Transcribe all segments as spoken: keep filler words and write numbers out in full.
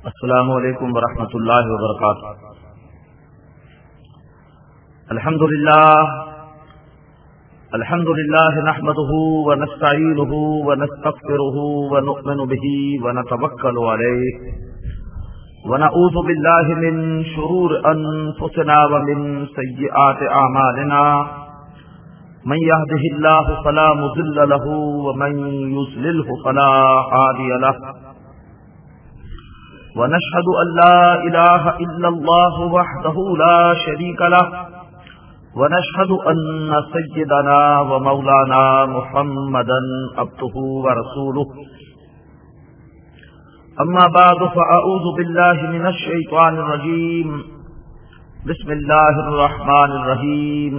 السلام علیکم ورحمۃ اللہ وبرکاتہ۔ الحمد للہ الحمد للہ نحمده ونستعینه ونستغفره ونؤمن به ونتوکل علیہ ونعوذ باللہ من شرور انفسنا ومن سیئات اعمالنا، من يهده الله فلا مضل له ومن يضلله فلا هادي له، ونشهد أن لا إله إلا الله وحده لا شريك له، ونشهد أن سيدنا ومولانا محمدا عبده ورسوله، أما بعد فأعوذ بالله من الشيطان الرجيم، بسم الله الرحمن الرحيم،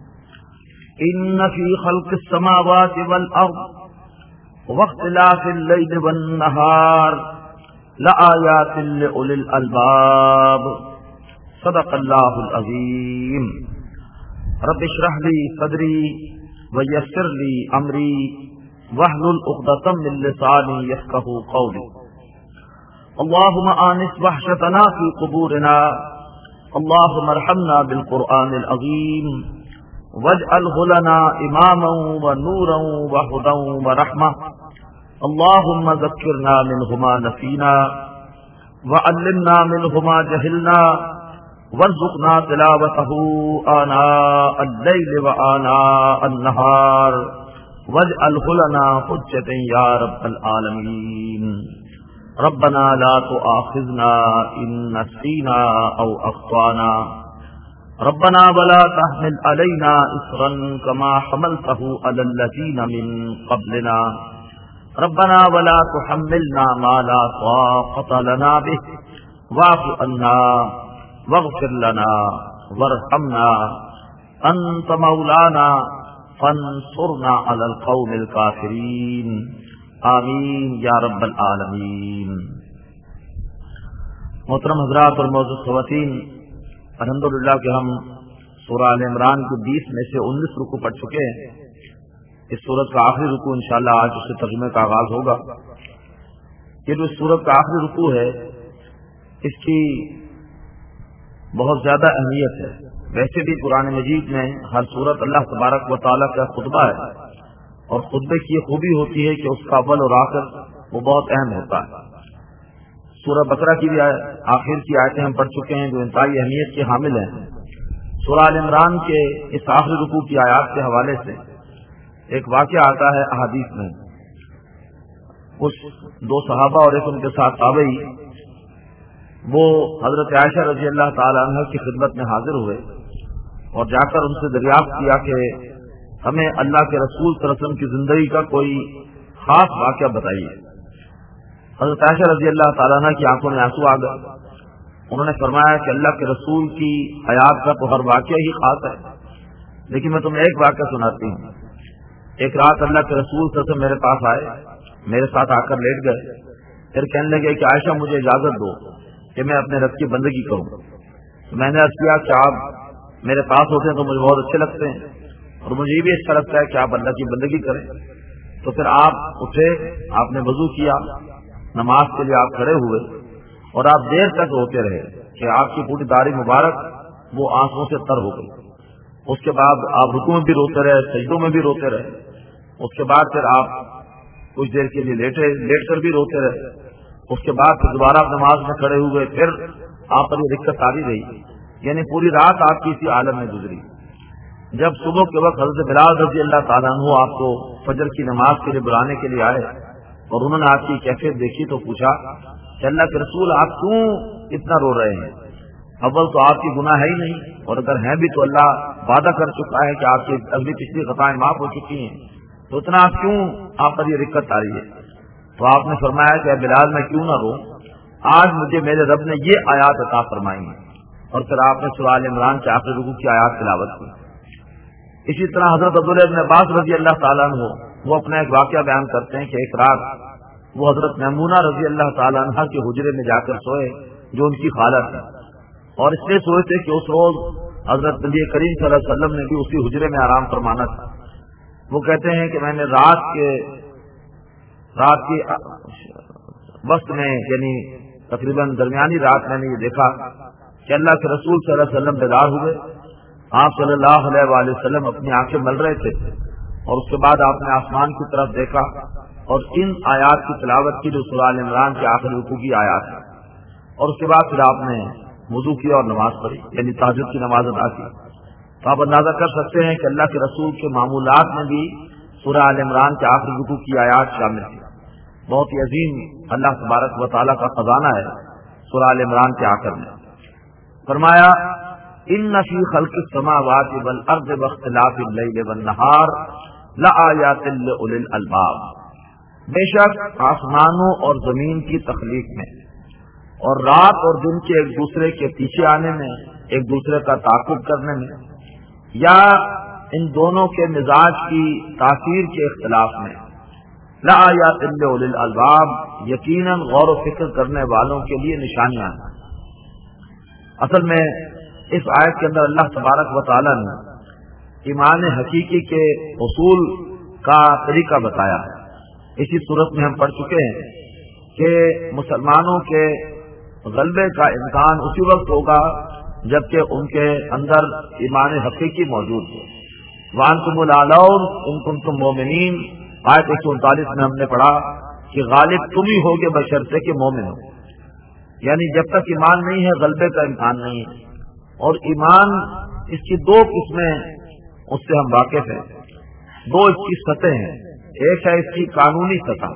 إن في خلق السماوات والأرض واختلاف الليل والنهار لآیات لأولی الألباب، صدق اللہ العظیم۔ رب اشرح لی صدری ویسر لی امری واحلل عقدۃ من لسانی یفقہوا قولی۔ اللہم آنس وحشتنا فی قبورنا، اللہم ارحمنا بالقرآن العظیم واجعلہ لنا اماما ونورا وہدی ورحمہ، اللهم ذكرنا منه ما نسينا وعلمنا منه ما جهلنا وارزقنا تلاوته آناء الليل وآناء النهار واجعله لنا حجة يا رب العالمين۔ ربنا لا تؤاخذنا إن نسينا أو أخطأنا، ربنا ولا تحمل علينا إصرا كما حملته على الذين من قبلنا، ربنا ولا تحملنا ما لا طاقة لنا به، واعف عنا واغفر لنا وارحمنا، أنت مولانا فانصرنا على القوم الكافرين، آمین یا رب العالمین۔ محترم حضرات اور معزز خواتین، الحمدللہ کہ ہم سورہ آل عمران کے بیس میں سے انیس رکوع پڑھ چکے ہیں۔ اس سورت کا آخری رکوع انشاءاللہ آج اس سے ترجمے کا آغاز ہوگا۔ یہ جو اس سورت کا آخری رکوع ہے اس کی بہت زیادہ اہمیت ہے۔ ویسے بھی قرآن مجید میں ہر سورت اللہ تبارک و تعالیٰ کا خطبہ ہے، اور خطبے کی یہ خوبی ہوتی ہے کہ اس کا اول اور آخر وہ بہت اہم ہوتا ہے۔ سورہ بقرہ کی بھی آخر کی آیتیں ہم پڑھ چکے ہیں جو انتہائی اہمیت کے حامل ہیں۔ سورہ آل عمران کے اس آخری رکوع کی آیات کے حوالے سے ایک واقعہ آتا ہے احادیث میں۔ اس دو صحابہ اور ایک ان کے ساتھ تابعی وہ حضرت عائشہ رضی اللہ تعالی عنہ کی خدمت میں حاضر ہوئے اور جا کر ان سے دریافت کیا کہ ہمیں اللہ کے رسول صلی اللہ علیہ وسلم کی زندگی کا کوئی خاص واقعہ بتائیے۔ حضرت عائشہ رضی اللہ تعالی عنہ کی آنکھوں میں آنسو آ گئے۔ انہوں نے فرمایا کہ اللہ کے رسول کی حیات کا تو ہر واقعہ ہی خاص ہے، لیکن میں تمہیں ایک واقعہ سناتی ہوں۔ ایک رات اللہ کے رسول صلی اللہ علیہ وسلم میرے پاس آئے، میرے ساتھ آ کر لیٹ گئے، پھر کہنے لگے کہ عائشہ مجھے اجازت دو کہ میں اپنے رب کی بندگی کروں۔ تو میں نے عرض کیا کہ آپ میرے پاس ہوتے ہیں تو مجھے بہت اچھے لگتے ہیں، اور مجھے یہ بھی اچھا لگتا ہے کہ آپ اللہ کی بندگی کریں۔ تو پھر آپ اٹھے، آپ نے وضو کیا، نماز کے لیے آپ کھڑے ہوئے، اور آپ دیر تک روتے رہے کہ آپ کی پوری داڑھی مبارک وہ آنکھوں سے تر ہو گئی۔ اس کے بعد آپ رکوع میں بھی روتے رہے، سجدوں میں بھی روتے رہے۔ اس کے بعد پھر آپ کچھ دیر کے لیے لیٹے، لیٹ کر بھی روتے رہے۔ اس کے بعد پھر دوبارہ آپ نماز میں کھڑے ہوئے، پھر آپ پر یہ دقت آتی رہی، یعنی پوری رات آپ کی اسی عالم میں گزری۔ جب صبح کے وقت حضرت بلال رضی اللہ تعالیٰ عنہ آپ کو فجر کی نماز کے لیے بلانے کے لیے آئے اور انہوں نے آپ کی کیفیت دیکھی تو پوچھا کہ اللہ کے رسول آپ کیوں اتنا رو رہے ہیں؟ اول تو آپ کی گناہ ہے ہی نہیں، اور اگر ہیں بھی تو اللہ وعدہ کر چکا ہے کہ آپ کی اگلی پچھلی خطائیں معاف ہو چکی ہیں، تو اتنا آپ کیوں آپ پر یہ دقت آ رہی ہے؟ تو آپ نے فرمایا کہ بلال میں کیوں نہ رو، آج مجھے میرے رب نے یہ آیات عطا فرمائی ہیں۔ اور پھر آپ نے سورہ آل عمران کے آخری رکوع کی آیات تلاوت کی۔ اسی طرح حضرت عبداللہ بن عباس رضی اللہ تعالیٰ عنہ وہ اپنا ایک واقعہ بیان کرتے ہیں کہ ایک رات وہ حضرت میمونہ رضی اللہ تعالیٰ عنہ کے حجرے میں جا کر سوئے جو ان کی خالہ تھی، اور اس لیے سوئے تھے کہ اس روز حضرت نبی کریم صلی اللہ علیہ وسلم نے بھی اسی حجرے میں آرام فرمانا تھا۔ وہ کہتے ہیں کہ میں نے رات کے رات کی وقت میں یعنی تقریباً درمیانی رات میں نے یہ دیکھا کہ اللہ کے رسول صلی اللہ علیہ وسلم بیدار ہوئے. آپ صلی اللہ علیہ وآلہ وسلم اپنی آنکھیں مل رہے تھے اور اس کے بعد آپ نے آسمان کی طرف دیکھا اور ان آیات کی تلاوت کی جو سورہ آل عمران کے آخری رکوع کی آیات ہے, اور اس کے بعد پھر آپ نے وضو کیا اور نماز پڑھی, یعنی تہجد کی نماز ادا کی. تو آپ اندازہ کر سکتے ہیں کہ اللہ کے رسول کے معمولات میں بھی سورہ آل عمران کے آخری رکوع کی آیات شامل تھی. بہت ہی عظیم اللہ تبارک و تعالیٰ کا خزانہ ہے سورہ آل عمران کے آخر میں. فرمایا ان فی خلق السماوات والارض واختلاف اللیل والنہار لآیات لأولی الالباب, بے شک آسمانوں اور زمین کی تخلیق میں اور رات اور دن کے ایک دوسرے کے پیچھے آنے میں, ایک دوسرے کا تعاقب کرنے میں, یا ان دونوں کے مزاج کی تاثیر کے اختلاف میں لآیات لأولی الالباب, یقیناً غور و فکر کرنے والوں کے لیے نشانیاں ہیں. اصل میں اس آیت کے اندر اللہ تبارک و تعالی نے ایمان حقیقی کے اصول کا طریقہ بتایا ہے. اسی صورت میں ہم پڑھ چکے ہیں کہ مسلمانوں کے غلبے کا امکان اسی وقت ہوگا جبکہ ان کے اندر ایمان حقیقی موجود ہو. وانتم الاعلون ان کنتم مؤمنین, آیت ایک سو انتالیس میں ہم نے پڑھا کہ غالب تم ہی ہوگے بشرطے کہ مومن ہو. یعنی جب تک ایمان نہیں ہے غلبے کا امکان نہیں ہے. اور ایمان اس کی دو قسمیں اس سے ہم واقف ہیں, دو اس کی سطح ہیں. ایک ہے اس کی قانونی سطح,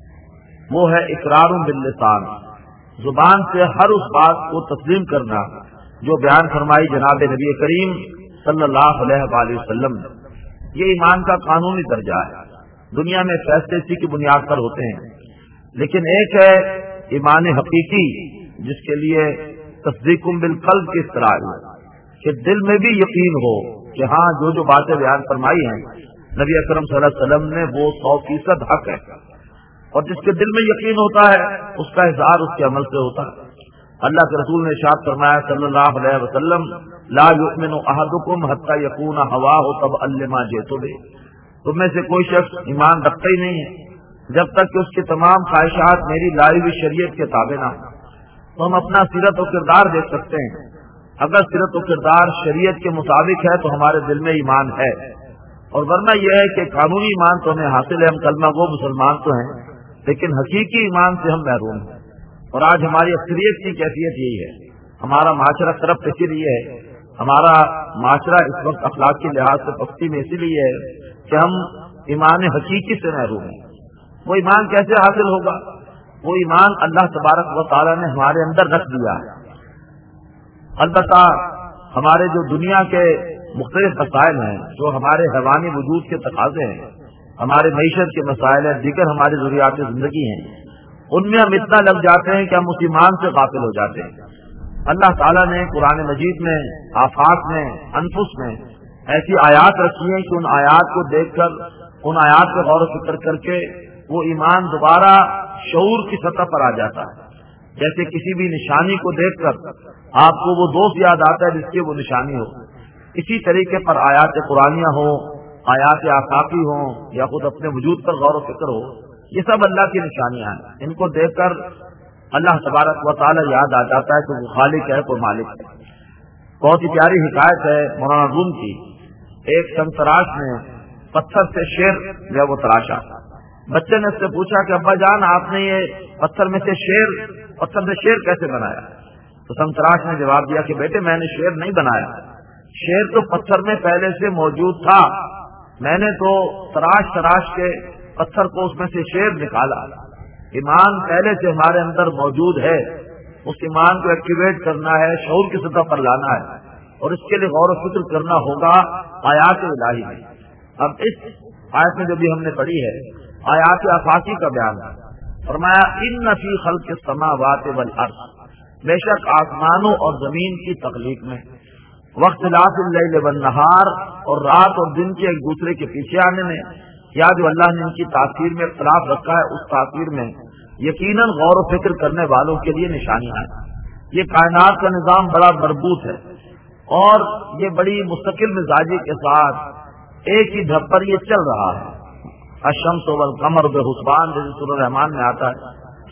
وہ ہے اقرار باللسان, زبان سے ہر اس بات کو تسلیم کرنا جو بیان فرمائی جناب نبی کریم صلی اللہ علیہ وآلہ وسلم نے. یہ ایمان کا قانونی درجہ ہے. دنیا میں فیصلے اسی کی بنیاد پر ہوتے ہیں. لیکن ایک ہے ایمان حقیقی جس کے لیے تصدیق بالقلب کی اصطلاح ہے کہ دل میں بھی یقین ہو کہ ہاں جو جو باتیں بیان فرمائی ہیں نبی اکرم صلی اللہ علیہ وسلم نے وہ سو فیصد حق ہے. اور جس کے دل میں یقین ہوتا ہے اس کا اظہار اس کے عمل سے ہوتا ہے. اللہ کے رسول نے ارشاد فرمایا صلی اللہ علیہ وسلم لا یؤمن احدکم حتی یکون ہواہ تبعا لما جئت بہ, تم میں سے کوئی شخص ایمان رکھتا ہی نہیں ہے جب تک کہ اس کی تمام خواہشات میری لائی ہوئی شریعت کے تابع نہ ہوں. تو ہم اپنا سیرت و کردار دیکھ سکتے ہیں. اگر سیرت و کردار شریعت کے مطابق ہے تو ہمارے دل میں ایمان ہے, اور ورنہ یہ ہے کہ قانونی ایمان تو ہمیں حاصل ہے, ہم کلمہ گو مسلمان تو ہیں لیکن حقیقی ایمان سے ہم محروم ہیں. اور آج ہماری اکثریت کی کیفیت یہی ہے. ہمارا معاشرہ طرف اسی لیے ہے, ہمارا معاشرہ اس وقت اخلاق کے لحاظ سے پستی میں اسی لیے ہے کہ ہم ایمان حقیقی سے محروم ہیں. وہ ایمان کیسے حاصل ہوگا؟ وہ ایمان اللہ تبارک و تعالیٰ نے ہمارے اندر رکھ دیا ہے. البتہ ہمارے جو دنیا کے مختلف مسائل ہیں, جو ہمارے حیوانی وجود کے تقاضے ہیں, ہمارے معیشت کے مسائل ہیں, دیگر ہماری ضروریات زندگی ہیں, ان میں ہم اتنا لگ جاتے ہیں کہ ہم اس ایمان سے غافل ہو جاتے ہیں. اللہ تعالیٰ نے قرآن مجید میں, آفاق میں, انفس میں ایسی آیات رکھی ہیں کہ ان آیات کو دیکھ کر, ان آیات پہ غور و فکر کر کے وہ ایمان دوبارہ شعور کی سطح پر آ جاتا ہے. جیسے کسی بھی نشانی کو دیکھ کر آپ کو وہ دوست یاد آتا ہے جس کی وہ نشانی ہو, اسی طریقے پر آیات قرآنیہ ہوں, آیات آفاقی ہوں, یا خود اپنے وجود پر غور و فکر ہو, یہ سب اللہ کی نشانیاں ہیں. ان کو دیکھ کر اللہ تبارک و تعالی یاد آ جاتا ہے کہ وہ خالق ہے, کوئی مالک ہے. بہت ہی پیاری حکایت ہے مولانا روم کی. ایک سنگ تراش نے پتھر سے شیر جو وہ تراشا. بچے نے اس سے پوچھا کہ ابا جان آپ نے یہ پتھر میں سے شیر پتھر سے شیر کیسے بنایا؟ تو سنگ تراش نے جواب دیا کہ بیٹے میں نے شیر نہیں بنایا, شیر تو پتھر میں پہلے سے موجود تھا, میں نے تو تراش تراش کے پتھر کو اس میں سے شیر نکالا. ایمان پہلے سے ہمارے اندر موجود ہے, اس ایمان کو ایکٹیویٹ کرنا ہے, شعور کی سطح پر لانا ہے, اور اس کے لیے غور و فکر کرنا ہوگا آیات الہی میں. اب اس آیت میں جو بھی ہم نے پڑھی ہے آیات آفاقی کا بیان ہے. فرمایا ان فی خلق السماوات والارض, بے شک آسمانوں اور زمین کی تخلیق میں, واختلاف اللیل والنہار, اور رات اور دن کے ایک دوسرے کے پیچھے آنے میں, یا جو اللہ نے ان کی تاثیر میں اختلاف رکھا ہے اس تاثیر میں یقیناً غور و فکر کرنے والوں کے لیے نشانیاں ہیں. یہ کائنات کا نظام بڑا مربوط ہے اور یہ بڑی مستقل مزاجی کے ساتھ ایک ہی دھب پر یہ چل رہا ہے. الشمس والقمر بحسبان جیسے سورہ رحمان میں آتا ہے,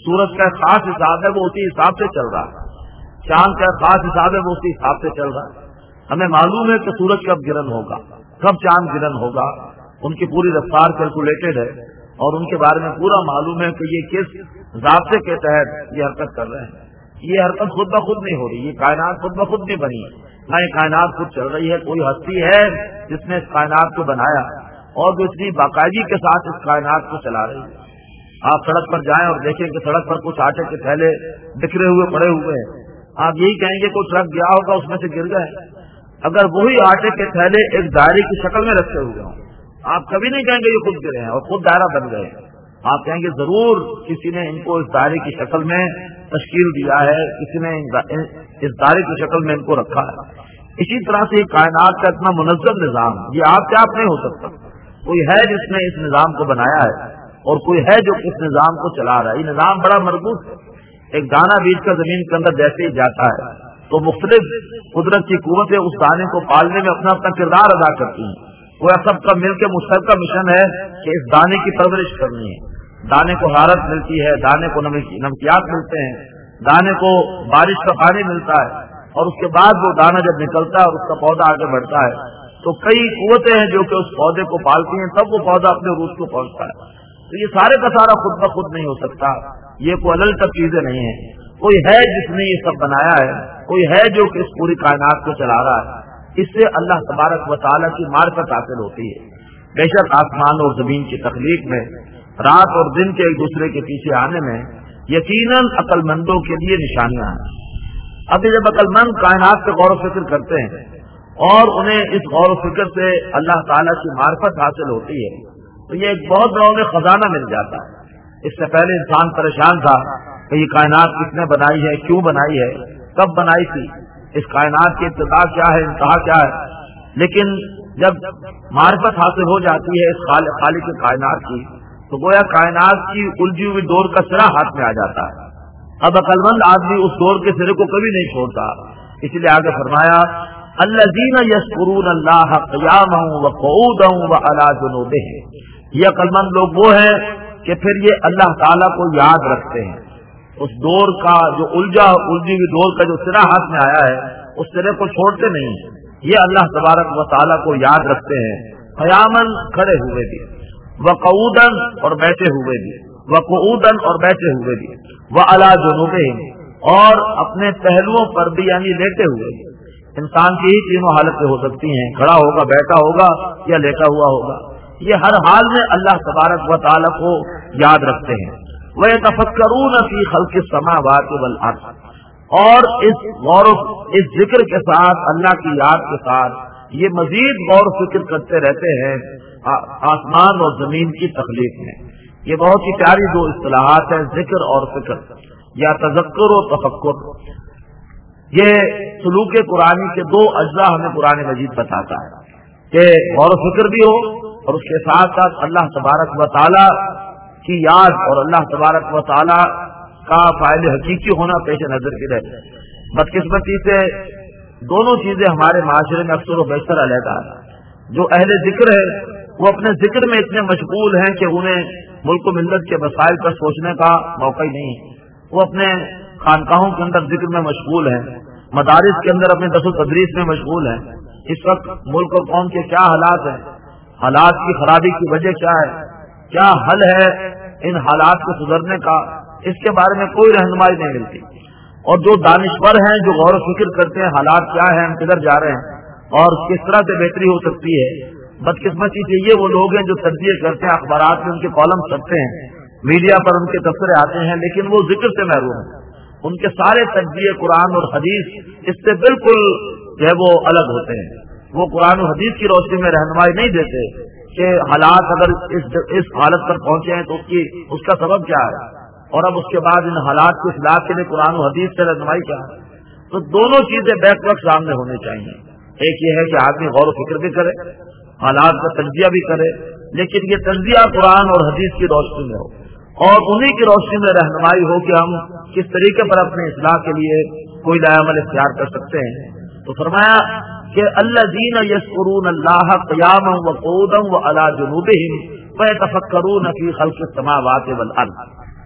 سورج کا ایک خاص حساب ہے، وہ اسی حساب سے چل رہا ہے. چاند کا ایک خاص حساب ہے، وہ اسی حساب سے چل رہا ہے. ہمیں معلوم ہے کہ سورج کب گرہن ہوگا، کب چاند گرہن ہوگا، ان کی پوری رفتار کیلکولیٹڈ ہے اور ان کے بارے میں پورا معلوم ہے کہ یہ کس ضابطے کے تحت یہ حرکت کر رہے ہیں. یہ حرکت خود بخود نہیں ہو رہی، یہ کائنات خود بخود نہیں بنی ہے، نہ یہ کائنات خود چل رہی ہے. کوئی ہستی ہے جس نے اس کائنات کو بنایا اور جو اتنی باقاعدگی کے ساتھ اس کائنات کو چلا رہی ہے. آپ سڑک پر جائیں اور دیکھیں کہ سڑک پر کچھ آٹے کے تھیلے بکھرے ہوئے پڑے ہوئے ہیں، آپ یہی کہیں گے کوئی ٹرک گیا ہوگا اس میں سے گر گئے. اگر وہی آٹے کے تھیلے ایک دائرے کی شکل میں رکھے ہوئے ہوں، آپ کبھی نہیں کہیں گے یہ خود گرے ہیں اور خود دائرہ بن گئے. آپ کہیں گے ضرور کسی نے ان کو اس دائرے کی شکل میں تشکیل دیا ہے، کسی نے اس دائرے کی شکل میں ان کو رکھا ہے. اسی طرح سے یہ کائنات کا اتنا منظم نظام یہ آپ سے آپ نہیں ہو سکتا. کوئی ہے جس نے اس نظام کو بنایا ہے اور کوئی ہے جو اس نظام کو چلا رہا ہے. یہ نظام بڑا مربوط ہے. ایک دانہ بیج کا زمین کے اندر جیسے ہی جاتا ہے تو مختلف قدرت کی قوتیں اس دانے کو پالنے میں اپنا اپنا کردار ادا کرتی ہیں. وہ سب کا مل کے مشترکہ مشن ہے کہ اس دانے کی پرورش کرنی ہے. دانے کو حرارت ملتی ہے، دانے کو نمکیات ملتے ہیں، دانے کو بارش کا پانی ملتا ہے اور اس کے بعد وہ دانہ جب نکلتا ہے اور اس کا پودا آگے بڑھتا ہے تو کئی قوتیں ہیں جو کہ اس پودے کو پالتی ہیں، تب وہ پودا اپنے عروج کو پہنچتا ہے. تو یہ سارے کا سارا خود بخود نہیں ہو سکتا. یہ کوئی الگ تک چیزیں نہیں ہیں. کوئی ہے جس نے یہ سب بنایا ہے، کوئی ہے جو کہ اس پوری کائنات کو چلا رہا ہے. اس سے اللہ تبارک و تعالیٰ کی معرفت حاصل ہوتی ہے. بے شک آسمان اور زمین کی تخلیق میں، رات اور دن کے ایک دوسرے کے پیچھے آنے میں یقیناً عقل مندوں کے لیے نشانیاں ہیں. ابھی جب عقل مند کائنات پہ غور و فکر کرتے ہیں اور انہیں اس غور و فکر سے اللہ تعالیٰ کی معرفت حاصل ہوتی ہے تو یہ ایک بہت بڑا انہیں خزانہ مل جاتا ہے. اس سے پہلے انسان پریشان تھا کہ یہ کائنات کس نے بنائی ہے، کیوں بنائی ہے، کب بنائی تھی، اس کائنات کی ابتدا کیا ہے، انتہا کیا ہے. لیکن جب معرفت حاصل ہو جاتی ہے اس خالق کائنات کی تو گویا کائنات کی الجھی ہوئی ڈور کا سرا ہاتھ میں آ جاتا ہے. اب عقل مند آدمی اس ڈور کے سرے کو کبھی نہیں چھوڑتا. اس لیے آگے فرمایا الذین یذکرون اللہ قیاما وقعودا وعلی جنوبہم. یہ عقل مند لوگ وہ ہیں کہ پھر یہ اللہ تعالیٰ کو یاد رکھتے ہیں. اس ڈور کا جو الجھا الجھی ہوئی ڈور کا جو سرا ہاتھ میں آیا ہے اس سرے کو چھوڑتے نہیں. یہ اللہ تبارک و تعالیٰ کو یاد رکھتے ہیں، قیاماً کھڑے ہوئے بھی، وقعوداً اور بیٹھے ہوئے بھی، وقعوداً اور بیٹھے ہوئے بھی، وعلی جنوبہم اور اپنے پہلوؤں پر بھی یعنی لیٹے ہوئے بھی. انسان کی ہی تینوں حالتیں ہو سکتی ہیں، کھڑا ہوگا، بیٹھا ہوگا یا لیٹا ہوا ہوگا. یہ ہر حال میں اللہ تبارک و تعالیٰ کو یاد رکھتے ہیں. وَيَتَفَكَّرُونَ فِي خَلْقِ السَّمَاوَاتِ وَالْأَرْضِ اور اس غور اس ذکر کے ساتھ، اللہ کی یاد کے ساتھ یہ مزید غور و فکر کرتے رہتے ہیں آسمان اور زمین کی تخلیق میں. یہ بہت ہی پیاری دو اصطلاحات ہیں، ذکر اور فکر یا تذکر و تفکر. یہ سلوک قرآنی کے دو اجزاء ہمیں قرآن مجید بتاتا ہے کہ غور و فکر بھی ہو اور اس کے ساتھ ساتھ اللہ تبارک و تعالیٰ کی یاد اور اللہ تبارک و تعالیٰ کا فاعل حقیقی ہونا پیش نظر کی رہے. بدقسمتی سے دونوں چیزیں ہمارے معاشرے میں اکثر و بیشتر علیحدہ ہے. جو اہل ذکر ہے وہ اپنے ذکر میں اتنے مشغول ہیں کہ انہیں ملک و ملت کے مسائل پر سوچنے کا موقع ہی نہیں. وہ اپنے خانقاہوں کے اندر ذکر میں مشغول ہیں، مدارس کے اندر اپنے درس و تدریس میں مشغول ہیں. اس وقت ملک اور قوم کے کیا حالات ہیں، حالات کی خرابی کی وجہ کیا ہے، کیا حل ہے ان حالات کو سدھرنے کا، اس کے بارے میں کوئی رہنمائی نہیں ملتی. اور جو دانشور ہیں، جو غور و فکر کرتے ہیں حالات کیا ہیں، ہم کدھر جا رہے ہیں اور کس طرح سے بہتری ہو سکتی ہے، بدقسمتی سے یہ وہ لوگ ہیں جو تجزیے کرتے ہیں، اخبارات میں ان کے کالم چھپتے ہیں، میڈیا پر ان کے تبصرے آتے ہیں، لیکن وہ ذکر سے محروم ہیں. ان کے سارے تجزیے قرآن اور حدیث اس سے بالکل جو ہے وہ الگ ہوتے ہیں. وہ قرآن و حدیث کی روشنی میں رہنمائی نہیں دیتے کہ حالات اگر اس اس حالت پر پہنچے ہیں تو اس کی اس کا سبب کیا ہے اور اب اس کے بعد ان حالات کے اصلاح کے لیے قرآن و حدیث سے رہنمائی کیا ہے. تو دونوں چیزیں بیک وقت سامنے ہونے چاہیے. ایک یہ ہے کہ آدمی غور و فکر بھی کرے، حالات کا تجزیہ بھی کرے، لیکن یہ تجزیہ قرآن اور حدیث کی روشنی میں ہو اور انہی کی روشنی میں رہنمائی ہو کہ ہم کس طریقے پر اپنے اصلاح کے لیے کوئی نیا عمل اختیار کر سکتے ہیں. تو فرمایا کہ الذین یذکرون اللہ قیاما وقعودا وعلی جنوبہم ویتفکرون فی خلق السماوات والارض.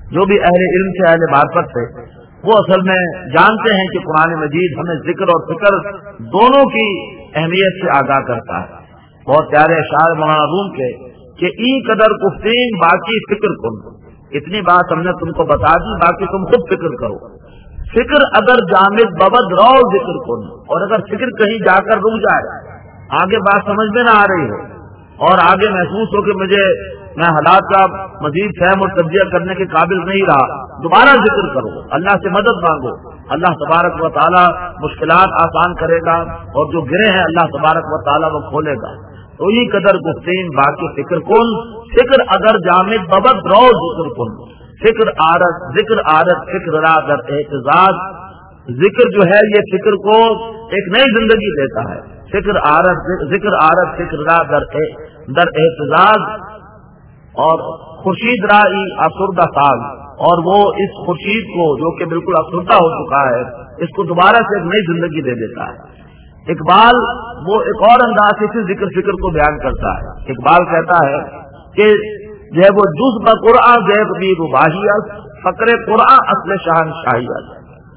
جو بھی اہل علم سے اہل معرفت سے وہ اصل میں جانتے ہیں کہ قرآن مجید ہمیں ذکر اور فکر دونوں کی اہمیت سے آگاہ کرتا ہے. بہت پیارے اشعار مولانا روم کے کہ ای قدر گفتین باقی فکر کن. اتنی بات ہم نے تم کو بتا دی، باقی تم خود فکر کرو. فکر اگر جامد ببد رو ذکر کن، اور اگر فکر کہیں جا کر رک جائے، آگے بات سمجھ میں نہ آ رہی ہو اور آگے محسوس ہو کہ مجھے میں حالات کا مزید فہم اور تجزیہ کرنے کے قابل نہیں رہا، دوبارہ ذکر کرو، اللہ سے مدد مانگو. اللہ تبارک و تعالی مشکلات آسان کرے گا اور جو گرے ہیں اللہ تبارک و تعالی وہ کھولے گا. تو یہ قدر گفتین باقی فکر کن، فکر اگر جامد ببد رو ذکر کن. فکر عارض ذکر عارض فکر را در اعتزاز. ذکر جو ہے یہ فکر کو ایک نئی زندگی دیتا ہے. فکر عارض ذکر عارض فکر را در در اعتزاز. اور خورشید رائی افسردہ ساز، اور وہ اس خورشید کو جو کہ بالکل افسردہ ہو چکا ہے اس کو دوبارہ سے ایک نئی زندگی دے دیتا ہے. اقبال وہ ایک اور انداز سے ذکر فکر کو بیان کرتا ہے. اقبال کہتا ہے کہ جو ہے وہ جز بقرآن زیب بھی رباحیت فقر قرآن اصل شہنشاہیت.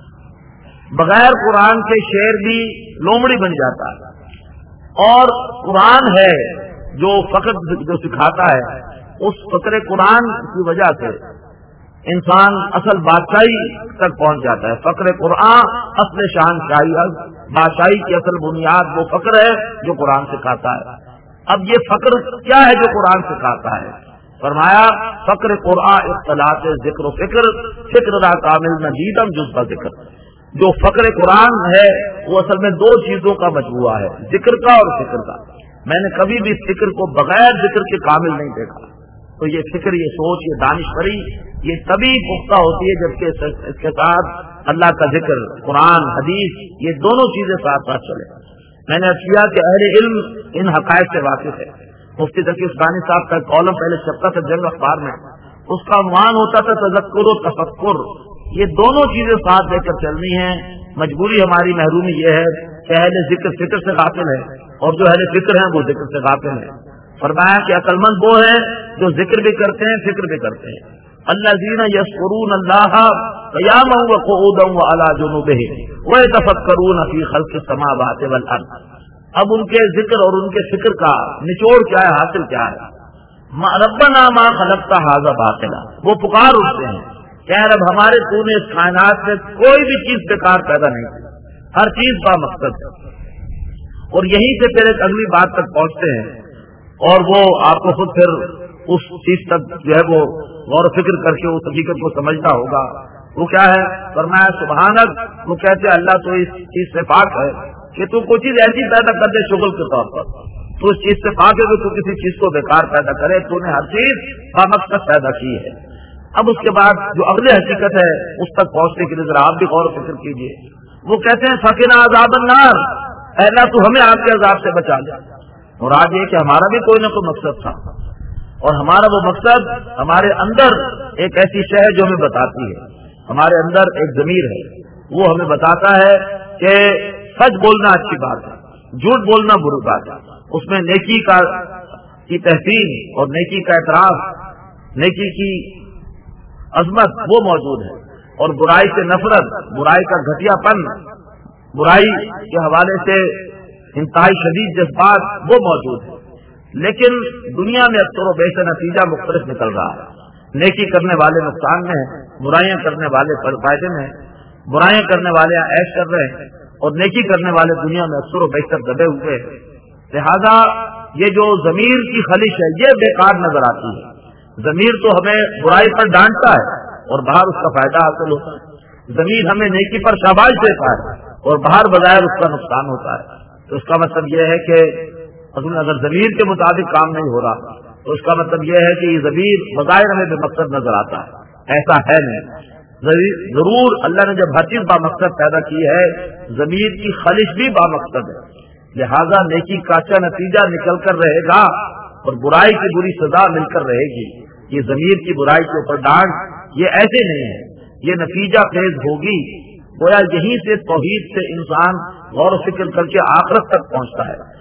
بغیر قرآن کے شعر بھی لومڑی بن جاتا ہے، اور قرآن ہے جو فقر جو سکھاتا ہے. اس فقر قرآن کی وجہ سے انسان اصل بادشاہی تک پہنچ جاتا ہے. فقر قرآن اصل شہنشاہیت، بادشاہی کی اصل بنیاد وہ فقر ہے جو قرآن سکھاتا ہے. اب یہ فقر کیا ہے جو قرآن سکھاتا ہے؟ فرمایا فقر قرآن اختلاط ذکر و فکر فکر را کامل ندیدم جز با ذکر. جو فقر قرآن ہے وہ اصل میں دو چیزوں کا مجموعہ ہے، ذکر کا اور فکر کا. میں نے کبھی بھی فکر کو بغیر ذکر کے کامل نہیں دیکھا. تو یہ فکر، یہ سوچ، یہ دانشوری یہ تبھی پختہ ہوتی ہے جبکہ اس کے ساتھ اللہ کا ذکر، قرآن، حدیث، یہ دونوں چیزیں ساتھ ساتھ چلے. میں نے کیا کہ اہل علم ان حقائق سے واقف ہے. مفتی تقی عثمانی صاحب کا کالم پہلے چھپتا تھا جنگ اخبار میں، اس کا عنوان ہوتا تھا تذکر و تفکر. یہ دونوں چیزیں ساتھ لے کر چلنی ہیں. مجبوری ہماری محرومی یہ ہے کہ اہل ذکر فکر سے غافل ہے اور جو اہل فکر ہیں وہ ذکر سے غافل ہیں. فرمایا کہ عقل مند وہ ہے جو ذکر بھی کرتے ہیں فکر بھی کرتے ہیں. الذین یذکرون اللہ قیاما وقعودا وعلی جنوبہم ویتفکرون فی خلق السماوات والارض. اب ان کے ذکر اور ان کے فکر کا نچوڑ کیا ہے، حاصل کیا ہے؟ ربنا ما خلقت ھذا باطلا. وہ پکار اٹھتے ہیں کہ اے رب ہمارے تو نے اس کائنات میں کوئی بھی چیز بیکار پیدا نہیں کی، ہر چیز با مقصد ہے. اور یہیں سے پھر ایک اگلی بات تک پہنچتے ہیں اور وہ آپ کو خود پھر اس چیز تک جو ہے وہ غور و فکر کر کے اس حقیقت کو سمجھنا ہوگا. وہ کیا ہے؟ فرمایا سبحانک. وہ کہتے ہیں اللہ تو اس چیز سے پاک ہے کہ تو کوئی چیز ایسی پیدا کر دے شغل کے طور پر. تو اس چیز سے پاک ہے کہ تو کسی چیز کو بیکار پیدا کرے. تو نے ہر چیز بامقصد پیدا کی ہے. اب اس کے بعد جو اگلی حقیقت ہے اس تک پہنچنے کے لیے ذرا آپ بھی غور و فکر کیجیے. وہ کہتے ہیں فقنا عذاب النار. اے اللہ تو ہمیں آپ کے عذاب سے بچا لے. اور آج یہ کہ ہمارا بھی کوئی نہ کوئی مقصد تھا، اور ہمارا وہ مقصد ہمارے اندر ایک ایسی شے ہے جو ہمیں بتاتی ہے. ہمارے اندر ایک ضمیر ہے، وہ ہمیں بتاتا ہے کہ سچ بولنا اچھی بات ہے، جھوٹ بولنا بری بات ہے. اس میں نیکی کا کی تحسین اور نیکی کا اعتراف، نیکی کی عظمت وہ موجود ہے، اور برائی سے نفرت، برائی کا گھٹیا پن، برائی کے حوالے سے انتہائی شدید جذبات وہ موجود ہے. لیکن دنیا میں اکثر و بیشتر نتیجہ مختلف نکل رہا ہے. نیکی کرنے والے نقصان میں ہیں، برائیاں کرنے والے فائدے میں ہیں. برائیاں کرنے والے عیش کر رہے ہیں اور نیکی کرنے والے دنیا میں اکثر و بیشتر دبے ہوئے ہیں. لہذا یہ جو ضمیر کی خلش ہے یہ بیکار نظر آتی ہے. ضمیر تو ہمیں برائی پر ڈانٹتا ہے اور باہر اس کا فائدہ حاصل ہوتا ہے. ضمیر ہمیں نیکی پر شاباش دیتا ہے اور باہر بظاہر اس کا نقصان ہوتا ہے. تو اس کا مطلب یہ ہے کہ اگر ضمیر کے مطابق کام نہیں ہو رہا تو اس کا مطلب یہ ہے کہ یہ ضمیر بظاہر ہمیں بے مقصد نظر آتا ہے. ایسا ہے نہیں. ضرور اللہ نے جب ہر چیز با مقصد پیدا کی ہے، ضمیر کی خلش بھی با مقصد ہے. لہذا نیکی کا اچھا نتیجہ نکل کر رہے گا اور برائی کی بری سزا مل کر رہے گی. یہ ضمیر کی برائی کے اوپر ڈانٹ یہ ایسے نہیں ہے، یہ نتیجہ خیز ہوگی. گویا یہیں سے توحید سے انسان غور و فکر کر کے آخرت تک پہنچتا ہے.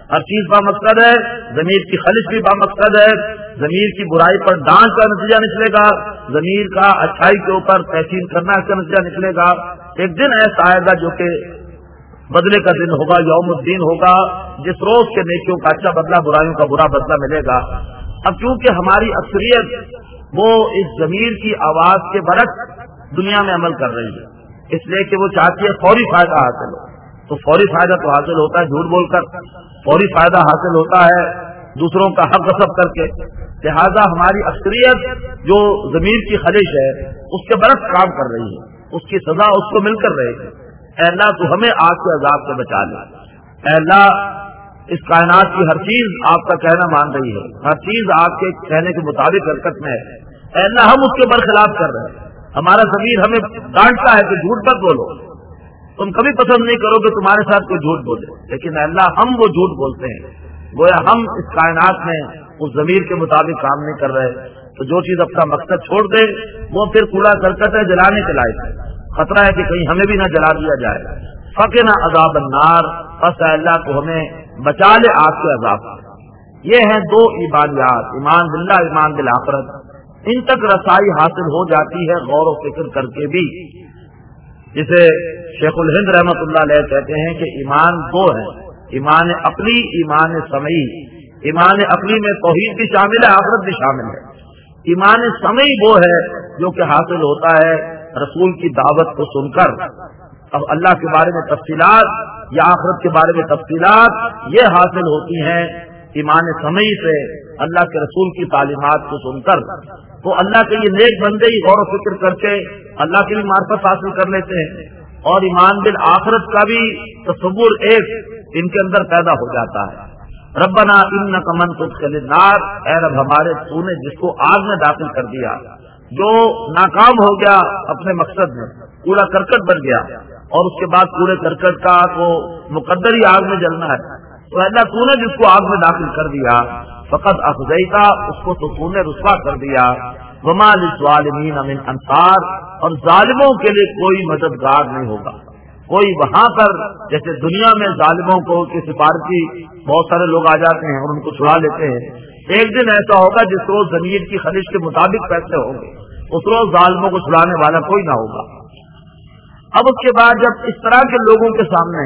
ہر چیز بامقصد ہے، ضمیر کی خلش بھی بامقصد ہے، ضمیر کی برائی پر ڈانٹ کا نتیجہ نکلے گا، ضمیر کا اچھائی کے اوپر تحسین کرنا کا نتیجہ نکلے گا۔ ایک دن ایسا آئے گا جو کہ بدلے کا دن ہوگا، یوم الدین ہوگا، جس روز کے نیکیوں کا اچھا بدلہ، برائیوں کا برا بدلہ ملے گا۔ اب چونکہ ہماری اکثریت وہ اس ضمیر کی آواز کے برعکس دنیا میں عمل کر رہی ہے، اس لیے کہ وہ چاہتی ہے فوری فائدہ حاصل ہو، تو فوری فائدہ تو حاصل ہوتا ہے جھوٹ بول کر، فوری فائدہ حاصل ہوتا ہے دوسروں کا حق غصب کر کے، لہذا ہماری اکثریت جو ضمیر کی خلش ہے اس کے برعکس کام کر رہی ہے، اس کی سزا اس کو مل کر رہے گی۔ اے اللہ تو ہمیں آگ کے عذاب سے بچا لے۔ اے اللہ اس کائنات کی ہر چیز آپ کا کہنا مان رہی ہے، ہر چیز آپ کے کہنے کے مطابق حرکت میں ہے، اے اللہ ہم اس کے برخلاف کر رہے ہیں، ہمارا ضمیر ہمیں ڈانٹتا ہے کہ جھوٹ مت بولو، تم کبھی پسند نہیں کرو کہ تمہارے ساتھ کوئی جھوٹ بولے، لیکن اے اللہ ہم وہ جھوٹ بولتے ہیں، گویا ہم اس کائنات میں اس ضمیر کے مطابق کام نہیں کر رہے، تو جو چیز اپنا مقصد چھوڑ دے وہ پھر کوڑا کرکٹ ہے، جلانے کے لائق ہے، خطرہ ہے کہ کہیں ہمیں بھی نہ جلا دیا جائے۔ فقنا عذاب النار، بس اے اللہ تو ہمیں بچا لے آگ کے عذاب سے۔ یہ ہیں دو ایمانیات، ایمان باللہ، ایمان بالآخرت، ان تک رسائی حاصل ہو جاتی ہے غور و فکر کر کے بھی، جسے شیخ الہند رحمۃ اللہ علیہ کہتے ہیں کہ ایمان دو ہے، ایمان عقلی، ایمان سمعی۔ ایمان عقلی میں توحید بھی شامل ہے، آخرت بھی شامل ہے۔ ایمان سمعی وہ ہے جو کہ حاصل ہوتا ہے رسول کی دعوت کو سن کر، اب اللہ کے بارے میں تفصیلات یا آخرت کے بارے میں تفصیلات یہ حاصل ہوتی ہیں ایمان سمعی سے، اللہ کے رسول کی تعلیمات کو سن کر، تو اللہ کے یہ نیک بندے ہی غور و فکر کر کے اللہ کی بھی معرفت حاصل کر لیتے ہیں، اور ایمان بالآخرت کا بھی تصور ایک ان کے اندر پیدا ہو جاتا ہے۔ ربنا انک من تدخل النار، اے رب ہمارے تو نے جس کو آگ میں داخل کر دیا، جو ناکام ہو گیا اپنے مقصد میں، کوڑا کرکٹ بن گیا، اور اس کے بعد کوڑے کرکٹ کا تو مقدر ہی آگ میں جلنا ہے، تو اللہ تو نے جس کو آگ میں داخل کر دیا، فقط اخزیتا، اس کو تو نے رسوا کر دیا، وما للظالمین من انصار، اور ظالموں کے لیے کوئی مددگار نہیں ہوگا، کوئی وہاں پر جیسے دنیا میں ظالموں کو کی سفارشی بہت سارے لوگ آ جاتے ہیں اور ان کو چھڑا لیتے ہیں، ایک دن ایسا ہوگا جس روز ضمیر کی خلش کے مطابق فیصلے ہوں گے، اس روز ظالموں کو چھڑانے والا کوئی نہ ہوگا۔ اب اس کے بعد جب اس طرح کے لوگوں کے سامنے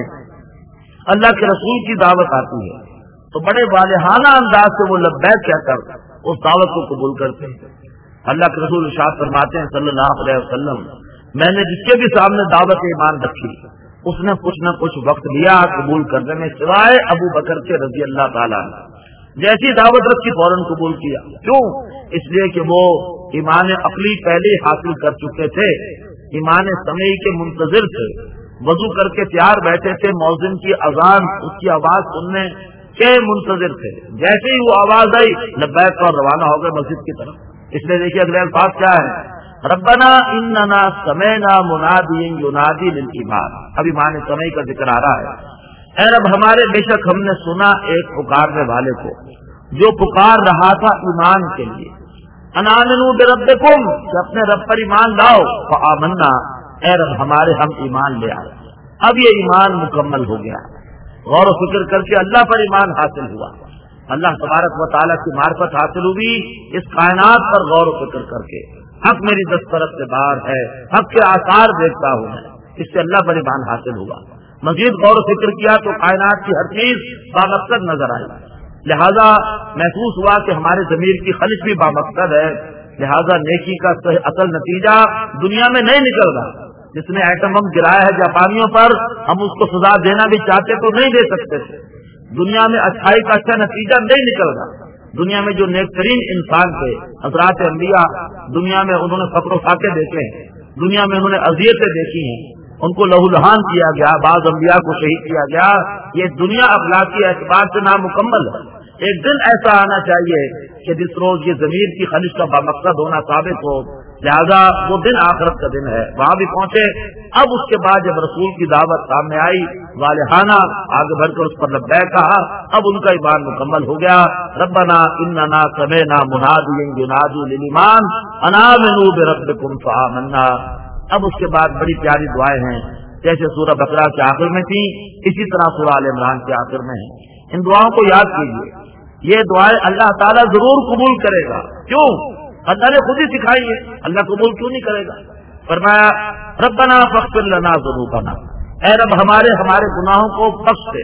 اللہ کے رسول کی دعوت آتی ہے تو بڑے والہانہ انداز سے وہ لبیک کہہ کر اس دعوت کو قبول کرتے ہیں۔ اللہ کے رسول ارشاد فرماتے ہیں صلی اللہ علیہ وسلم، میں نے جس کے بھی سامنے دعوت ایمان رکھی اس نے کچھ نہ کچھ وقت لیا قبول کرنے میں، سوائے ابو بکر کے رضی اللہ تعالیٰ عنہ، جیسی دعوت رکھی فوراً قبول کیا۔ کیوں؟ اس لیے کہ وہ ایمان عقلی پہلے حاصل کر چکے تھے، ایمان سمعی کے منتظر تھے، وضو کر کے تیار بیٹھے تھے، مؤذن کی اذان اس کی آواز سننے کے منتظر تھے، جیسے ہی وہ آواز آئی لبیک اور روانہ ہو گئے مسجد کی طرف۔ اس لیے دیکھیے اگلے الفاظ کیا ہے، ربنا اننا سمعنا منادیا ینادی للایمان، اب ایمان سمعی کا ذکر آ رہا ہے۔ اے رب ہمارے، بے شک ہم نے سنا ایک پکارنے والے کو جو پکار رہا تھا ایمان کے لیے، ان آمنوا بربکم، کہ اپنے رب پر ایمان لاؤ، فآمنا، اے رب ہمارے ہم ایمان لے آئے۔ اب یہ ایمان مکمل ہو گیا، غور و فکر کر کے اللہ پر ایمان حاصل ہوا، اللہ تبارک و تعالیٰ کی معرفت حاصل ہوئی اس کائنات پر غور و فکر کر کے، حق میری دسترس سے باہر ہے، حق کے آثار دیکھتا ہوں میں، اس سے اللہ پر ایمان حاصل ہوا۔ مزید غور و فکر کیا تو کائنات کی ہر چیز بامقصد نظر آئی، لہذا محسوس ہوا کہ ہمارے ضمیر کی خلش بھی بامقصد ہے، لہذا نیکی کا اصل نتیجہ دنیا میں نہیں نکل رہا۔ جس نے ایٹم بم گرایا ہے جاپانیوں پر، ہم اس کو سزا دینا بھی چاہتے تو نہیں دے سکتے تھے، دنیا میں اچھائی کا اچھا نتیجہ نہیں نکل رہا۔ دنیا میں جو نیک ترین انسان تھے حضرات انبیاء، دنیا میں انہوں نے فقر و فاقے دیکھے ہیں، دنیا میں انہوں نے اذیتیں دیکھی ہیں، ان کو لہو لہان کیا گیا، بعض انبیاء کو شہید کیا گیا، یہ دنیا اخلاقی اعتبار سے نامکمل ہے۔ ایک دن ایسا آنا چاہیے کہ جس روز یہ ضمیر کی خلش کا بامقصد ہونا ثابت ہو، لہذا وہ دن آخرت کا دن ہے، وہاں بھی پہنچے۔ اب اس کے بعد جب رسول کی دعوت سامنے آئی والہانہ آگے بڑھ کر اس پر لبیک کہا، اب ان کا ایمان مکمل ہو گیا۔ ربنا اننا سمعنا منادیا ینادی للایمان ان آمنوا بربکم فآمنا۔ اب اس کے بعد بڑی پیاری دعائیں ہیں، جیسے سورہ بقرہ کے آخر میں تھی اسی طرح سورہ آل عمران کے آخر میں ہیں۔ ان دعاؤں کو یاد کیجیے. یہ دعائیں اللہ تعالیٰ ضرور قبول کرے گا. کیوں؟ اللہ نے خود ہی سکھائی ہے. اللہ قبول کیوں نہیں کرے گا؟ فرمایا ربنا فاغفر لنا ذنوبنا، اے رب ہمارے ہمارے گناہوں کو بخش دے،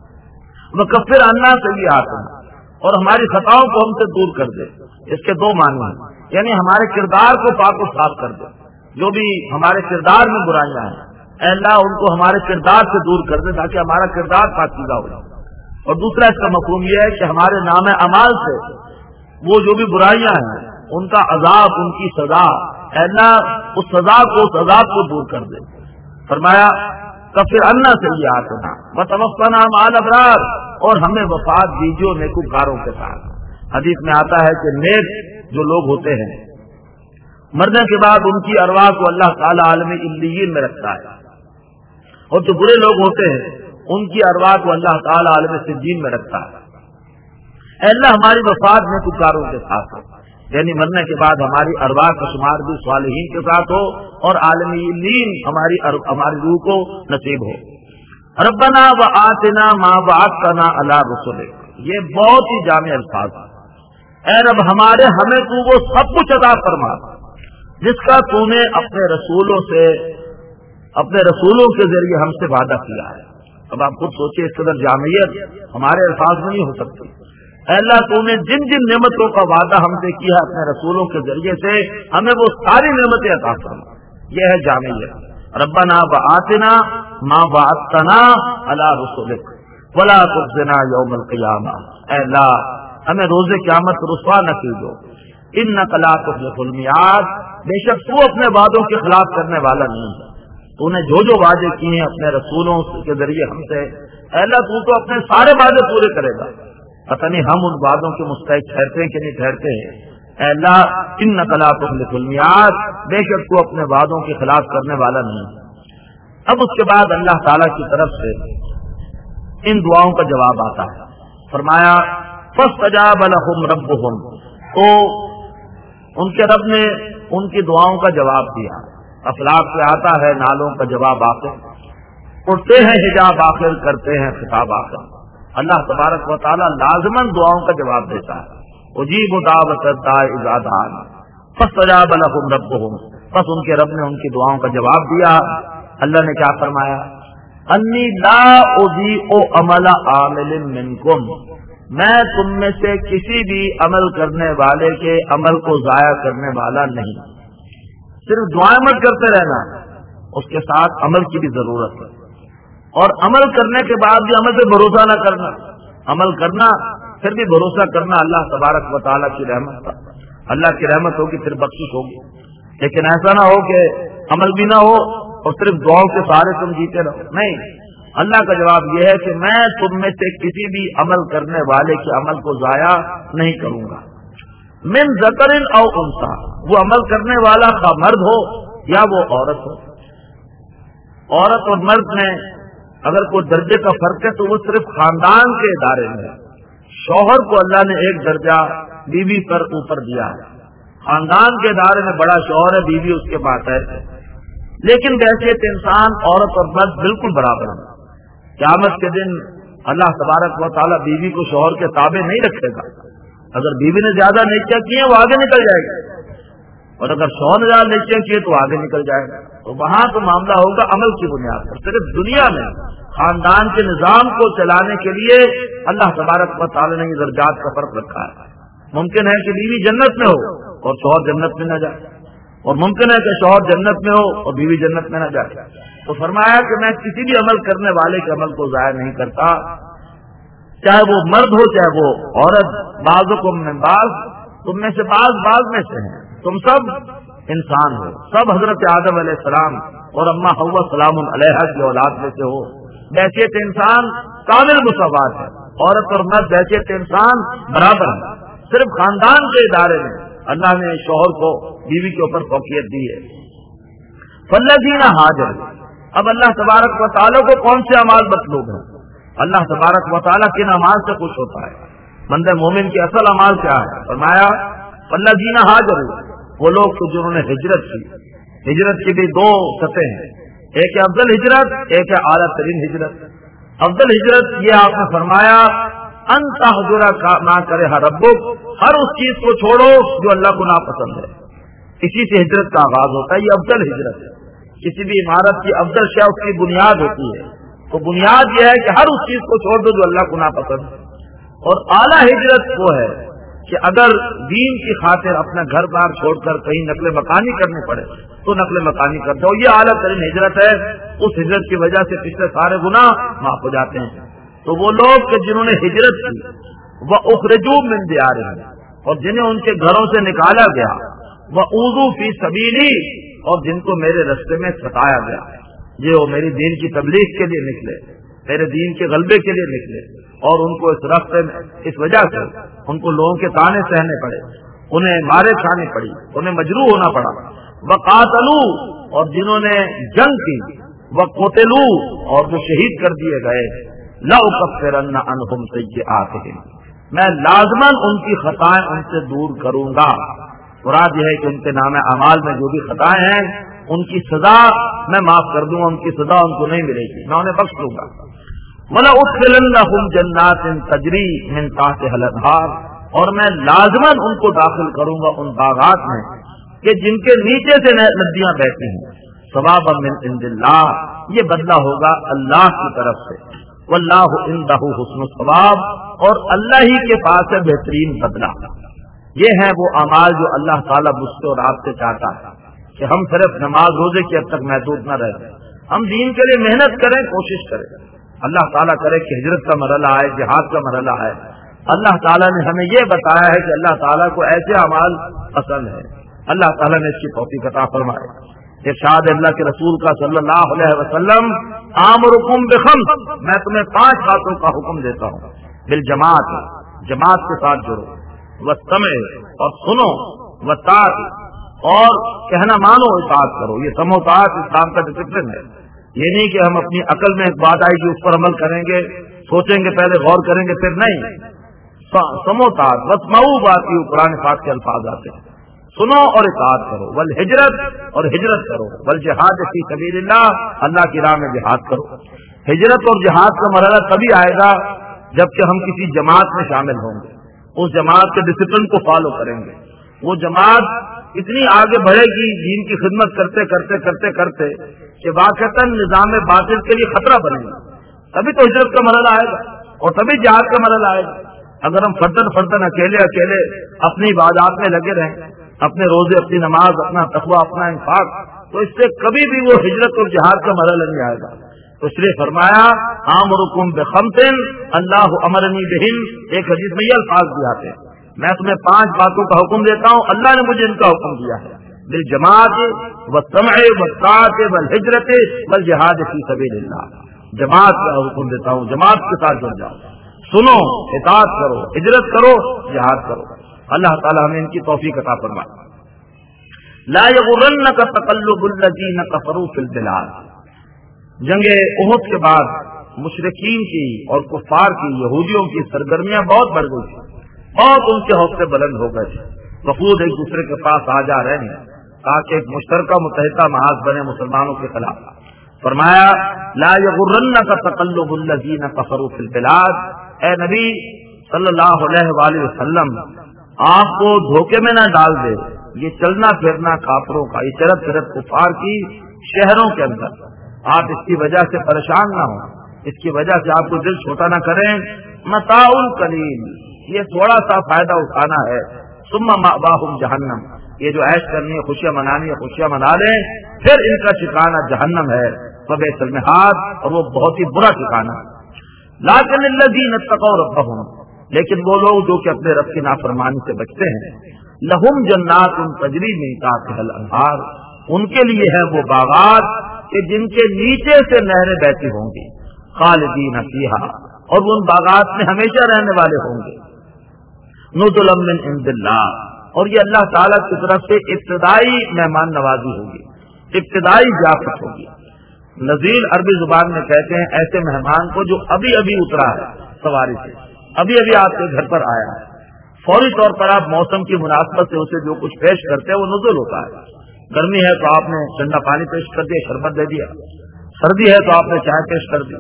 وکفر عنا سیئاتنا، اور ہماری خطاؤں کو ہم سے دور کر دے. اس کے دو معنی ہیں، یعنی ہمارے کردار کو پاک و صاف کر دے. جو بھی ہمارے کردار میں برائیاں ہیں اے اللہ ان کو ہمارے کردار سے دور کر دے تاکہ ہمارا کردار پاکیزہ ہو جائے. اور دوسرا اس کا مفہوم یہ ہے کہ ہمارے نام اعمال سے وہ جو بھی برائیاں ہیں ان کا عذاب، ان کی سزا، اے اللہ اس سزا کو اس عذاب کو دور کر دے. فرمایا کفر عنا سیئاتنا وتوفنا مع الابرار، اور ہمیں وفات دیجیے نیکوکاروں کے ساتھ. حدیث میں آتا ہے کہ نیک جو لوگ ہوتے ہیں مرنے کے بعد ان کی ارواح کو اللہ تعالی عالم علیین میں رکھتا ہے، اور جو برے لوگ ہوتے ہیں ان کی ارواح کو اللہ تعالی عالم سجین میں رکھتا ہے. اے اللہ ہماری وفات نیکوکاروں کے ساتھ ہو، یعنی مرنے کے بعد ہماری ارواح کا شمار بھی صالحین کے ساتھ ہو اور عالم علیین ہماری ہماری روح کو نصیب ہو. ربنا وآتنا ما وعدتنا علی رسلک، یہ بہت ہی جامع الفاظ ہیں. اے رب ہمارے ہمیں تو وہ سب کچھ عطا فرما جس کا تو نے اپنے رسولوں سے اپنے رسولوں کے ذریعے ہم سے وعدہ کیا ہے. اب آپ خود سوچیں اس قدر جامعیت ہمارے الفاظ میں نہیں ہو سکتی. اے اللہ تو نے جن جن نعمتوں کا وعدہ ہم سے کیا ہے اپنے رسولوں کے ذریعے سے ہمیں وہ ساری نعمتیں عطا فرما. یہ ہے جامعیت. ربنا وآتنا ما وعدتنا علی رسلک ولا تخزنا یوم القیامہ، اے اللہ ہمیں روز قیامت رسوا نہ کیجو. انک لا تخلف المیعاد، بے شک تو اپنے وعدوں کے خلاف کرنے والا نہیں ہے. تو نے جو جو وعدے کیے ہیں اپنے رسولوں کے ذریعے ہم سے، اے اللہ تو تو اپنے سارے وعدے پورے کرے گا. پتہ نہیں ہم ان وعدوں کے مستحق ٹھہرتے ہیں کہ نہیں ٹھہرتے ہیں. اے اللہ انک لا تخلف المیعاد، بے شک تو اپنے وعدوں کے خلاف کرنے والا نہیں ہے. اب اس کے بعد اللہ تعالیٰ کی طرف سے ان دعاؤں کا جواب آتا ہے. فرمایا فاستجاب لهم ربهم، تو ان کے رب نے ان کی دعاؤں کا جواب دیا. افلاق سے آتا ہے نالوں کا جواب آخر، اٹھتے ہیں حجاب آخر، کرتے ہیں خطاب آخر. اللہ تبارک و تعالیٰ لازماً دعاؤں کا جواب دیتا ہے. اجیب دعوت الداع اذا دعان فاستجاب لهم ربهم، بس ان کے رب نے ان کی دعاؤں کا جواب دیا. اللہ نے کیا فرمایا؟ انی لا اضیع عمل عامل منکم، میں تم میں سے کسی بھی عمل کرنے والے کے عمل کو ضائع کرنے والا نہیں. صرف دعائیں مت کرتے رہنا، اس کے ساتھ عمل کی بھی ضرورت ہے. اور عمل کرنے کے بعد بھی عمل پہ بھروسہ نہ کرنا. عمل کرنا پھر بھی بھروسہ کرنا اللہ تبارک و تعالیٰ کی رحمت کا. اللہ کی رحمت ہوگی پھر بخشش ہوگی. لیکن ایسا نہ ہو کہ عمل بھی نہ ہو اور صرف دعاؤں کے سہارے تم جیتے رہو. نہیں، اللہ کا جواب یہ ہے کہ میں تم میں سے کسی بھی عمل کرنے والے کے عمل کو ضائع نہیں کروں گا. من ذکر او انثی، وہ عمل کرنے والا خواہ مرد ہو یا وہ عورت ہو. عورت اور مرد میں اگر کوئی درجے کا فرق ہے تو وہ صرف خاندان کے ادارے میں ہے. شوہر کو اللہ نے ایک درجہ بیوی پر اوپر دیا ہے. خاندان کے ادارے میں بڑا شوہر ہے، بیوی اس کے بعد ہے. لیکن بحیثیت انسان عورت اور مرد بالکل برابر ہے. قیامت کے دن اللہ تبارک و تعالیٰ بیوی کو شوہر کے تابع نہیں رکھے گا. اگر بیوی نے زیادہ نیکیاں کی ہیں وہ آگے نکل جائے گا، اور اگر شوہر نے زیادہ نیکیاں کی تو آگے نکل جائے گا. تو وہاں تو معاملہ ہوگا عمل کی بنیاد پر. صرف دنیا میں خاندان کے نظام کو چلانے کے لیے اللہ تبارک و تعالیٰ نے یہ درجات کا فرق رکھا ہے. ممکن ہے کہ بیوی جنت میں ہو اور شوہر جنت میں نہ جائے، اور ممکن ہے کہ شوہر جنت میں ہو اور بیوی جنت میں نہ جائے. تو فرمایا کہ میں کسی بھی عمل کرنے والے کے عمل کو ضائع نہیں کرتا، چاہے وہ مرد ہو چاہے وہ عورت. بعضکم من بعض، تم میں سے بعض بعض میں سے ہیں. تم سب انسان ہو، سب حضرت آدم علیہ السلام اور اما حوا سلام علیہا کی اولاد میں سے ہو. بحیثیت انسان کامل مساوات ہے. عورت اور مرد بحیثیت انسان برابر ہے. صرف خاندان کے ادارے میں اللہ نے شوہر کو بیوی کے اوپر فوقیت دی ہے. فالذین ہاجروا، اب اللہ تبارک و تعالیٰ کو کون سے اعمال مطلوب ہیں؟ اللہ تبارک و تعالیٰ کن اعمال سے خوش ہوتا ہے؟ بندہ مومن کے اصل اعمال کیا ہے؟ فرمایا فالذین ہاجروا، وہ لوگ تو جنہوں نے ہجرت کی. ہجرت کی بھی دو سطح ہیں، ایک ہے افضل ہجرت، ایک ہے اعلیٰ ترین ہجرت. افضل ہجرت یہ آپ نے فرمایا ان تحجر نہ کرے ہر ربک، ہر اس چیز کو چھوڑو جو اللہ کو ناپسند ہے. اسی سے ہجرت کا آغاز ہوتا ہے. یہ افضل ہجرت ہے. کسی بھی عمارت کی افضل شے اس کی بنیاد ہوتی ہے. تو بنیاد یہ ہے کہ ہر اس چیز کو چھوڑ دو جو اللہ کو ناپسند ہے. اور اعلیٰ ہجرت وہ ہے کہ اگر دین کی خاطر اپنا گھر بار چھوڑ کر کہیں نقل مکانی کرنے پڑے تو نقل مکانی کر دو. یہ اعلیٰ ترین ہجرت ہے. اس ہجرت کی وجہ سے پچھلے سارے گناہ معاف ہو جاتے ہیں. تو وہ لوگ کہ جنہوں نے ہجرت کی وہ اخرجوا من دیارہم، اور جنہیں ان کے گھروں سے نکالا گیا، وہ اوذوا فی سبیلی، اور جن کو میرے رستے میں ستایا گیا. یہ وہ میری دین کی تبلیغ کے لیے نکلے، میرے دین کے غلبے کے لیے نکلے، اور ان کو اس راستے میں اس وجہ سے ان کو لوگوں کے تانے سہنے پڑے، انہیں مارے کھانے پڑی، انہیں مجروح ہونا پڑا. وقاتلوا، اور جنہوں نے جنگ کی، وقتلوا، اور جو شہید کر دیے گئے، لأکفرن عنہم سیئاتہم، میں لازماً ان کی خطائیں ان سے دور کروں گا. مراد یہ ہے کہ ان کے نام اعمال میں جو بھی خطائیں ہیں ان کی سزا میں معاف کر دوں گا، ان کی سزا ان کو نہیں ملے گی، میں انہیں بخش دوں گا. وَلَأُدْخِلَنَّهُمْ جَنَّاتٍ تَجْرِي مِن تَحْتِهَا الْأَنْهَارُ، اور میں لازماً ان کو داخل کروں گا ان باغات میں کہ جن کے نیچے سے ندیاں بہتی ہیں. ثوابا من عند اللہ، یہ بدلہ ہوگا اللہ کی طرف سے. واللہ عندہ حسن الثواب، اور اللہ ہی کے پاس ہے بہترین بدلہ. یہ ہیں وہ اعمال جو اللہ تعالیٰ مجھ سے اور آپ سے چاہتا ہے کہ ہم صرف نماز روزے کی حد تک محدود نہ رہیں، ہم دین کے لیے محنت کریں، کوشش کریں. اللہ تعالیٰ کرے کہ ہجرت کا مرحلہ آئے، جہاد کا مرحلہ آئے. اللہ تعالیٰ نے ہمیں یہ بتایا ہے کہ اللہ تعالیٰ کو ایسے اعمال پسند ہیں. اللہ تعالیٰ نے اس کی توفیق عطا فرمائے. ارشاد اللہ کے رسول کا صلی اللہ علیہ وسلم، آمرکم بخمس، میں تمہیں پانچ باتوں کا حکم دیتا ہوں. بالجماعت، جماعت کے ساتھ جڑو، والسمع، اور سنو، والطاعت، اور کہنا مانو، اطاعت کرو. یہ سمع و طاعت اسلام کا ڈسپلن ہے. یہ نہیں کہ ہم اپنی عقل میں ایک بات آئے گی اس پر عمل کریں گے، سوچیں گے، پہلے غور کریں گے، پھر نہیں. سمع و طاعت، واسمعوا باقی قرآن پاک کے الفاظ آتے ہیں. سنو اور اطاعت کرو. والہجرت، اور ہجرت کرو. والجہاد فی سبیل اللہ، اللہ کی راہ میں جہاد کرو. ہجرت اور جہاد کا مرحلہ تبھی آئے گا جبکہ ہم کسی جماعت میں شامل ہوں گے، اس جماعت کے ڈسپلن کو فالو کریں گے. وہ جماعت اتنی آگے بڑھے گی دین کی خدمت کرتے کرتے کرتے کرتے کہ واقعتاً نظام باطل کے لیے خطرہ بنے گا. تبھی تو ہجرت کا مرحلہ آئے گا اور تبھی جہاد کا مرحلہ آئے گا. اگر ہم فردن فردن اکیلے اکیلے اپنی عبادات میں لگے رہیں، اپنے روزے، اپنی نماز، اپنا تقوی، اپنا انفاق، تو اس سے کبھی بھی وہ ہجرت اور جہاد کا مرحلہ نہیں آئے گا. تو اس لیے فرمایا آمرکم بخمس، اللہ امرنی بہن. ایک حدیث میں یہ الفاظ بھی آتے ہیں، میں تمہیں پانچ باتوں کا حکم دیتا ہوں، اللہ نے مجھے ان کا حکم دیا ہے. بالجماعت، والسمع، والطاعت، والہجرت، والجہاد فی سبیل اللہ. جماعت کا حکم دیتا ہوں، جماعت کے ساتھ جڑ جاؤ، سنو، اطاعت کرو، ہجرت کرو، جہاد کرو. اللہ تعالیٰ ہمیں ان کی توفیق عطا فرمائے. لا یغرنک تقلب الذین کفروا فی البلاد. جنگ احد کے بعد مشرکین کی اور کفار کی، یہودیوں کی سرگرمیاں بہت بڑھ گئی تھیں، بہت ان کے حوصلے بلند ہو گئے. وفود ایک دوسرے کے پاس آ جا رہے ہیں تاکہ ایک مشترکہ متحدہ محاذ بنے مسلمانوں کے خلاف. فرمایا لا یغرنک تقلب الذین کفروا فی البلاد، اے نبی صلی اللہ علیہ وآلہ وسلم، آپ کو دھوکے میں نہ ڈال دے یہ چلنا پھرنا کافروں کا، یہ چرت چرت کفار کی شہروں کے اندر. آپ اس کی وجہ سے پریشان نہ ہوں، اس کی وجہ سے آپ کو دل چھوٹا نہ کریں. متاع قلیل، یہ تھوڑا سا فائدہ اٹھانا ہے. ثم مأواہم جہنم، یہ جو عیش کرنی ہے، خوشیاں منانی ہے، خوشیاں منا لیں، پھر ان کا ٹھکانہ جہنم ہے. فبئس المہاد، اور وہ بہت ہی برا ٹھکانہ. لیکن الذین اتقوا ربہم، لیکن وہ لوگ جو کہ اپنے رب کی نافرمانی سے بچتے ہیں، لہم جنات تجری من تحتها الانہار، ان کے لیے ہے وہ باغات کہ جن کے نیچے سے نہریں بہتی ہوں گی. خالدین فیہا، اور وہ ان باغات میں ہمیشہ رہنے والے ہوں گے. نزلا من عند اللہ، اور یہ اللہ تعالیٰ کی طرف سے ابتدائی مہمان نوازی ہوگی، ابتدائی ضیافت ہوگی. نزیل عربی زبان میں کہتے ہیں ایسے مہمان کو جو ابھی ابھی اترا ہے سواری سے، ابھی ابھی آپ کے گھر پر آیا ہے، فوری طور پر آپ موسم کی مناسبت سے اسے جو کچھ پیش کرتے ہیں وہ نزول ہوتا ہے. گرمی ہے تو آپ نے ٹھنڈا پانی پیش کر دیا، شربت دے دیا. سردی ہے تو آپ نے چائے پیش کر دی.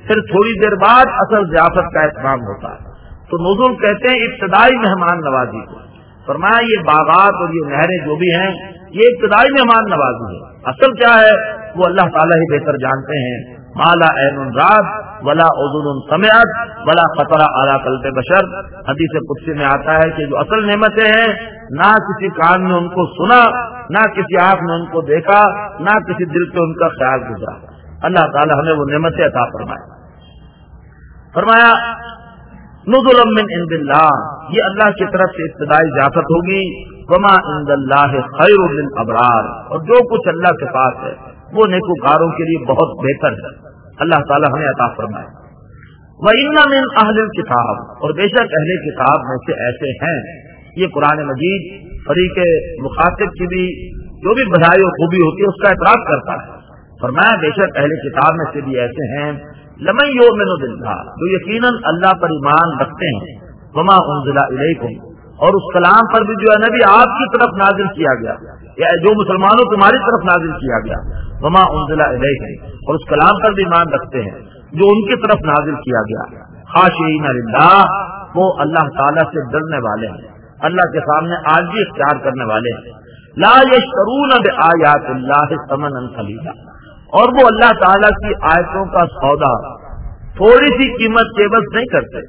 پھر تھوڑی دیر بعد اصل ضیافت کا اہتمام ہوتا ہے. تو نزول کہتے ہیں ابتدائی مہمان نوازی کو. فرمایا یہ باغات اور یہ نہریں جو بھی ہیں یہ ابتدائی مہمان نوازی ہے. اصل کیا ہے وہ اللہ تعالیٰ ہی بہتر جانتے ہیں. مالا عین رات ولا اذن سمعت ولا خطر علی قلب بشر. حدیث قدسی میں آتا ہے کہ جو اصل نعمتیں ہیں نہ کسی کان نے ان کو سنا, نہ کسی آنکھ نے ان کو دیکھا, نہ کسی دل پہ ان کا خیال گزرا. اللہ تعالیٰ ہمیں وہ نعمتیں عطا فرمائے. فرمایا نزل من عند اللہ, یہ اللہ کی طرف سے ابتدائی ضیافت ہوگی. وما عند اللہ خیر للابرار, اور جو کچھ اللہ کے پاس ہے وہ نیکوکاروں کے لیے بہت بہتر ہے. اللہ تعالیٰ ہمیں عطا فرمائے. وَإِنَّ مِنْ أَهْلِ الْكِتَابِ, اور بے شک اہل کتاب میں سے ایسے ہیں. یہ قرآن مجید فریق مخاطب کی بھی جو بھی بھلائی اور خوبی ہوتی ہے اس کا اعتراف کرتا ہے. فرمایا بے شک اہل کتاب میں سے بھی ایسے ہیں لَمَن يُؤْمِنُ بِاللَّهِ, جو یقیناً اللہ پر ایمان رکھتے ہیں. وَمَا أُنزِلَ إِلَيْكُمْ, اور اس کلام پر بھی جو ہے نبی آپ کی طرف نازل کیا گیا, یا جو مسلمانوں تمہاری طرف نازل کیا گیا. وما انزل الیکم, اور اس کلام پر بھی ایمان رکھتے ہیں جو ان کی طرف نازل کیا گیا. خاشعین للہ, وہ اللہ تعالیٰ سے ڈرنے والے ہیں, اللہ کے سامنے عاجزی اختیار کرنے والے ہیں. لا یشترون بآیات اللہ ثمنا قلیلا, اور وہ اللہ تعالیٰ کی آیتوں کا سودا تھوڑی سی قیمت کے بس نہیں کرتے.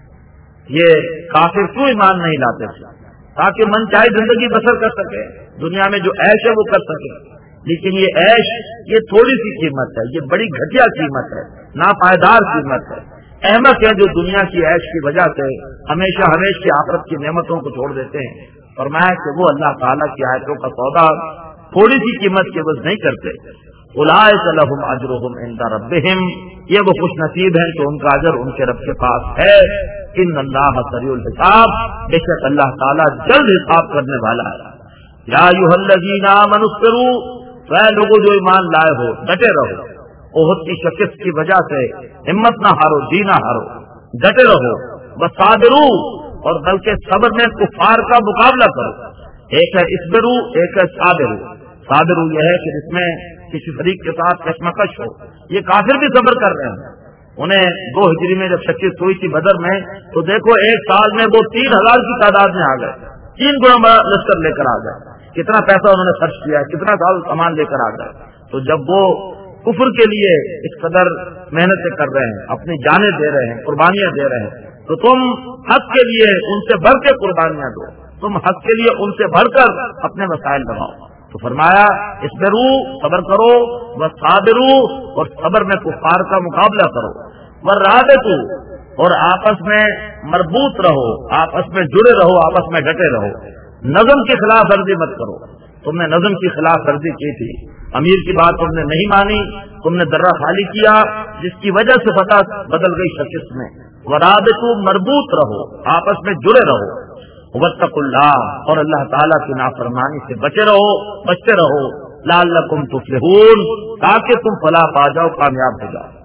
یہ کافر کیوں ایمان نہیں لاتے تھے؟ تاکہ من چاہے زندگی بسر کر سکے, دنیا میں جو عیش ہے وہ کر سکے. لیکن یہ عیش یہ تھوڑی سی قیمت ہے, یہ بڑی گھٹیا قیمت ہے, ناپائیدار قیمت ہے. احمق ہے جو دنیا کی عیش کی وجہ سے ہمیشہ ہمیشہ کی آخرت کی نعمتوں کو چھوڑ دیتے ہیں. فرمایا کہ وہ اللہ تعالیٰ کی آیتوں کا سودا تھوڑی سی قیمت کے بس نہیں کرتے. اولئک لہم اجرہم عند ربہم, یہ وہ خوش نصیب ہیں کہ ان کا اجر ان کے رب کے پاس ہے. ان اللہ سریع الحساب, بے شک اللہ تعالیٰ جلد حساب کرنے والا ہے. یا ایھا الذین آمنوا اصبروا, اے لوگوں جو ایمان لائے ہو ڈٹے رہو. احد کی شکست کی وجہ سے ہمت نہ ہارو, جی نہ ہارو, ڈٹے رہو. وصابروا, اور بلکہ صبر میں کفار کا مقابلہ کرو. ایک ہے اصبروا, ایک ہے صابروا. صابروا یہ ہے کہ جس میں کسی فریق کے ساتھ کشمکش ہو. یہ کافر بھی صبر کر رہے ہیں. انہیں دو ہجری میں جب شکست ہوئی تھی بدر میں, تو دیکھو ایک سال میں وہ تین ہزار کی تعداد میں آ گئے, تین گنا بڑا لشکر لے کر آ گئے. کتنا پیسہ انہوں نے خرچ کیا, کتنا سال سامان لے کر آ گئے. تو جب وہ کفر کے لیے اس قدر محنتیں کر رہے ہیں, اپنی جانیں دے رہے ہیں, قربانیاں دے رہے ہیں, تو تم حق کے لیے ان سے بڑھ کے قربانیاں دو, تم حق کے لیے ان سے بڑھ کر اپنے مسائل بناؤ. تو فرمایا اصبروا, صبر کرو, وصابروا, اور صبر میں کفار کا مقابلہ کرو. ورابطوا, اور آپس میں مربوط رہو, آپس میں جڑے رہو, آپس میں ڈٹے رہو. نظم کی خلاف ورزی مت کرو. تم نے نظم کی خلاف ورزی کی تھی, امیر کی بات تم نے نہیں مانی, تم نے درہ خالی کیا, جس کی وجہ سے فتح بدل گئی شکست میں. ورابطوا, مربوط رہو, آپس میں جڑے رہو. واتقوا اللہ, اور اللہ تعالیٰ کی نافرمانی سے بچے رہو, بچتے رہو. لعلکم تفلحون, تاکہ تم فلاح پا جاؤ, کامیاب ہو جاؤ.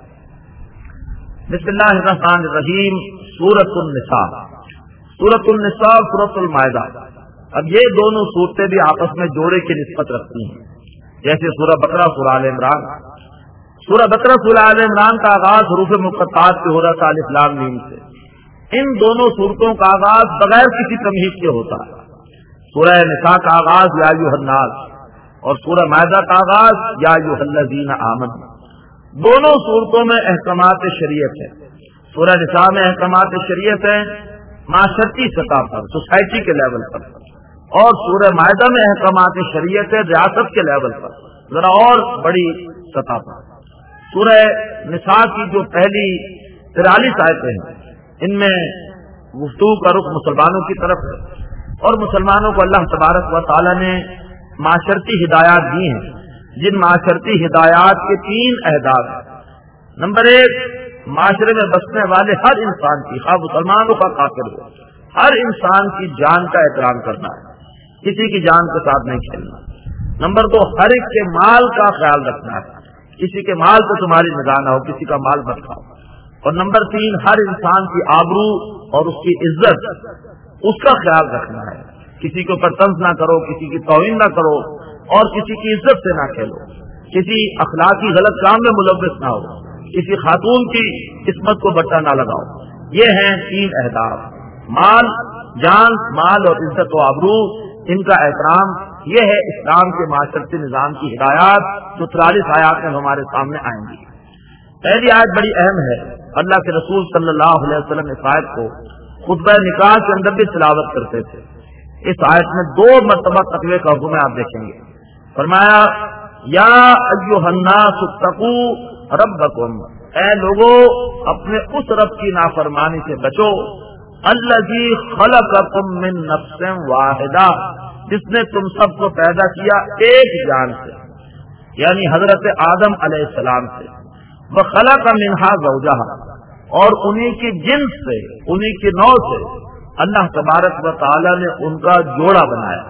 بسم اللہ الرحمن الرحیم. سورۃ النساء, سورۃ النساء, سورۃ المائدہ. اب یہ دونوں صورتیں بھی آپس میں جوڑے کی نسبت رکھتی ہیں, جیسے سورہ بقرہ, سورہ آل عمران. سورہ بقرہ, سورہ آل عمران کا آغاز حروف مقطعات سے ہو رہا تھا, الف لام میم سے. ان دونوں صورتوں کا آغاز بغیر کسی تمہید کے ہوتا ہے. سورہ نساء کا آغاز یا ایھا الناس, اور سورہ مائدہ کا آغاز یا ایھا الذین آمنوا. دونوں صورتوں میں احکامات شریعت ہے. سورہ نساء میں احکامات شریعت ہے معاشرتی سطح پر, سوسائٹی کے لیول پر, اور سورہ مائدہ میں احکامات شریعت ہے ریاست کے لیول پر, ذرا اور بڑی سطح پر. سورہ نساء کی جو پہلی ترالیس آیتیں ہیں ان میں گفتگو کا رخ مسلمانوں کی طرف ہے, اور مسلمانوں کو اللہ تبارک و تعالی نے معاشرتی ہدایات دی ہیں, جن معاشرتی ہدایات کے تین اہداف ہیں. نمبر ایک, معاشرے میں بسنے والے ہر انسان کی, خواہ مسلمانوں کا کافر ہو, ہر انسان کی جان کا احترام کرنا ہے, کسی کی جان کے ساتھ نہیں کھیلنا. نمبر دو, ہر ایک کے مال کا خیال رکھنا ہے, کسی کے مال پہ تمہاری نگاہ نہ ہو, کسی کا مال مت کھاؤ. اور نمبر تین, ہر انسان کی آبرو اور اس کی عزت اس کا خیال رکھنا ہے, کسی کے اوپر طنز نہ کرو, کسی کی توہین نہ کرو, اور کسی کی عزت سے نہ کھیلو, کسی اخلاقی غلط کام میں ملوث نہ ہو, کسی خاتون کی قسمت کو بٹا نہ لگاؤ. یہ ہیں تین اہداف: مال، جان، مال اور عزت و آبرو، ان کا احترام. یہ ہے اسلام کے معاشرتی نظام کی ہدایات جو چالیس آیات میں ہمارے سامنے آئیں گی. پہلی آیت بڑی اہم ہے. اللہ کے رسول صلی اللہ علیہ وسلم اس آیت کو خطبہ نکاح کے اندر بھی تلاوت کرتے تھے. اس آیت میں دو مرتبہ تقوی کا حکم آپ دیکھیں گے. فرمایا یا ایھا الناس اتقوا ربکم، اے لوگوں اپنے اس رب کی نافرمانی سے بچو، الذی خلقکم من نفس واحدہ، جس نے تم سب کو پیدا کیا ایک جان سے، یعنی حضرت آدم علیہ السلام سے. وخلق منہا زوجہا، اور انہی کی جنس سے، انہی کی نوع سے اللہ تبارک و تعالی نے ان کا جوڑا بنایا.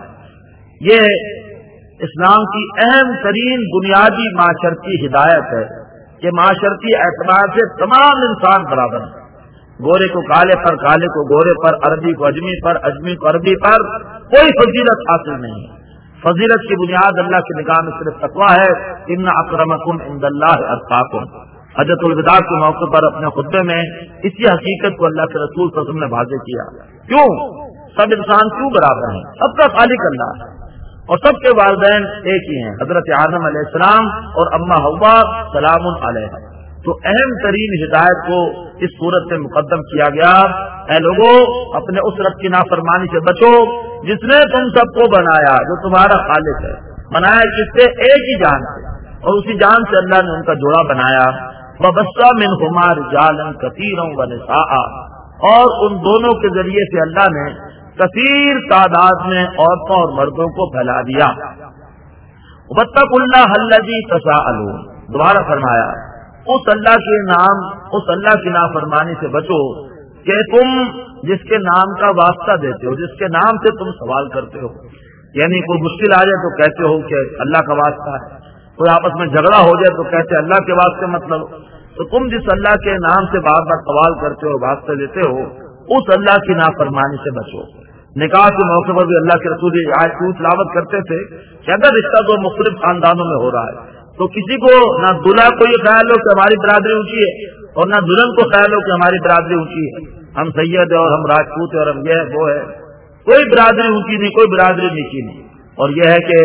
یہ اسلام کی اہم ترین بنیادی معاشرتی ہدایت ہے کہ معاشرتی اعتبار سے تمام انسان برابر ہیں. گورے کو کالے پر، کالے کو گورے پر، عربی کو اجمی پر، اجمی کو عربی پر کوئی فضیلت حاصل نہیں ہے. فضیلت کی بنیاد اللہ کی نگاہ میں صرف تقویٰ ہے. ان اکرمکم عند اللہ اتقاکم. حجۃ الوداع کے موقع پر اپنے خطبے میں اسی حقیقت کو اللہ کے رسول صلی اللہ علیہ وسلم نے واضح کیا. کیوں؟ سب انسان کیوں برابر ہیں؟ سب کا خالق اللہ ہے اور سب کے والدین ایک ہی ہیں، حضرت آدم علیہ السلام اور اما حوا سلام علیہ. تو اہم ترین ہدایت کو اس صورت میں مقدم کیا گیا. اے لوگوں اپنے اس رب کی نافرمانی سے بچو جس نے تم سب کو بنایا، جو تمہارا خالق ہے. بنایا کس سے؟ ایک ہی جان سے، اور اسی جان سے اللہ نے ان کا جوڑا بنایا. وَبَثَّ مِنْهُمَا رِجَالًا كَثِيرًا وَنِسَاءً، اور ان دونوں کے ذریعے سے اللہ نے کثیر تعداد میں عورتوں اور مردوں کو پھیلا دیا. وَاتَّقُوا اللَّهَ الَّذِي تَسَاءَلُونَ، دوبارہ فرمایا اس اللہ کے نام، اس اللہ کی نافرمانی سے بچو کہ تم جس کے نام کا واسطہ دیتے ہو، جس کے نام سے تم سوال کرتے ہو. یعنی کوئی مشکل آ جائے تو کہتے ہو کہ اللہ کا واسطہ ہے، کوئی آپس میں جھگڑا ہو جائے تو کہتے اللہ کے واسطے مطلب. تو تم جس اللہ کے نام سے بار بار سوال کرتے ہو، واسطے دیتے ہو، اس اللہ کی نافرمانی سے بچو. نکاح کے موقع پر بھی اللہ کے رسول آیت کی تلاوت کرتے تھے کہ اگر رشتہ تو مختلف خاندانوں میں ہو رہا ہے تو کسی کو نہ دلہا کو یہ خیال ہو کہ ہماری برادری اونچی ہے اور نہ دلہن کو خیال ہو کہ ہماری برادری اونچی ہے، ہم سید ہے اور ہم راجپوت ہے اور ہم یہ ہے وہ ہے. کوئی برادری اونچی نہیں، کوئی برادری نیچی نہیں. اور یہ ہے کہ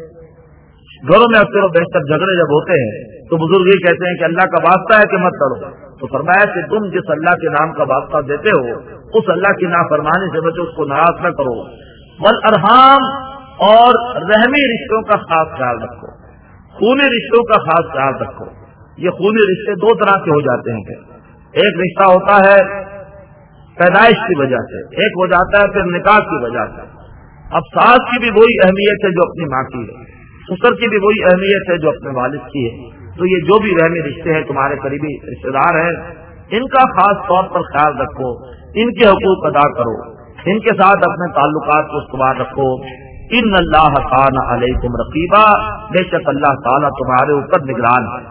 گھروں میں اکثر و بیشتر جھگڑے جب ہوتے ہیں تو بزرگ یہ کہتے ہیں کہ اللہ کا واسطہ ہے کہ مت کرو. تو فرمایا کہ تم جس اللہ کے نام کا واسطہ دیتے ہو اس اللہ کی نافرمانی سے بچو، اس کو ناراض نہ کرو. والارحام، اور رحمی رشتوں کا خاص خیال رکھو، خونی رشتوں کا خاص خیال رکھو. یہ خونی رشتے دو طرح کے ہو جاتے ہیں. ایک رشتہ ہوتا ہے پیدائش کی وجہ سے، ایک ہو جاتا ہے پھر نکاح کی وجہ سے. اب ساس کی بھی وہی اہمیت ہے جو اپنی ماں کی ہے، سسر کی بھی وہی اہمیت ہے جو اپنے والد کی ہے. تو یہ جو بھی رحمی رشتے ہیں، تمہارے قریبی رشتے دار ہیں، ان کا خاص طور پر خیال رکھو، ان کے حقوق ادا کرو، ان کے ساتھ اپنے تعلقات کو استوار رکھو. ان اللہ کان علیکم رقیبا، بے شک اللہ تعالیٰ تمہارے اوپر نگران ہے.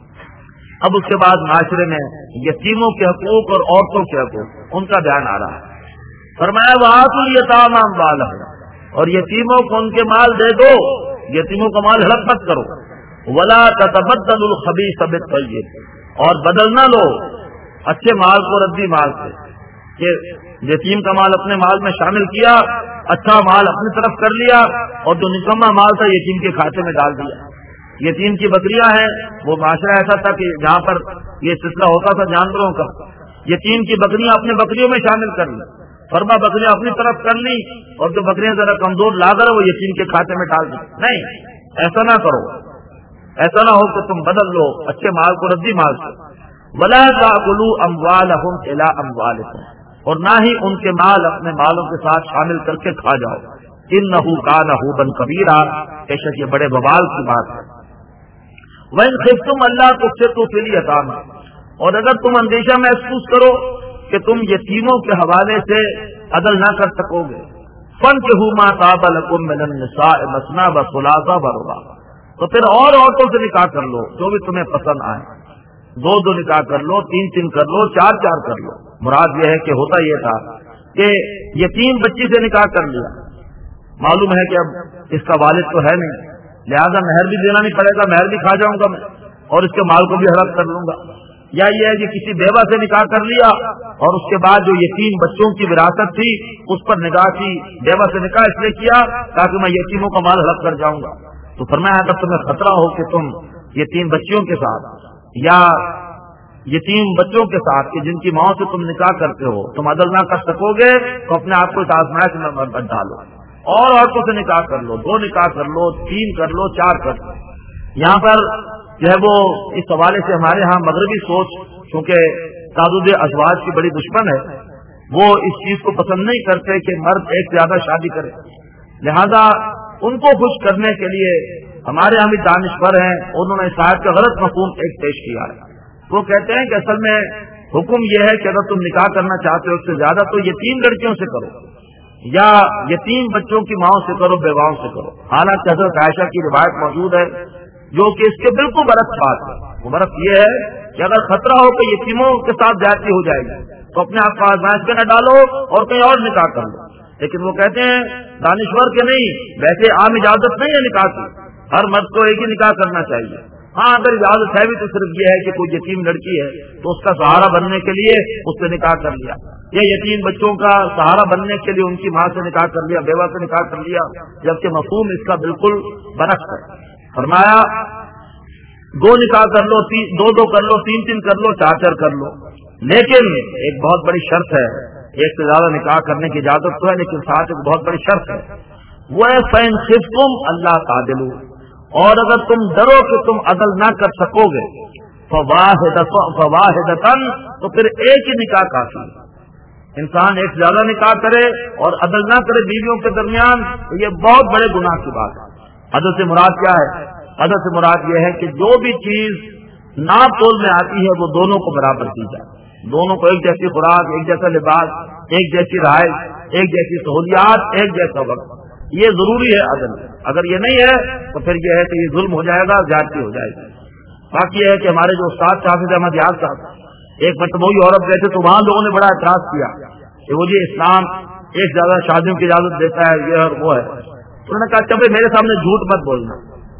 اب اس کے بعد معاشرے میں یتیموں کے حقوق اور عورتوں کے حقوق، ان کا بیان آ رہا ہے. فرمایا وآتوا الیتامی اموالہم، اور یتیموں کو ان کے مال دے دو، یتیموں کا مال ہڑپ مت کرو. ولا تتبدلوا الخبیث بالطیب، اور بدل نہ لو اچھے مال کو ردی مال سے، کہ یتیم کا مال اپنے مال میں شامل کیا، اچھا مال اپنی طرف کر لیا، اور جو نکما مال تھا یتیم کے کھاتے میں ڈال دیا. یتیم کی بکریاں ہیں، وہ معاشرہ ایسا تھا کہ جہاں پر یہ سلسلہ ہوتا تھا جانوروں کا، یتیم کی بکریاں اپنے بکریوں میں شامل کر لی، فرما بکریاں اپنی طرف کر لی، اور جو بکریاں ذرا کمزور لا کر وہ یتیم کے کھاتے میں ڈال دی. نہیں، ایسا نہ کرو، ایسا نہ ہو کہ تم بدل لو اچھے مال کو ردی مال سے. ولا تاکلوا اموالہم الی اموالکم، اور نہ ہی ان کے مال اپنے مالوں کے ساتھ شامل کر کے کھا جاؤ. انہ کان حوبا کبیرا، بے شک یہ بڑے بوال کی بات ہے. وَإِنْ خِفْتُمْ أَلَّا تُقْسِطُوا فِي الْيَتَامَىٰ، اور اگر تم اندیشہ محسوس کرو کہ تم یتیموں کے حوالے سے عدل نہ کر سکو گے، فَانكِحُوا مَا طَابَ لَكُم مِّنَ النِّسَاءِ مَثْنَىٰ وَثُلَاثَ وَرُبَاعَ، تو پھر اور عورتوں سے نکاح کر لو جو بھی تمہیں پسند آئے. دو دو نکاح کر لو، تین تین کر لو، چار چار کر لو. مراد یہ ہے کہ ہوتا یہ تھا کہ یتیم بچی سے نکاح کر لیا، معلوم ہے کہ اب اس کا والد تو ہے نہیں، لہذا مہر بھی دینا نہیں پڑے گا، مہر بھی کھا جاؤں گا میں اور اس کے مال کو بھی ہڑپ کر لوں گا. یا یہ ہے کہ کسی بیوہ سے نکاح کر لیا اور اس کے بعد جو یتیم بچوں کی وراثت تھی اس پر نگاہ کی، بیوہ سے نکاح اس لیے کیا تاکہ میں یتیموں کا مال ہڑپ کر جاؤں گا. تو فرمایا اگر تمہیں خطرہ ہو کہ تم یتیم بچیوں کے ساتھ یا یتیم بچوں کے ساتھ کہ جن کی ماں سے تم نکاح کرتے ہو تم عدل نہ کر سکو گے تو اپنے آپ کو اس آزمائش میں مت ڈالو، اور عورتوں سے نکاح کر لو، دو نکاح کر لو، تین کر لو، چار کر لو. یہاں پر جو ہے وہ اس حوالے سے ہمارے ہاں مغربی سوچ، چونکہ تعدد ازواج کی بڑی دشمن ہے، وہ اس چیز کو پسند نہیں کرتے کہ مرد ایک زیادہ شادی کرے، لہذا ان کو خوش کرنے کے لیے ہمارے ہاں بھی دانشور ہیں، انہوں نے اس آیت کا غلط مفہوم ایک پیش کیا ہے. وہ کہتے ہیں کہ اصل میں حکم یہ ہے کہ اگر تم نکاح کرنا چاہتے ہو اس سے زیادہ تو یتیم لڑکیوں سے کرو یا یتیم بچوں کی ماؤں سے کرو، بیواؤں سے کرو. حالانکہ حضرت عائشہ کی روایت موجود ہے جو کہ اس کے بالکل برعکس بات ہے. وہ برعکس یہ ہے کہ اگر خطرہ ہو کہ یتیموں کے ساتھ زیادتی ہو جائے گی تو اپنے آپ کو آزمائش میں نہ ڈالو اور کہیں اور نکاح کر لو. لیکن وہ کہتے ہیں دانشور کے نہیں، ویسے عام اجازت نہیں ہے نکاح کی، ہر مرد کو ایک ہی نکاح کرنا چاہیے. ہاں اگر اجازت ہے بھی تو صرف یہ ہے کہ کوئی یتیم لڑکی ہے تو اس کا سہارا بننے کے لیے اس سے نکاح کر لیا، یا یتیم بچوں کا سہارا بننے کے لیے ان کی ماں سے نکاح کر لیا، بیوہ سے نکاح کر لیا، جبکہ مفہوم اس کا بالکل برعکس ہے. فرمایا دو نکاح کر لو، دو دو کر لو، تین تین کر لو، چار چار کر لو، لیکن ایک بہت بڑی شرط ہے. ایک سے زیادہ نکاح کرنے کی اجازت تو ہے لیکن ساتھ ایک بہت بڑی شرط ہے، وہ ہے فَإِنْ خِفْتُمْ أَلَّا تَعْدِلُوا، اور اگر تم ڈرو کہ تم عدل نہ کر سکو گے فَوَاحِدَةً، تو پھر ایک ہی نکاح کافی ہے. انسان ایک زیادہ نکاح کرے اور عدل نہ کرے بیویوں کے درمیان تو یہ بہت بڑے گناہ کی بات ہے. عدل سے مراد کیا ہے؟ عدل سے مراد یہ ہے کہ جو بھی چیز ناپ تول میں آتی ہے وہ دونوں کو برابر دی جائے، دونوں کو ایک جیسی خوراک، ایک جیسا لباس، ایک جیسی رہائش، ایک جیسی سہولیات، ایک جیسا وقت، یہ ضروری ہے عدل. اگر یہ نہیں ہے تو پھر یہ ہے کہ یہ ظلم ہو جائے گا، زیادتی ہو جائے گی. باقی یہ ہے کہ ہمارے جو استاد حافظ احمد یاد صاحب ایک مرتبہ عورت گئے تھے تو وہاں لوگوں نے بڑا اعتراض کیا کہ وہ جی اسلام ایک زیادہ شادیوں کی اجازت دیتا ہے، یہ اور وہ ہے. انہوں نے کہا چلے میرے سامنے جھوٹ مت بولنا،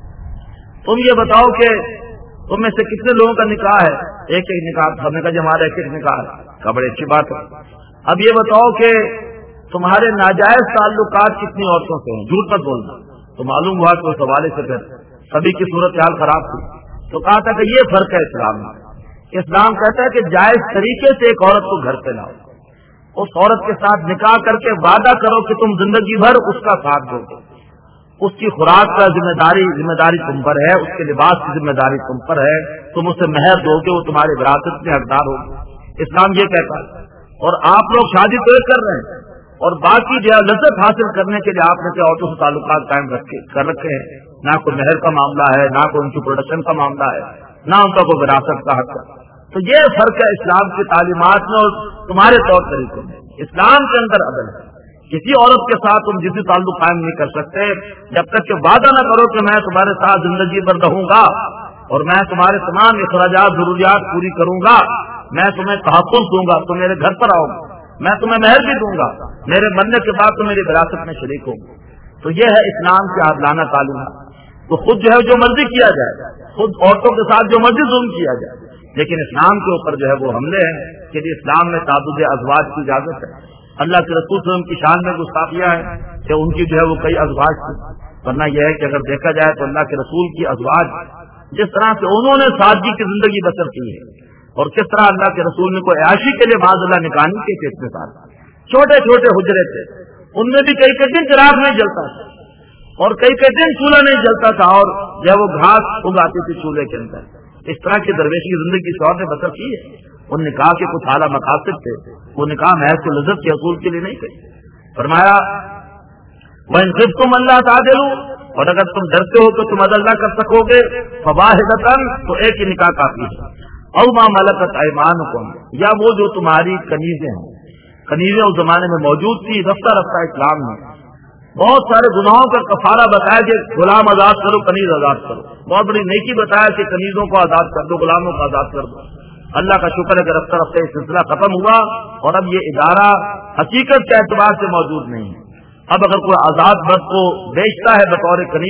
تم یہ بتاؤ کہ تم میں سے کتنے لوگوں کا نکاح ہے؟ ایک ایک نکاح. ہم نے کہا جی ہمارا ایک ایک نکاح ہے. کہا بڑی اچھی بات ہے. اب یہ بتاؤ کہ تمہارے ناجائز تعلقات کتنی عورتوں سے ہیں؟ جھوٹ مت بولنا. تو معلوم ہوا کہ اس حوالے سے پھر سبھی کی صورت حال خراب تھی. تو کہا تھا کہ یہ فرق ہے اسلام میں. اسلام کہتا ہے کہ جائز طریقے سے ایک عورت کو گھر پہ لاؤ، اس عورت کے ساتھ نکاح کر کے وعدہ کرو کہ تم زندگی بھر اس کا ساتھ دو گے، اس کی خوراک کا ذمہ داری ذمہ داری تم پر ہے، اس کے لباس کی ذمہ داری تم پر ہے، تم اسے مہر دو گے، وہ تمہارے وراثت میں حقدار ہوگی. اسلام یہ کہتا ہے. اور آپ لوگ شادی تو کر رہے ہیں اور باقی جو لذت حاصل کرنے کے لیے آپ نے سے عورتوں سے تعلقات قائم رکھے کر رکھے ہیں. نہ کوئی مہر کا معاملہ ہے، نہ کوئی ان کی پروڈکشن کا معاملہ ہے، نہ ان کا کوئی وراثت کا حق ہے. تو یہ فرق ہے اسلام کی تعلیمات میں اور تمہارے طور طریقوں میں. اسلام کے اندر عدل ہے. کسی عورت کے ساتھ تم جسی تعلق قائم نہیں کر سکتے جب تک کہ وعدہ نہ کرو کہ میں تمہارے ساتھ زندگی بھر رہوں گا اور میں تمہارے تمام اخراجات ضروریات پوری کروں گا، میں تمہیں تحفظ دوں گا، تم میرے گھر پر آؤ گا، میں تمہیں مہر بھی دوں گا، میرے مرنے کے بعد تم میری وراثت میں شریک ہوں. تو یہ ہے اسلام کی عادلانہ تعلیمات. تو خود جو ہے جو مرضی کیا جائے، خود عورتوں کے ساتھ جو مرضی ظلم کیا جائے، لیکن اسلام کے اوپر جو ہے وہ حملے ہیں کہ اسلام میں تعدد ازواج کی اجازت ہے. اللہ کے رسول صلی اللہ علیہ وسلم کی شان میں گستاخیاں ہیں کہ ان کی جو ہے وہ کئی ازواج تھی. ورنہ یہ ہے کہ اگر دیکھا جائے تو اللہ کے رسول کی ازواج جس طرح سے انہوں نے سادگی کی زندگی بسر کی ہے اور کس طرح اللہ کے رسول نے کوئی عیاشی کے لیے معاذ اللہ نکاح کے تھے، اس کے ساتھ چھوٹے چھوٹے حجرے تھے، ان میں بھی کئی کئی دن چراغ نہیں جلتا تھا اور کئی کئی دن چولہا نہیں جلتا تھا اور جو وہ گھاس اگاتی تھی چولہے کے اندر. اس طرح کی درویشی کی زندگی شوہر نے بسر کی ہے. ان نکاح کے کچھ اعلیٰ مقاصد تھے، وہ نکاح محض کو لذت کے حصول کے لیے نہیں تھے. فرمایا وَإِنْ خِفْتُمْ أَلَّا تَعْدِلُوا، اور اگر تم ڈرتے ہو کہ تم عدل نہ کر سکو گے فَوَاحِدَةً، تو ایک ہی نکاح کافی ہے. أَوْ مَا مَلَكَتْ أَيْمَانُكُمْ، یا وہ جو تمہاری کنیزیں ہیں. کنیزیں اس زمانے میں موجود تھی. رفتہ رفتہ اسلام میں بہت سارے گناہوں کا کفارہ بتایا کہ غلام آزاد کرو، کنیز آزاد کرو. بہت بڑی نیکی بتایا کہ کنیزوں کو آزاد کر دو، غلاموں کو آزاد کر دو. اللہ کا شکر ہے کہ رفتہ رفتہ یہ سلسلہ ختم ہوا اور اب یہ ادارہ حقیقت کے اعتبار سے موجود نہیں ہے. اب اگر کوئی آزاد مرد کو بیچتا ہے بطور کنیز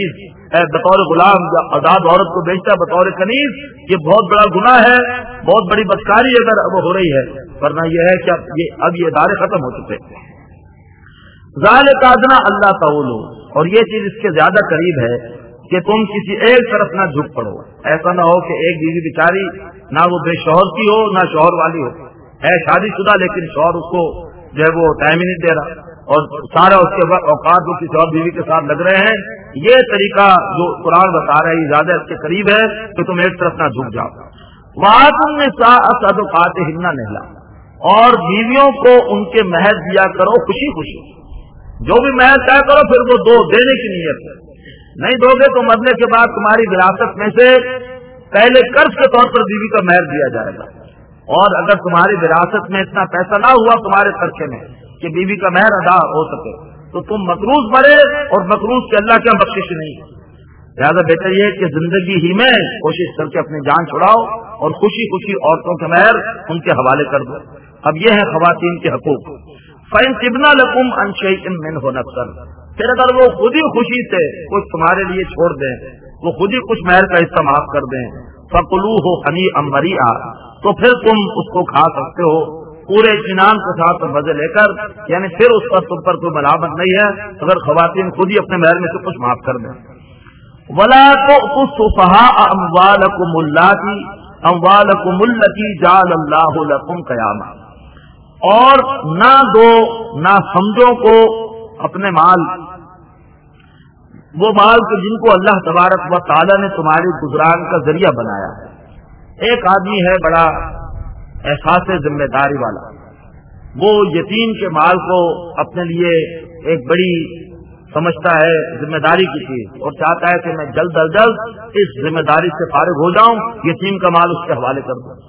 بطور غلام یا آزاد عورت کو بیچتا ہے بطور کنیز، یہ بہت بڑا گناہ ہے، بہت بڑی بدکاری اگر اب ہو رہی ہے، ورنہ یہ ہے کہ اب یہ اب یہ ادارے ختم ہو چکے ہیں۔ ذالک ادنیٰ اللہ تعولوا، اور یہ چیز اس کے زیادہ قریب ہے کہ تم کسی ایک طرف نہ جھک پڑو، ایسا نہ ہو کہ ایک بیوی بیچاری نہ وہ بے شوہر کی ہو نہ شوہر والی ہو، ہے شادی شدہ لیکن شوہر اس کو جو ہے وہ ٹائم ہی نہیں دے رہا اور سارا اس کے اوقات وہ کسی اور بیوی کے ساتھ لگ رہے ہیں۔ یہ طریقہ جو قرآن بتا رہا ہے یہ زیادہ اس کے قریب ہے کہ تم ایک طرف نہ جھک جاؤ۔ وَآتُوا النِّسَاءَ صَدُقَاتِهِنَّ نِحْلًا، اور بیویوں کو ان کے مہر دیا کرو خوشی خوشی، جو بھی مہر طے کرو پھر وہ دو دینے کی نیت ہے، نہیں دو گے تو مرنے کے بعد تمہاری وراثت میں سے پہلے قرض کے طور پر بیوی کا مہر دیا جائے گا، اور اگر تمہاری وراثت میں اتنا پیسہ نہ ہوا تمہارے خرچے میں کہ بیوی کا مہر ادا ہو سکے تو تم مقروض مرے، اور مقروض کے اللہ کیا بخشش نہیں۔ لہٰذا بہتر یہ کہ زندگی ہی میں کوشش کر کے اپنی جان چھڑاؤ اور خوشی خوشی عورتوں کے مہر ان کے حوالے کر دو۔ اب یہ ہے خواتین کے حقوق۔ فَإِن طِبْنَ لَكُمْ عَنْ شَيْءٍ مِّنْهُ نَفْسًا، پھر اگر وہ خود ہی خوشی سے کچھ تمہارے لیے چھوڑ دیں، وہ خود ہی کچھ مہر کا حصہ معاف کر دیں، فَكُلُوهُ هَنِيئًا مَرِيئًا، تو پھر تم اس کو کھا سکتے ہو پورے اطمینان کے ساتھ مزے لے کر، یعنی پھر اس پر تم پر کوئی ملامت نہیں ہے اگر خواتین خود ہی اپنے مہر میں سے کچھ معاف کر دیں۔ وَلَا تُؤْتُوا السُّفَهَاءَ أَمْوَالَكُمُ اللَّاتِي أَمْوَالَكُمُ الَّتِي جَعَلَ اللَّهُ لَكُمْ قِيَامًا، اور نہ دو نہ سمجھو کو اپنے مال، وہ مال کو جن کو اللہ تبارک و تعالی نے تمہاری گزران کا ذریعہ بنایا ہے۔ ایک آدمی ہے بڑا احساس ذمہ داری والا، وہ یتیم کے مال کو اپنے لیے ایک بڑی سمجھتا ہے ذمہ داری کی چیز، اور چاہتا ہے کہ میں جلد از جلد اس ذمہ داری سے فارغ ہو جاؤں، یتیم کا مال اس کے حوالے کر دوں۔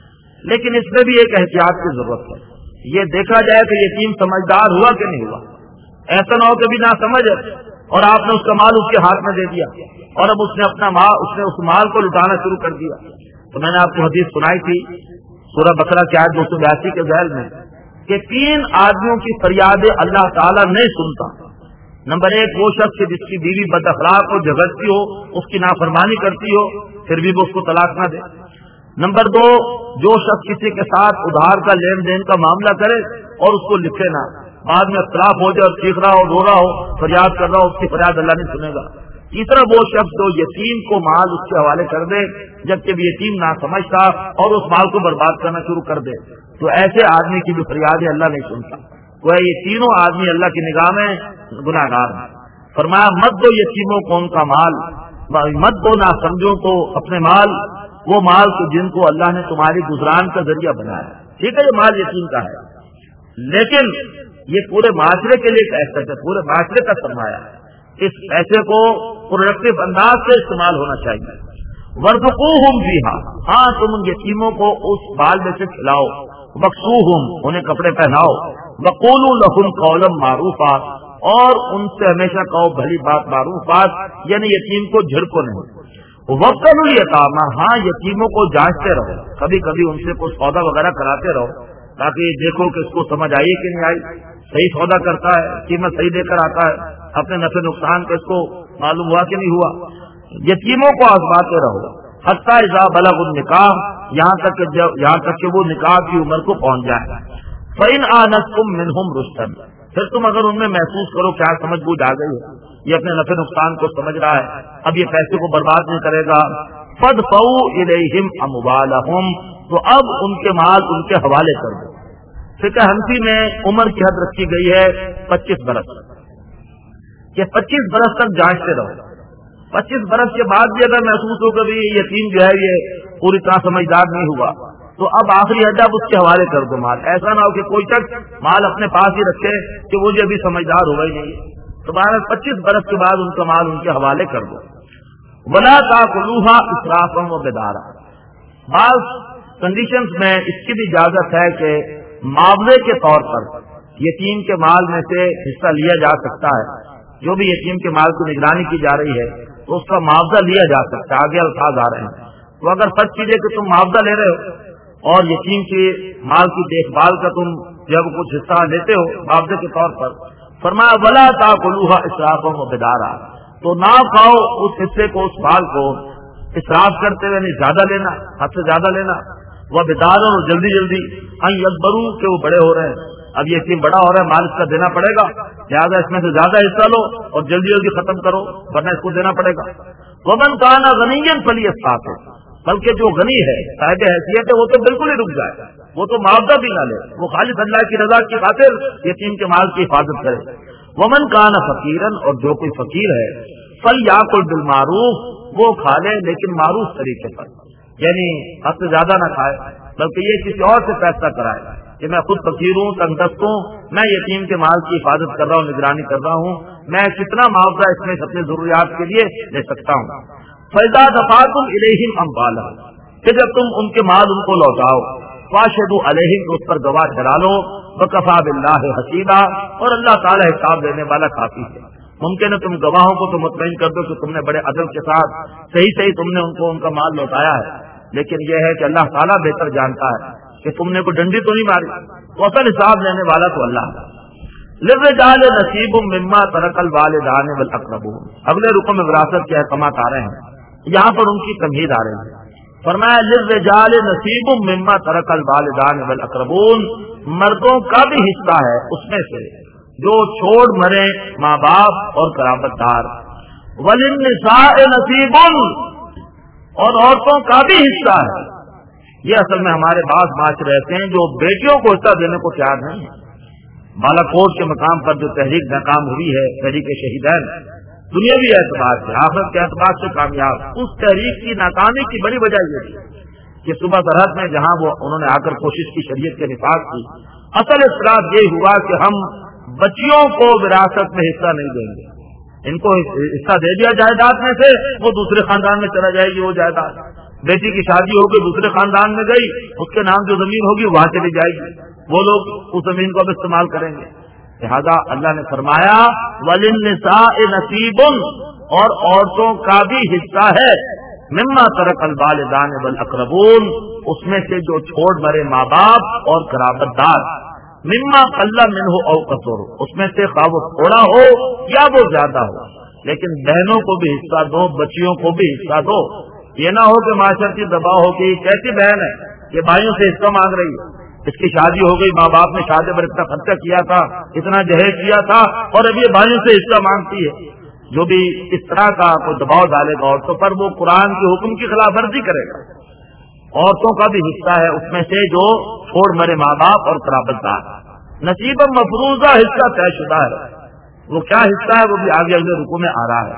لیکن اس میں بھی ایک احتیاط کی ضرورت ہے، یہ دیکھا جائے کہ یتیم سمجھدار ہوا کہ نہیں ہوا، ایسا نہ ہو کہ بھی نہ سمجھ اور آپ نے اس کا مال اس کے ہاتھ میں دے دیا اور اب اس نے اپنا مال اس نے اس مال کو لٹانا شروع کر دیا۔ تو میں نے آپ کو حدیث سنائی تھی سورہ بقرہ کی آیت دو سو بیاسی کے ذیل میں کہ تین آدمیوں کی فریادیں اللہ تعالیٰ نہیں سنتا۔ نمبر ایک وہ شخص جس کی بیوی بد اخلاق ہو، جھگڑتی ہو، اس کی نافرمانی کرتی ہو پھر بھی وہ اس کو طلاق نہ دے۔ نمبر دو جو شخص کسی کے ساتھ ادھار کا لین دین کا معاملہ کرے اور اس کو لکھے نہ، بعد میں اختلاف ہو جائے اور چیخ رہا ہو، رو رہا ہو، فریاد کر رہا ہو، اس کی فریاد اللہ نہیں سنے گا۔ تیسرا وہ شخص جو یتیم کو مال اس کے حوالے کر دے جبکہ یتیم نہ سمجھتا اور اس مال کو برباد کرنا شروع کر دے، تو ایسے آدمی کی بھی فریادیں اللہ نہیں سنتا۔ وہ یہ تینوں آدمی اللہ کی نگاہ میں گناہ گار ہیں۔ فرمایا مت دو یتیموں کو ان کا مال، مت دو نہ سمجھو کو اپنے مال، وہ مال کو جن کو اللہ نے تمہاری گزران کا ذریعہ بنایا۔ ٹھیک ہے یہ مال یتیم کا ہے، لیکن یہ پورے معاشرے کے لیے ایک ایسٹ ہے، پورے معاشرے کا سرمایہ ہے، اس پیسے کو پروڈکٹیو انداز سے استعمال ہونا چاہیے۔ وَارْزُقُوهُمْ فِيهَا، ہاں تم ان یتیموں کو اس مال میں سے کھلاؤ، وَاكْسُوهُمْ انہیں کپڑے پہناؤ، وَقُولُوا لَهُمْ قَوْلًا مَّعْرُوفًا اور ان سے ہمیشہ کہو بھلی بات، معروف بات یعنی یتیم کو جھڑکو نہیں۔ وَابْتَلُوا الْيَتَامَىٰ، ہاں یتیموں کو جانچتے رہو، کبھی کبھی ان سے کوئی سودا وغیرہ کراتے رہو تاکہ دیکھو کہ اس کو سمجھ آئی کہ نہیں آئی، صحیح سودا کرتا ہے، قیمت صحیح دے کر آتا ہے، اپنے نفع نقصان کا اس کو معلوم ہوا کہ نہیں ہوا۔ یتیموں کو آزماتے رہو حتیٰ اذا بلغ النکاح، یہاں تک کہ یہاں تک کہ وہ نکاح کی عمر کو پہنچ جائے۔ فإن آنستم منہم رشدا، پھر تم اگر ان میں محسوس کرو کیا سمجھ بوجھ آ گئی ہے، یہ اپنے نفع نقصان کو سمجھ رہا ہے، اب یہ پیسے کو برباد نہیں کرے گا، فادفعوا الیہم اموالہم، تو اب ان کے مال ان کے حوالے کر دو۔ فقہ حنفی میں عمر کی حد رکھی گئی ہے پچیس برس، کہ پچیس برس تک جانچتے رہو۔ پچیس برس کے بعد بھی اگر محسوس ہو کہ بھی یتیم جو ہے یہ پوری طرح سمجھدار نہیں ہوا تو اب آخری حد اب اس کے حوالے کر دو مال۔ ایسا نہ ہو کہ کوئی شخص مال اپنے پاس ہی رکھے کہ وہ جو ابھی سمجھدار ہوگا ہی نہیں، تو بہرحال پچیس برس کے بعد ان کا مال ان کے حوالے کر دو۔ ولا تاکلوها اسرافا وبدارا، بعض کنڈیشنز میں اس کی بھی اجازت ہے کہ معاوضے کے طور پر یتیم کے مال میں سے حصہ لیا جا سکتا ہے، جو بھی یتیم کے مال کی نگرانی کی جا رہی ہے تو اس کا معاوضہ لیا جا سکتا ہے۔ آگے الفاظ آ رہے ہیں، تو اگر فرض کیجیے کہ تم معاوضہ لے رہے ہو اور یتیم کے مال کی دیکھ بھال کا تم جب کچھ حصہ لیتے ہو معاوضے کے طور پر، فرمایا ولا تاکلوها اسرافا وبدارا، تو نہ کھاؤ اس حصے کو، اس مال کو اسراف کرتے ہوئے، نہیں زیادہ لینا، حد سے زیادہ لینا. وہ بدار اور جلدی جلدی ان یکبرو کہ وہ بڑے ہو رہے ہیں، اب یہ یتیم بڑا ہو رہا ہے، مال اس کا دینا پڑے گا، لہٰذا اس میں سے زیادہ حصہ لو اور جلدی جلدی ختم کرو ورنہ اس کو دینا پڑے گا. ومن کان غنیا فلیستعفف، بلکہ جو غنی ہے، صاحب حیثیت ہے، وہ تو بالکل ہی رک جائے، وہ تو معاوضہ بھی نہ لے، وہ خالص اللہ کی رضا کی خاطر یتیم کے مال کی حفاظت کرے. ومن کان فقیرا، اور جو کوئی فقیر ہے، فلیاکل بالمعروف، وہ کھا لے لیکن معروف طریقے پر، یعنی حد سے زیادہ نہ کھائے، بلکہ یہ کسی اور سے فیصلہ کرائے کہ میں خود فقیر ہوں، تنگ دست ہوں، میں یتیم کے مال کی حفاظت کر رہا ہوں، نگرانی کر رہا ہوں، میں کتنا معاوضہ اس میں اپنی ضروریات کے لیے لے سکتا ہوں. فَإِذَا دَفَعْتُمْ إِلَيْهِمْ أَمْوَالَهُمْ، کہ جب تم ان کے مال ان کو لوٹاؤ، فَاشْهِدُوا عَلَيْهِمْ، تو اس پر گواہ ٹھہرا لو، وَكَفَىٰ بِاللَّهِ حَسِيبًا، اور اللہ تعالی حساب لینے والا کافی ہے. ممکن ہے تم گواہوں کو تو مطمئن کر دو کہ تم نے بڑے عدل کے ساتھ صحیح صحیح تم نے ان کو ان کا مال لوٹایا ہے، لیکن یہ ہے کہ اللہ تعالیٰ بہتر جانتا ہے کہ تم نے کوئی ڈنڈی تو نہیں ماری، تو اصل حساب لینے والا تو اللہ ہے. للرجال نصیب مما ترک الوالدان والاقربون، اگلے رکو میں وراثت کے احکامات آ رہے ہیں، یہاں پر ان کی تمہید آ رہی ہے. فرمایا للرجال نصیب مما ترک الوالدان والاقربون، مردوں کا بھی حصہ ہے اس میں سے جو چھوڑ مرے ماں باپ اور قرابت دار. وللنساء نصیب، اور عورتوں کا بھی حصہ ہے. یہ اصل میں ہمارے بعض معاشرے ایسے ہیں جو بیٹیوں کو حصہ دینے کو تیار نہیں ہے. بالا کوٹ کے مقام پر جو تحریک ناکام ہوئی ہے، تحریک شہیدین، دنیاوی اعتبار سے، آخرت کے اعتبار سے کامیاب، اس تحریک کی ناکامی کی بڑی وجہ یہ تھی کہ صبح سرحد میں جہاں وہ انہوں نے آ کر کوشش کی شریعت کے نفاذ کی، اصل اصلاح یہ ہوا کہ ہم بچیوں کو وراثت میں حصہ نہیں دیں گے. ان کو حصہ دے دیا جائیداد میں سے، وہ دوسرے خاندان میں چلا جائے گی وہ جائیداد. بیٹی کی شادی ہوگی دوسرے خاندان میں گئی، اس کے نام جو زمین ہوگی وہاں چلی جائے گی، وہ لوگ اس زمین کو اب استعمال کریں گے. لہذا اللہ نے فرمایا وَلِلنِّسَاءِ نَصِيبٌ، اور عورتوں کا بھی حصہ ہے، مما ترک الوالدان والاقربون، اس میں سے جو چھوڑ مرے ماں باپ اور قرابت دار. مما قل منہ او کثر، اس میں سے خواہ وہ تھوڑا ہو یا وہ زیادہ ہو، لیکن بہنوں کو بھی حصہ دو، بچیوں کو بھی حصہ دو. یہ نہ ہو کہ معاشرتی دباؤ ہو کہ کیسی بہن ہے یہ بھائیوں سے حصہ مانگ رہی ہے، اس کی شادی ہو گئی، ماں باپ نے شادی پر اتنا خرچہ کیا تھا، اتنا جہیز کیا تھا، اور اب یہ بھائیوں سے حصہ مانگتی ہے. جو بھی اس طرح کا کوئی دباؤ ڈالے گا عورتوں پر، وہ قرآن کے حکم کی خلاف ورزی کرے گا. عورتوں کا بھی حصہ ہے اس میں سے جو چھوڑ مرے ماں باپ اور قرابت دار. نصیب مفروضہ، حصہ طے شدہ ہے. وہ کیا حصہ ہے وہ بھی آگے اگلے رکوع میں آ رہا ہے.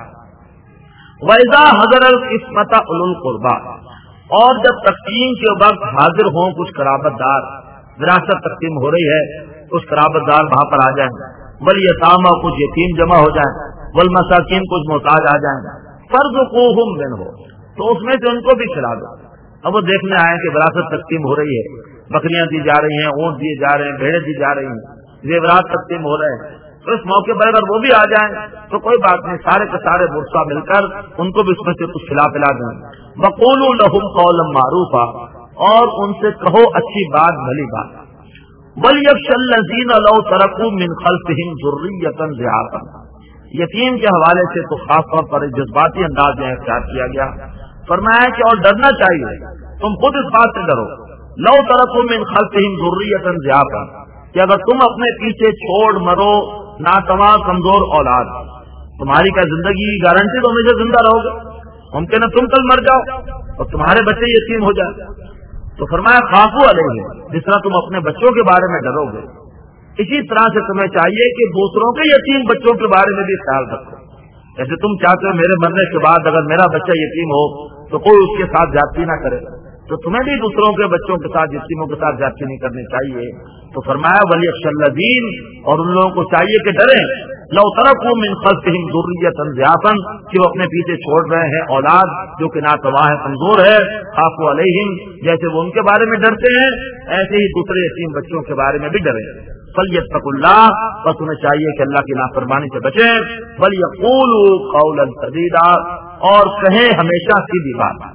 وَإِذَا حَضَرَ الْقِسْمَةَ أُولُو الْقُرْبَىٰ، اور جب تقسیم کے وقت حاضر ہوں کچھ قرابت دار، وراثت تقسیم ہو رہی ہے، کچھ قرابت دار وہاں پر آ جائیں، وَالْيَتَامَىٰ، کچھ یتیم جمع ہو جائیں، وَالْمَسَاکِین، کچھ محتاج آ جائیں، فَارْزُقُوهُم مِّنْهُ، تو اس میں سے ان کو بھی کھلا دو. اب وہ دیکھنے آئے کہ وراثت تقسیم ہو رہی ہے، بکریاں دی جا رہی ہیں، اونٹ دیے جا رہے ہیں، بھیڑیں دی جا رہی ہیں، زیورات تقسیم ہو رہے ہیں، تو اس موقع پر اگر وہ بھی آ جائیں تو کوئی بات نہیں، سارے کے سارے برسا مل کر ان کو بھی اس میں سے کچھ کھلا پلا دیں. وَقُولُوا لَهُمْ قَوْلًا مَّعْرُوفًا، اور ان سے کہو اچھی بات، بھلی بات. وَلْيَخْشَ الَّذِينَ لَوْ تَرَكُوا مِنْ خَلْفِهِمْ ذُرِّيَّةً ضِعَافًا، یتیم کے حوالے سے تو خاص طور پر جذباتی انداز میں اختیار کیا گیا. فرمایا کہ اور ڈرنا چاہیے، تم خود اس بات سے ڈرو. لَوْ تَرَكُوا مِنْ خَلْفِهِمْ ذُرِّيَّةً ضِعَافًا، کہ اگر تم اپنے پیچھے چھوڑ مرو ناتواں کمزور اولاد، تمہاری کیا زندگی کی گارنٹی تو ہمیشہ زندہ رہو گے؟ ممکن ہے تم کل مر جاؤ اور تمہارے بچے یتیم ہو جائے. تو فرمایا خافوا علیہ، جس طرح تم اپنے بچوں کے بارے میں ڈرو گے، اسی طرح سے تمہیں چاہیے کہ دوسروں کے یتیم بچوں کے بارے میں بھی خیال رکھو. جیسے تم چاہتے ہو میرے مرنے کے بعد اگر میرا بچہ یتیم ہو تو کوئی اس کے ساتھ زیادتی نہ کرے، تو تمہیں بھی دوسروں کے بچوں کے ساتھ یتیموں کے ساتھ زیادتی نہیں کرنی چاہیے. تو فرمایا وَلْيَخْشَ الَّذِينَ، اور ان لوگوں کو چاہیے کہ ڈریں، لَوْ تَرَكُوا مِنْ خَلْفِهِمْ ذُرِّيَّةً ضِعَافًا، کہ وہ اپنے پیچھے چھوڑ رہے ہیں اولاد جو کہ ناتواں ہے، کمزور ہے. خافوا علیہم، جیسے وہ ان کے بارے میں ڈرتے ہیں ایسے ہی دوسرے یتیم بچوں کے بارے میں بھی ڈریں. فَلْيَتَّقُوا اللَّهَ، بس انہیں چاہیے کہ اللہ کی نافرمانی سے بچیں. وَلْيَقُولُوا قَوْلًا سَدِيدًا، اور کہیں ہمیشہ سیدھی بات.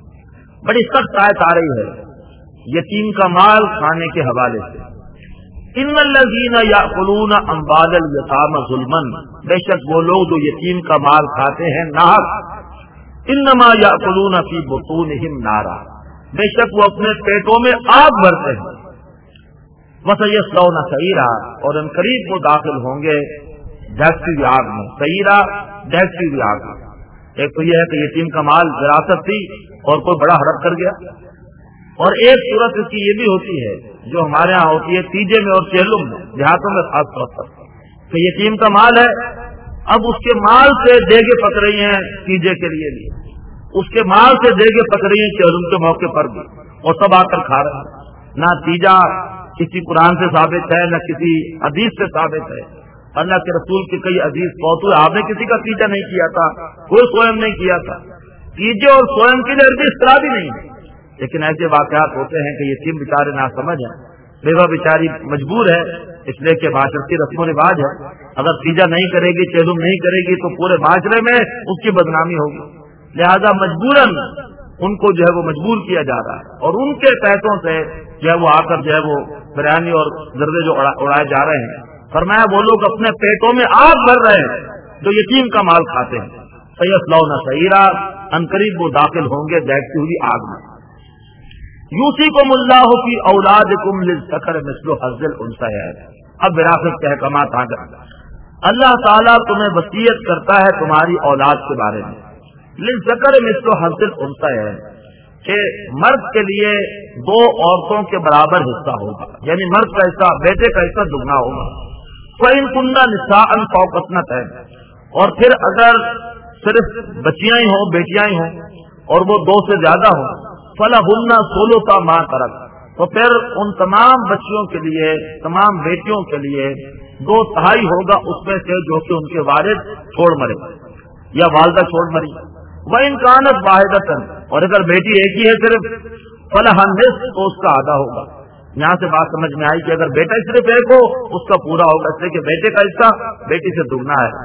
بڑی سخت آیت آ رہی ہے یتیم کا مال کھانے کے حوالے سے. ان الذین یاکلون اموال الیتامی ظلما، بے شک وہ لوگ جو یتیم کا مال کھاتے ہیں ناحق، انما یاکلون فی بطونہم نارا، بے شک وہ اپنے پیٹوں میں آگ بھرتے ہیں، وسیصلون سعیرا، اور ان قریب وہ داخل ہوں گے دہتی ہوئی آگ میں، سعیرا دہتی ہوئی آگ میں۔ ایک تو یہ ہے کہ یتیم کا مال وراثت تھی اور کوئی بڑا ہڑپ کر گیا، اور ایک صورت اس کی یہ بھی ہوتی ہے جو ہمارے ہاں ہوتی ہے تیجے میں اور چہلم میں، دیہاتوں میں خاص طور پر، کہ یتیم کا مال ہے، اب اس کے مال سے دیگے پک رہی ہیں تیجے کے لیے بھی، اس کے مال سے دیگے پک رہی ہیں چہلم کے موقع پر بھی، اور سب آ کر کھا رہے ہیں۔ نہ تیجا کسی قرآن سے ثابت ہے، نہ کسی حدیث سے ثابت ہے۔ اللہ کے رسول کے کئی عزیز فوت ہوئے، آپ نے کسی کا تیجا نہیں کیا تھا، کوئی سوئم نہیں کیا تھا، تیجے اور سوئم کے لیے عربی اصطلاح بھی نہیں ہے، لیکن ایسے واقعات ہوتے ہیں کہ یتیم بیچارے نہ سمجھ ہیں، بیوہ بیچاری مجبور ہے، اس لیے کہ معاشرتی رسم و رواج ہے، اگر تیجا نہیں کرے گی، چہلم نہیں کرے گی تو پورے معاشرے میں اس کی بدنامی ہوگی، لہذا مجبوراً ان کو جو ہے وہ مجبور کیا جا رہا ہے، اور ان کے پیسوں سے جو ہے وہ آ کر جو ہے وہ بریانی اور زردے جو اڑائے جا رہے ہیں۔ فرمایا وہ لوگ اپنے پیٹوں میں آگ بھر رہے ہیں جو یتیم کا مال کھاتے ہیں، سیصلون سعیرا، عنقریب وہ داخل ہوں گے دہتی ہوئی آگ میں۔ یوصیکم اللہ فی اولادکم للذکر مثل حظ الانثیین، اب وراثت کے احکامات آ گئے۔ اللہ تعالیٰ تمہیں وصیت کرتا ہے تمہاری اولاد کے بارے میں، للذکر مثل حظ الانثیین، کہ مرد کے لیے دو عورتوں کے برابر حصہ ہوگا، یعنی مرد کا حصہ بیٹے کا حصہ دگنا ہوگا۔ فَإِن كُنَّ نِسَاءً فَوْقَ اثْنَتَيْنِ، اور پھر اگر صرف بچیاں ہی ہوں، بیٹیاں ہی ہوں، اور وہ دو سے زیادہ ہوں، فَلَهُنَّ ثُلُثُ مَا تَرَكَ، تو پھر ان تمام بچیوں کے لیے، تمام بیٹیوں کے لیے دو تہائی ہوگا اس میں سے جو کہ ان کے والد چھوڑ مرے یا والدہ چھوڑ مری۔ وَإِن كَانَتْ وَاحِدَةً، اور اگر بیٹی ایک ہی ہے صرف، فَلَهَا النِّصْفُ، تو اس کا آدھا ہوگا۔ یہاں سے بات سمجھ میں آئی کہ اگر بیٹا صرف ایک ہو اس کا پورا ہوگا، اس لیے کہ بیٹے کا حصہ بیٹی سے دگنا ہے۔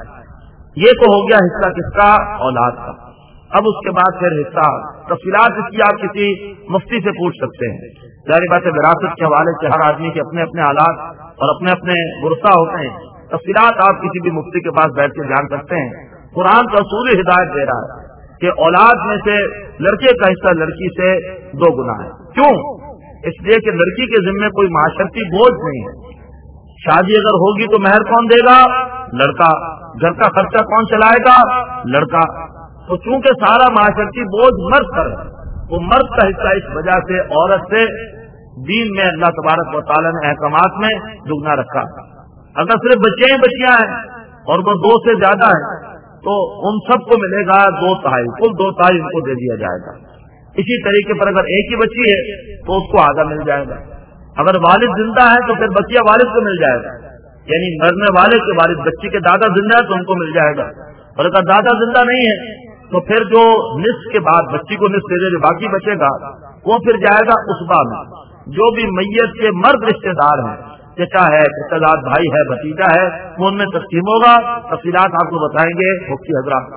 یہ تو ہو گیا حصہ کس کا؟ اولاد کا۔ اب اس کے بعد پھر حصہ تفصیلات اس کی آپ کسی مفتی سے پوچھ سکتے ہیں، ظاہر بات ہے وراثت کے حوالے سے ہر آدمی کے اپنے اپنے حالات اور اپنے اپنے ورثہ ہوتے ہیں، تفصیلات آپ کسی بھی مفتی کے پاس بیٹھ کے جان سکتے ہیں۔ قرآن کا اصول ہدایت دے رہا ہے کہ اولاد میں سے لڑکے کا حصہ لڑکی سے دو گنا ہے۔ کیوں؟ اس لیے کہ لڑکی کے ذمے کوئی معاشرتی بوجھ نہیں ہے، شادی اگر ہوگی تو مہر کون دے گا؟ لڑکا، گھر کا خرچہ کون چلائے گا؟ لڑکا، تو چونکہ سارا معاشرتی بوجھ مرد پر ہے، وہ مرد کا حصہ اس وجہ سے عورت سے دین میں اللہ تبارک و تعالیٰ نے احکامات میں دگنا رکھا۔ اگر صرف بچے ہی بچیاں ہیں اور وہ دو سے زیادہ ہیں تو ان سب کو ملے گا دو تہائی، کل دو تہائی ان کو دے دیا جائے گا۔ اسی طریقے پر اگر ایک ہی بچی ہے تو اس کو آدھا مل جائے گا، اگر والد زندہ ہے تو پھر بچیاں والد کو مل جائے گا، یعنی مرنے والے کے والد، بچی کے دادا زندہ ہے تو ان کو مل جائے گا، اور اگر دادا زندہ نہیں ہے تو پھر جو نصف کے بعد بچی کو نصف دے دے جو باقی بچے گا وہ پھر جائے گا عصبہ میں۔ جو بھی میت کے مرد رشتے دار ہیں، چچا ہے، چچا داد بھائی ہے، بھتیجا ہے، وہ ان میں تقسیم ہوگا۔ تفصیلات آپ کو بتائیں گے مفتی حضرات۔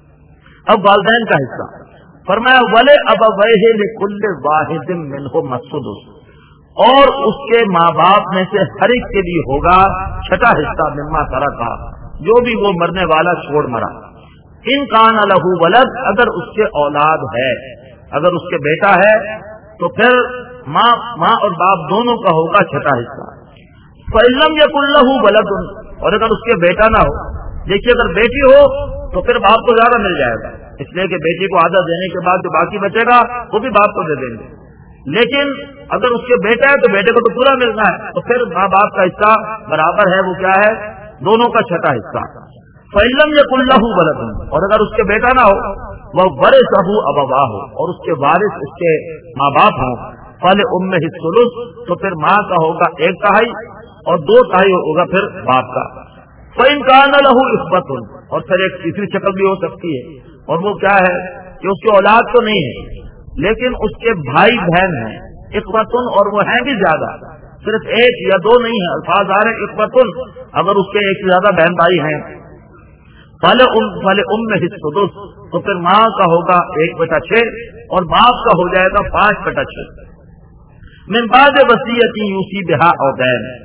اب والدین کا حصہ فرمایا وَلِ أَبَوَيْهِ لِكُلِّ وَاحِدٍ مِّنْهُمَا السُّدُسُ، اور اس کے ماں باپ میں سے ہر ایک کے لیے ہوگا چھٹا حصہ مما ترکا، جو بھی وہ مرنے والا چھوڑ مرا۔ ان کان لہ ولد، اگر اس کے اولاد ہے، اگر اس کے بیٹا ہے تو پھر ماں ماں اور باپ دونوں کا ہوگا چھٹا حصہ۔ فَإِن لَّمْ يَكُن لَّهُ وَلَدٌ، اور اگر اس کے بیٹا نہ ہو، دیکھیے اگر بیٹی ہو تو پھر باپ کو زیادہ مل جائے گا، اس لیے کہ بیٹی کو آدھا دینے کے بعد جو باقی بچے گا وہ بھی باپ کو دے دیں گے، لیکن اگر اس کے بیٹا ہے تو بیٹے کو تو پورا ملنا ہے، تو پھر ماں باپ کا حصہ برابر ہے، وہ کیا ہے؟ دونوں کا چھٹا حصہ۔ فَإِن لَّمْ يَكُن لَّهُ وَلَدٌ، اور اگر اس کے بیٹا نہ ہو، وَوَرِثَهُ أَبَوَاهُ، اور اس کے وارث اس کے ماں باپ ہوں، فَلِأُمِّهِ الثُّلُثُ، تو پھر ماں کا ہوگا ایک تہائی اور دو تہائی ہوگا پھر باپ کا۔ فَإِن كَانَ لَهُ إِخْوَةٌ، اور پھر ایک تیسری شکل بھی ہو سکتی ہے، اور وہ کیا ہے کہ اس کی اولاد تو نہیں ہے لیکن اس کے بھائی بہن ہیں، اخوتن، اور وہ ہیں بھی زیادہ، صرف ایک یا دو نہیں ہے، الفاظ آ رہے ہیں اخوتن، اگر اس کے ایک سے زیادہ بہن بھائی ہیں، پہلے ام پہلے ام میں السدس، تو پھر ماں کا ہوگا ایک بٹا چھ اور باپ کا ہو جائے گا پانچ بٹا چھ۔ من بعد وصیت یوصی بہا او دین،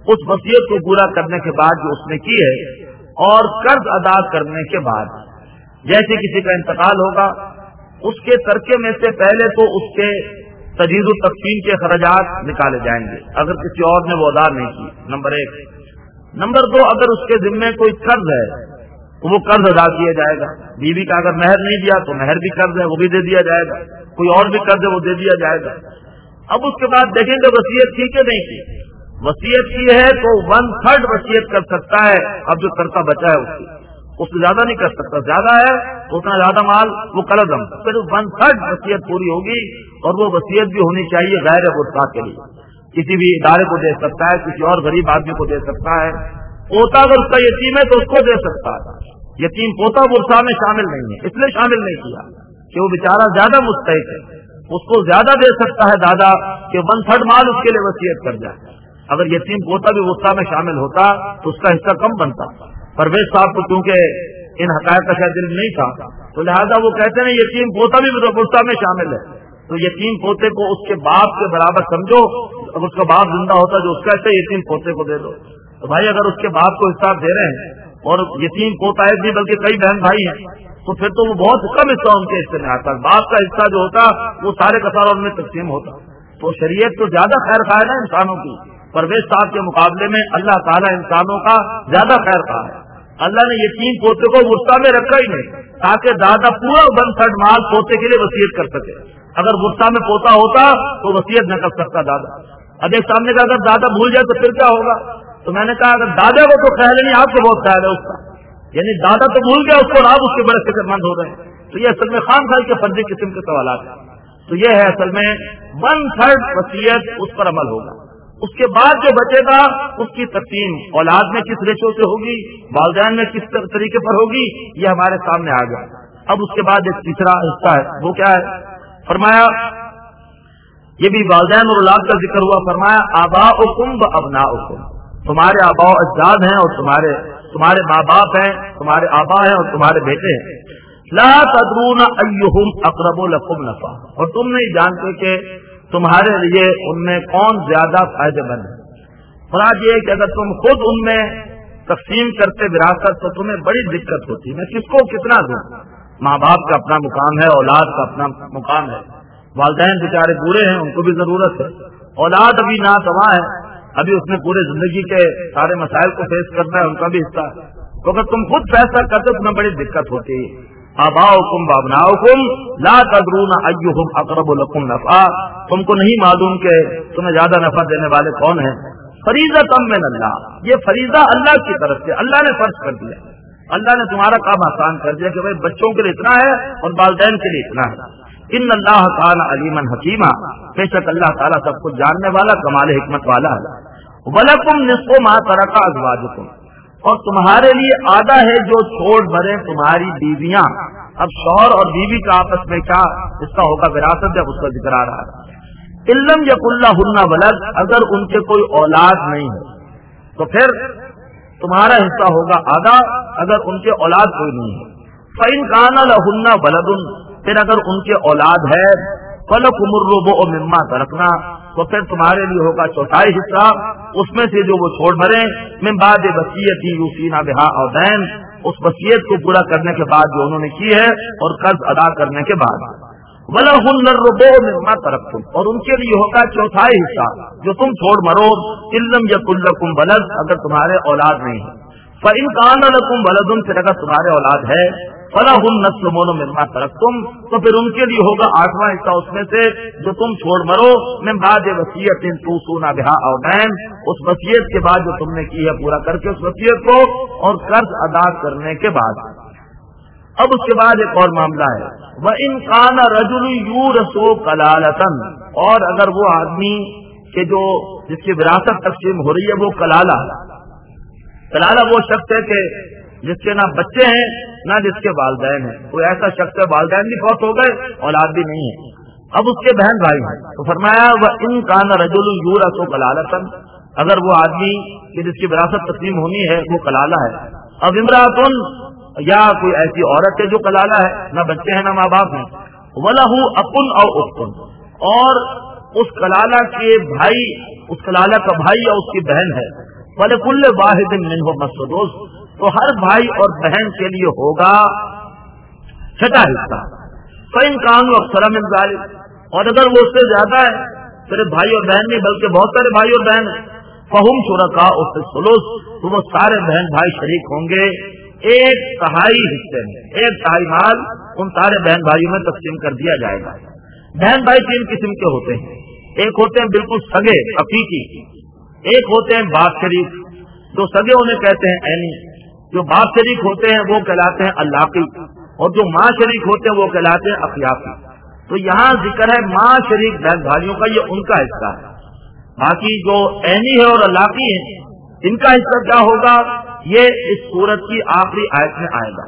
اس وصیت کو پورا کرنے کے بعد جو اس نے کی ہے اور قرض ادا کرنے کے بعد، جیسے کسی کا انتقال ہوگا اس کے ترکے میں سے پہلے تو اس کے تجہیز و تقسیم کے اخراجات نکالے جائیں گے اگر کسی اور نے وہ ادا نہیں کی، نمبر ایک۔ نمبر دو، اگر اس کے ذمے کوئی قرض ہے تو وہ قرض ادا کیا جائے گا۔ بیوی کا اگر مہر نہیں دیا تو مہر بھی قرض ہے وہ بھی دے دیا جائے گا، کوئی اور بھی قرض ہے وہ دے دیا جائے گا۔ اب اس کے بعد دیکھیں گے وصیت کی کہ نہیں کی۔ وصیت کی ہے تو ون تھرڈ وصیت کر سکتا ہے، اب جو کرتا بچا ہے اس کی اس سے زیادہ نہیں کر سکتا، زیادہ ہے تو اتنا زیادہ مال وہ قلم، پھر ون تھرڈ وصیت پوری ہوگی، اور وہ وصیت بھی ہونی چاہیے غیر ورثہ کے لیے، کسی بھی ادارے کو دے سکتا ہے، کسی اور غریب آدمی کو دے سکتا ہے۔ پوتا اگر اس کا یتیم ہے تو اس کو دے سکتا ہے، یتیم پوتا ورثہ میں شامل نہیں ہے، اس لیے شامل نہیں کیا کہ وہ بیچارہ زیادہ مستحق ہے، اس کو زیادہ دے سکتا ہے دادا کہ ون تھرڈ مال اس کے لیے وصیت کر جائے۔ اگر یتیم پوتا بھی ورثہ میں شامل ہوتا تو اس کا حصہ کم بنتا۔ پرویز صاحب کو کیونکہ ان حقائق کا شاید علم نہیں تھا تو لہذا وہ کہتے ہیں یتیم پوتا بھی ورثہ میں شامل ہے، تو یتیم پوتے کو اس کے باپ کے برابر سمجھو، اگر اس کا باپ زندہ ہوتا جو اس کا حصہ یتیم پوتے کو دے دو۔ تو بھائی اگر اس کے باپ کو حصہ دے رہے ہیں اور یتیم پوتا ہے بھی بلکہ کئی بہن بھائی ہیں تو پھر تو وہ بہت کم حصہ ان کے حصے میں آتا، باپ کا حصہ جو ہوتا وہ سارے کا سارا ان میں تقسیم ہوتا۔ تو شریعت تو زیادہ خیر خواہ ہے نا انسانوں کی، پرویز صاحب کے مقابلے میں اللہ تعالیٰ انسانوں کا زیادہ خیر خواہ ہے۔ اللہ نے یتیم پوتے کو ورثہ میں رکھا ہی نہیں تاکہ دادا پورا ون تھرڈ مال پوتے کے لیے وصیت کر سکے۔ اگر ورثہ میں پوتا ہوتا تو وصیت نہ کر سکتا دادا۔ اب ایک سامنے کا اگر دادا بھول جائے تو پھر کیا ہوگا؟ تو میں نے کہا اگر دادا کو تو خیال نہیں، آپ کو بہت خیال ہے اس کا، یعنی دادا تو بھول گیا اس کو، آپ اس کے بڑے فکر مند ہو رہے ہیں۔ تو یہ اصل میں خام خالی کے فرضی قسم کے سوالات ہیں۔ تو یہ ہے اصل میں ون تھرڈ وصیت، اس پر عمل ہوگا۔ اس کے بعد جو بچے گا اس کی تقسیم اولاد میں کس ریشو سے ہوگی، والدین میں کس طریقے پر ہوگی، یہ ہمارے سامنے آ گیا۔ اب اس کے بعد ایک تیسرا حصہ ہے، وہ کیا ہے؟ فرمایا یہ بھی والدین اور اولاد کا ذکر ہوا، فرمایا آباؤکم و ابناؤکم، تمہارے آباء و اجداد ہیں اور تمہارے تمہارے ماں باپ ہیں، تمہارے آبا ہیں اور تمہارے بیٹے ہیں۔ لا تدرون ایہم اقرب لکم نفعا، اور تم نہیں جانتے کہ تمہارے لیے ان میں کون زیادہ فائدہ مند ہے۔ مراد یہ ہے کہ اگر تم خود ان میں تقسیم کرتے وراثت تو تمہیں بڑی دقت ہوتی، میں کس کو کتنا دوں؟ ماں باپ کا اپنا مقام ہے، اولاد کا اپنا مقام ہے، والدین بیچارے بوڑھے ہیں ان کو بھی ضرورت ہے، اولاد ابھی ناتواں ہے، ابھی اس نے پورے زندگی کے سارے مسائل کو فیس کرنا ہے، ان کا بھی حصہ ہے۔ تو اگر تم خود فیصلہ کرتے تمہیں بڑی دقت ہوتی ہے۔ آباؤکم و ابناؤکم لا تدرون ایہم اقرب لکم نفعا، تم کو نہیں معلوم کہ تمہیں زیادہ نفع دینے والے کون ہیں۔ فریضۃ من اللہ، یہ فریضہ اللہ کی طرف سے اللہ نے فرض کر دیا، اللہ نے تمہارا کام آسان کر دیا کہ بھائی بچوں کے لیے اتنا ہے اور والدین کے لیے اتنا ہے۔ ان اللہ تعالی علیما حکیما، بے شک اللہ تعالیٰ سب کچھ جاننے والا کمال حکمت والا ہے۔ وَلَكُمْ نِصْفُ مَا تَرَكَ أَزْوَاجُكُمْ، اور تمہارے لیے آدھا ہے جو چھوڑ بھرے تمہاری بیویاں۔ اب شوہر اور بیوی کا آپس میں کیا اس کا ہوگا وراثت، جب اس کا ذکر آ رہا ہے۔ اِلَّمْ يَكُن لَّهُنَّ وَلَدٌ، اگر ان کے کوئی اولاد نہیں ہے تو پھر تمہارا حصہ ہوگا آدھا، اگر ان کے اولاد کوئی نہیں ہے۔ فَإِن كَانَ لَهُنَّ وَلَدٌ، پھر اگر ان کے اولاد ہے، فَلَكُمُ الرُّبُعُ مِمَّا تَرَكْنَا، تو پھر تمہارے لیے ہوگا چوتھائی حصہ اس میں سے جو وہ چھوڑ بھرے، من بعد وصیت یوصینا بہا او دین، اس وصیت کو پورا کرنے کے بعد جو انہوں نے کی ہے اور قرض ادا کرنے کے بعد۔ وَلَهُنَّ الرُّبُعُ مِمَّا تَرَكْتُمْ، اور ان کے لیے ہوگا چوتھائی حصہ جو تم چھوڑ مرو، إِن لَّمْ يَكُن لَّكُمْ وَلَدٌ، اگر تمہارے اولاد نہیں ہے۔ فَإِن كَانَ لَكُمْ وَلَدٌ، پھر اگر تمہارے اولاد ہے، فَلَهُنَّ الثُّمُنُ مِمَّا تَرَكْتُمْ، تو پھر ان کے لیے ہوگا آٹھواں حصہ اس میں سے جو تم چھوڑ مرو، من بعد وصیت توصون بها او دین، اس وصیت کے بعد جو تم نے کی ہے پورا کر کے اس وصیت کو اور قرض ادا کرنے کے بعد۔ اب اس کے بعد ایک اور معاملہ ہے، وَإِن كَانَ رَجُلٌ يُورَثُ كَلَالَةً، اور اگر وہ آدمی کہ جو جس کی وراثت تقسیم ہو رہی ہے وہ کلالہ، کلالہ وہ شخص ہے کہ جس کے نہ بچے ہیں نہ جس کے والدین ہیں، کوئی ایسا شخص ہے والدین بھی فوت ہو گئے اولاد بھی نہیں ہے، اب اس کے بہن بھائی ہیں، تو فرمایا وَإِن كَانَ رَجُلٌ يُورَثُ كَلَالَةً، اگر وہ آدمی کہ جس کی وراثت تقسیم ہونی ہے وہ کلالہ ہے، اب امرأۃ، یا کوئی ایسی عورت ہے جو کلالہ ہے، نہ بچے ہیں نہ ماں باپ ہیں، وَلَهُ أَخٌ أَوْ أُخْتٌ، اور اس کلالہ کے بھائی، اس کلالہ کا بھائی یا اس کی بہن ہے، वलिकुल्लि वाहिदिन मिनहुम अस्सुदुस, तो हर भाई और बहन के लिए होगा छठा हिस्सा। फ़इन कानू अक्सर मिन ज़ालिक, और अगर वो उससे ज्यादा है, सिर्फ भाई और बहन नहीं बल्कि बहुत सारे भाई और बहन, फहुम शुरका उससे सुलुस, तो वो सारे बहन भाई शरीक होंगे एक तिहाई हिस्से में, एक तिहाई माल उन सारे बहन भाइयों में तकसीम कर दिया जाएगा। बहन भाई तीन किस्म के होते हैं, एक होते हैं बिल्कुल सगे हकीकी, एक होते हैं बाप शरीक, जो सगे उन्हें कहते हैं ऐनी, जो बाप शरीक होते हैं वो कहलाते हैं अल्लाकी, और जो माँ शरीक होते हैं वो कहलाते हैं अखियाकी। तो यहाँ जिक्र है माँ शरीक बहन भाइयों का, ये उनका हिस्सा है। बाकी जो ऐनी है और अल्लाकी है, इनका हिस्सा क्या होगा, ये इस सूरत की आखिरी आयत में आएगा।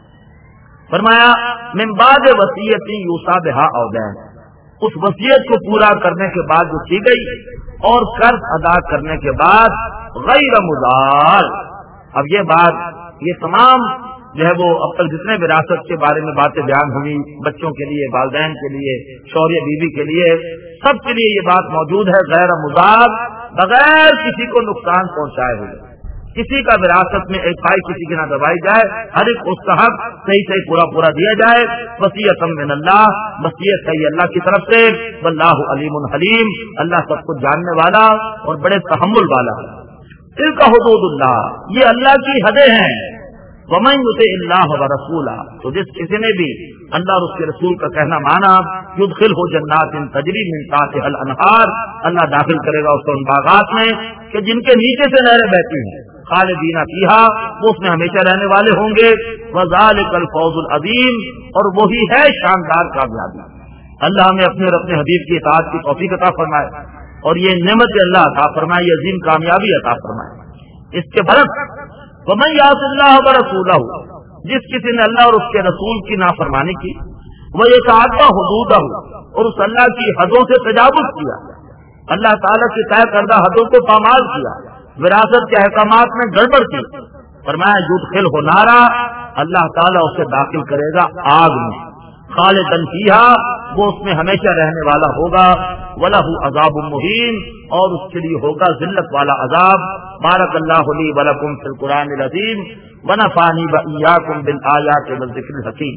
फरमाया मिन बाद वसीयती यूसा बिहा औ दैन, उस वसीयत को पूरा करने के बाद जो की गई और कर्ज अदा करने के बाद गैर मुदार। अब ये बात, ये तमाम जो है वो अब तक जितने विरासत के बारे में बातें बयान हुई, बच्चों के लिए, वालिदैन के लिए, शौहर बीवी के लिए, सबके लिए ये बात मौजूद है, गैर मुदार, बगैर किसी को नुकसान पहुंचाए हुए, किसी का विरासत में एक पाई किसी की ना दबाई जाए, हर एक उसका हक सही सही पूरा पूरा दिया जाए। वसीयतम मिन अल्लाह, वसीयत है अल्लाह की तरफ से, वल्लाहु अलीमुन हलीम, अल्लाह सब कुछ जानने वाला और बड़े तहम्मुल वाला। तिलका हुदूदुल्लाह, ये अल्लाह की हदें हैं। वमन युतिइल्लाह व रसूला, तो जिस किसी ने भी अल्लाह और उसके रसूल का कहना माना, युदखिलहु जन्नातिन तजरी मिन ताहतिहल अनहार, अल्लाह दाखिल करेगा उसको उन बागात में कि जिनके नीचे से नहरें बहती हैं, खालिदीना फीहा, वो उसमें हमेशा रहने वाले होंगे। वज़ालिकल फौजुल अज़ीम, और वही है शानदार कामयाबी। अल्लाह हमें अपने और अपने हबीब की इताअत की तौफीक अता फरमाए, और ये नेमत अल्लाह अता फरमाए, ये अजीम कामयाबी अता फरमाए। इसके बरक्स वमन यासिल्लाह व रसूलहु, जिस किसी ने अल्लाह और उसके रसूल की नाफरमानी की, वह यतअद्दा हुदूदहु, और उस अल्लाह की हदों से तजावुज किया, अल्लाह ताला की तय करदा हदों को पामाल किया, विरासत के अहकामात में गड़बड़ की, फरमाया युदखिलहु नारा, अल्लाह ताला उसे दाखिल करेगा आग में, खालिदन फीहा, वो उसमें हमेशा रहने वाला होगा, वलहु अज़ाबुम मुहीन, और उसके लिए होगा जिल्लत वाला अजाब। बारकल्लाहु ली व लकुम फिल कुरानिल अज़ीम व नफ़ानी व इय्याकुम बिल आयाति व ज़िक्रिल हकीम।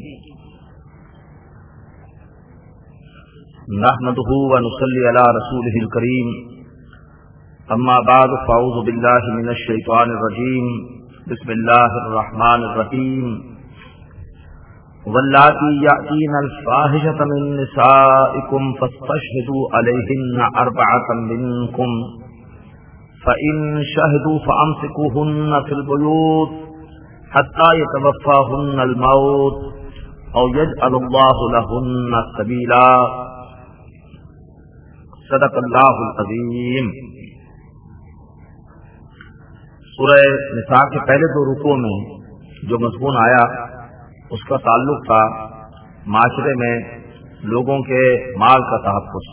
नहमदुहु व नुसल्ली अला रसूलिहिल करीम, अम्मा बाद, फ़अऊज़ु बिल्लाहि मिनश शैतानिर रजीम, बिस्मिल्लाहिर रहमानिर रहीम। वल्लाती यातीनल फ़ाहिशता मिन निसाइकुम फस्तशहिदू अलैहिन्ना अर्बअतम मिनकुम फ़इन शहिदू फ़अमसिकूहुन्ना फ़िल बुयूत हत्ता यतवफ़्फ़ाहुन्नल मौत औ यजअलुल्लाहु लहुन्ना सबीला। सदक़ल्लाहुल अज़ीम। सूरह निसा के पहले दो रुकू में जो मज़मून आया उसका ताल्लुक था माशरे में लोगों के माल का तहफ़्फ़ुज़,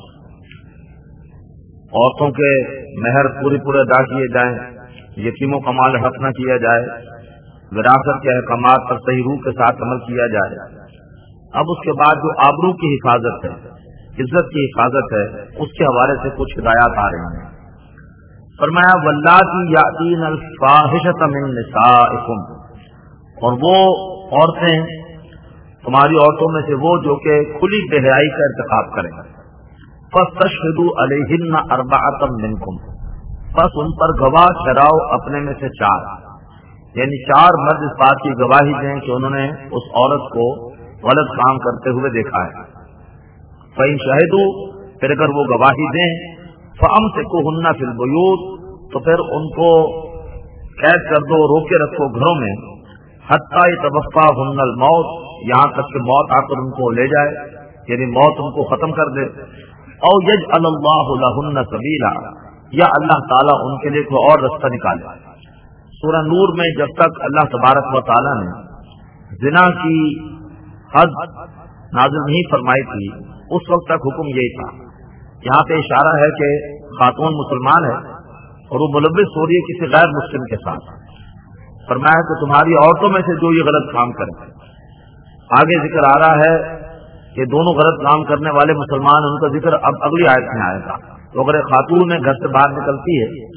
औरतों के मेहर पूरी पूरे अदा किए जाएं, यतीमों का माल हड़प न किया जाए, विरासत के अहकामात पर सही रूह के साथ अमल किया जाए। अब उसके बाद जो आबरू की हिफाजत है, इज्जत की हिफाजत है, उसके हवाले से कुछ हिदायत आ रही हैं। फरमाया वल्लाती यातीनल फ़ाहिशता मिन निसाइकुम, और वो औरतें तुम्हारी औरतों में से वो जो कि खुली बेहयाई का इर्तिकाब करें, फस्तशहिदू अलैहिन्ना अर्बअतम मिनकुम, बस उन पर गवाह ठहराओ अपने में से चार, यानी चार मर्द इस बात की गवाही दें कि उन्होंने उस औरत को गलत काम करते हुए देखा है। फ़इन शहिदू, फिर अगर वो गवाही दें, फ़अमसिकूहुन्ना फ़िल बुयूत, तो फिर उनको कैद कर दो, रोके रखो घरों में, हत्ता यतवफ़्फ़ाहुन्नल मौत, यहाँ तक कि मौत आकर उनको ले जाए, यानी मौत उनको खत्म कर दे। औ यजअलुल्लाहु लहुन्ना सबीला, या अल्लाह ताला उनके लिए कोई और रास्ता निकाले। सूरह नूर में जब तक अल्लाह तबारक व तआला ने जिना की हद नाज़िल नहीं फरमाई थी, उस वक्त तक हुक्म यही था। यहाँ पे इशारा है कि खातून मुसलमान है और वो मुलव्विस हो रही है किसी गैर मुस्लिम के साथ। फरमाया कि तुम्हारी औरतों में से जो ये गलत काम करे, आगे जिक्र आ रहा है कि दोनों गलत काम करने वाले मुसलमान, उनका जिक्र अब अगली आयत में आएगा। तो अगर खातून में घर से बाहर निकलती है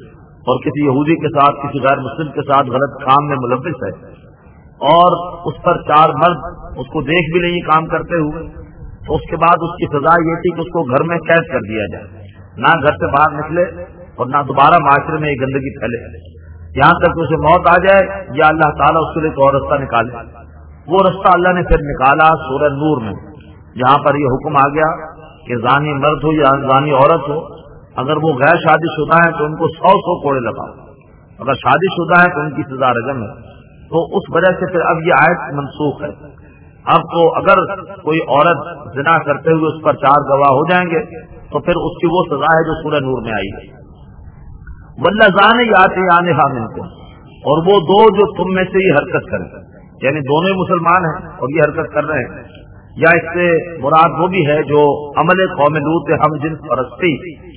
اور کسی یہودی کے ساتھ کسی غیر مسلم کے ساتھ غلط کام میں ملوث ہے اور اس پر چار مرد اس کو دیکھ بھی نہیں کام کرتے ہوئے، تو اس کے بعد اس کی سزا یہ تھی کہ اس کو گھر میں قید کر دیا جائے، نہ گھر سے باہر نکلے اور نہ دوبارہ معاشرے میں یہ گندگی پھیلے، یہاں تک کہ اسے موت آ جائے یا اللہ تعالیٰ اس کے لیے ایک اور رستہ نکالے۔ وہ رستہ اللہ نے پھر نکالا سورہ نور میں، جہاں پر یہ حکم آ گیا کہ زانی مرد ہو یا زانی عورت ہو، اگر وہ غیر شادی شدہ ہیں تو ان کو سو سو کوڑے لگاؤ، اگر شادی شدہ ہیں تو ان کی سزا رجم ہے۔ تو اس وجہ سے پھر اب یہ آیت منسوخ ہے۔ اب تو اگر کوئی عورت زنا کرتے ہوئے اس پر چار گواہ ہو جائیں گے تو پھر اس کی وہ سزا ہے جو سورہ نور میں آئی ہے۔ واللذان یاتیان منکم، اور وہ دو جو تم میں سے یہ حرکت کریں، یعنی دونوں مسلمان ہیں اور یہ حرکت کر رہے ہیں، یا اس سے مراد وہ بھی ہے جو عمل قوم لوط ہم جنس پرستی،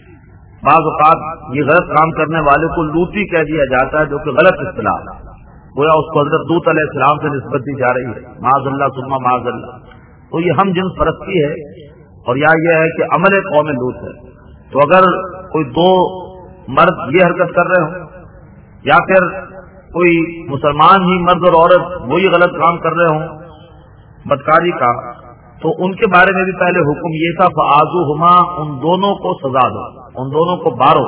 بعض اوقات یہ غلط کام کرنے والے کو لوطی کہہ دیا جاتا ہے جو کہ غلط اصطلاح ہے، گویا اس کو حضرت لوط علیہ السلام سے نسبت دی جا رہی ہے، معاذ اللہ ثم معاذ اللہ۔ تو یہ ہم جنس پرستی ہے، اور یا یہ ہے کہ عمل قوم لوط ہے۔ تو اگر کوئی دو مرد یہ حرکت کر رہے ہوں یا پھر کوئی مسلمان ہی مرد اور عورت وہی غلط کام کر رہے ہوں بدکاری کا، تو ان کے بارے میں بھی پہلے حکم یہ تھا فآذوہما، ان دونوں کو سزا دو، ان دونوں کو مارو۔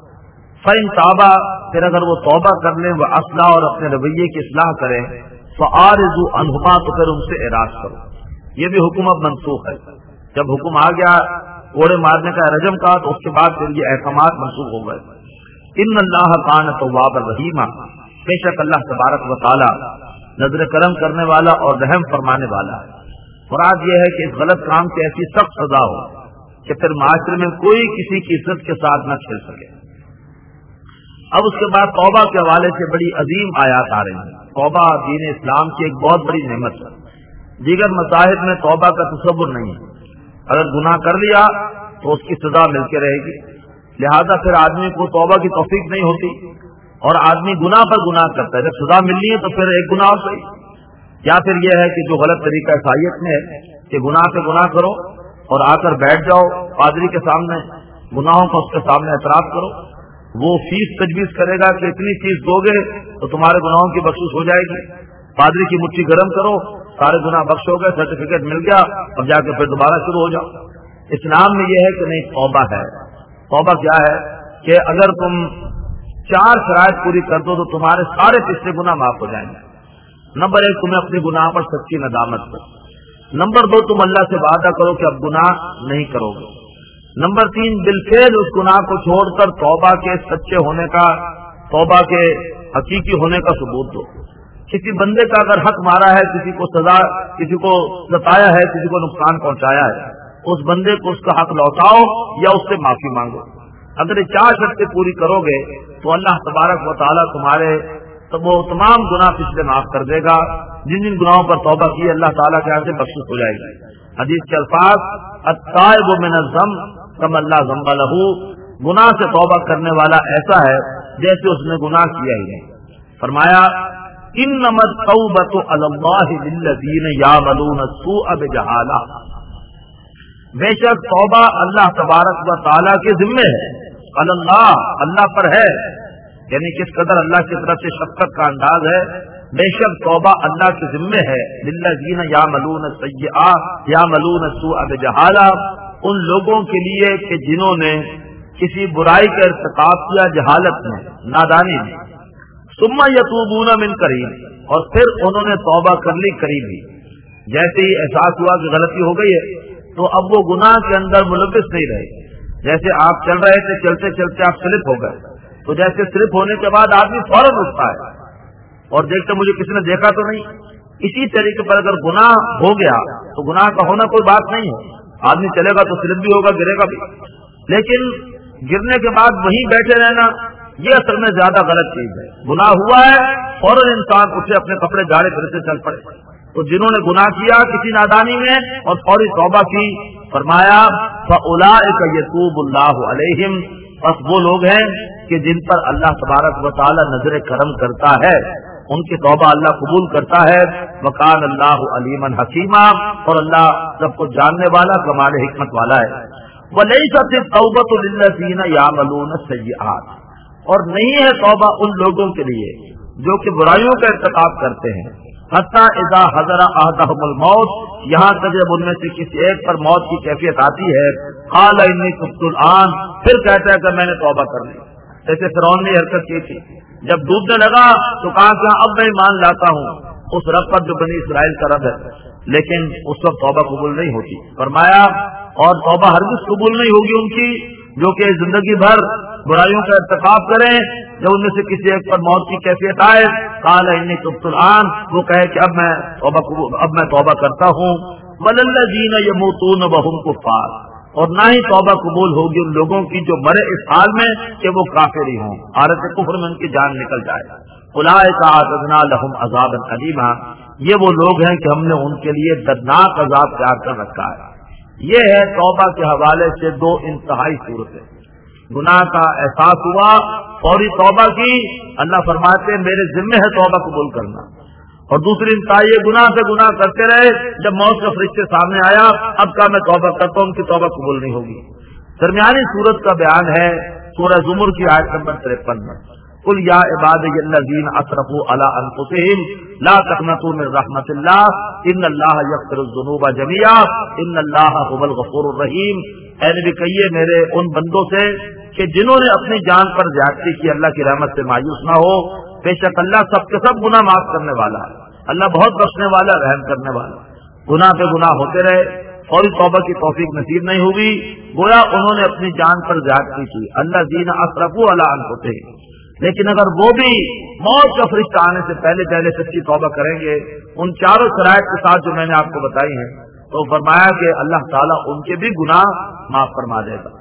فإن تابا، پھر اگر وہ توبہ کر لیں، وہ اصلاح اور اپنے رویے کی اصلاح کریں، فأعرضوا عنہما، تو پھر ان سے اعراض کرو۔ یہ بھی حکم اب منسوخ ہے۔ جب حکم آ گیا کوڑے مارنے کا رجم کا، تو اس کے بعد پھر یہ احکامات منسوخ ہو گئے۔ ان اللہ کان توابا رحیما، بے شک اللہ تبارک و تعالی نظر کرم کرنے والا اور رحم فرمانے والا ہے۔ مراد یہ ہے کہ اس غلط کام کی ایسی سخت سزا ہو کہ پھر معاشرے میں کوئی کسی کی عزت کے ساتھ نہ کھیل سکے۔ اب اس کے بعد توبہ کے حوالے سے بڑی عظیم آیات آ رہی ہیں۔ توبہ دین اسلام کی ایک بہت بڑی نعمت ہے، دیگر مذاہب میں توبہ کا تصور نہیں ہے۔ اگر گناہ کر لیا تو اس کی سزا مل کے رہے گی، لہذا پھر آدمی کو توبہ کی توفیق نہیں ہوتی اور آدمی گناہ پر گناہ کرتا ہے۔ جب سزا ملنی ہے تو پھر ایک گناہ ہو صحیح، یا پھر یہ ہے کہ جو غلط طریقہ عیسائیت میں ہے کہ گناہ پہ گناہ کرو اور آ کر بیٹھ جاؤ پادری کے سامنے، گناہوں کا اس کے سامنے اعتراف کرو، وہ فیس تجویز کرے گا کہ اتنی فیس دو گے تو تمہارے گناہوں کی بخشش ہو جائے گی، پادری کی مٹھی گرم کرو، سارے گناہ بخش ہو گئے، سرٹیفکیٹ مل گیا، اب جا کے پھر دوبارہ شروع ہو جاؤ۔ اسلام میں یہ ہے کہ نہیں، توبہ ہے۔ توبہ کیا ہے کہ اگر تم چار شرائط پوری کر دو تو تمہارے سارے پچھلے گناہ معاف ہو جائیں گے۔ نمبر ایک، تمہیں اپنے گناہ پر سچی ندامت ہو۔ نمبر دو، تم اللہ سے وعدہ کرو کہ اب گناہ نہیں کرو گے۔ نمبر تین، بالفعل اس گناہ کو چھوڑ کر توبہ کے سچے ہونے کا، توبہ کے حقیقی ہونے کا ثبوت دو۔ کسی بندے کا اگر حق مارا ہے، کسی کو سزا، کسی کو ستایا ہے، کسی کو نقصان پہنچایا ہے، اس بندے کو اس کا حق لوٹاؤ یا اس سے معافی مانگو۔ اگر یہ چار شرطیں پوری کرو گے تو اللہ تبارک و تعالیٰ تمہارے تو وہ تمام گناہ پچھلے معاف کر دے گا۔ جن جن گناہوں پر توبہ کی اللہ تعالیٰ کے یہاں سے بخشش ہو جائے گی۔ حدیث کے الفاظ التائب من الذنب کما لا ذنب لہ، گناہ سے توبہ کرنے والا ایسا ہے جیسے اس نے گناہ کیا ہی نہیں۔ فرمایا انما التوبۃ علی اللہ للذین یعملون السوء بجہالہ، بے شک توبہ اللہ تبارک و تعالیٰ کے ذمے ہے، اللہ اللہ پر ہے، یعنی کس قدر اللہ کی طرف سے شفقت کا انداز ہے۔ بے شک توبہ اللہ کے ذمے ہے، للذین یعملون السیئات یعملون السوء بجہالہ، ان لوگوں کے لیے کہ جنہوں نے کسی برائی کا ارتکاب کیا جہالت میں، نادانی میں، ثم یتوبون من قریب، اور پھر انہوں نے توبہ کر لی قریب ہی، جیسے ہی احساس ہوا کہ غلطی ہو گئی ہے تو اب وہ گناہ کے اندر ملوث نہیں رہے۔ جیسے آپ چل رہے تھے، چلتے چلتے آپ سلپ ہو گئے، تو جیسے سلپ ہونے کے بعد آدمی فوراً اٹھتا ہے اور دیکھتے مجھے کسی نے دیکھا تو نہیں، اسی طریقے پر اگر گناہ ہو گیا تو گناہ کا ہونا کوئی بات نہیں ہے، آدمی چلے گا تو سلپ بھی ہوگا، گرے گا بھی، لیکن گرنے کے بعد وہیں بیٹھے رہنا یہ اصل میں زیادہ غلط چیز ہے۔ گناہ ہوا ہے فوراً انسان اٹھے، اپنے کپڑے جھاڑے پھر سے چل پڑے۔ تو جنہوں نے گناہ کیا کسی نادانی میں اور فوری توبہ کی، فرمایا فَأُولَٰئِكَ يَتُوبُ اللَّهُ عَلَيْهِمْ، بس وہ لوگ ہیں کہ جن پر اللہ تبارک و تعالی نظر کرم کرتا ہے، ان کی توبہ اللہ قبول کرتا ہے۔ وَكَانَ اللَّهُ عَلِيمًا حَكِيمًا، اور اللہ سب کو جاننے والا، کمال حکمت والا ہے۔ وَلَيْسَتِ التَّوْبَةُ لِلَّذِينَ يَعْمَلُونَ السَّيِّئَاتِ، اور نہیں ہے توبہ ان لوگوں کے لیے جو کہ برائیوں کا ارتکاب کرتے ہیں، حتی اذا حضر احدهم الموت، یہاں تک جب ان میں سے کسی ایک پر موت کی کیفیت آتی ہے، قال انی تبت الآن، پھر کہتا ہے کہ میں نے توبہ کر لی. جیسے فرعون نے حرکت کی تھی، جب ڈوبنے لگا تو کہا کہ اب میں ایمان لاتا ہوں اس رب پر جو بنی اسرائیل کا رب ہے، لیکن اس وقت توبہ قبول نہیں ہوتی. فرمایا اور توبہ ہرگز قبول نہیں ہوگی ان کی جو کہ زندگی بھر برائیوں کا ارتکاب کریں، جب ان میں سے کسی ایک پر موت کی کیفیت آئے، قال انی تبت الآن، وہ کہے کہ اب میں توبہ اب میں توبہ کرتا ہوں. والذین یموتون وهم کفار، اور نہ ہی توبہ قبول ہوگی ان لوگوں کی جو مرے اس حال میں کہ وہ کافر ہی ہوں، حالت کفر میں ان کی جان نکل جائے. اولئک اعتدنا لهم عذابا الیما، یہ وہ لوگ ہیں کہ ہم نے ان کے لیے دردناک عذاب تیار کر رکھا ہے. یہ ہے توبہ کے حوالے سے دو انتہائی صورتیں. گناہ کا احساس ہوا، فوری توبہ کی، اللہ فرماتے میرے ذمہ ہے توبہ قبول کرنا. اور دوسری انتہائی یہ گناہ سے گناہ کرتے رہے، جب موت کا فرشتے سامنے آیا اب کہا میں توبہ کرتا ہوں، ان کی توبہ قبول نہیں ہوگی. درمیانی صورت کا بیان ہے سورہ زمر کی آیت نمبر تریپن میں، قل یا عبادی الذین اسرفوا علی انفسہم لا تقنطوا من رحمت اللہ ان اللہ یغفر الذنوب جميعا ان اللہ هو الغفور الرحیم. اے نبی کہیے میرے ان بندوں سے کہ جنہوں نے اپنی جان پر زیادتی کی اللہ کی رحمت سے مایوس نہ ہو، بے شک اللہ سب کے سب گناہ معاف کرنے والا ہے، اللہ بہت بخشنے والا، رحم کرنے والا. گناہ پہ گناہ ہوتے رہے، فوری توبہ کی توفیق نصیب نہیں ہوئی، گویا انہوں نے اپنی جان پر زیادتی کی. الذین اسرفوا علی انفسہم، لیکن اگر وہ بھی موت کا فرشتہ آنے سے پہلے پہلے سچی توبہ کریں گے ان چاروں شرائط کے ساتھ جو میں نے آپ کو بتائی ہیں، تو فرمایا کہ اللہ تعالیٰ ان کے بھی گناہ معاف فرما دے گا.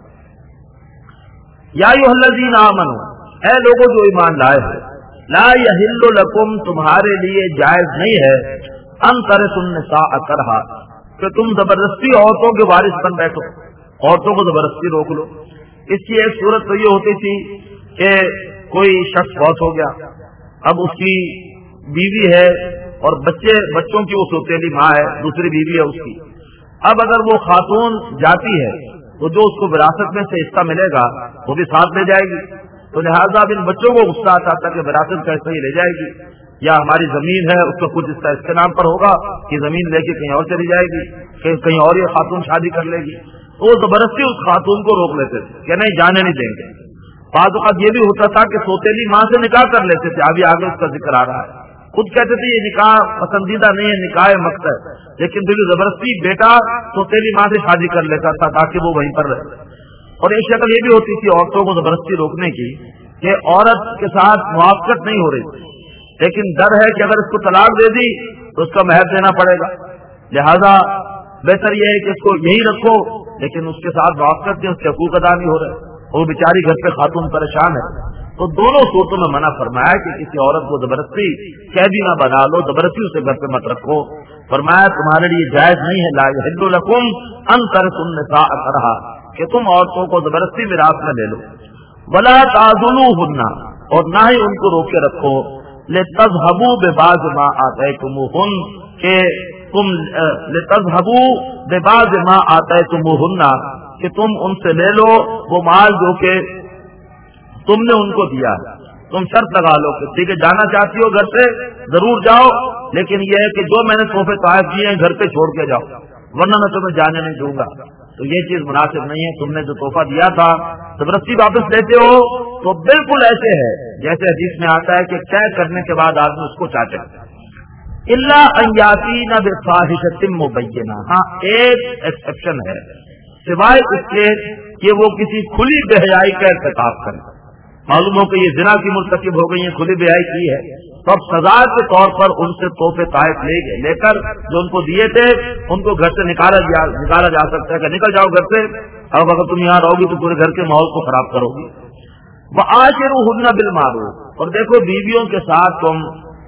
یا ایھا الذین آمنوا، اے لوگوں جو ایمان لائے ہو، لا یحل لکم، تمہارے لیے جائز نہیں ہے، ان ترثوا النساء کرہا، کہ تم زبردستی عورتوں کے وارث بن بیٹھو، عورتوں کو زبردستی روک لو. اس کی ایک صورت تو یہ ہوتی تھی کہ کوئی شخص فوت ہو گیا، اب اس کی بیوی ہے اور بچے بچوں کی وہ سوتیلی ماں ہے، دوسری بیوی ہے اس کی. اب اگر وہ خاتون جاتی ہے تو جو اس کو وراثت میں سے حصہ ملے گا وہ بھی ساتھ لے جائے گی. تو لہٰذا اب ان بچوں کو غصہ آتا تھا کہ وراثت کا حصہ ہی لے جائے گی، یا ہماری زمین ہے اس کا کچھ حصہ اس کے نام پر ہوگا کہ زمین لے کے کہیں اور چلی جائے گی، کہیں اور یہ خاتون شادی کر لے گی. تو وہ زبردستی اس خاتون کو روک لیتے تھے کہ نہیں جانے نہیں دیں گے. بعض اوقات یہ بھی ہوتا تھا کہ سوتیلی ماں سے نکاح کر لیتے تھے، ابھی آگے اس کا ذکر آ رہا ہے. خود کہتے تھے یہ نکاح پسندیدہ نہیں ہے، نکاح مقصد، لیکن پھر زبردستی بیٹا سوتیلی ماں سے شادی کر لیتا تھا تاکہ وہ وہیں پر رہے. اور ایک شکل یہ بھی ہوتی تھی عورتوں کو زبردستی روکنے کی کہ عورت کے ساتھ موافقت نہیں ہو رہی تھی، لیکن ڈر ہے کہ اگر اس کو طلاق دے دی تو اس کا مہر دینا پڑے گا، لہذا بہتر یہ ہے کہ اس کو یہی رکھو، لیکن اس کے ساتھ موافقت کے اس کے حقوق ادا نہیں ہو رہے، وہ بیچاری گھر پہ خاتون پریشان ہے. تو دونوں صورتوں میں منع فرمایا کہ کسی عورت کو زبردستی قیدی نہ بنا لو، زبردستی اسے گھر پہ مت رکھو. فرمایا تمہارے لیے جائز نہیں ہے، لا یحل لکم ان ترثوا النساء کرہا، کہ تم عورتوں کو زبردستی میراث میں لے لو. ولا تعضلوہن، اور نہ ہی ان کو روک کے رکھو، لتذهبوا ببعض ما آتیتموہن، کہ تم لتذهبوا ببعض ما آتیتموہن، کہ تم ان سے لے لو وہ مال جو کہ تم نے ان کو دیا ہے. تم شرط لگا لو کہ ٹھیک ہے جانا چاہتی ہو گھر سے ضرور جاؤ، لیکن یہ ہے کہ جو میں نے تحفے تحائف دیے ہیں گھر پہ چھوڑ کے جاؤ، ورنہ میں تمہیں جانے نہیں دوں گا. تو یہ چیز مناسب نہیں ہے. تم نے جو تحفہ دیا تھا زبردستی واپس لیتے ہو تو بالکل ایسے ہے جیسے حدیث میں آتا ہے کہ طے کرنے کے بعد آدمی اس کو چاہتے الا ان یاتین بفاحشۃ مبینہ. ہاں ایک ایکسپشن ہے، سوائے اس کے کہ وہ کسی کھلی بے حیائی کا ارتکاب کریں. معلوم ہو کہ یہ زنا کی مرتکب ہو گئی ہیں، کھلی بے حیائی کی ہے، تو اب سزا کے طور پر ان سے تحفے تحائف لے گئے لے کر جو ان کو دیے تھے ان کو گھر سے نکالا جا نکالا جا سکتا ہے کہ نکل جاؤ گھر سے، اب اگر تم یہاں رہو گی تو پورے گھر کے ماحول کو خراب کرو گی. وعاشروہن بالمعروف، اور دیکھو بیویوں کے ساتھ تم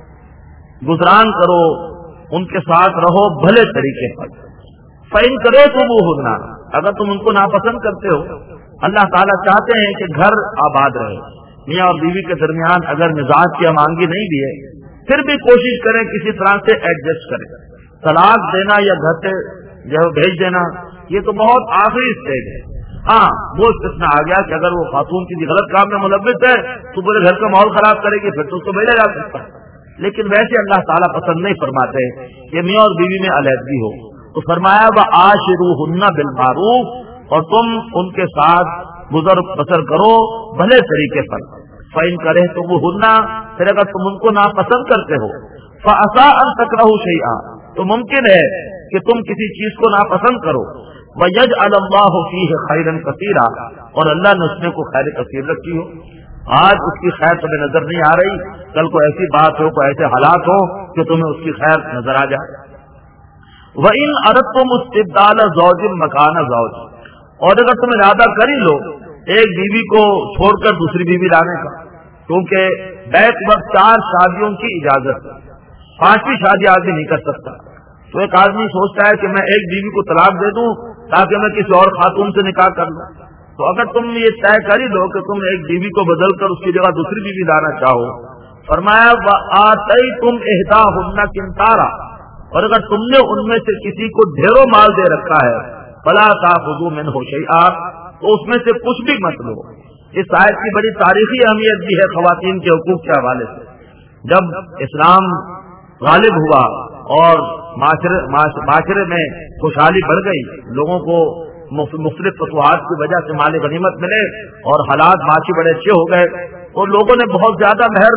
گزران کرو، ان کے ساتھ رہو بھلے طریقے پر. فَإِن كَرِهْتُمُوهُنَّ، اگر تم ان کو ناپسند کرتے ہو، اللہ تعالیٰ چاہتے ہیں کہ گھر آباد رہے، میاں اور بیوی کے درمیان اگر مزاج کی ہمانگی نہیں بھی ہے پھر بھی کوشش کریں کسی طرح سے ایڈجسٹ کریں. طلاق دینا یا گھر سے جو بھیج دینا یہ تو بہت آخری اسٹیج ہے. ہاں وہ استثنا آ گیا کہ اگر وہ خاتون کسی غلط کام میں ملوث ہے تو پورے گھر کا ماحول خراب کرے گی، پھر تو اس کو بھیجا جا سکتا ہے، لیکن ویسے اللہ تعالیٰ پسند نہیں فرماتے کہ میاں اور بیوی میں علیحدگی ہو، تو فرمایا وَعَاشِرُوهُنَّ بِالْمَعْرُوفِ، اور تم ان کے ساتھ گزر بسر کرو بھلے طریقے پر، فَإِن كَرِهْتُمُوهُنَّ، پھر اگر تم ان کو ناپسند کرتے ہو، فَعَسَىٰ أَن تَكْرَهُوا شَيْئًا، تو ممکن ہے کہ تم کسی چیز کو ناپسند کرو، وَيَجْعَلَ اللَّهُ فِيهِ خَيْرًا كَثِيرًا، اور اللہ نے اس میں کو خیر کثیر رکھی ہو، آج اس کی خیر تمہیں نظر نہیں آ رہی، کل کو ایسی بات ہو، کوئی ایسے حالات ہو کہ تمہیں اس کی خیر نظر آ جائے۔ وَإِنْ أَرَدْتُمُ اسْتِبْدَالَ زَوْجٍ مَكَانَ زَوْجٍ، اور اگر تم ارادہ کر ہی لو ایک بیوی کو چھوڑ کر دوسری بیوی لانے کا، کیونکہ بیک وقت چار شادیوں کی اجازت ہے، پانچویں شادی آدمی نہیں کر سکتا، تو ایک آدمی سوچتا ہے کہ میں ایک بیوی کو طلاق دے دوں تاکہ میں کسی اور خاتون سے نکاح کر لوں، تو اگر تم یہ طے کر ہی لو کہ تم ایک بیوی کو بدل کر اس کی جگہ دوسری بیوی لانا چاہو، فرمایا وَآتَيْتُمْ إِحْدَاهُنَّ قِنْطَارًا، اور اگر تم نے ان میں سے کسی کو ڈھیروں مال دے رکھا ہے، فَلَا تَأْخُذُوا مِنْهُ شَيْئًا، تو اس میں سے کچھ بھی مت لو۔ اس آیت کی بڑی تاریخی اہمیت بھی ہے خواتین کے حقوق کے حوالے سے۔ جب اسلام غالب ہوا اور معاشرے معاشرے میں خوشحالی بڑھ گئی، لوگوں کو مختلف فتوحات کی وجہ سے مال غنیمت ملے اور حالات معاشی بڑے اچھے ہو گئے، اور لوگوں نے بہت زیادہ مہر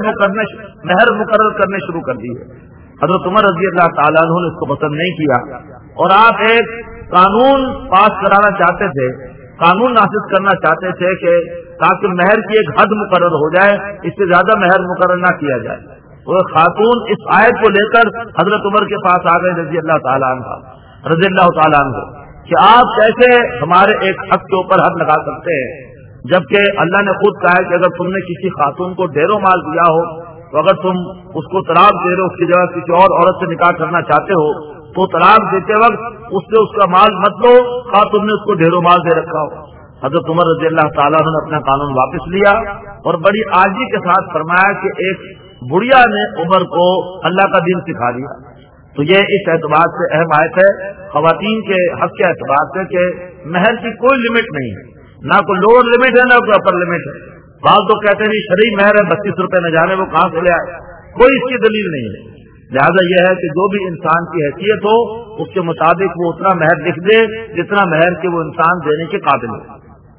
مہر مقرر کرنے شروع کر دیے۔ حضرت عمر رضی اللہ تعالیٰ عنہ نے اس کو پسند نہیں کیا، اور آپ ایک قانون پاس کرانا چاہتے تھے، قانون نافذ کرنا چاہتے تھے کہ تاکہ مہر کی ایک حد مقرر ہو جائے، اس سے زیادہ مہر مقرر نہ کیا جائے۔ وہ خاتون اس آیت کو لے کر حضرت عمر کے پاس آ گئے رضی اللہ تعالیٰ عنہ رضی اللہ تعالیٰ عنہ کہ آپ کیسے ہمارے ایک حق کے اوپر حد لگا سکتے ہیں، جبکہ اللہ نے خود کہا ہے کہ اگر تم نے کسی خاتون کو ڈھیروں مال دیا ہو، تو اگر تم اس کو طلاق دے رہے ہو، اس کی جگہ کسی اور عورت سے نکاح کرنا چاہتے ہو، تو طلاق دیتے وقت اس سے اس کا مال مت لو، خواہ تم نے اس کو ڈھیروں مال دے رکھا ہو۔ حضرت عمر رضی اللہ تعالیٰ نے اپنا قانون واپس لیا اور بڑی عاجزی کے ساتھ فرمایا کہ ایک بڑھیا نے عمر کو اللہ کا دین سکھا دیا۔ تو یہ اس اعتبار سے اہم آیت ہے خواتین کے حق کے اعتبار سے کہ مہر کی کوئی لمٹ نہیں ہے، نہ کوئی لوور لمٹ ہے نہ کوئی اپر لمٹ ہے۔ بعض تو کہتے ہیں شرعی مہر ہے بتیس روپے، نہ جانے وہ کہاں سے لے آئے، کوئی اس کی دلیل نہیں ہے۔ لہذا یہ ہے کہ جو بھی انسان کی حیثیت ہو اس کے مطابق وہ اتنا مہر لکھ دے جتنا مہر کے وہ انسان دینے کے قابل ہے۔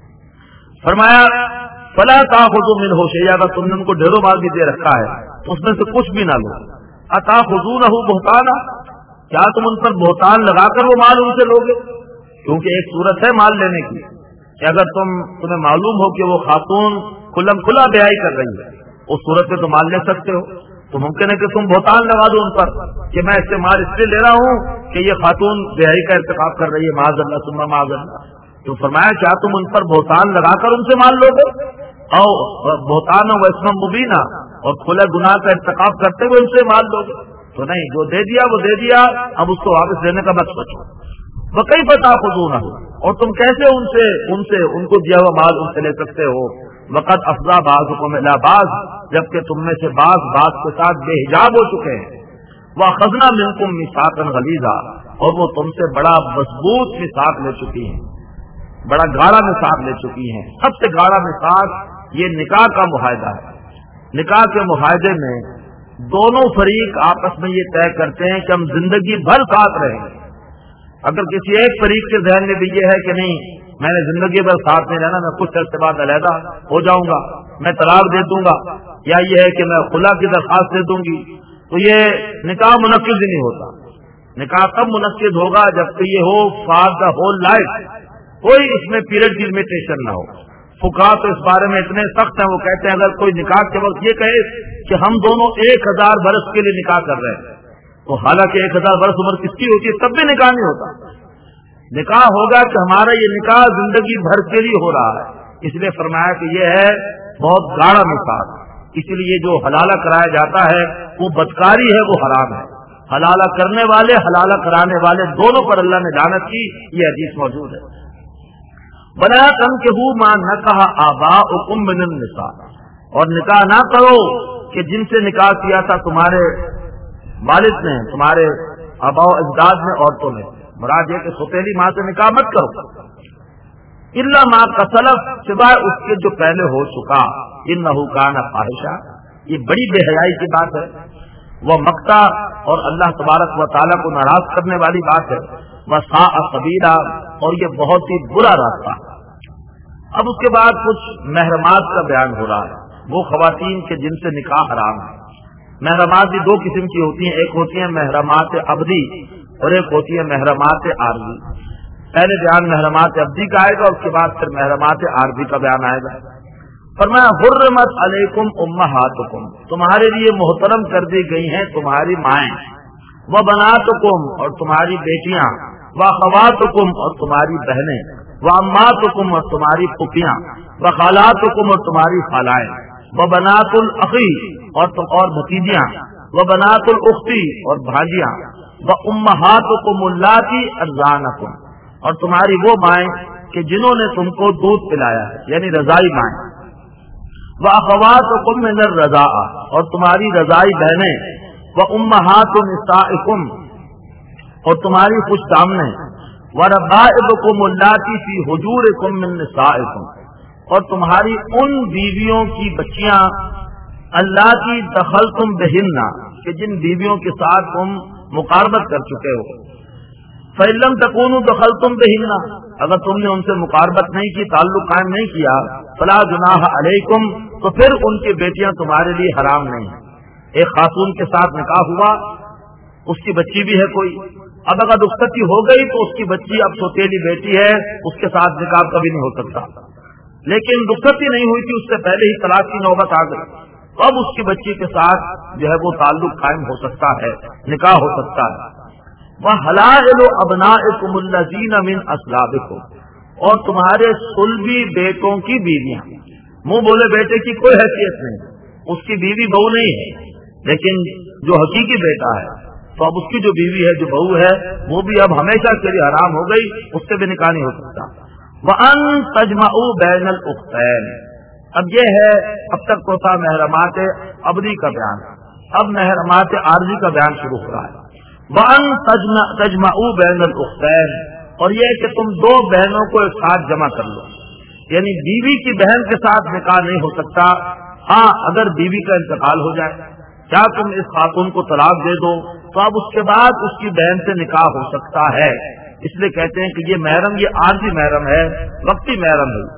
فرمایا فلا تاخذوا منه شيئا، اگر تم نے ان کو ڈھیروں مال بھی دے رکھا ہے اس میں سے کچھ بھی نہ لو۔ اتاخذونه بهتانا، کیا تم ان پر بہتان لگا کر وہ مال ان سے لوگے؟ کیونکہ ایک صورت ہے مال لینے کی کہ اگر تم تمہیں معلوم ہو کہ وہ خاتون کھلم کھلا بیائی کر رہی ہے، اس صورت میں تو مال لے سکتے ہو، تو ممکن ہے کہ تم بہتان لگا دو ان پر کہ میں اس سے مال اس لیے لے رہا ہوں کہ یہ خاتون بیائی کا ارتکاب کر رہی ہے، معاذ اللہ ثم معاذ اللہ۔ تو فرمایا کیا تم ان پر بہتان لگا کر ان سے مال لو گے؟ او بہتان و اسم مبینہ، اور کھلے گناہ کا ارتکاب کرتے ہوئے ان سے مال لو گے؟ تو نہیں، جو دے دیا وہ دے دیا، اب اس کو واپس لینے کا مت سوچو۔ وکیف تاخذونہ، اور تم کیسے ان سے ان سے ان کو دیا ہوا مال ان سے لے سکتے ہو؟ وقد افضا بعضکم الی بعض، جبکہ تم میں سے بعض بعض کے ساتھ بے حجاب ہو چکے ہیں۔ واخذنا منکم میثاقا غلیظا، اور وہ تم سے بڑا مضبوط میثاق لے چکی ہیں، بڑا گاڑا میثاق لے چکی ہیں۔ سب سے گاڑا میثاق یہ نکاح کا معاہدہ ہے۔ نکاح کے معاہدے میں دونوں فریق آپس میں یہ طے کرتے ہیں کہ ہم زندگی بھر ساتھ رہیں گے۔ اگر کسی ایک فریق کے ذہن میں بھی یہ ہے کہ نہیں میں نے زندگی بھر ساتھ نہیں رہنا، میں کچھ عرصے بعد علیحدہ ہو جاؤں گا، میں طلاق دے دوں گا، یا یہ ہے کہ میں خلا کی درخواست دے دوں گی، تو یہ نکاح منعقد ہی نہیں ہوتا۔ نکاح تب منعقد ہوگا جبکہ یہ ہو فار دا ہول لائف، کوئی اس میں پیریڈ کی لمیٹیشن نہ ہو۔ فقہا تو اس بارے میں اتنے سخت ہیں، وہ کہتے ہیں اگر کوئی نکاح کے وقت یہ کہے کہ ہم دونوں ایک ہزار برس کے لیے نکاح کر رہے ہیں، تو حالانکہ ایک ہزار برس عمر کس کی ہوتی ہے تب بھی نکاح نہیں ہوتا۔ نکاح ہوگا کہ ہمارا یہ نکاح زندگی بھر کے لیے ہو رہا ہے، اس لیے فرمایا کہ یہ ہے بہت گاڑا مثال۔ اس لیے جو حلالہ کرایا جاتا ہے وہ بدکاری ہے، وہ حرام ہے۔ حلالہ کرنے والے حلالہ کرانے والے دونوں پر اللہ نے لعنت کی، یہ حدیث موجود ہے۔ بلا تنکحوا ما نکح آباؤکم من النساء، اور نکاح نہ کرو کہ جن سے نکاح کیا تھا تمہارے والد نے، تمہارے آباء و اجداد نے عورتوں نے۔ مراد یہ کہ سوتیلی ماں سے نکاح مت کرو۔ الا ما قسلف، سوائے اس کے جو پہلے ہو چکا، انہ کان فاحشہ، یہ بڑی بے حیائی کی بات ہے، وہ مقتا اور اللہ تبارک و تعالیٰ کو ناراض کرنے والی بات ہے، وساء سبیلا، اور یہ بہت ہی برا راستہ۔ اب اس کے بعد کچھ محرمات کا بیان ہو رہا ہے، وہ خواتین کے جن سے نکاح حرام ہے۔ محرمات بھی دو قسم کی ہوتی ہیں، ایک ہوتی ہیں محرمات ابدی اور ایک ہوتی ہے محرمات عارضی۔ پہلے بیان محرمات ابدی کا آئے گا، اس کے بعد پھر محرمات عارضی کا بیان آئے گا۔ فرمایا حرمت علیکم امہاتکم، تمہارے لیے محترم کر دی گئی ہیں تمہاری مائیں، وبناتکم، اور تمہاری بیٹیاں، واخواتکم، اور تمہاری بہنیں، وعماتکم، اور تمہاری پھپھیاں، وخالاتکم، اور تمہاری خالائیں، وبنات الاخی، اور تم اور بھتیجیاں، وبنات الاختی، اور بھانجیاں، وامہاتکم اللاتی ارضعنکم، اور تمہاری وہ مائیں کہ جنہوں نے تم کو دودھ پلایا ہے، یعنی رضائی مائیں، وَأَخَوَاتُكُم مِّنَ الرَّضَاعَةِ، اور تمہاری رضائی بہنیں، وَأُمَّهَاتُ نِسَائِكُمْ، اور تمہاری خوش دامنیں، وَرَبَائِبُكُمُ اللَّاتِي فِي حُجُورِكُم مِّن نِّسَائِكُمْ، اور تمہاری ان بیویوں کی بچیاں، اللَّاتِي دَخَلْتُم بِهِنَّ، کہ جن بیویوں کے ساتھ تم مقاربت کر چکے ہو، فَإِن لَّمْ تَكُونُوا دَخَلْتُم بِهِنَّ، اگر تم نے ان سے مقاربت نہیں کی، تعلق قائم نہیں کیا، فلا جناح علیکم، تو پھر ان کی بیٹیاں تمہارے لیے حرام نہیں ہیں۔ ایک خاتون کے ساتھ نکاح ہوا، اس کی بچی بھی ہے کوئی، اب اگر رخصتی ہو گئی تو اس کی بچی اب سوتیلی بیٹی ہے، اس کے ساتھ نکاح کبھی نہیں ہو سکتا، لیکن رخصتی نہیں ہوئی تھی، اس سے پہلے ہی طلاق کی نوبت آ گئی، تو اب اس کی بچی کے ساتھ جو ہے وہ تعلق قائم ہو سکتا ہے، نکاح ہو سکتا ہے۔ وَحَلَائِلُ أَبْنَائِكُمُ الَّذِينَ مِنْ أَصْلَابِكُمْ، اور تمہارے صلبی بیٹوں کی بیویاں، منہ بولے بیٹے کی کوئی حیثیت نہیں، اس کی بیوی بہو نہیں ہے، لیکن جو حقیقی بیٹا ہے تو اب اس کی جو بیوی ہے، جو بہو ہے، وہ بھی اب ہمیشہ کے لیے حرام ہو گئی، اس سے بھی نکاح نہیں ہو سکتا۔ وَأَن تَجْمَعُوا بَيْنَ الْأُخْتَيْنِ، اب یہ ہے، اب تک تو تھا محرمات ابدی کا بیان، اب محرمات عارضی کا بیان شروع ہو رہا ہے۔ وَأَن تَجْمَعُوا بَيْنَ الْأُخْتَيْنِ، اور یہ کہ تم دو بہنوں کو ایک ساتھ جمع کر لو، یعنی بیوی کی بہن کے ساتھ نکاح نہیں ہو سکتا، ہاں اگر بیوی کا انتقال ہو جائے، کیا تم اس خاتون کو طلاق دے دو تو اب اس کے بعد اس کی بہن سے نکاح ہو سکتا ہے، اس لیے کہتے ہیں کہ یہ محرم، یہ عارضی محرم ہے، وقتی محرم ہے۔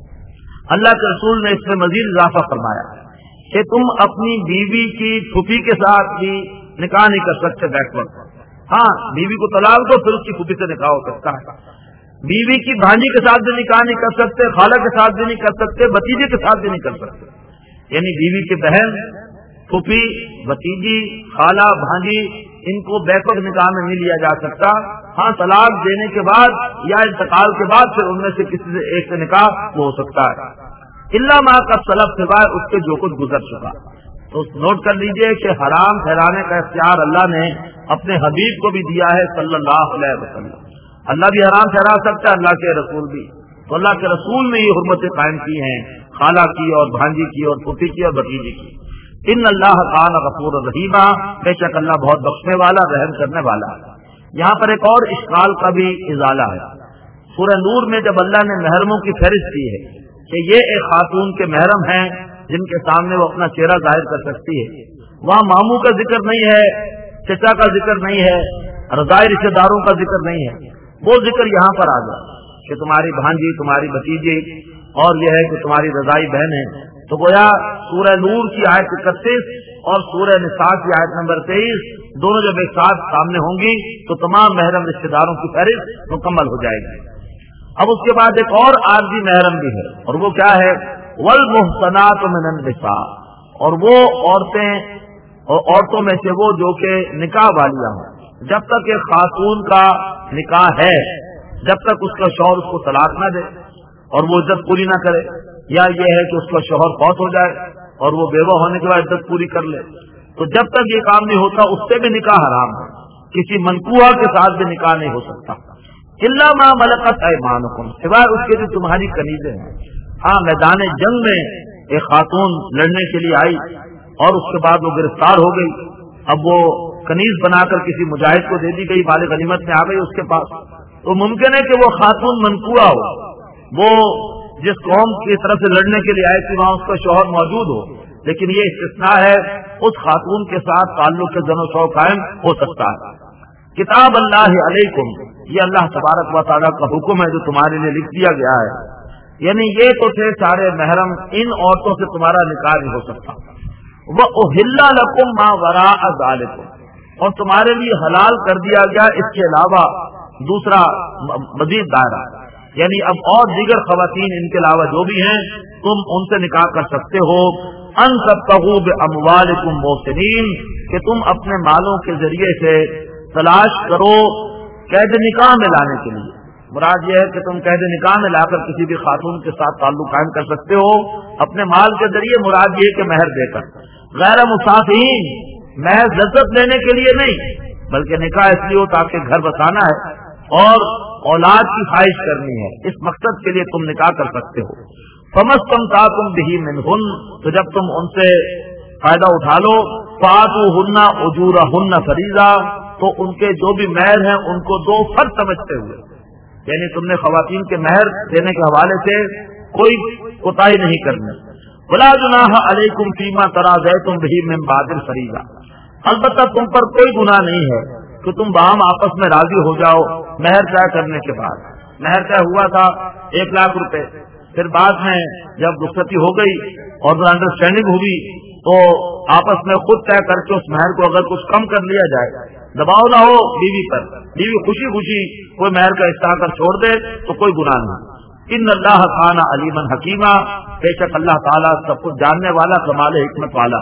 اللہ کے رسول نے اس میں مزید اضافہ فرمایا کہ تم اپنی بیوی کی پھوپھی کے ساتھ بھی نکاح نہیں کر سکتے بیک وقت، ہاں بیوی کو طلاق دو پھر اس کی پھوپھی سے نکاح ہو سکتا ہے، بیوی کی بھانجی کے ساتھ بھی نکاح نہیں کر سکتے، خالہ کے ساتھ بھی نہیں کر سکتے، بھتیجے کے ساتھ بھی نہیں کر سکتے، یعنی بیوی کی بہن، پھوپھی، بھتیجی، خالہ، بھانجی، ان کو بیک وقت نکاح میں نہیں لیا جا سکتا، ہاں طلاق دینے کے بعد یا انتقال کے بعد پھر ان میں سے کسی سے ایک سے نکاح وہ ہو سکتا ہے، الا ما قد سلف، سوائے اس کے جو کچھ گزر چکا۔ تو نوٹ کر لیجئے کہ حرام ٹھہرانے کا اختیار اللہ نے اپنے حبیب کو بھی دیا ہے صلی اللہ علیہ وسلم، اللہ بھی حرام ٹھہرا سکتا ہے، اللہ کے رسول بھی، تو اللہ کے رسول نے یہ حرمتیں قائم کی ہیں، خالہ کی اور بھانجی کی اور پھوپھی کی اور بھتیجی کی۔ ان اللہ کان غفور رحیم، بے شک اللہ بہت بخشنے والا، رحم کرنے والا ہے۔ یہاں پر ایک اور اشکال کا بھی ازالہ ہے، سورہ نور میں جب اللہ نے محرموں کی فہرست کی ہے کہ یہ ایک خاتون کے محرم ہیں جن کے سامنے وہ اپنا چہرہ ظاہر کر سکتی ہے، وہاں ماموں کا ذکر نہیں ہے، چچا کا ذکر نہیں ہے، رضائی رشتے داروں کا ذکر نہیں ہے، وہ ذکر یہاں پر آ گیا کہ تمہاری بھانجی، تمہاری بھتیجی، اور یہ ہے کہ تمہاری رضائی بہن ہے، تو گویا سورہ نور کی آیت اکتیس اور سورہ نساء کی آیت نمبر تیئیس دونوں جب ایک ساتھ سامنے ہوں گی تو تمام محرم رشتے داروں کی فہرست مکمل ہو جائے گی۔ اب اس کے بعد ایک اور عارضی محرم بھی ہے، اور وہ کیا ہے؟ والمحصنات من النساء، اور وہ عورتیں اور عورتوں میں سے وہ جو کہ نکاح والیاں ہوں، جب تک ایک خاتون کا نکاح ہے، جب تک اس کا شوہر اس کو طلاق نہ دے اور وہ عدت پوری نہ کرے، یا یہ ہے کہ اس کا شوہر فوت ہو جائے اور وہ بیوہ ہونے کے بعد عدت پوری کر لے، تو جب تک یہ کام نہیں ہوتا اس سے بھی نکاح حرام ہے، کسی منکوحہ کے ساتھ بھی نکاح نہیں ہو سکتا، الا ما ملکت ایمانکم، سوائے اس کے جو تمہاری کنیزیں ہیں۔ ہاں میدان جنگ میں ایک خاتون لڑنے کے لیے آئی اور اس کے بعد وہ گرفتار ہو گئی، اب وہ کنیز بنا کر کسی مجاہد کو دے دی گئی، مال غنیمت میں آ گئی اس کے پاس، تو ممکن ہے کہ وہ خاتون منکوحہ ہو، وہ جس قوم کی طرف سے لڑنے کے لیے آئے تھی وہاں اس کا شوہر موجود ہو، لیکن یہ استثناء ہے، اس خاتون کے ساتھ تعلق کے زن و شو قائم ہو سکتا ہے۔ کتاب اللہ علیکم، یہ اللہ تبارک و تعالیٰ کا حکم ہے جو تمہارے لیے لکھ دیا گیا ہے، یعنی یہ تو تھے سارے محرم، ان عورتوں سے تمہارا نکاح نہیں ہو سکتا۔ وَأُحِلَّ لَكُم مَّا وَرَاءَ ذَلِكُمْ، اور تمہارے لیے حلال کر دیا گیا اس کے علاوہ دوسرا مزید دائرہ، یعنی اب اور دیگر خواتین ان کے علاوہ جو بھی ہیں تم ان سے نکاح کر سکتے ہو۔ ان تبتغوا باموالکم محسنین، کہ تم اپنے مالوں کے ذریعے سے تلاش کرو قید نکاح میں لانے کے لیے۔ مراد یہ ہے کہ تم قید نکاح میں لا کر کسی بھی خاتون کے ساتھ تعلق قائم کر سکتے ہو اپنے مال کے ذریعے، مراد یہ ہے کہ مہر دے کر، غیر مسافرین، محض لذت لینے کے لیے نہیں، بلکہ نکاح اس لیے ہو تاکہ گھر بسانا ہے اور اولاد کی خواہش کرنی ہے، اس مقصد کے لیے تم نکاح کر سکتے ہو۔ فَمَسْتَمْتَعْتُمْ بِهِ مِنْهُنَّ، تو جب تم ان سے فائدہ اٹھا لو، فَآتُوهُنَّ أُجُورَهُنَّ فَرِيضَةً، تو ان کے جو بھی مہر ہیں ان کو دو فرض سمجھتے ہوئے، یعنی تم نے خواتین کے مہر دینے کے حوالے سے کوئی کوتاہی نہیں کرنی۔ وَلَا جُنَاحَ عَلَيْكُمْ فِيمَا تَرَاضَيْتُمْ بِهِ مِنْ بَعْدِ الْفَرِيضَةِ، البتہ تم پر کوئی گناہ نہیں ہے کہ تم باہم آپس میں راضی ہو جاؤ مہر طے کرنے کے بعد۔ مہر طے ہوا تھا ایک لاکھ روپے، پھر بعد میں جب رخصتی ہو گئی اور انڈرسٹینڈنگ ہوئی تو آپس میں خود طے کر کے اس مہر کو اگر کچھ کم کر لیا جائے، دباؤ نہ ہو بیوی پر، بیوی خوشی خوشی کوئی مہر کا حصہ کر چھوڑ دے تو کوئی گناہ نہیں۔ ان اللہ کان علیما حکیما، بے شک اللہ تعالیٰ سب کچھ جاننے والا، کمال حکمت والا۔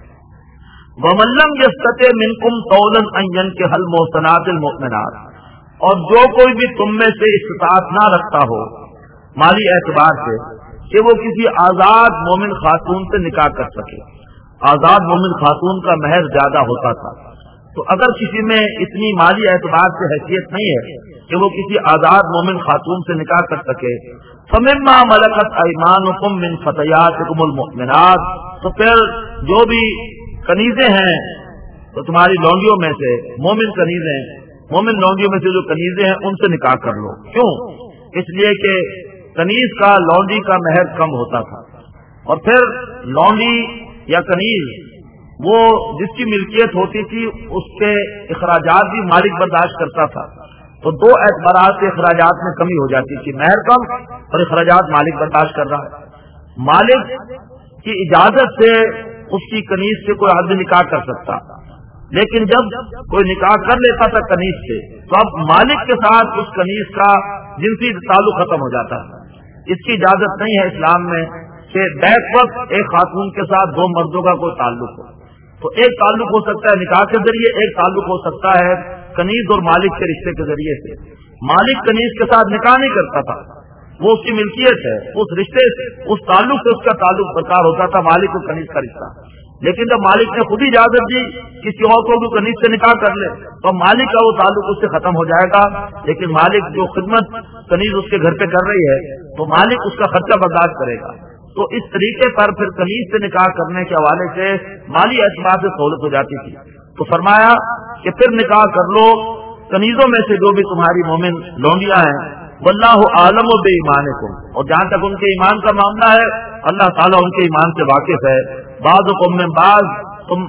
وَمَن لَّمْ يَسْتَطِعْ مِنكُمْ طَوْلًا أَن يَنكِحَ الْمُحْصَنَاتِ الْمُؤْمِنَاتِ، اور جو کوئی بھی تم میں سے استطاعت نہ رکھتا ہو مالی اعتبار سے کہ وہ کسی آزاد مومن خاتون سے نکاح کر سکے۔ آزاد مومن خاتون کا مہر زیادہ ہوتا تھا، تو اگر کسی میں اتنی مالی اعتبار سے حیثیت نہیں ہے کہ وہ کسی آزاد مومن خاتون سے نکاح کر سکے، فَمِمَّا مَلَكَتْ أَيْمَانُكُم مِّن فَتَيَاتِكُمُ الْمُؤْمِنَاتِ، تو پھر جو بھی کنیزیں ہیں تو تمہاری لونڈیوں میں سے، مومن کنیزیں، مومن لونڈیوں میں سے جو کنیزیں ہیں ان سے نکاح کر لو۔ کیوں؟ اس لیے کہ کنیز کا لونڈی کا مہر کم ہوتا تھا، اور پھر لونڈی یا کنیز وہ جس کی ملکیت ہوتی تھی اس کے اخراجات بھی مالک برداشت کرتا تھا، تو دو اعتبارات سے اخراجات میں کمی ہو جاتی تھی، مہر کم اور اخراجات مالک برداشت کر رہا ہے۔ مالک کی اجازت سے اس کی کنیز سے کوئی آدمی نکاح کر سکتا، لیکن جب کوئی نکاح کر لیتا تھا کنیز سے تو اب مالک کے ساتھ اس کنیز کا جنسی تعلق ختم ہو جاتا ہے۔ اس کی اجازت نہیں ہے اسلام میں کہ بیک وقت ایک خاتون کے ساتھ دو مردوں کا کوئی تعلق ہو، تو ایک تعلق ہو سکتا ہے نکاح کے ذریعے، ایک تعلق ہو سکتا ہے کنیز اور مالک کے رشتے کے ذریعے سے۔ مالک کنیز کے ساتھ نکاح نہیں کرتا تھا، وہ اس کی ملکیت ہے، اس رشتے سے، اس تعلق سے اس کا تعلق برقرار ہوتا تھا، مالک اور کنیز کا رشتہ۔ لیکن جب مالک نے خود ہی اجازت دی کسی اور کو بھی کنیز سے نکاح کر لے تو مالک کا وہ تعلق اس سے ختم ہو جائے گا، لیکن مالک جو خدمت کنیز اس کے گھر پہ کر رہی ہے تو مالک اس کا خرچہ برداشت کرے گا۔ تو اس طریقے پر پھر کنیز سے نکاح کرنے کے حوالے سے مالی اعتبار سے سہولت ہو جاتی تھی، تو فرمایا کہ پھر نکاح کر لو کنیزوں میں سے جو بھی تمہاری مومن لونڈیاں ہیں، واللہ عالم بے ایمانکم، اور جہاں تک ان کے ایمان کا معاملہ ہے اللہ تعالیٰ ان کے ایمان سے واقف ہے۔ بعضکم من بعض، تم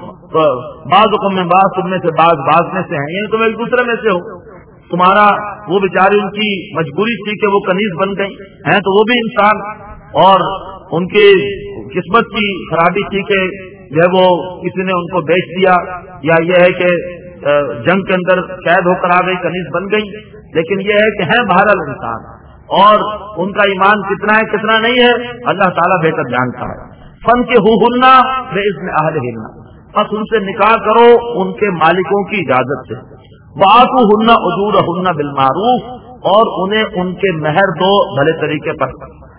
بعضکم من بعض، تم میں سے بعض بعض میں سے ہیں، یعنی تم ایک دوسرے میں سے ہو۔ تمہارا وہ بیچاری ان کی مجبوری تھی کہ وہ کنیز بن گئی ہیں، تو وہ بھی انسان، اور ان کی قسمت کی خرابی تھی کہ جو ہے وہ کسی نے ان کو بیچ دیا، یا یہ ہے کہ جنگ کے اندر قید ہو کر آ گئی، کنیز بن گئی، لیکن یہ ہے کہ ہیں بہرحال انسان، اور ان کا ایمان کتنا ہے کتنا نہیں ہے اللہ تعالیٰ بہتر جانتا ہے۔ فن کے ہو ہننا بِإِذْنِ أَهْلِهِنَّ، بس ان سے نکاح کرو ان کے مالکوں کی اجازت سے۔ وَآتُوهُنَّ أُجُورَهُنَّ بِالْمَعْرُوفِ، اور انہیں ان کے مہر دو بھلے طریقے پر۔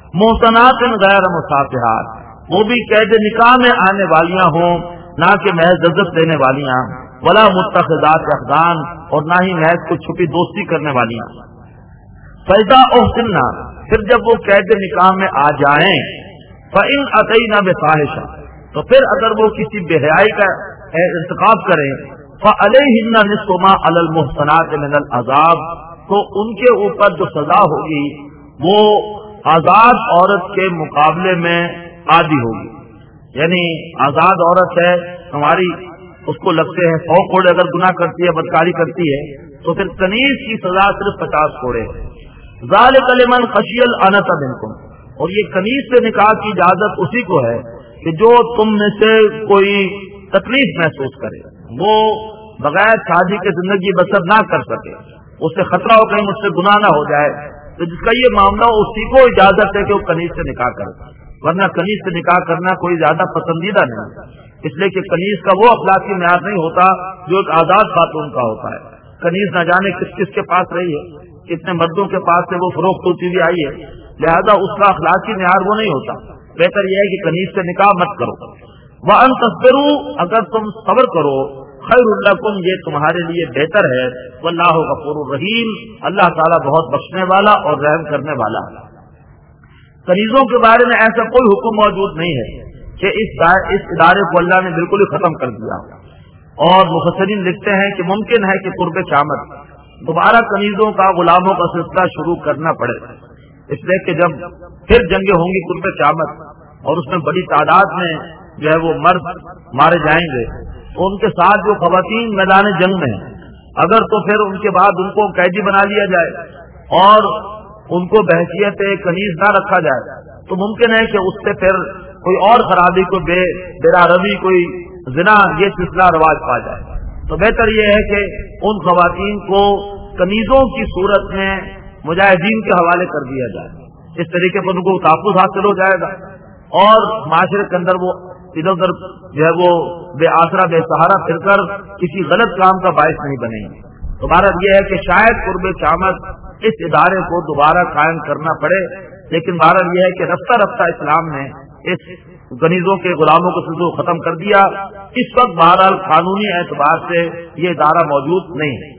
محصنات غیر مصافحات، وہ بھی قید نکاح میں آنے والیاں ہوں، نہ کہ محض لذت دینے والیاں، ولا متخذات اخدان، اور نہ ہی محض کو چھپی دوستی کرنے والیاں۔ فَإِذَا أُحْسِنَّ، پھر جب وہ قید نکاح میں آ جائیں، فَإِنْ أَتَيْنَ بِفَاحِشَةٍ، تو پھر اگر وہ کسی بے حیائی کا ارتکاب کریں، فَعَلَيْهِنَّ نِصْفُ مَا عَلَى الْمُحْصَنَاتِ مِنَ الْعَذَابِ، تو ان کے اوپر جو سزا ہوگی وہ آزاد عورت کے مقابلے میں عادی ہوگی. یعنی آزاد عورت ہے ہماری، اس کو لگتے ہیں سو کوڑے اگر گناہ کرتی ہے، بدکاری کرتی ہے، تو پھر کنیز کی سزا صرف پچاس کوڑے ہے. ذالک لمن خشی العنت منکم، اور یہ کنیز سے نکاح کی اجازت اسی کو ہے کہ جو تم میں سے کوئی تکلیف محسوس کرے، وہ بغیر شادی کے زندگی بسر نہ کر سکے، اس سے خطرہ ہو کہیں مجھ سے گناہ نہ ہو جائے، تو جس کا یہ معاملہ اسی کو اجازت ہے کہ وہ کنیز سے نکاح کرے. ورنہ کنیز سے نکاح کرنا کوئی زیادہ پسندیدہ نہیں، اس لیے کہ کنیز کا وہ اخلاقی معیار نہیں ہوتا جو ایک آزاد خاتون کا ہوتا ہے. کنیز نہ جانے کس کس کے پاس رہی ہے، کتنے مردوں کے پاس سے وہ فروخت ہوتی ہوئی آئی ہے، لہذا اس کا اخلاقی معیار وہ نہیں ہوتا. بہتر یہ ہے کہ کنیز سے نکاح مت کرو. وَأَن تَصْبِرُوا، اگر تم صبر کرو، خیر لکم، یہ تمہارے لیے بہتر ہے. واللہ غفور الرحیم، اللہ تعالیٰ بہت بخشنے والا اور رحم کرنے والا ہے. کنیزوں کے بارے میں ایسا کوئی حکم موجود نہیں ہے کہ اس اس ادارے کو اللہ نے بالکل ہی ختم کر دیا. اور مفسرین لکھتے ہیں کہ ممکن ہے کہ قرب قیامت دوبارہ کنیزوں کا غلاموں کا سلسلہ شروع کرنا پڑے، اس لیے کہ جب پھر جنگیں ہوں گی قرب قیامت اور اس میں بڑی تعداد میں جو ہے وہ مرد مارے جائیں گے، تو ان کے ساتھ جو خواتین میدان جنگ میں ہیں، اگر تو پھر ان کے بعد ان کو قیدی بنا لیا جائے اور ان کو بحیثیت کنیز نہ رکھا جائے، تو ممکن ہے کہ اس سے پھر کوئی اور خرابی، کوئی بے بیرا روی، کوئی زنا، یہ سلسلہ رواج پا جائے. تو بہتر یہ ہے کہ ان خواتین کو کنیزوں کی صورت میں مجاہدین کے حوالے کر دیا جائے. اس طریقے پر ان کو تحفظ حاصل ہو جائے گا اور معاشرے کے اندر وہ ادھر ادھر جو ہے وہ بے آسرا بے سہارا پھر کر کسی غلط کام کا باعث نہیں بنے گی. تو بھارت یہ ہے کہ شاید قرب قیامت اس ادارے کو دوبارہ قائم کرنا پڑے، لیکن بھارت یہ ہے کہ رفتہ رفتہ اسلام نے اس کنیزوں کے غلاموں کو سلسلہ ختم کر دیا. اس وقت بہرحال قانونی اعتبار سے یہ ادارہ موجود نہیں ہے.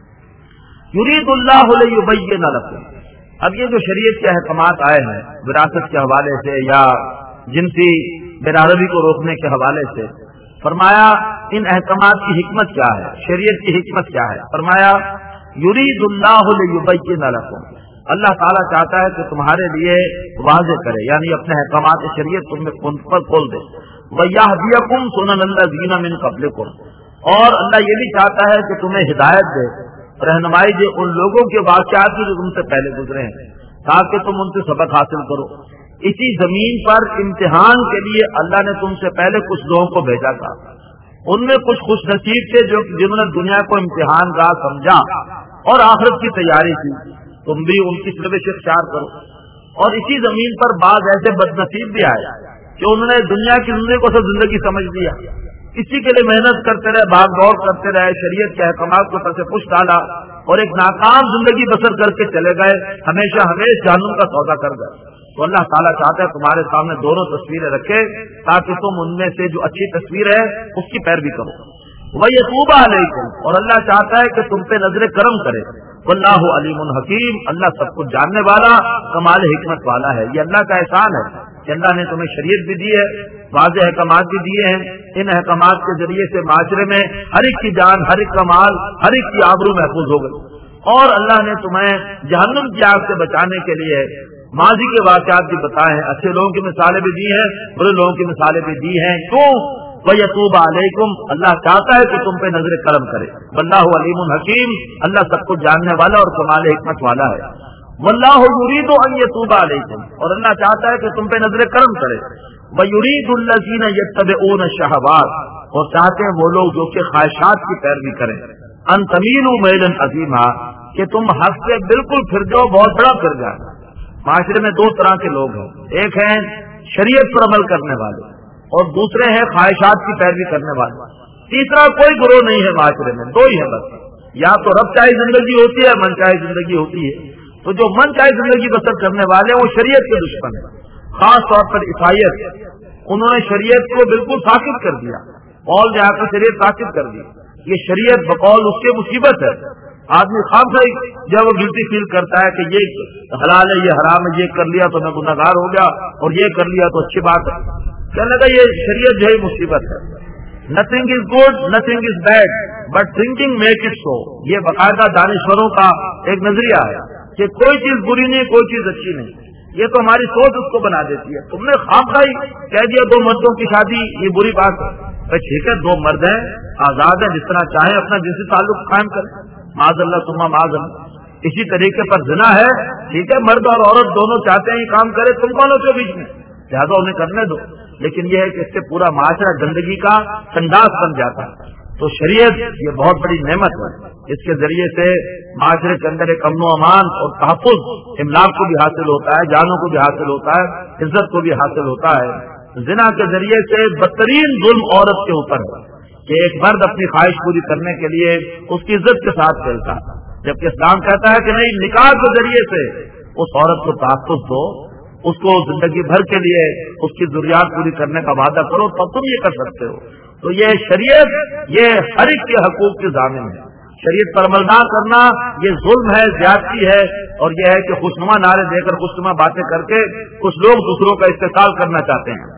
یرید اللہ لیبین لکم، اب یہ جو شریعت کے احکامات آئے ہیں وراثت کے حوالے سے یا جنسی برادری کو روکنے کے حوالے سے، فرمایا ان احکامات کی حکمت کیا ہے، شریعت کی حکمت کیا ہے. فرمایا یرید اللہ لیبین لکم، اللہ تعالیٰ چاہتا ہے کہ تمہارے لیے واضح کرے، یعنی اپنے احکامات شریعت تم میں پر کھول دے. وَيَهْدِيَكُمْ سُنَنَ الَّذِينَ مِن قَبْلِكُمْ، اور اللہ یہ بھی چاہتا ہے کہ تمہیں ہدایت دے، رہنمائی دے ان لوگوں کے واقعات کی جو تم سے پہلے گزرے ہیں، تاکہ تم ان سے سبق حاصل کرو. اسی زمین پر امتحان کے لیے اللہ نے تم سے پہلے کچھ لوگوں کو بھیجا تھا، ان میں کچھ خوش نصیب تھے جو جنہوں نے دنیا کو امتحان گاہ سمجھا اور آخرت کی تیاری کی. تم بھی ان کی روش اختیار کرو. اور اسی زمین پر بعض ایسے بد نصیب بھی آئے کہ انہوں نے دنیا کی زندگی کو سب زندگی سمجھ لیا، اسی کے لیے محنت کرتے رہے، بھاگ دوڑ کرتے رہے، شریعت کے احکامات کو سر سے پش ڈالا اور ایک ناکام زندگی بسر کر کے چلے گئے، ہمیشہ ہمیشہ جہنم کا سودا کر گئے. تو اللہ تعالیٰ چاہتا ہے تمہارے سامنے دونوں تصویریں رکھے تاکہ تم ان میں سے جو اچھی تصویر ہے اس کی پیروی کرو. وَيَتُوبَ عَلَيْكُمْ، اور اللہ چاہتا ہے کہ تم پہ نظر کرم کرے. واللہ علیم حکیم، اللہ سب کچھ جاننے والا، کمال حکمت والا ہے. یہ اللہ کا احسان ہے کہ اللہ نے تمہیں شریعت بھی دی ہے، واضح احکامات بھی دیے ہیں. ان احکامات کے ذریعے سے معاشرے میں ہر ایک کی جان، ہر ایک کا مال، ہر ایک کی آبرو محفوظ ہو گئی. اور اللہ نے تمہیں جہنم کی آگ سے بچانے کے لیے ماضی کے واقعات بھی بتائے ہیں، اچھے لوگوں کی مثالیں بھی دی ہیں، برے لوگوں کی مثالیں بھی دی ہیں. کیوں؟ وَيَتُوبَ عَلَيْكُمْ، اللہ چاہتا ہے کہ تم پہ نظر کرم کرے. وَاللَّهُ عَلِيمٌ حَكِيمٌ، اللہ سب کچھ جاننے والا اور کمال حکمت والا ہے. وَاللَّهُ يُرِيدُ أَن يَتُوبَ عَلَيْكُمْ، اور اللہ چاہتا ہے کہ تم پہ نظر کرم کرے. وَيُرِيدُ الَّذِينَ يَتَّبِعُونَ الشَّهَوَاتِ، اور چاہتے ہیں وہ لوگ جو کہ خواہشات کی پیروی کریں. أَن تَمِيلُوا مَيْلًا عَظِيمًا، کہ تم حق سے بالکل پھر جاؤ، بہت بڑا پھر جائے. معاشرے میں دو طرح کے لوگ ہیں، ایک ہیں شریعت پر عمل کرنے والے اور دوسرے ہیں خواہشات کی پیروی کرنے والے. تیسرا کوئی گروہ نہیں ہے معاشرے میں، دو ہی ہے بس. یا تو رب چاہی زندگی ہوتی ہے، من چاہی زندگی ہوتی ہے. تو جو من چاہی زندگی بسر کرنے والے ہیں وہ شریعت کے دشمن ہیں. خاص طور پر عیسائیت، انہوں نے شریعت کو بالکل ساکت کر دیا، قول جا کر شریعت ساکت کر دی. یہ شریعت بقول اس کی مصیبت ہے. آدمی خواب سے جب وہ گلٹی فیل کرتا ہے کہ یہ حلال ہے یہ حرام ہے، یہ کر لیا تو میں گناہگار ہو گیا اور یہ کر لیا تو اچھی بات ہے. کہنے لگا یہ شریعت جو ہے مصیبت ہے. Nothing is good, nothing is bad, but thinking make it so. یہ باقاعدہ دانشوروں کا ایک نظریہ ہے کہ کوئی چیز بری نہیں، کوئی چیز اچھی نہیں. یہ تو ہماری سوچ اس کو بنا دیتی ہے. تم نے خواب خائی کہہ دیا دو مردوں کی شادی یہ بری بات ہے. بھائی ٹھیک ہے دو مرد ہیں آزاد ہیں جس طرح چاہیں اپنا جنسی تعلق قائم کریں معاذ اللہ ثم معاذ اللہ. اسی طریقے پر زنا ہے ٹھیک ہے مرد اور عورت دونوں چاہتے ہیں یہ کام کرے تم کون ہو کے بیچ میں لہٰذا انہیں کرنے دو. لیکن یہ ہے کہ اس سے پورا معاشرہ گندگی کا سنداز بن جاتا ہے. تو شریعت یہ بہت بڑی نعمت ہے. اس کے ذریعے سے معاشرے کے اندر ایک امن و امان اور تحفظ املاک کو بھی حاصل ہوتا ہے جانوں کو بھی حاصل ہوتا ہے عزت کو بھی حاصل ہوتا ہے. زنا کے ذریعے سے بدترین ظلم عورت کے اوپر ہے کہ ایک مرد اپنی خواہش پوری کرنے کے لیے اس کی عزت کے ساتھ چلتا ہے جبکہ اسلام کہتا ہے کہ نہیں نکاح کے ذریعے سے اس عورت کو تحفظ دو اس کو زندگی بھر کے لیے اس کی ضروریات پوری کرنے کا وعدہ کرو تو تم یہ کر سکتے ہو. تو یہ شریعت یہ ہر ایک کے حقوق کے ضامن ہے. شریعت پر عمل نہ کرنا یہ ظلم ہے زیادتی ہے اور یہ ہے کہ خوشنما نعرے دے کر خوشنما باتیں کر کے کچھ لوگ دوسروں کا استحصال کرنا چاہتے ہیں.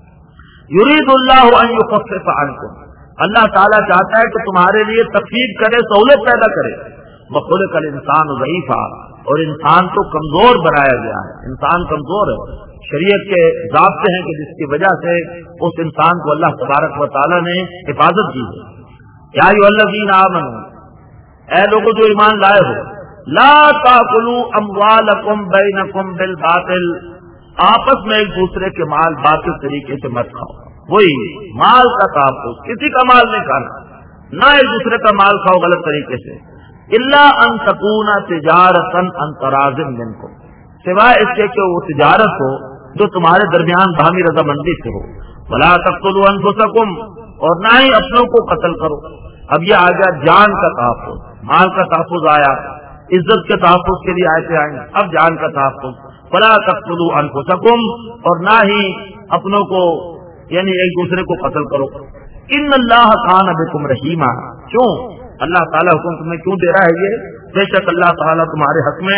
یرید اللہ ان یخفف عنکم اللہ تعالیٰ چاہتا ہے کہ تمہارے لیے تخفیف کرے سہولت پیدا کرے. وخلق الانسان ضعیفا اور انسان کو کمزور بنایا گیا ہے. انسان کمزور ہے. شریعت کے ضابطے ہیں کہ جس کی وجہ سے اس انسان کو اللہ تبارک و تعالیٰ نے حفاظت دی ہے. یا ایھا الذین آمنوا اے لوگوں جو ایمان لائے ہو لا تاکلوا اموالکم بینکم بالباطل آپس میں ایک دوسرے کے مال باطل طریقے سے مت کھاؤ. وہی مال کا تحفظ کسی کا مال نہیں کھانا نہ ایک دوسرے کا مال کھاؤ غلط طریقے سے. الا ان تکون تجارتا عن تراض منکم سوائے اس کے کہ وہ تجارت ہو جو تمہارے درمیان باہمی رضامندی سے ہو. ولا تقتلوا انفسکم اور نہ ہی اپنوں کو قتل کرو. اب یہ آ گیا جان کا تحفظ مال کا تحفظ آیا عزت کے تحفظ کے لیے آیتیں آئیں اب جان کا تحفظ. ولا تقتلوا انفسکم اور نہ ہی اپنوں کو یعنی ایک دوسرے کو قتل کرو. ان اللہ کان بکم رحیما کیوں اللہ تعالیٰ حکم تمہیں کیوں دے رہا ہے یہ بے شک اللہ تعالیٰ تمہارے حق میں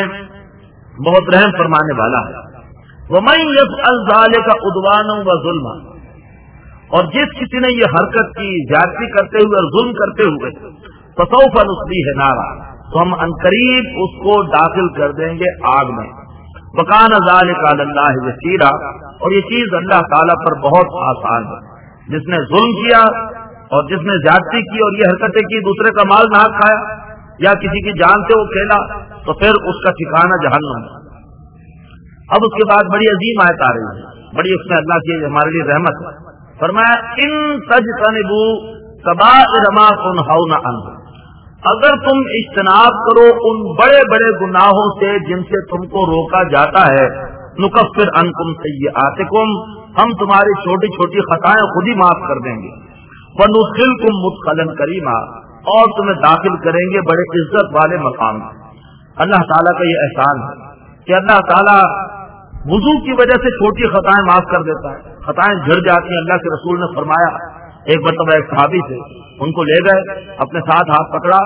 بہت رحم فرمانے والا ہے. وَمَن يَفْعَلْ ذَلِكَ عُدْوَانًا وَظُلْمًا اور جس کسی نے یہ حرکت کی زیادتی کرتے ہوئے اور ظلم کرتے ہوئے فَسَوْفَ نُصْلِيهِ نَارًا تو ہم عنقریب اس کو داخل کر دیں گے آگ میں. وَكَانَ ذَلِكَ عَلَى اللَّهِ يَسِيرًا اور یہ چیز اللہ تعالیٰ پر بہت آسان ہے. جس نے ظلم کیا اور جس نے زیادتی کی اور یہ حرکتیں کی دوسرے کا مال نہ کھایا یا کسی کی جان سے وہ کھیلا تو پھر اس کا ٹھکانہ جہنم ہے. اب اس کے بعد بڑی عظیم آیت آ رہی ہے بڑی اس میں اللہ کی ہمارے لیے رحمت ہے. فرمایا ان تجتنبوا کبائر ما تنہون عنہ اگر تم اجتناب کرو ان بڑے بڑے گناہوں سے جن سے تم کو روکا جاتا ہے نکفر عنکم سیئاتکم ہم تمہاری چھوٹی چھوٹی خطائیں خود ہی معاف کر دیں گے. وَنُدْخِلْكُمْ مُدْخَلًا كَرِيمًا اور تمہیں داخل کریں گے بڑے عزت والے مقام میں. اللہ تعالیٰ کا یہ احسان ہے کہ اللہ تعالیٰ وضو کی وجہ سے چھوٹی خطائیں معاف کر دیتا ہے. خطائیں جھڑ جاتی ہیں. اللہ کے رسول نے فرمایا ایک مرتبہ ایک صحابی سے ان کو لے گئے اپنے ساتھ ہاتھ پکڑا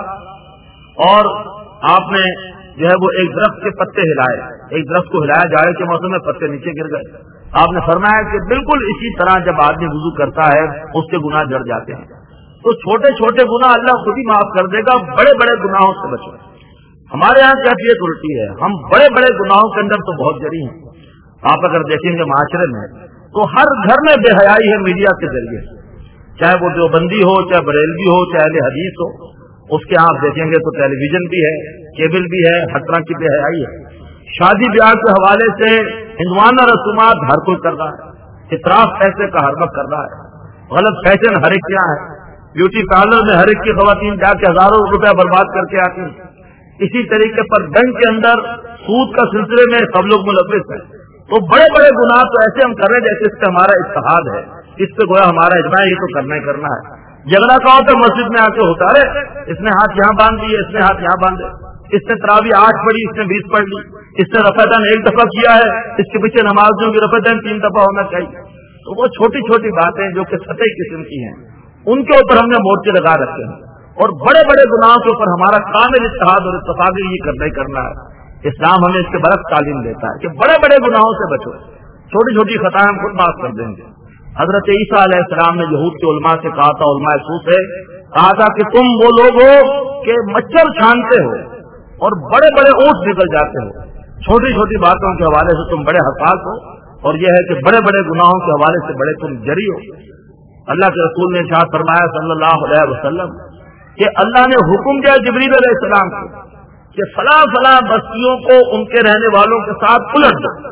اور آپ نے جو ہے وہ ایک درخت کے پتے ہلائے ایک درخت کو ہلایا جائے کے موسم میں پتے نیچے گر گئے. آپ نے فرمایا کہ بالکل اسی طرح جب آدمی وضو کرتا ہے اس کے گناہ جھڑ جاتے ہیں. تو چھوٹے چھوٹے گناہ اللہ خود ہی معاف کر دے گا بڑے بڑے گناہوں سے بچو. ہمارے یہاں کیفیت الٹی ہے ہم بڑے بڑے گناہوں کے اندر تو بہت جری ہیں. آپ اگر دیکھیں گے معاشرے میں تو ہر گھر میں بے حیائی ہے میڈیا کے ذریعے چاہے وہ دیوبندی ہو چاہے بریلوی ہو چاہے اہل حدیث ہو اس کے آپ دیکھیں گے تو ٹیلی ویژن بھی ہے کیبل بھی ہے ہر طرح کی بے حیائی ہے. شادی بیاہ کے حوالے سے ہندوانہ رسومات ہر کوئی کر رہا ہے. اطراف پیسے کا ہر وقت کر رہا ہے. غلط فیشن ہر ایک کیا ہے. بیوٹی پارلر میں ہر ایک کی خواتین جا کے ہزاروں روپے برباد کر کے آتی ہیں. اسی طریقے پر بینک کے اندر سود کا سلسلے میں سب لوگ ملوث ہیں. تو بڑے بڑے گناہ تو ایسے ہم کر رہے ہیں جیسے اس سے ہمارا اتحاد ہے اس سے گویا ہمارا اجماع یہ تو کرنا ہی کرنا ہے. جھگڑا کہو تو مسجد میں آ کے ہوتا رہے اس نے ہاتھ یہاں باندھ دیے اس نے ہاتھ یہاں باندھے اس نے تراویح آٹھ پڑھی اس نے بیس پڑھ لی اس نے رفع دین ایک دفعہ کیا ہے اس کے پیچھے نمازیوں کی رفع دین تین دفعہ ہونا چاہیے. تو وہ چھوٹی چھوٹی باتیں جو کہ سطحی قسم کی ہیں ان کے اوپر ہم نے مورچے لگا رکھے ہیں اور بڑے بڑے گناہوں کے اوپر ہمارا کامل اتحاد اور اتفاق یہ کرنا ہی کرنا ہے. اسلام ہمیں اس کے برعکس تعلیم دیتا ہے کہ بڑے بڑے گناہوں سے بچو چھوٹی چھوٹی خطائیں ہم خود معاف کر دیں گے. حضرت عیسیٰ علیہ السلام نے یہود کے علماء سے کہا تھا علماء سو سے کہا تھا کہ تم وہ لوگ ہو کہ مچھر چھانتے ہو اور بڑے بڑے اونٹ نکل جاتے ہو چھوٹی چھوٹی باتوں کے حوالے سے تم بڑے حساس ہو، اور یہ ہے کہ بڑے بڑے گناہوں کے حوالے سے بڑے تم جری ہو۔ اللہ کے رسول نے ارشاد فرمایا صلی اللہ علیہ وسلم کہ اللہ نے حکم دیا جبریل علیہ السلام کو کہ فلاں فلاں بستیوں کو ان کے رہنے والوں کے ساتھ الٹ دو۔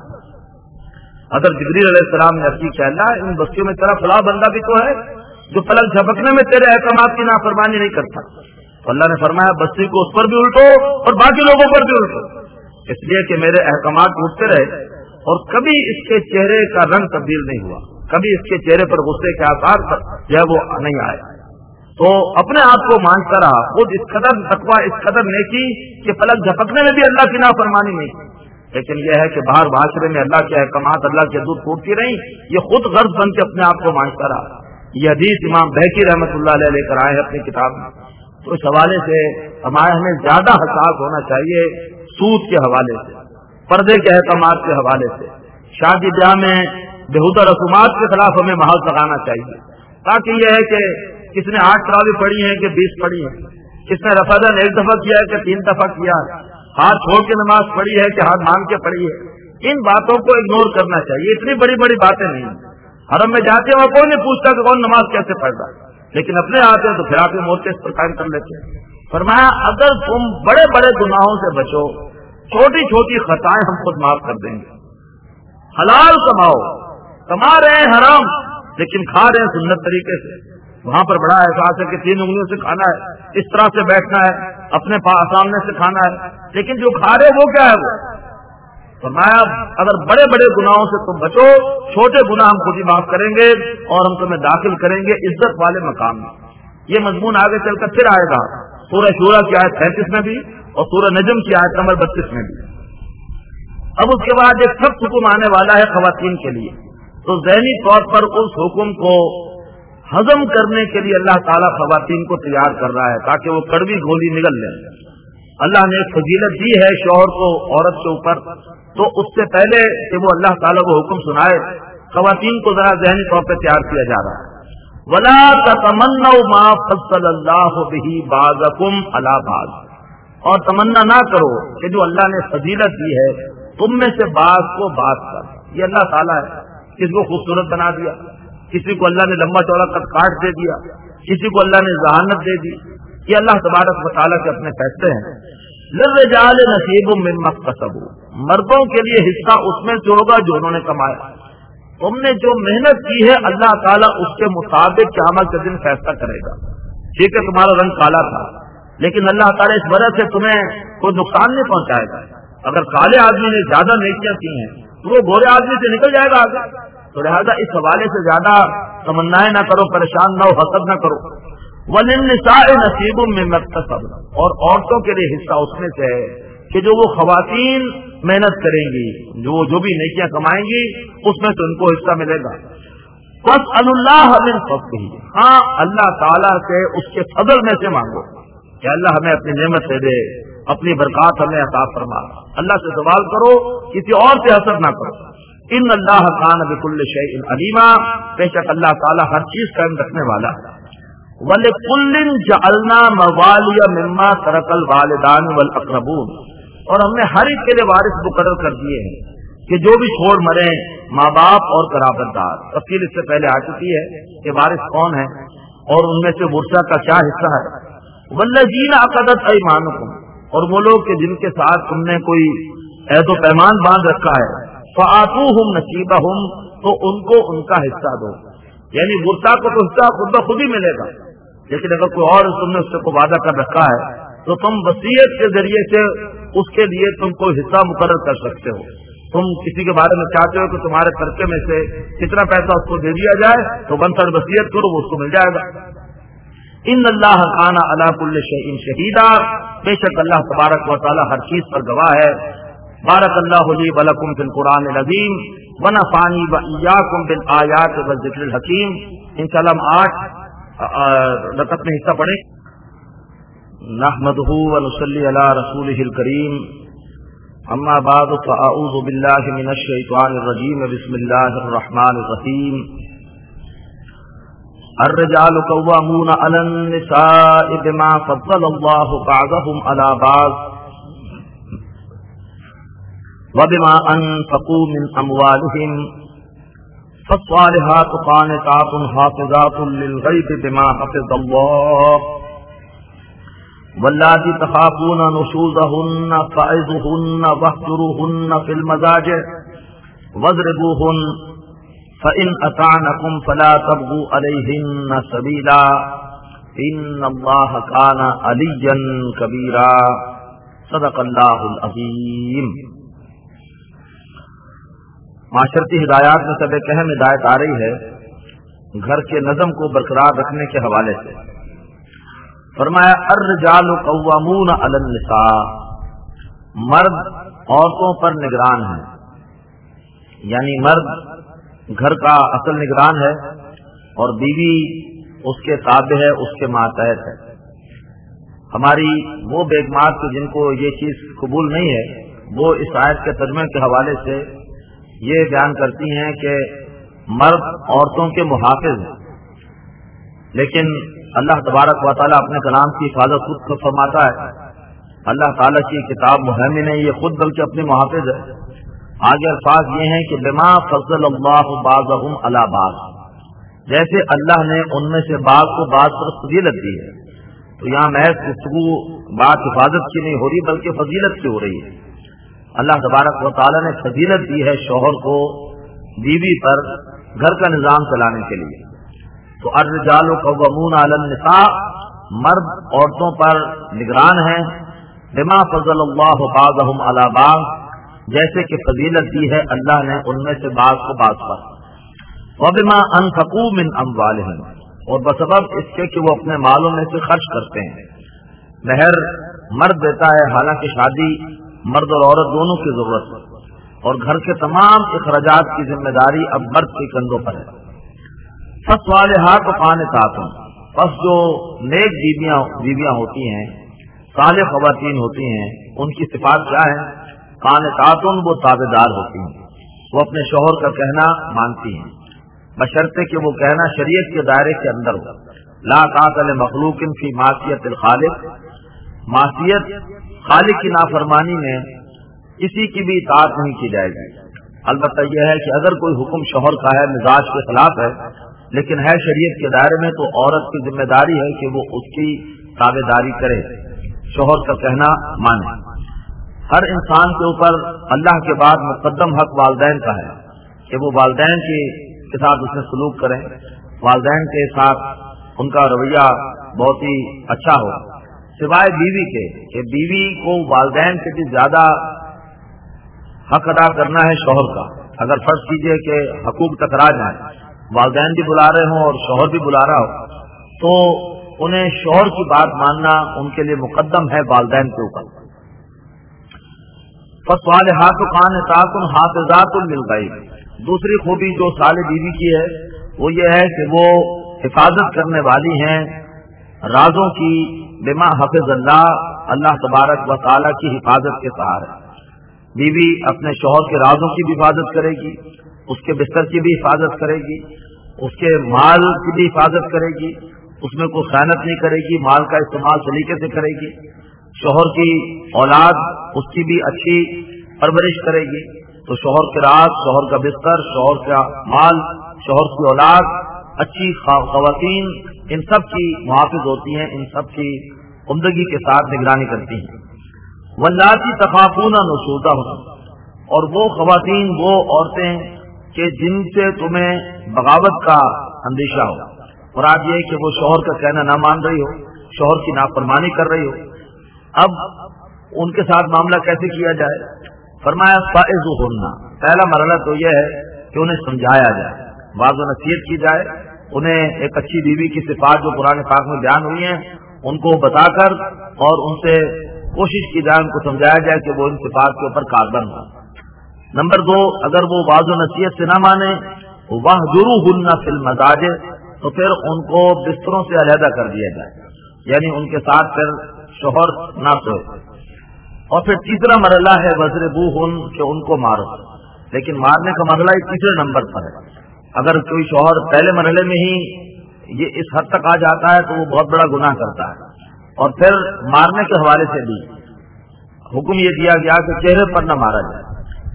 حضرت جبریل علیہ السلام نے عرض کی کہ اللہ ان بستیوں میں تیرا فلاں بندہ بھی تو ہے جو پلک جھپکنے میں تیرے احکامات کی نافرمانی نہیں کرتا، تو اللہ نے فرمایا بستی کو اس پر بھی الٹو اور باقی لوگوں پر بھی الٹو، اس لیے کہ میرے احکامات ٹوٹتے رہے اور کبھی اس کے چہرے کا رنگ تبدیل نہیں ہوا، کبھی اس کے چہرے پر غصے کے آثار جو ہے وہ نہیں آئے، تو اپنے آپ کو مانتا رہا، خود اس قدر تقویٰ اس قدر نیکی کہ پلک جھپکنے میں بھی اللہ کی نافرمانی نہیں، لیکن یہ ہے کہ باہر معاشرے میں اللہ کے احکامات اللہ کے دودھ ٹوٹتی رہی، یہ خود غرض بن کے اپنے آپ کو مانتا رہا۔ یہ حدیث امام بہقی رحمۃ اللہ علیہ لے کر آئے ہیں اپنی کتاب میں، تو اس حوالے سے ہمارے ہمیں زیادہ حساس ہونا چاہیے سود کے حوالے سے، پردے کے احکامات کے حوالے سے، شادی بیاہ میں بےہودہ رسومات کے خلاف ہمیں محاذ لگانا چاہیے، تاکہ یہ ہے کہ کس نے آٹھ تراویح پڑھی ہیں کہ بیس پڑھی ہیں، کس نے رفعدن ایک دفعہ کیا ہے کہ تین دفعہ کیا ہے، ہاتھ چھوڑ کے نماز پڑھی ہے کہ ہاتھ مانگ کے پڑھی ہے، ان باتوں کو اگنور کرنا چاہیے، اتنی بڑی بڑی باتیں نہیں۔ حرم میں جاتے ہیں وہاں کوئی نہیں پوچھتا کہ کون نماز کیسے پڑھ رہا ہے، لیکن اپنے آتے ہیں تو پھر آپ کے مورچے اس پر قائم کر لیتے ہیں۔ فرمایا اگر تم بڑے بڑے گناہوں سے بچو، چھوٹی چھوٹی خطائیں ہم خود معاف کر دیں گے۔ حلال کماؤ، کما رہے ہیں حرام لیکن کھا رہے ہیں سنت طریقے سے، وہاں پر بڑا احساس ہے کہ تین انگلیوں سے کھانا ہے، اس طرح سے بیٹھنا ہے، اپنے سامنے سے کھانا ہے، لیکن جو کھا رہے وہ کیا ہے وہ فرمایا اگر بڑے بڑے گناہوں سے تم بچو، چھوٹے گناہ ہم خود ہی معاف کریں گے اور ہم تمہیں داخل کریں گے عزت والے مقام میں۔ یہ مضمون آگے چل کر پھر آئے گا سورہ شورا کی آیت تینتیس میں بھی اور سورہ نجم کی آیت نمبر بتیس میں بھی۔ اب اس کے بعد ایک سخت حکم آنے والا ہے خواتین کے لیے، تو ذہنی طور پر اس حکم کو ہضم کرنے کے لیے اللہ تعالیٰ خواتین کو تیار کر رہا ہے تاکہ وہ کڑوی گولی نگل لیں۔ اللہ نے ایک فضیلت دی ہے شوہر کو عورت کے اوپر، تو اس سے پہلے کہ وہ اللہ تعالیٰ کو حکم سنائے خواتین کو ذرا ذہنی طور پہ تیار کیا جا رہا ہے۔ وَلَا تَتَمَنَّوْا مَا فَضَّلَ اللَّهُ بِهِ بَعْضَكُمْ عَلَى بَعْضٍ، اور تمنا نہ کرو کہ جو اللہ نے فضیلت دی ہے تم میں سے بعض کو بات کر۔ یہ اللہ تعالیٰ ہے، کسی کو خوبصورت بنا دیا، کسی کو اللہ نے لمبا چوڑا کر کاٹ دے دیا، کسی کو اللہ نے ذہانت دے دی، یہ اللہ تبارک و تعالیٰ کے اپنے فیصلے ہیں۔ لِلرِّجَالِ نَصِيبٌ مِّمَّا اكْتَسَبُوا، مردوں کے لیے حصہ اس میں سے ہوگا جو انہوں نے کمایا۔ تم نے جو محنت کی ہے اللہ تعالیٰ اس کے مطابق قیامت کے دن فیصلہ کرے گا۔ ٹھیک ہے تمہارا رنگ کالا تھا لیکن اللہ تعالیٰ اس وجہ سے تمہیں کوئی نقصان نہیں پہنچائے گا۔ اگر کالے آدمی نے زیادہ نیکیاں کی ہیں تو وہ گورے آدمی سے نکل جائے گا آگے، تو لہٰذا اس حوالے سے زیادہ تمنائیں نہ کرو، پریشان نہ ہو، حسد نہ کرو۔ وَلِلنِّسَاءِ نَصِيبٌ مِّمَّا اكْتَسَبْنَ، اور عورتوں کے لیے حصہ اس میں سے ہے کہ جو وہ خواتین محنت کریں گی، جو جو بھی نیکیاں کمائیں گی اس میں سے ان کو حصہ ملے گا۔ فَاسْأَلُوا اللَّهَ مِن فَضْلِهِ، ہاں اللہ تعالیٰ سے اس کے فضل میں سے مانگو کہ اللہ ہمیں اپنی نعمت سے دے، اپنی برکات ہمیں عطا فرما۔ اللہ سے سوال کرو، کسی اور سے حسد نہ کرو۔ ان اللہ کان بکل شیء علیما، بے شک اللہ تعالیٰ ہر چیز کا علم رکھنے والا ہے۔ وَلِكُلٍّ جَعَلْنَا مَوَالِيَ مِمَّا تَرَكَ الْوَالِدَانُ وَالْأَقْرَبُونَ، اور ہم نے ہر ایک کے لیے وارث مقرر کر دیے ہیں کہ جو بھی چھوڑ مرے ماں باپ اور قرابت دار۔ تفصیل اس سے پہلے آ چکی ہے کہ وارث کون ہے اور ان میں سے ورثہ کا کیا حصہ ہے۔ وَالَّذِينَ عَقَدَتْ أَيْمَانُكُمْ، اور وہ لوگ کہ جن کے ساتھ تم نے کوئی عہد و پیمان باندھ رکھا ہے، فَآتُوهُمْ نَصِيبَهُمْ، تو ان کو ان کا حصہ دو، یعنی ورثہ کو تو حصہ خود بخود ہی ملے گا، لیکن اگر کوئی اور تم نے اس سے کو وعدہ کر رکھا ہے تو تم وصیت کے ذریعے سے اس کے لیے تم کو حصہ مقرر کر سکتے ہو۔ تم کسی کے بارے میں چاہتے ہو کہ تمہارے خرچے میں سے کتنا پیسہ اس کو دے دیا جائے تو بنسر وصیت کرو، وہ اس کو مل جائے گا۔ ان اللہ کان علی کل شیء شہیدا، بے شک اللہ تبارک و تعالی ہر چیز پر گواہ ہے۔ بارک اللہ لی و لکم فی القرآن العظیم ونفعنی وایاکم بالآیات والذکر الحکیم۔ انشاءاللہ ہم آٹھ رکعت میں حصہ پڑھیں۔ نحمدہ ونصلی علی رسولہ الکریم، اما بعد فاعوذ باللہ من الشیطان الرجیم، بسم اللہ الرحمن الرحیم۔ الرجال قوامون علی النساء بما فضل اللہ بعضهم علی بعض وبما انفقوا من اموالهم فالصالحات قانتات حافظات للغیب بما حفظ اللہ واللاتی تخافون نشوزهن فعظوهن واهجروهن في المضاجع واضربوهن فإن أطعنكم فلا تبغوا عليهن سبيلا إن الله كان عليا كبيرا صدق اللہ العظیم. معاشرتی ہدایات میں سب ایک اہم ہدایت آ رہی ہے گھر کے نظم کو برقرار رکھنے کے حوالے سے. فرمایا الرجال قوامون علی النساء، مرد عورتوں پر نگران ہیں، یعنی مرد گھر کا اصل نگران ہے اور بیوی اس کے تابع ہے، اس کے ماتحت ہے. ہماری وہ بیگمات جن کو یہ چیز قبول نہیں ہے وہ اس آیت کے ترجمے کے حوالے سے یہ بیان کرتی ہیں کہ مرد عورتوں کے محافظ ہیں، لیکن اللہ تبارک و تعالیٰ اپنے کلام کی حفاظت خود فرماتا ہے. اللہ تعالیٰ کی کتاب مہیمن ہے، یہ خود بلکہ اپنے محافظ ہے. آگے الفاظ یہ ہیں کہ بما فضل اللہ بعضهم علی بعض، جیسے اللہ نے ان میں سے بعض کو بعض پر فضیلت دی ہے. تو یہاں محض گفتگو بات حفاظت کی نہیں ہو رہی بلکہ فضیلت کی ہو رہی ہے. اللہ تبارک و تعالیٰ نے فضیلت دی ہے شوہر کو بیوی پر گھر کا نظام چلانے کے لیے. تو الرجال قوامون علی النساء، مرد عورتوں پر نگران ہیں، بما فضل اللہ بعضهم علی بعض، جیسے کہ فضیلت دی ہے اللہ نے ان میں سے بعض کو بعض پر. وبما انفقوا من اموالهم، اور بسبب اس کے کہ وہ اپنے مالوں میں سے خرچ کرتے ہیں. مہر مرد دیتا ہے، حالانکہ شادی مرد اور عورت دونوں کی ضرورت ہے اور گھر کے تمام اخراجات کی ذمہ داری اب مرد کے کندھوں پر ہے. فالصالحات قانتات، پس جو نیک بیویاں بیویاں ہوتی ہیں، صالح خواتین ہوتی ہیں، ان کی صفات کیا ہے؟ قانتات، وہ تابع دار ہوتی ہیں، وہ اپنے شوہر کا کہنا مانتی ہیں، بشرطے کہ وہ کہنا شریعت کے دائرے کے اندر ہو. لا طاعۃ لمخلوق فی معصیت الخالق، معصیت خالق کی نافرمانی میں کسی کی بھی اطاعت نہیں کی جائے گی. البتہ یہ ہے کہ اگر کوئی حکم شوہر کا ہے، مزاج کے خلاف ہے، لیکن ہے شریعت کے دائرے میں، تو عورت کی ذمہ داری ہے کہ وہ اس کی تابع داری کرے، شوہر کا کہنا مانے. ہر انسان کے اوپر اللہ کے بعد مقدم حق والدین کا ہے کہ وہ والدین کی کے ساتھ اس میں سلوک کریں، والدین کے ساتھ ان کا رویہ بہت ہی اچھا ہو، سوائے بیوی کے کہ بیوی کو والدین سے بھی زیادہ حق ادا کرنا ہے شوہر کا. اگر فرض کیجئے کہ حقوق ٹکرا جائیں، والدین بھی بلا رہے ہوں اور شوہر بھی بلا رہا ہو، تو انہیں شوہر کی بات ماننا ان کے لیے مقدم ہے والدین کے اوپر. فالصالحات قانتات حافظات للغیب، دوسری خوبی جو صالح بیوی کی ہے وہ یہ ہے کہ وہ حفاظت کرنے والی ہیں رازوں کی، بما حفظ اللہ، اللہ تبارک و تعالیٰ کی حفاظت کے سہارے. بیوی اپنے شوہر کے رازوں کی بھی حفاظت کرے گی، اس کے بستر کی بھی حفاظت کرے گی، اس کے مال کی بھی حفاظت کرے گی، اس میں کوئی خیانت نہیں کرے گی، مال کا استعمال سلیقے سے کرے گی. شوہر کی اولاد اس کی بھی اچھی پرورش کرے گی. تو شوہر کے راز، شوہر کا بستر، شوہر کا مال، شوہر کی اولاد، اچھی خواتین، ان سب کی محافظ ہوتی ہیں، ان سب کی عمدگی کے ساتھ نگرانی کرتی ہیں. واللاتی تخافون نشوزہن، اور وہ خواتین، وہ عورتیں کہ جن سے تمہیں بغاوت کا اندیشہ ہو. مراد یہ کہ وہ شوہر کا کہنا نہ مان رہی ہو، شوہر کی نافرمانی کر رہی ہو. اب ان کے ساتھ معاملہ کیسے کیا جائے؟ فرمایا فاعظوہن، پہلا مرحلہ تو یہ ہے کہ انہیں سمجھایا جائے، واضح و نصیحت کی جائے، انہیں ایک اچھی بیوی کی صفات جو قرآن پاک میں بیان ہوئی ہیں ان کو بتا کر اور ان سے کوشش کی جائے، ان کو سمجھایا جائے کہ وہ ان صفات کے اوپر کاربند ہو. نمبر دو، اگر وہ واضح و نصیحت سے نہ مانے، واہجروہن فی المضاجع، تو پھر ان کو بستروں سے علیحدہ کر دیا جائے، یعنی ان کے ساتھ پھر شوہر نہ سوئے. اور پھر تیسرا مرحلہ ہے وضربوہن، کہ ان کو مارو. لیکن مارنے کا مرحلہ یہ تیسرے نمبر پر ہے. اگر کوئی شوہر پہلے مرحلے میں ہی یہ اس حد تک آ جاتا ہے تو وہ بہت بڑا گناہ کرتا ہے. اور پھر مارنے کے حوالے سے بھی حکم یہ دیا گیا کہ چہرے پر نہ مارا جائے،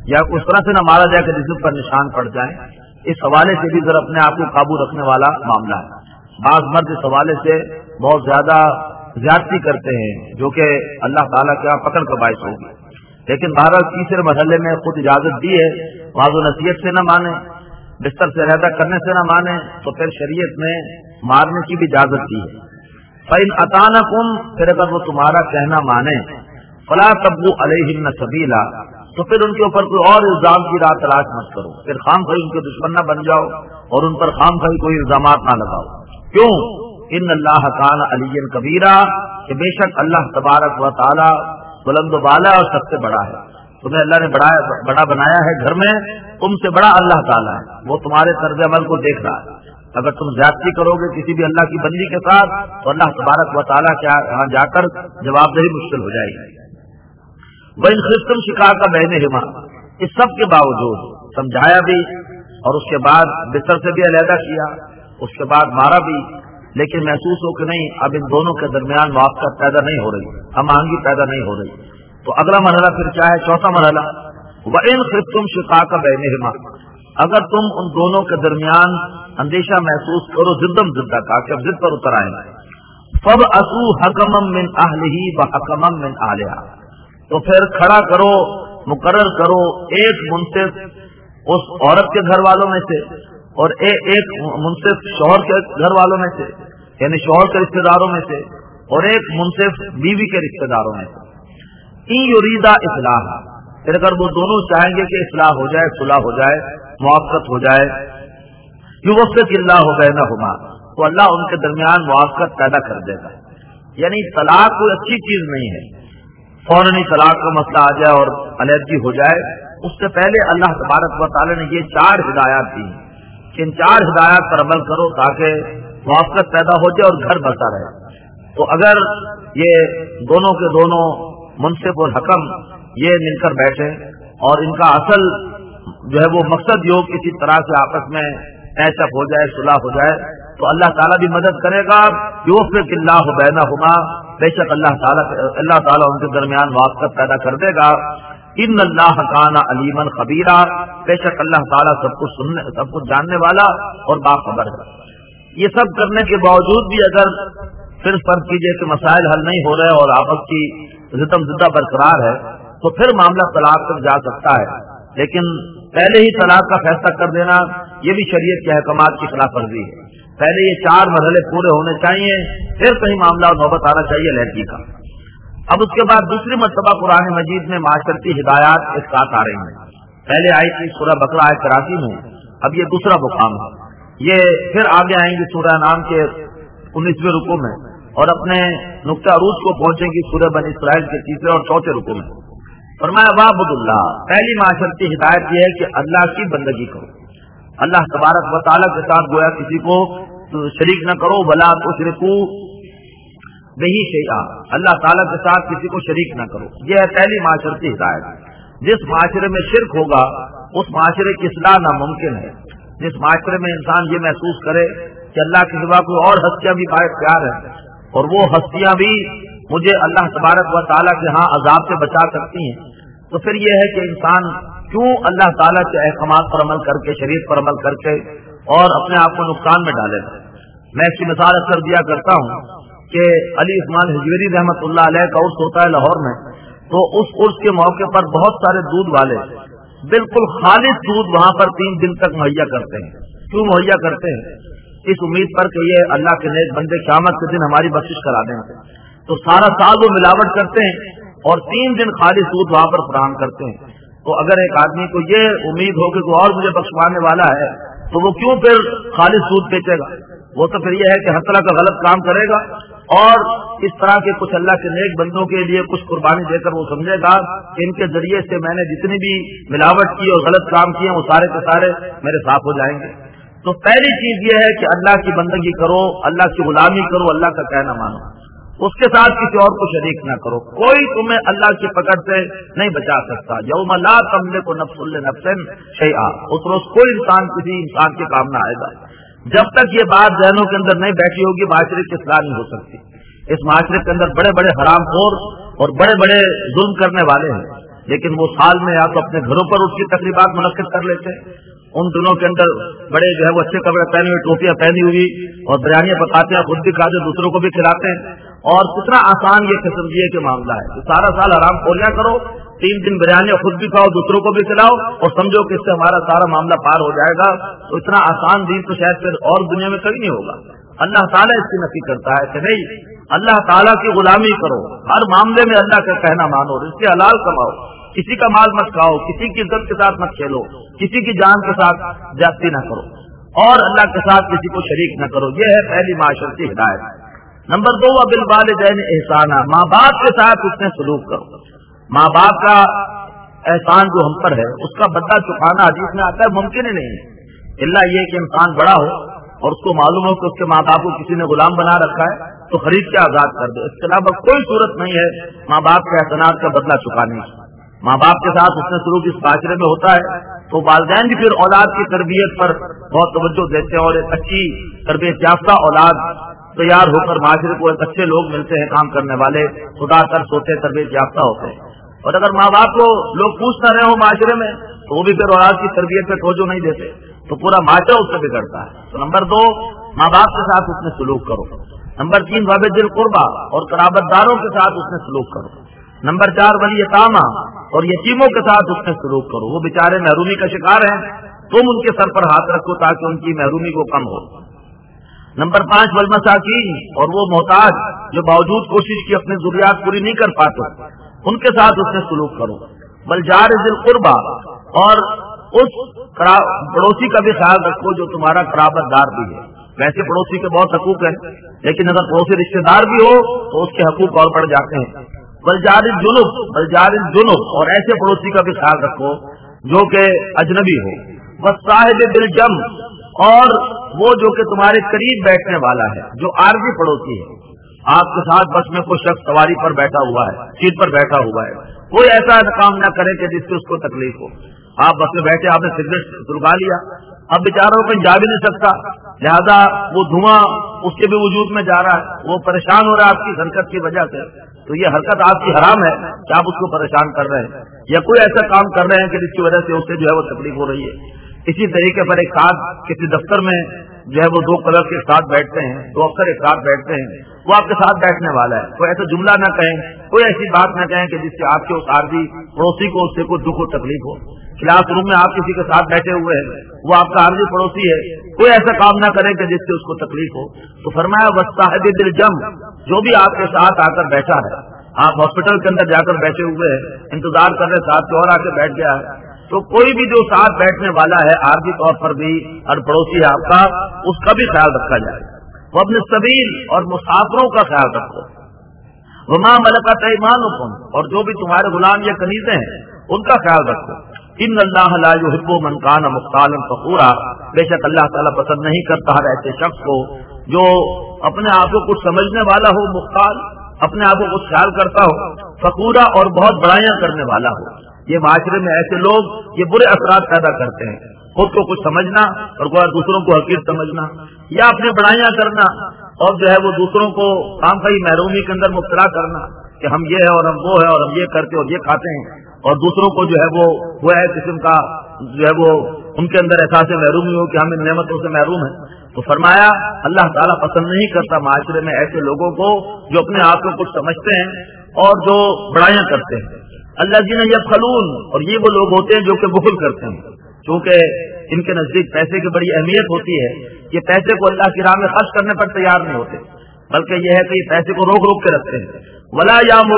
یا اس طرح سے نہ مارا جائے کہ رزق پر نشان پڑ جائے. اس حوالے سے بھی ذرا اپنے آپ کو قابو رکھنے والا معاملہ ہے. بعض مرد اس حوالے سے بہت زیادہ زیادتی کرتے ہیں جو کہ اللہ تعالیٰ کے یہاں پکڑ کا باعث ہوگی. لیکن بہرحال تیسرے مرحلے میں خود اجازت دی ہے، واضح و نصیحت سے نہ مانے، بستر سے علیحدہ کرنے سے نہ مانے، تو پھر شریعت میں مارنے کی بھی اجازت دی ہے. فَإِنْ أَطَاعْنَكُمْ، پھر اگر وہ تمہارا کہنا مانے، فَلَا تَبْغُوا عَلَيْهِنَّ سَبِيلًا، تو پھر ان کے اوپر کوئی اور الزام کی راہ تلاش مت کرو، پھر خام خواہ ان کے دشمن نہ بن جاؤ اور ان پر خام خواہ کوئی الزامات نہ لگاؤ. کیوں؟ ان اللہ کان علی کبیرہ، کہ بے شک اللہ تبارک و تعالی بلند و بالا اور سب سے بڑا ہے. تمہیں اللہ نے بڑا بڑا بنایا ہے گھر میں، تم سے بڑا اللہ تعالیٰ ہے، وہ تمہارے طرز عمل کو دیکھ رہا ہے. اگر تم زیادتی کرو گے کسی بھی اللہ کی بندی کے ساتھ تو اللہ تبارک و تعالیٰ کے یہاں جا کر جواب دہی مشکل ہو جائے گی. وَإِنْ خِفْتُمْ شِقَاقَ بَيْنِهِمَا، اس سب کے باوجود سمجھایا بھی اور اس کے بعد بستر سے بھی علیحدہ کیا، اس کے بعد مارا بھی، لیکن محسوس ہو کہ نہیں اب ان دونوں کے درمیان موافقت پیدا نہیں ہو رہی، ہم آہنگی پیدا نہیں ہو رہی، تو اگلا مرحلہ پھر کیا ہے؟ چوتھا مرحلہ، وَإِنْ خِفْتُمْ شِقَاقَ بَيْنِهِمَا، اگر تم ان دونوں کے درمیان اندیشہ محسوس کرو زدم زدہ کا کہ اب ضد پر اتر آئیں، فَبْعَثُوا حَكَمًا مِّنْ أَهْلِهِ وَحَكَمًا مِّنْ أَهْلِهَا، تو پھر کھڑا کرو، مقرر کرو ایک منصف اس عورت کے گھر والوں میں سے اور ایک منصف شوہر کے گھر والوں میں سے، یعنی شوہر کے رشتہ داروں میں سے، اور ایک منصف بیوی کے رشتہ داروں میں سے. ان یریدا اصلاح، پھر اگر وہ دونوں چاہیں گے کہ اصلاح ہو جائے، صلح ہو جائے، موافقت ہو جائے، یوفق اللہ بینہما، تو اللہ ان کے درمیان موافقت پیدا کر دے گا. یعنی طلاق کوئی اچھی چیز نہیں ہے، فوراً طلاق کا مسئلہ آ جائے اور علیحدگی ہو جائے. اس سے پہلے اللہ تبارک و تعالی نے یہ چار ہدایات دی کہ ان چار ہدایات پر عمل کرو تاکہ موافقت پیدا ہو جائے اور گھر بسا رہے. تو اگر یہ دونوں کے دونوں منصف اور حکم یہ مل کر بیٹھے اور ان کا اصل جو ہے وہ مقصد جو کسی طرح سے آپس میں پیچ اپ ہو جائے، صلح ہو جائے، تو اللہ تعالیٰ بھی مدد کرے گا. یوفق اللہ بینہما، بے شک اللہ تعالیٰ اللہ تعالیٰ ان کے درمیان موافقت پیدا کر دے گا. ان اللہ کان علیما خبیرا، بے شک اللہ تعالیٰ سب کچھ سننے سب کچھ جاننے والا اور باخبر ہے. یہ سب کرنے کے باوجود بھی اگر پھر فرض کیجیے کہ مسائل حل نہیں ہو رہے اور آپس کی ضدم زدہ برقرار ہے تو پھر معاملہ طلاق تک جا سکتا ہے. لیکن پہلے ہی طلاق کا فیصلہ کر دینا یہ بھی شریعت کے احکامات کی خلاف ورزی ہے. پہلے یہ چار مرحلے پورے ہونے چاہیے، پھر کہیں معاملہ اور نوبت آنا چاہیے لڑکی کا. اب اس کے بعد دوسری مرتبہ قرآن مجید میں معاشرتی ہدایات ایک ساتھ آ رہی ہیں. پہلے آئی تھی سورہ بقرہ آیت چوراسی میں، اب یہ دوسرا مقام ہے. یہ پھر آگے آئیں گی سورہ انعام کے انیسویں رکوع میں اور اپنے نقطہ عروج کو پہنچیں گی سورہ بنی اسرائیل کے تیسرے اور چوتھے رکوع میں. فرمایا وَاعْبُدُ اللَّهَ، پہلی معاشرتی ہدایت یہ ہے کہ اللہ کی بندگی کرو، اللہ تبارک و تعالیٰ کے ساتھ گویا کسی کو شریک نہ کرو. وَلَا تُشْرِكُوا بِهِ شَيْئًا، اللہ تعالیٰ کے ساتھ کسی کو شریک نہ کرو. یہ ہے پہلی معاشرتی ہدایت. جس معاشرے میں شرک ہوگا اس معاشرے کی اصلاح ناممکن ہے. جس معاشرے میں انسان یہ محسوس کرے کہ اللہ کے سوا کوئی اور ہستیاں بھی بااختیار ہیں اور وہ ہستیاں بھی مجھے اللہ تبارک و تعالیٰ کے ہاں عذاب سے بچا سکتی ہیں، تو پھر یہ ہے کہ انسان کیوں اللہ تعالیٰ کے احکامات پر عمل کر کے، شریعت پر عمل کر کے اور اپنے آپ کو نقصان میں ڈالے گا. میں اس کی مثال اکثر دیا کرتا ہوں کہ علی عثمان حجویری رحمۃ اللہ علیہ کا عرس ہوتا ہے لاہور میں، تو اس عرس کے موقع پر بہت سارے دودھ والے بالکل خالص دودھ وہاں پر تین دن تک مہیا کرتے ہیں. کیوں مہیا کرتے ہیں؟ اس امید پر کہ یہ اللہ کے نیک بندے قیامت کے دن ہماری بخشش کرا دیں. تو سارا سال وہ ملاوٹ کرتے ہیں اور تین دن خالص دودھ وہاں پر فراہم کرتے ہیں. تو اگر ایک آدمی کو یہ امید ہو کہ کوئی اور مجھے بخشوانے والا ہے تو وہ کیوں پھر خالص دودھ بیچے گا؟ وہ تو پھر یہ ہے کہ ہر طرح کا غلط کام کرے گا اور اس طرح کے کچھ اللہ کے نیک بندوں کے لیے کچھ قربانی دے کر وہ سمجھے گا کہ ان کے ذریعے سے میں نے جتنی بھی ملاوٹ کی اور غلط کام کیے وہ سارے کے سارے میرے صاف ہو جائیں گے. تو پہلی چیز یہ ہے کہ اللہ کی بندگی کرو، اللہ کی غلامی کرو، اللہ کا کہنا مانو، اس کے ساتھ کسی اور کو شریک نہ کرو. کوئی تمہیں اللہ کی پکڑ سے نہیں بچا سکتا. یوم لا تملک نفس لنفس شیئا، اس روز کوئی انسان کسی انسان کے کام نہ آئے گا. جب تک یہ بات ذہنوں کے اندر نہیں بیٹھی ہوگی معاشرے کی اصلاح نہیں ہو سکتی. اس معاشرے کے اندر بڑے بڑے حرام خور اور بڑے بڑے ظلم کرنے والے ہیں. لیکن وہ سال میں یا تو اپنے گھروں پر اس کی تقریبات منعقد کر لیتے ہیں، ان دنوں کے اندر بڑے جو ہے وہ اچھے کپڑے پہنے ہوئے، ٹوپیاں پہنی ہوئی، اور بریانیاں پکاتے ہیں، خود بھی کھاتے ہیں، دوسروں کو بھی کھلاتے ہیں. اور کتنا آسان یہ قسمگی کے معاملہ ہے کہ سارا سال حرام خوریاں کرو، تین دن بریانیاں خود بھی کھاؤ، دوسروں کو بھی کھلاؤ، اور سمجھو کہ اس سے ہمارا سارا معاملہ پار ہو جائے گا. تو اتنا آسان دین تو شاید پھر اور دنیا میں کبھی نہیں ہوگا. اللہ تعالیٰ اس کی نفی کرتا ہے کہ نہیں، اللہ تعالیٰ کی غلامی کرو، ہر معاملے میں اللہ کا کہنا مانو، رزق حلال کماؤ، کسی کا مال مت کھاؤ، کسی کی عزت کے ساتھ مت کھیلو، کسی کی جان کے ساتھ زیادتی نہ کرو، اور اللہ کے ساتھ کسی کو شریک نہ کرو. یہ ہے پہلی معاشرتی ہدایت. نمبر دو، وبالوالدین احسانا، ماں باپ کے ساتھ اس نے سلوک کرو. ماں باپ کا احسان جو ہم پر ہے اس کا بدلہ چکانا حدیث میں آتا ہے ممکن ہی نہیں ہے، الا یہ کہ انسان بڑا ہو اور اس کو معلوم ہو کہ اس کے ماں باپ کو کسی نے غلام بنا رکھا ہے تو خرید کے آزاد کر دے. اس کے علاوہ کوئی صورت نہیں ہے ماں باپ کے احسانات کا بدلہ چکانے کی. ماں باپ کے ساتھ اس نے سلوک اس معاشرے میں ہوتا ہے تو والدین بھی پھر اولاد کی تربیت پر بہت توجہ دیتے ہیں، اور ایک اچھی تربیت یافتہ اولاد تیار ہو کر معاشرے کو ایک اچھے لوگ ملتے ہیں، کام کرنے والے، خدا ترس ہوتے، تربیت یافتہ ہوتے ہیں. اور اگر ماں باپ کو لوگ پوچھ نہ رہے ہوں معاشرے میں تو وہ بھی پھر اولاد کی تربیت پہ توجہ نہیں دیتے تو پورا معاشرہ اس سے بگڑتا ہے. تو نمبر دو، ماں باپ کے ساتھ اس نے سلوک کرو. نمبر تین، وابد القربہ، اور قرابت داروں کے ساتھ اس نے سلوک کرو. نمبر چار، ولی یتامہ، اور یتیموں کے ساتھ اس نے سلوک کرو. وہ بیچارے محرومی کا شکار ہیں، تم ان کے سر پر ہاتھ رکھو تاکہ ان کی محرومی کو کم ہو. نمبر پانچ، والمساکین، اور وہ محتاج جو باوجود کوشش کی اپنی ضروریات پوری نہیں کر پاتے ان کے ساتھ اس نے سلوک کرو. والجار ذی القربہ، اور اس پڑوسی کا بھی خیال رکھو جو تمہارا قرابت دار بھی ہے. ویسے پڑوسی کے بہت حقوق ہیں لیکن اگر پڑوسی رشتے دار بھی ہو تو اس کے حقوق اور بڑھ جاتے ہیں. والجار الجنب، والجار الجنب، اور ایسے پڑوسی کا بھی خیال رکھو جو کہ اجنبی ہو. والصاحب بالجنب، اور وہ جو کہ تمہارے قریب بیٹھنے والا ہے، جو عارضی پڑوسی ہے. آپ کے ساتھ بس میں کوئی شخص سواری پر بیٹھا ہوا ہے، سیٹ پر بیٹھا ہوا ہے، کوئی ایسا کام نہ کرے کہ جس سے اس کو تکلیف ہو. آپ بس میں بیٹھے، آپ نے سگریٹ سلگا لیا، اب بیچاروں کو کہیں جا بھی نہیں سکتا، لہذا وہ دھواں اس کے بھی وجود میں جا رہا ہے، وہ پریشان ہو رہا ہے آپ کی حرکت کی وجہ سے. تو یہ حرکت آپ کی حرام ہے کہ آپ اس کو پریشان کر رہے ہیں، یا کوئی ایسا کام کر رہے ہیں کہ جس کی وجہ سے اسے جو ہے وہ تکلیف ہو رہی ہے. اسی طریقے پر ایک ساتھ کسی دفتر میں جو ہے وہ دو کلر کے ساتھ بیٹھتے ہیں، دو افسر ایک ساتھ بیٹھتے ہیں، وہ آپ کے ساتھ بیٹھنے والا ہے، کوئی ایسا جملہ نہ کہیں، کوئی ایسی بات نہ کہیں کہ جس سے آپ کے اس عارضی پڑوسی کو اس سے کوئی دکھ و تکلیف ہو. کلاس روم میں آپ کسی کے ساتھ بیٹھے ہوئے ہیں، وہ آپ کا عارضی پڑوسی ہے، کوئی ایسا کام نہ کرے کہ جس سے اس کو تکلیف ہو. تو فرمایا والصاحب بالجنب، جو بھی آپ کے ساتھ آ کر بیٹھا ہے، آپ ہاسپٹل کے اندر جا کر بیٹھے ہوئے ہیں، انتظار کر رہے، ساتھ اور آ کے بیٹھ گیا ہے، تو کوئی بھی جو ساتھ بیٹھنے والا ہے عارضی طور پر بھی اور پڑوسی ہے آپ کا، اس کا بھی خیال رکھا جائے. وہ اپنے السبیل، اور مسافروں کا خیال رکھو. وما ملکت ایمانکم، اور جو بھی تمہارے غلام یا کنیزیں ہیں ان کا خیال رکھو. ان اللہ لا یحب من کان مختالا فخورا، بے شک اللہ تعالیٰ پسند نہیں کرتا ہر ایسے شخص کو جو اپنے آپ کو کچھ سمجھنے والا ہو، مختال، اپنے آپ کو کچھ خیال کرتا ہو، فخورا، اور بہت بڑائیاں کرنے والا ہو. یہ معاشرے میں ایسے لوگ یہ برے اثرات پیدا کرتے ہیں، خود کو کچھ سمجھنا اور دوسروں کو حقیر سمجھنا، یا اپنے بڑائیاں کرنا اور جو ہے وہ دوسروں کو کام کی محرومی کے اندر مبتلا کرنا کہ ہم یہ ہے اور ہم وہ ہے اور ہم یہ کرتے اور یہ کھاتے ہیں، اور دوسروں کو جو ہے وہ وہ ہے قسم کا جو ہے وہ ان کے اندر احساس محرومی ہو کہ ہم ان نعمتوں سے محروم ہیں. تو فرمایا اللہ تعالیٰ پسند نہیں کرتا معاشرے میں ایسے لوگوں کو جو اپنے آپ کو کچھ سمجھتے ہیں اور جو بڑائیاں کرتے ہیں. الذین یبخلون، اور یہ وہ لوگ ہوتے ہیں جو کہ بخل کرتے ہیں، چونکہ ان کے نزدیک پیسے کی بڑی اہمیت ہوتی ہے. یہ پیسے کو اللہ کی راہ میں خرچ کرنے پر تیار نہیں ہوتے، بلکہ یہ ہے کہ یہ پیسے کو روک روک کے رکھتے ہیں. ولا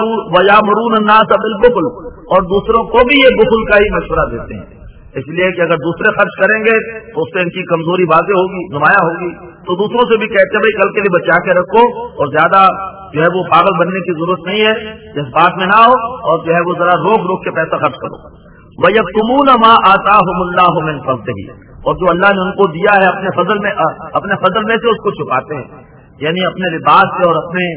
یامرون الناس بالبخل، اور دوسروں کو بھی یہ بخل کا ہی مشورہ دیتے ہیں، اس لیے کہ اگر دوسرے خرچ کریں گے تو اس سے ان کی کمزوری واضح ہوگی، نمایاں ہوگی. تو دوسروں سے بھی کہتے ہیں بھائی کل کے لیے بچا کے رکھو، اور زیادہ جو ہے وہ پاگل بننے کی ضرورت نہیں ہے، جذبات میں نہ ہو، اور جو ہے وہ ذرا روک روک کے پیسہ خرچ کرو. وَيَكْتُمُونَ مَا آتَاهُمُ اللَّهُ مِنْ فَضْلِهِ، اور جو اللہ نے ان کو دیا ہے اپنے فضل میں اپنے فضل میں سے اس کو چھپاتے ہیں، یعنی اپنے لباس سے اور اپنے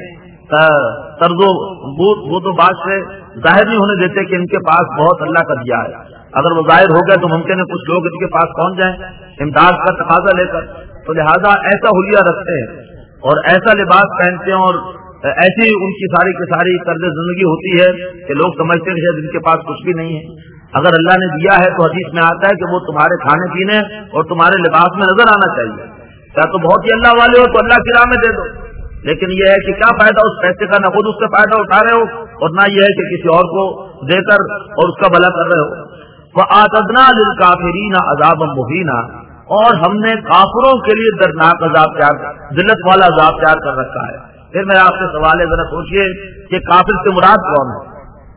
طرز و بود و باش سے ظاہر نہیں ہونے دیتے کہ ان کے پاس بہت اللہ کا دیا ہے. اگر وہ ظاہر ہو گئے تو ممکن ہے کچھ لوگ ان کے پاس پہنچ جائیں امداد کا تقاضا لے کر، تو لہذا ایسا حلیہ رکھتے ہیں اور ایسا لباس پہنتے ہیں اور ایسی ان کی ساری کی ساری طرز زندگی ہوتی ہے کہ لوگ سمجھتے ہیں جن کے پاس کچھ بھی نہیں ہے. اگر اللہ نے دیا ہے تو حدیث میں آتا ہے کہ وہ تمہارے کھانے پینے اور تمہارے لباس میں نظر آنا چاہیے. کیا تو بہت ہی اللہ والے ہو تو اللہ کی راہ میں دے دو, لیکن یہ ہے کہ کیا فائدہ اس پیسے کا, نہ خود اس سے فائدہ اٹھا رہے ہو اور نہ یہ ہے کہ کسی اور کو دے کر اور اس کا بھلا کر رہے ہو. وَآتَدْنَا لِلْكَافِرِينَ عَذَابًا مُهِينًا, اور ہم نے کافروں کے لیے دردناک عذاب تیار, ذلت والا عذاب تیار کر رکھا ہے. پھر میرا آپ سے سوال ہے, ذرا سوچئے کہ کافر سے مراد کون ہے؟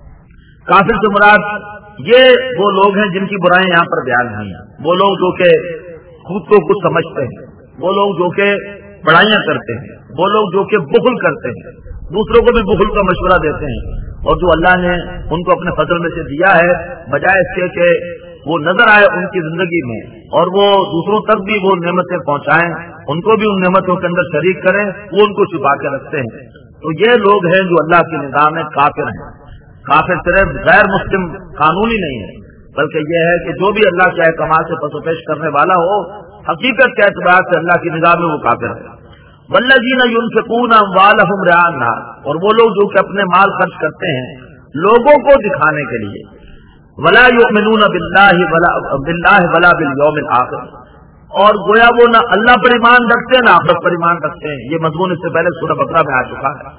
کافر سے مراد یہ وہ لوگ ہیں جن کی برائیں یہاں پر بیان نہیں ہیں, وہ لوگ جو کہ خود کو کچھ سمجھتے ہیں, وہ لوگ جو کہ بڑائیاں کرتے ہیں, وہ لوگ جو کہ بخل کرتے ہیں, دوسروں کو بھی بخل کا مشورہ دیتے ہیں, اور جو اللہ نے ان کو اپنے فضل میں سے دیا ہے بجائے اس کے کہ وہ نظر آئے ان کی زندگی میں اور وہ دوسروں تک بھی وہ نعمتیں پہنچائیں, ان کو بھی ان نعمتوں کے اندر شریک کریں, وہ ان کو چھپا کے رکھتے ہیں. تو یہ لوگ ہیں جو اللہ کے نظام میں کافر ہیں. کافر صرف غیر مسلم قانونی نہیں ہے, بلکہ یہ ہے کہ جو بھی اللہ کے احکامات سے پس و پیش کرنے والا ہو حقیقت کے اعتبار سے اللہ کے نظام میں وہ کافر ہے. والذین ينفقون اموالهم رئاء الناس, اور وہ لوگ جو کہ اپنے مال خرچ کرتے ہیں لوگوں کو دکھانے کے لیے. ولا یؤمنون باللہ ولا باللہ ولا بالیوم الآخر, اور گویا وہ نہ اللہ پر ایمان رکھتے ہیں نہ آخرت پر ایمان رکھتے ہیں. یہ مضمون اس سے پہلے سورہ بقرہ میں آ چکا ہے.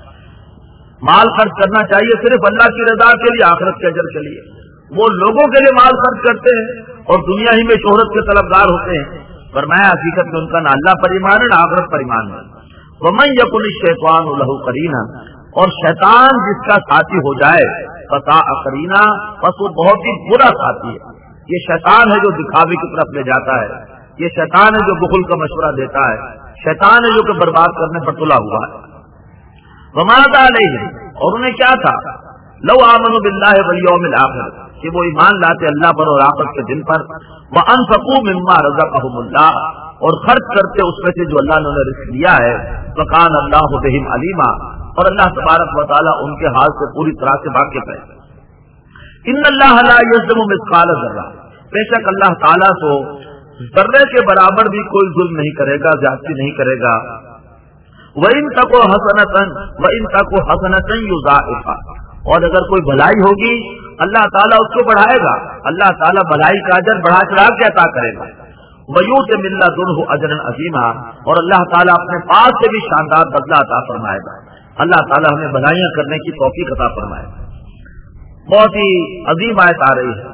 مال خرچ کرنا چاہیے صرف اللہ کی رضا کے لیے, آخرت کے اجر کے لیے. وہ لوگوں کے لیے مال خرچ کرتے ہیں اور دنیا ہی میں شہرت کے طلبگار ہوتے ہیں. فرمایا حقیقت میں ان کا نہ اللہ پر ایمان ہے نہ آخرت پر ایمان ہے. ومن یکن الشیطان لہ قرینا, اور شیطان جس کا ساتھی ہو جائے فساء قرینا, بس وہ بہت ہی برا ساتھی ہے. یہ شیطان ہے جو دکھاوے کی طرف لے جاتا ہے, یہ شیطان ہے جو بخل کا مشورہ دیتا ہے, شیطان ہے جو کہ برباد کرنے پر تلا ہوا ہے. وما علیہ, اور انہیں کیا تھا, لو آمنوا باللہ والیوم الآخر, کہ وہ ایمان لاتے اللہ پر اور آخرت کے دن پر. وانفقوا مما رزقهم اللہ, اور خرچ کرتے اس میں سے جو اللہ نے انہیں رزق دیا ہے. وکان اللہ بہم علیما, اور اللہ تبارک و تعالی ان کے حال سے پوری طرح سے واقف ہے. ان اللہ لا یظلم مثقال ذرہ, بے شک اللہ تعالیٰ کو ذرے کے برابر بھی کوئی ظلم نہیں کرے گا, زیادتی نہیں کرے گا. وَإِن تَكُ حَسَنَةً وَإِن تَكُ حَسَنَةً يُضَاعِفْهَا, اور اگر کوئی بھلائی ہوگی اللہ تعالیٰ اس کو بڑھائے گا, اللہ تعالیٰ بھلائی کا اجر بڑھا چڑھا کے عطا کرے گا. وَيُؤْتِ مِن لَّدُنْهُ أَجْرًا عَظِيمًا, اور اللہ تعالیٰ اپنے پاس سے بھی شاندار بدلہ عطا فرمائے گا. اللہ تعالیٰ ہمیں بھلائیاں کرنے کی توفیق عطا فرمائے. بہت ہی عظیم آیت آ رہی ہے.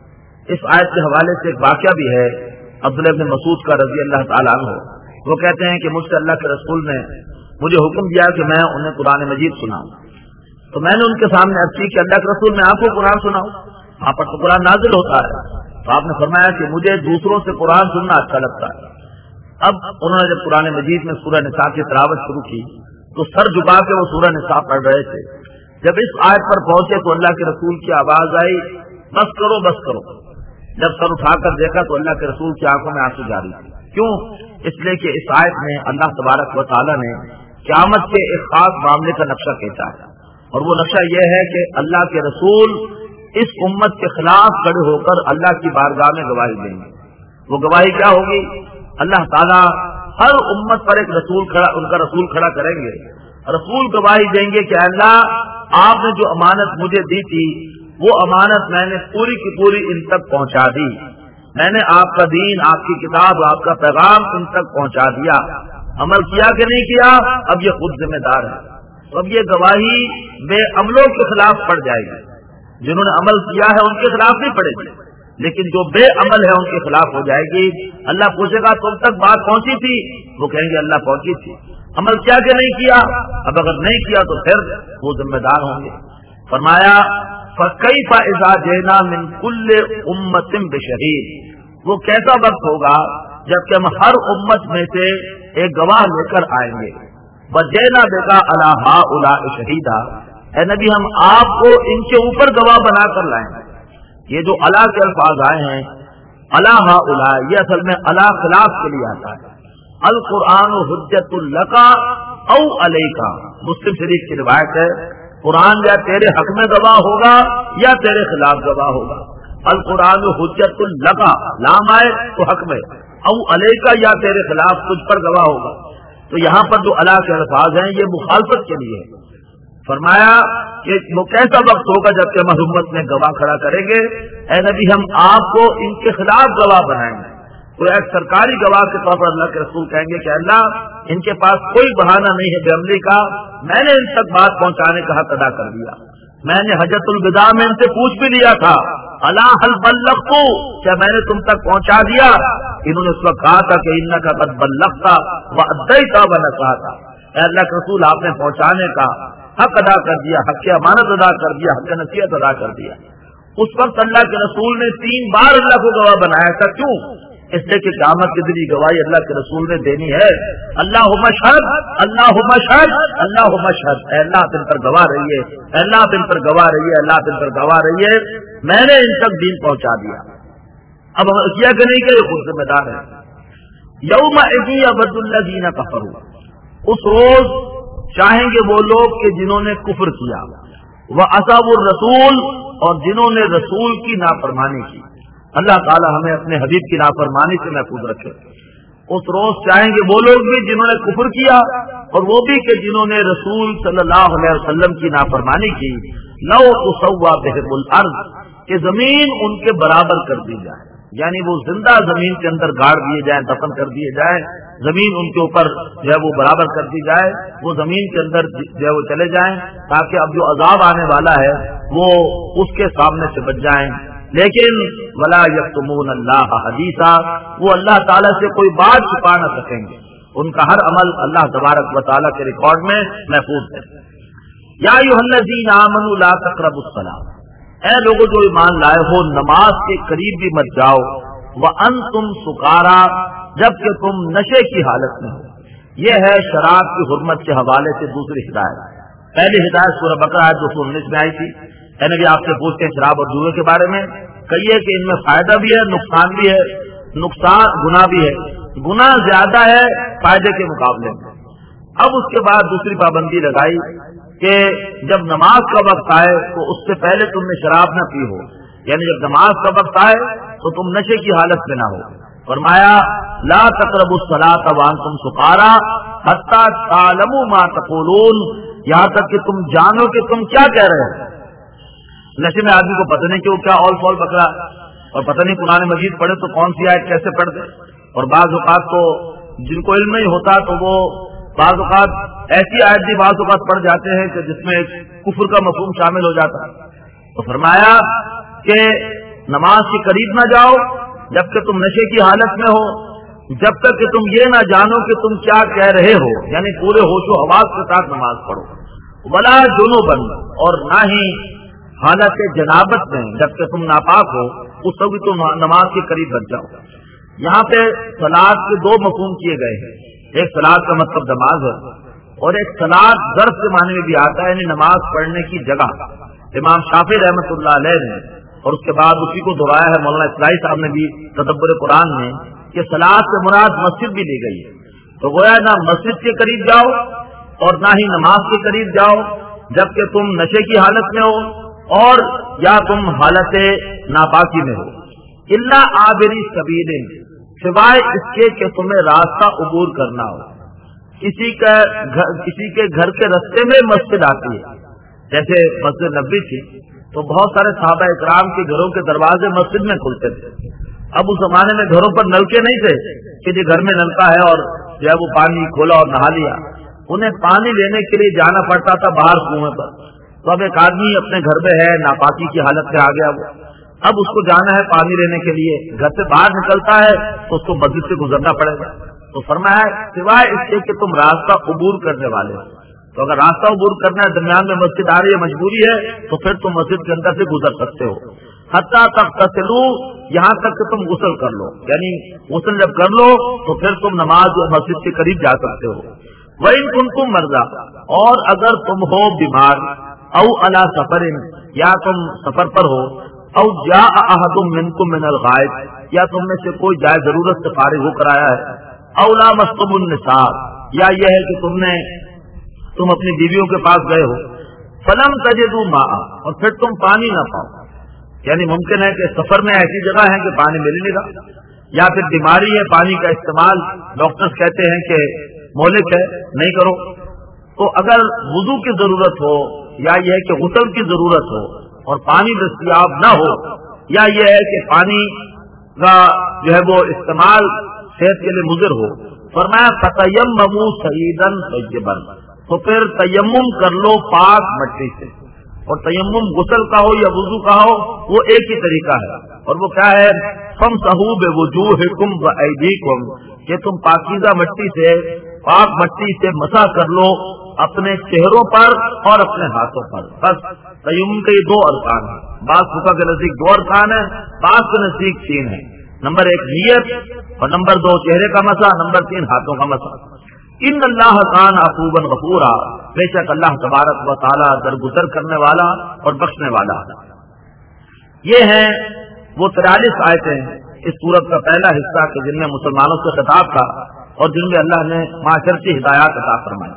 اس آیت کے حوالے سے ایک واقعہ بھی ہے عبداللہ بن مسعود کا رضی اللہ تعالیٰ عنہ. وہ کہتے ہیں کہ مجھ سے اللہ کے رسول نے مجھے حکم دیا کہ میں انہیں قرآن مجید سناؤں. تو میں نے ان کے سامنے عرض کی کہ اللہ کے رسول میں آپ کو قرآن سناؤں, آپ پر تو قرآن نازل ہوتا ہے. تو آپ نے فرمایا کہ مجھے دوسروں سے قرآن سننا اچھا لگتا ہے. اب انہوں نے جب قرآن مجید میں سورہ نساء کی تلاوت شروع کی تو سر جھکا کے وہ سورہ نساء پڑھ رہے تھے. جب اس آیت پر پہنچے تو اللہ کے رسول کی آواز آئی, بس کرو بس کرو. جب سر اٹھا کر دیکھا تو اللہ کے رسول کی آنکھوں میں آنسو جاری تھے. کیوں؟ اس لیے کہ اس آیت میں اللہ تبارک و تعالیٰ نے قیامت کے ایک خاص معاملے کا نقشہ کھینچا ہے, اور وہ نقشہ یہ ہے کہ اللہ کے رسول اس امت کے خلاف کھڑے ہو کر اللہ کی بارگاہ میں گواہی دیں گے. وہ گواہی کیا ہوگی؟ اللہ تعالیٰ ہر امت پر ایک رسول کھڑا, ان کا رسول کھڑا کریں گے. رسول گواہی دیں گے کہ اللہ آپ نے جو امانت مجھے دی تھی وہ امانت میں نے پوری کی پوری ان تک پہنچا دی. میں نے آپ کا دین, آپ کی کتاب, آپ کا پیغام ان تک پہنچا دیا. عمل کیا کہ نہیں کیا اب یہ خود ذمہ دار ہے. اب یہ گواہی بے عملوں کے خلاف پڑ جائے گی. جنہوں نے عمل کیا ہے ان کے خلاف نہیں پڑے گی, لیکن جو بے عمل ہے ان کے خلاف ہو جائے گی. اللہ پوچھے گا تم تک بات پہنچی تھی؟ وہ کہیں گے اللہ پہنچی تھی. عمل کیا کہ نہیں کیا؟ اب اگر نہیں کیا تو پھر وہ ذمہ دار ہوں گے. فرمایا فَكَيْفَ إِذَا جِئْنَا مِنْ كُلِّ أُمَّةٍ بِشَهِيدٍ, وہ کیسا وقت ہوگا جبکہ ہم ہر امت میں سے ایک گواہ لے کر آئیں گے. وَجِئْنَا بِكَ عَلَىٰ هَٰؤُلَاءِ شَهِيدًا, اے نبی ہم آپ کو ان کے اوپر گواہ بنا کر لائیں گے. یہ جو علی کے الفاظ آئے ہیں, علی ہؤلاء, یہ اصل میں علی خلاف کے لیے آتا ہے. القرآن حجت لک او علیک, مسلم شریف کی روایت ہے قرآن یا تیرے حق میں گواہ ہوگا یا تیرے خلاف گواہ ہوگا. القرآن حجت لک, لام آئے تو حق میں, او علیک یا تیرے خلاف تجھ پر گواہ ہوگا. تو یہاں پر جو علی کے الفاظ ہیں یہ مخالفت کے لیے ہے. فرمایا کہ وہ کیسا وقت ہوگا جبکہ ہم امت میں گواہ کھڑا کریں گے، اے نبی ہم آپ کو ان کے خلاف گواہ بنائیں گے۔ تو ایک سرکاری گواہ کے طور پر اللہ کے رسول کہیں گے کہ اللہ ان کے پاس کوئی بہانہ نہیں ہے بے عملی کا، میں نے ان تک بات پہنچانے کا حق ادا کر دیا، میں نے حجۃ الوداع میں ان سے پوچھ بھی لیا تھا الا هل بلغت، کیا میں نے تم تک پہنچا دیا؟ انہوں نے اس وقت کہا تھا کہ انک قد بلغت وادیت ونصحت، اے اللہ کے رسول آپ نے پہنچانے کا حق ادا کر دیا، حق کی امانت ادا کر دیا، حق نصیحت ادا کر دیا۔ اس وقت اللہ کے رسول نے تین بار اللہ کو گواہ بنایا تھا، کیوں؟ اس لیے کہ قیامت کے دن گواہی اللہ کے رسول نے دینی ہے۔ اللہم اشہد اللہم اشہد اللہم اشہد، اے اللہ تم پر گواہ رہیے، اے اللہ تم پر گواہ رہیے، اللہ تم پر گواہ رہیے، میں نے ان تک دین پہنچا دیا۔ اب ہم کیا کہ نہیں کہ یہ خود ذمہ دار ہے۔ یومئذ یود الذین کفروا، اس روز چاہیں گے وہ لوگ کہ جنہوں نے کفر کیا، وعصوا الرسول، اور جنہوں نے رسول کی نافرمانی کی۔ اللہ تعالی ہمیں اپنے حبیب کی نافرمانی سے محفوظ رکھے۔ اس روز چاہیں گے وہ لوگ بھی جنہوں نے کفر کیا، اور وہ بھی کہ جنہوں نے رسول صلی اللہ علیہ وسلم کی نافرمانی کی۔ لو تسوى بهم الارض، کہ زمین ان کے برابر کر دی جائے، یعنی وہ زندہ زمین کے اندر گاڑ دیے جائیں، دفن کر دیے جائیں، زمین ان کے اوپر جو ہے وہ برابر کر دی جائے، وہ زمین کے اندر جو ہے وہ چلے جائیں، تاکہ اب جو عذاب آنے والا ہے وہ اس کے سامنے سے بچ جائیں۔ لیکن ولا یکتمون اللہ حدیثا، وہ اللہ تعالیٰ سے کوئی بات چھپا نہ سکیں گے، ان کا ہر عمل اللہ تبارک و تعالیٰ کے ریکارڈ میں محفوظ ہے۔ یا ایھا الذین آمنوا لا تقربوا الصلاۃ، اے لوگوں جو ایمان لائے ہو نماز کے قریب بھی مت جاؤ، وانتم سکارا، جبکہ تم نشے کی حالت میں ہو۔ یہ ہے شراب کی حرمت کے حوالے سے دوسری ہدایت۔ پہلی ہدایت سورہ بقرہ آیت دو سو انیس میں آئی تھی، اے نبی آپ سے پوچھتے ہیں شراب اور جوئے کے بارے میں، کہیے کہ ان میں فائدہ بھی ہے، نقصان بھی ہے، نقصان گناہ بھی ہے، گناہ زیادہ ہے فائدے کے مقابلے میں۔ اب اس کے بعد دوسری پابندی لگائی کہ جب نماز کا وقت آئے تو اس سے پہلے تم نے شراب نہ پی ہو، یعنی جب نماز کا وقت آئے تو تم نشے کی حالت میں نہ ہو۔ فرمایا لا تقربوا الصلاۃ وانتم سکارا حتی تعلموا ما تقولون، یہاں تک کہ تم جانو کہ تم کیا کہہ رہے ہو۔ نشے میں آدمی کو پتہ نہیں کہ وہ کیا اول فول پکڑا، اور پتہ نہیں قرآن مجید پڑھے تو کون سی آیت کیسے پڑھ دے، اور بعض اوقات تو جن کو علم نہیں ہوتا تو وہ بعض اوقات ایسی آیت بھی بعض اوقات پڑھ جاتے ہیں کہ جس میں کفر کا مفہوم شامل ہو جاتا ہے۔ تو فرمایا کہ نماز کے قریب نہ جاؤ جب کہ تم نشے کی حالت میں ہو، جب تک کہ تم یہ نہ جانو کہ تم کیا کہہ رہے ہو، یعنی پورے ہوش و حواس کے ساتھ نماز پڑھو۔ ولا جنوبا، اور نہ ہی حالت جنابت میں جبکہ تم ناپاک ہو، اس وقت تم نماز کے قریب بچ جاؤ۔ یہاں پہ صلاۃ کے دو مفہوم کیے گئے ہیں، ایک صلاۃ کا مطلب نماز ہے، اور ایک صلاۃ ظرف کے معنی میں بھی آتا ہے، یعنی نماز پڑھنے کی جگہ۔ امام شافعی رحمۃ اللہ علیہ نے، اور اس کے بعد اسی کو دہرایا ہے مولانا اصلاحی صاحب نے بھی تدبر قرآن میں، کہ صلاۃ سے مراد مسجد بھی لی گئی ہے۔ تو گویا نہ مسجد کے قریب جاؤ اور نہ ہی نماز کے قریب جاؤ جبکہ تم نشے کی حالت میں ہو اور یا تم حالت ناپاکی میں ہو۔ الا عابری سبیل، سوائے اس کے کہ تمہیں راستہ عبور کرنا ہو، کسی کا گھر کسی کے گھر کے رستے میں مسجد آتی ہے، جیسے مسجد نبوی تھی تو بہت سارے صحابہ اکرام کے گھروں کے دروازے مسجد میں کھلتے تھے۔ اب اس زمانے میں گھروں پر نلکے نہیں تھے کہ جی گھر میں نلکا ہے اور جو ہے وہ پانی کھولا اور نہا لیا، انہیں پانی لینے کے لیے جانا پڑتا تھا باہر کنویں پر۔ تو اب ایک آدمی اپنے گھر میں ہے، ناپاکی کی حالت میں آ گیا، وہ اب اس کو جانا ہے پانی لینے کے لیے، گھر سے باہر نکلتا ہے تو اس کو مسجد سے گزرنا پڑے گا۔ تو فرمایا سوائے اس کے کہ تم راستہ عبور کرنے والے ہو، تو اگر راستہ عبور کرنا ہے، درمیان میں مسجد آ رہی ہے، مجبوری ہے، تو پھر تم مسجد کے اندر سے گزر سکتے ہو۔ حتیٰ تغتسلوا، یہاں تک کہ تم غسل کر لو، یعنی غسل جب کر لو تو پھر تم نماز اور مسجد کے قریب جا سکتے ہو۔ وَإِن كُنتُم مَرْضَىٰ، اور اگر تم ہو بیمار، او علی سفر، یا تم سفر پر ہو، او جاء احد منکم من الغائط، یا تم میں سے کوئی جائے ضرورت سے فارغ ہو کر آیا ہے، او لامستم النساء، یا یہ ہے کہ تم نے تم اپنی بیویوں کے پاس گئے ہو، فلم تجدوا ماء، اور پھر تم پانی نہ پاؤ، یعنی ممکن ہے کہ سفر میں ایسی جگہ ہے کہ پانی مل نہیں گا، یا پھر بیماری ہے، پانی کا استعمال ڈاکٹرز کہتے ہیں کہ مہلک ہے نہیں کرو، تو اگر وضو کی ضرورت ہو یا یہ ہے کہ غسل کی ضرورت ہو اور پانی دستیاب نہ ہو یا یہ ہے کہ پانی کا جو ہے وہ استعمال صحت کے لیے مضر ہو، فرمایا فتیمموا صعیدا طیبا، تو پھر تیمم کر لو پاک مٹی سے. اور تیمم غسل کا ہو یا وضو کا ہو وہ ایک ہی طریقہ ہے، اور وہ کیا ہے؟ فامسحوا بوجوہکم وایدیکم، کہ تم پاکیزہ مٹی سے پاک مٹی سے مسح کر لو اپنے چہروں پر اور اپنے ہاتھوں پر. بس تیمم کے یہ دو ارکان ہیں، بعض فقہا کے نزدیک دو ارکان ہیں، بعض کے نزدیک تین ہیں. نمبر ایک نیت، اور نمبر دو چہرے کا مسح، نمبر تین ہاتھوں کا مسح. ان اللہ کان عفوا غفورا، بے شک اللہ تبارک و تعالی درگزر کرنے والا اور بخشنے والا ہے. یہ ہیں وہ تریالیس آیتیں اس سورت کا پہلا حصہ کہ جن میں مسلمانوں سے خطاب تھا اور جن میں اللہ نے معاشرتی ہدایات عطا فرمائی.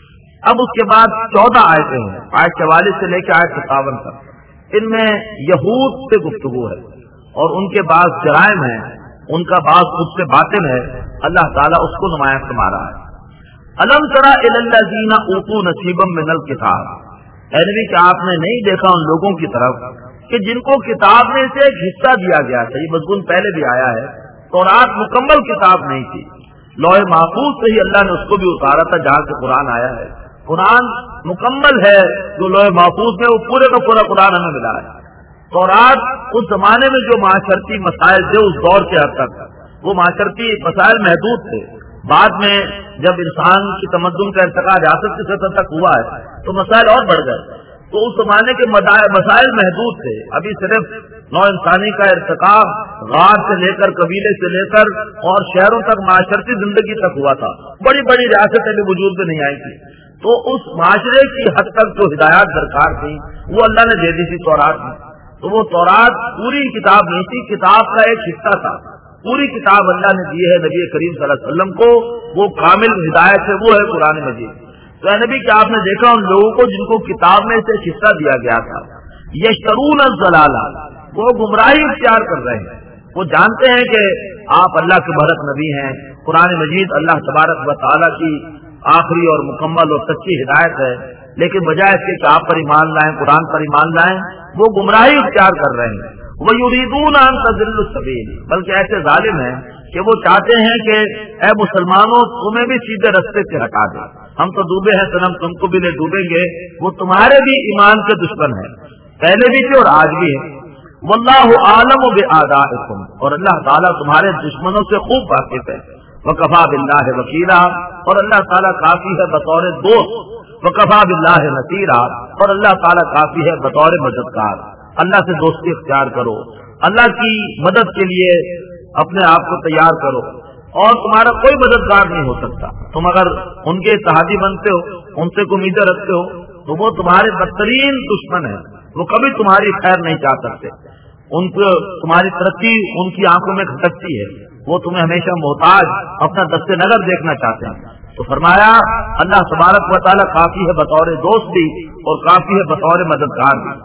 اب اس کے بعد چودہ آیتیں ہیں، آیت چوالیس سے لے کے آیت ستاون تک. ان میں یہود سے گفتگو ہے اور ان کے بعض جرائم ہیں، ان کا بعض خود سے باطن ہے، اللہ تعالیٰ اس کو نمایاں فرما رہا ہے. الم تری الی الذین اوتوا نصیبا من الکتاب، اے نبی کہ آپ نے نہیں دیکھا ان لوگوں کی طرف کہ جن کو کتاب میں سے ایک حصہ دیا گیا تھا. یہ مضمون پہلے بھی آیا ہے. تورات مکمل کتاب نہیں تھی، لوح محفوظ سے ہی اللہ نے اس کو بھی اتارا تھا جہاں سے قرآن آیا ہے. قرآن مکمل ہے جو لوح محفوظ میں، وہ پورے کا پورا قرآن ہمیں ملا ہے. تورات اس زمانے میں جو معاشرتی مسائل تھے اس دور کے حد تک وہ معاشرتی مسائل محدود تھے. بعد میں جب انسان کی تمدن کا ارتقاء ریاست کی سطح تک ہوا ہے تو مسائل اور بڑھ گئے. تو اس زمانے کے مسائل محدود تھے. ابھی صرف نو انسانی کا ارتقاء غار سے لے کر قبیلے سے لے کر اور شہروں تک معاشرتی زندگی تک ہوا تھا. بڑی بڑی ریاستیں بھی وجود میں نہیں آئی تھی. تو اس معاشرے کی حد تک جو ہدایات درکار تھی وہ اللہ نے دے دی تھی تورات میں. تو وہ تورات پوری کتاب نہیں تھی، کتاب کا ایک حصہ تھا. پوری کتاب اللہ نے دی ہے نبی کریم صلی اللہ علیہ وسلم کو، وہ کامل ہدایت ہے، وہ ہے قرآن مجید. تو اے نبی کہ آپ نے دیکھا ان لوگوں کو جن کو کتاب میں سے حصہ دیا گیا تھا، یشترون الضلالہ، وہ گمراہی اختیار کر رہے ہیں. وہ جانتے ہیں کہ آپ اللہ کے بھرت نبی ہیں، قرآن مجید اللہ تبارک و تعالیٰ کی آخری اور مکمل اور سچی ہدایت ہے، لیکن بجائے اس کے کہ آپ پر ایمان لائیں، قرآن پر ایمان لائیں، وہ گمراہی اختیار کر رہے ہیں. وَيُرِيدُونَ أَن تَضِلُّوا السَّبِيلَ، بلکہ ایسے ظالم ہیں کہ وہ چاہتے ہیں کہ اے مسلمانوں تمہیں بھی سیدھے رستے سے ہٹا دیں. ہم تو ڈوبے ہیں سنم، تم کو بھی لے ڈوبیں گے. وہ تمہارے بھی ایمان کے دشمن ہیں، پہلے بھی تھے اور آج بھی ہیں. وَاللَّهُ أَعْلَمُ بِأَعْدَائِكُمْ، اور اللہ تعالیٰ تمہارے دشمنوں سے خوب واقف ہے. وَكَفَىٰ بِاللَّهِ وَكِيلًا، اور اللہ تعالیٰ کافی ہے بطور دوست. وَكَفَىٰ بِاللَّهِ نَصِيرًا، اور اللہ تعالیٰ کافی ہے بطور مددگار. اللہ سے دوستی اختیار کرو، اللہ کی مدد کے لیے اپنے آپ کو تیار کرو، اور تمہارا کوئی مددگار نہیں ہو سکتا. تم اگر ان کے اتحادی بنتے ہو، ان سے امیدیں رکھتے ہو، تو وہ تمہارے بدترین دشمن ہیں. وہ کبھی تمہاری خیر نہیں چاہ سکتے. ان کو تمہاری ترقی ان کی آنکھوں میں کھٹکتی ہے، وہ تمہیں ہمیشہ محتاج اپنا دست نظر دیکھنا چاہتے ہیں. تو فرمایا اللہ تبارک و تعالیٰ کافی ہے بطور دوست بھی اور کافی ہے بطور مددگار بھی.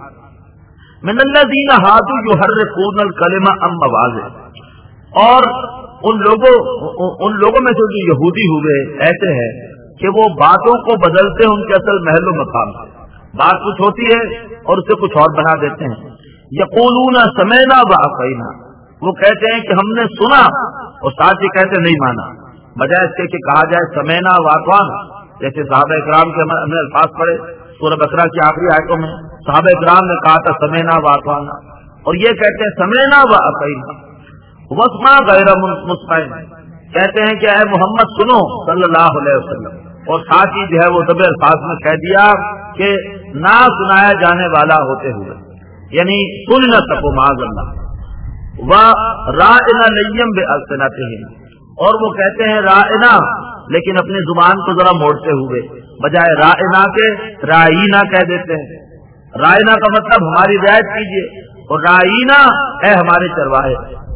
من الذین ہادوا یحرفون الکلم عن مواضعہ، اور ان لوگوں ان لوگوں میں سے جو یہودی ہوئے ایسے ہیں کہ وہ باتوں کو بدلتے ہیں ان کے اصل محل و مقام سے. بات کچھ ہوتی ہے اور اسے کچھ اور بنا دیتے ہیں. یقولون سمعنا وعصینا، وہ کہتے ہیں کہ ہم نے سنا اور ساتھ ہی کہتے نہیں مانا، بجائے اس کے کہ کہا جائے سمعنا واطعنا. جیسے صحابہ اکرام کے ہم نے الفاظ پڑھے سورہ بقرہ کی آخری آیتوں میں، صحابہ اکرام نے کہا تھا سمعنا واطعنا، اور یہ کہتے ہیں سمعنا وعصینا. واسمع غیر مسمع، کہتے ہیں کہ اے محمد سنو صلی اللہ علیہ وسلم، اور ساتھ ہی جو ہے وہ دبے الفاظ میں کہہ دیا کہ نہ سنایا جانے والا ہوتے ہوئے، یعنی سن نہ سکو معاذ اللہ. وَرَائِنَا لَيَّمْ بِأَلْسِنَتِهِمْ، اور وہ کہتے ہیں رائنا لیکن اپنی زبان کو ذرا موڑتے ہوئے، بجائے رائنا کے رائینا کہہ دیتے ہیں. رائنا کا مطلب ہماری رعایت کیجیے، اور رائینا اے ہمارے چرواہے.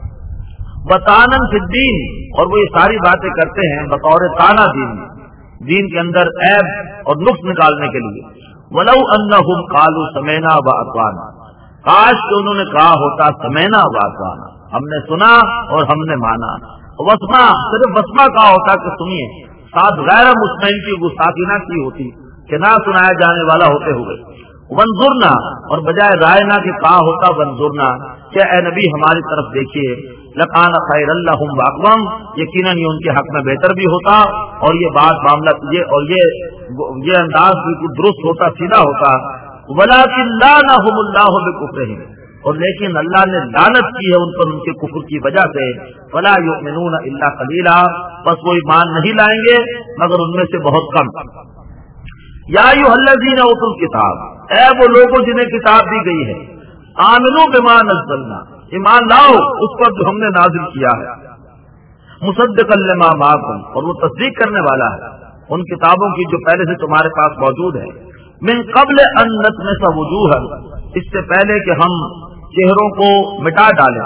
بطانن فی الدین، اور وہ یہ ساری باتیں کرتے ہیں بطور تانا دین میں، دین کے اندر عیب اور نقص نکالنے کے لیے. ولو انہم قالوا سمعنا واطعنا، کاش کہ انہوں نے کہا ہوتا سمعنا واطعنا، ہم نے سنا اور ہم نے مانا. وسما، صرف وسما کہا ہوتا کہ سنیے، ساتھ غیر مسلم کی گستاخی نہ کی ہوتی کہ نہ سنایا جانے والا ہوتے ہوئے. ونظرنا، اور بجائے رائنا کے کہا ہوتا ونظرنا کہ اے نبی ہماری طرف دیکھیے. لکان خیر اللہم واقوام، یقیناً یہ ان کے حق میں بہتر بھی ہوتا اور یہ بات معاملہ یہ اور یہ یہ انداز بالکل درست ہوتا، سیدھا ہوتا. ولکن لعنہم اللہ بکفرہم، اور لیکن اللہ نے لعنت کی ہے ان پر ان کے کفر کی وجہ سے. فلا یؤمنون الا قلیلا، بس وہ ایمان نہیں لائیں گے مگر ان میں سے بہت کم. یا ایھا الذین اوتوا الکتاب، اے وہ لوگوں جنہیں کتاب دی گئی ہے، آمنوا بما نزلنا، ایمان لاؤ اس پر جو ہم نے نازل کیا ہے. مصدقا لما معکم، اور وہ تصدیق کرنے والا ہے ان کتابوں کی جو پہلے سے تمہارے پاس موجود ہے. من قبل ان نطمس وجوہا، اس سے پہلے کہ ہم چہروں کو مٹا ڈالیں.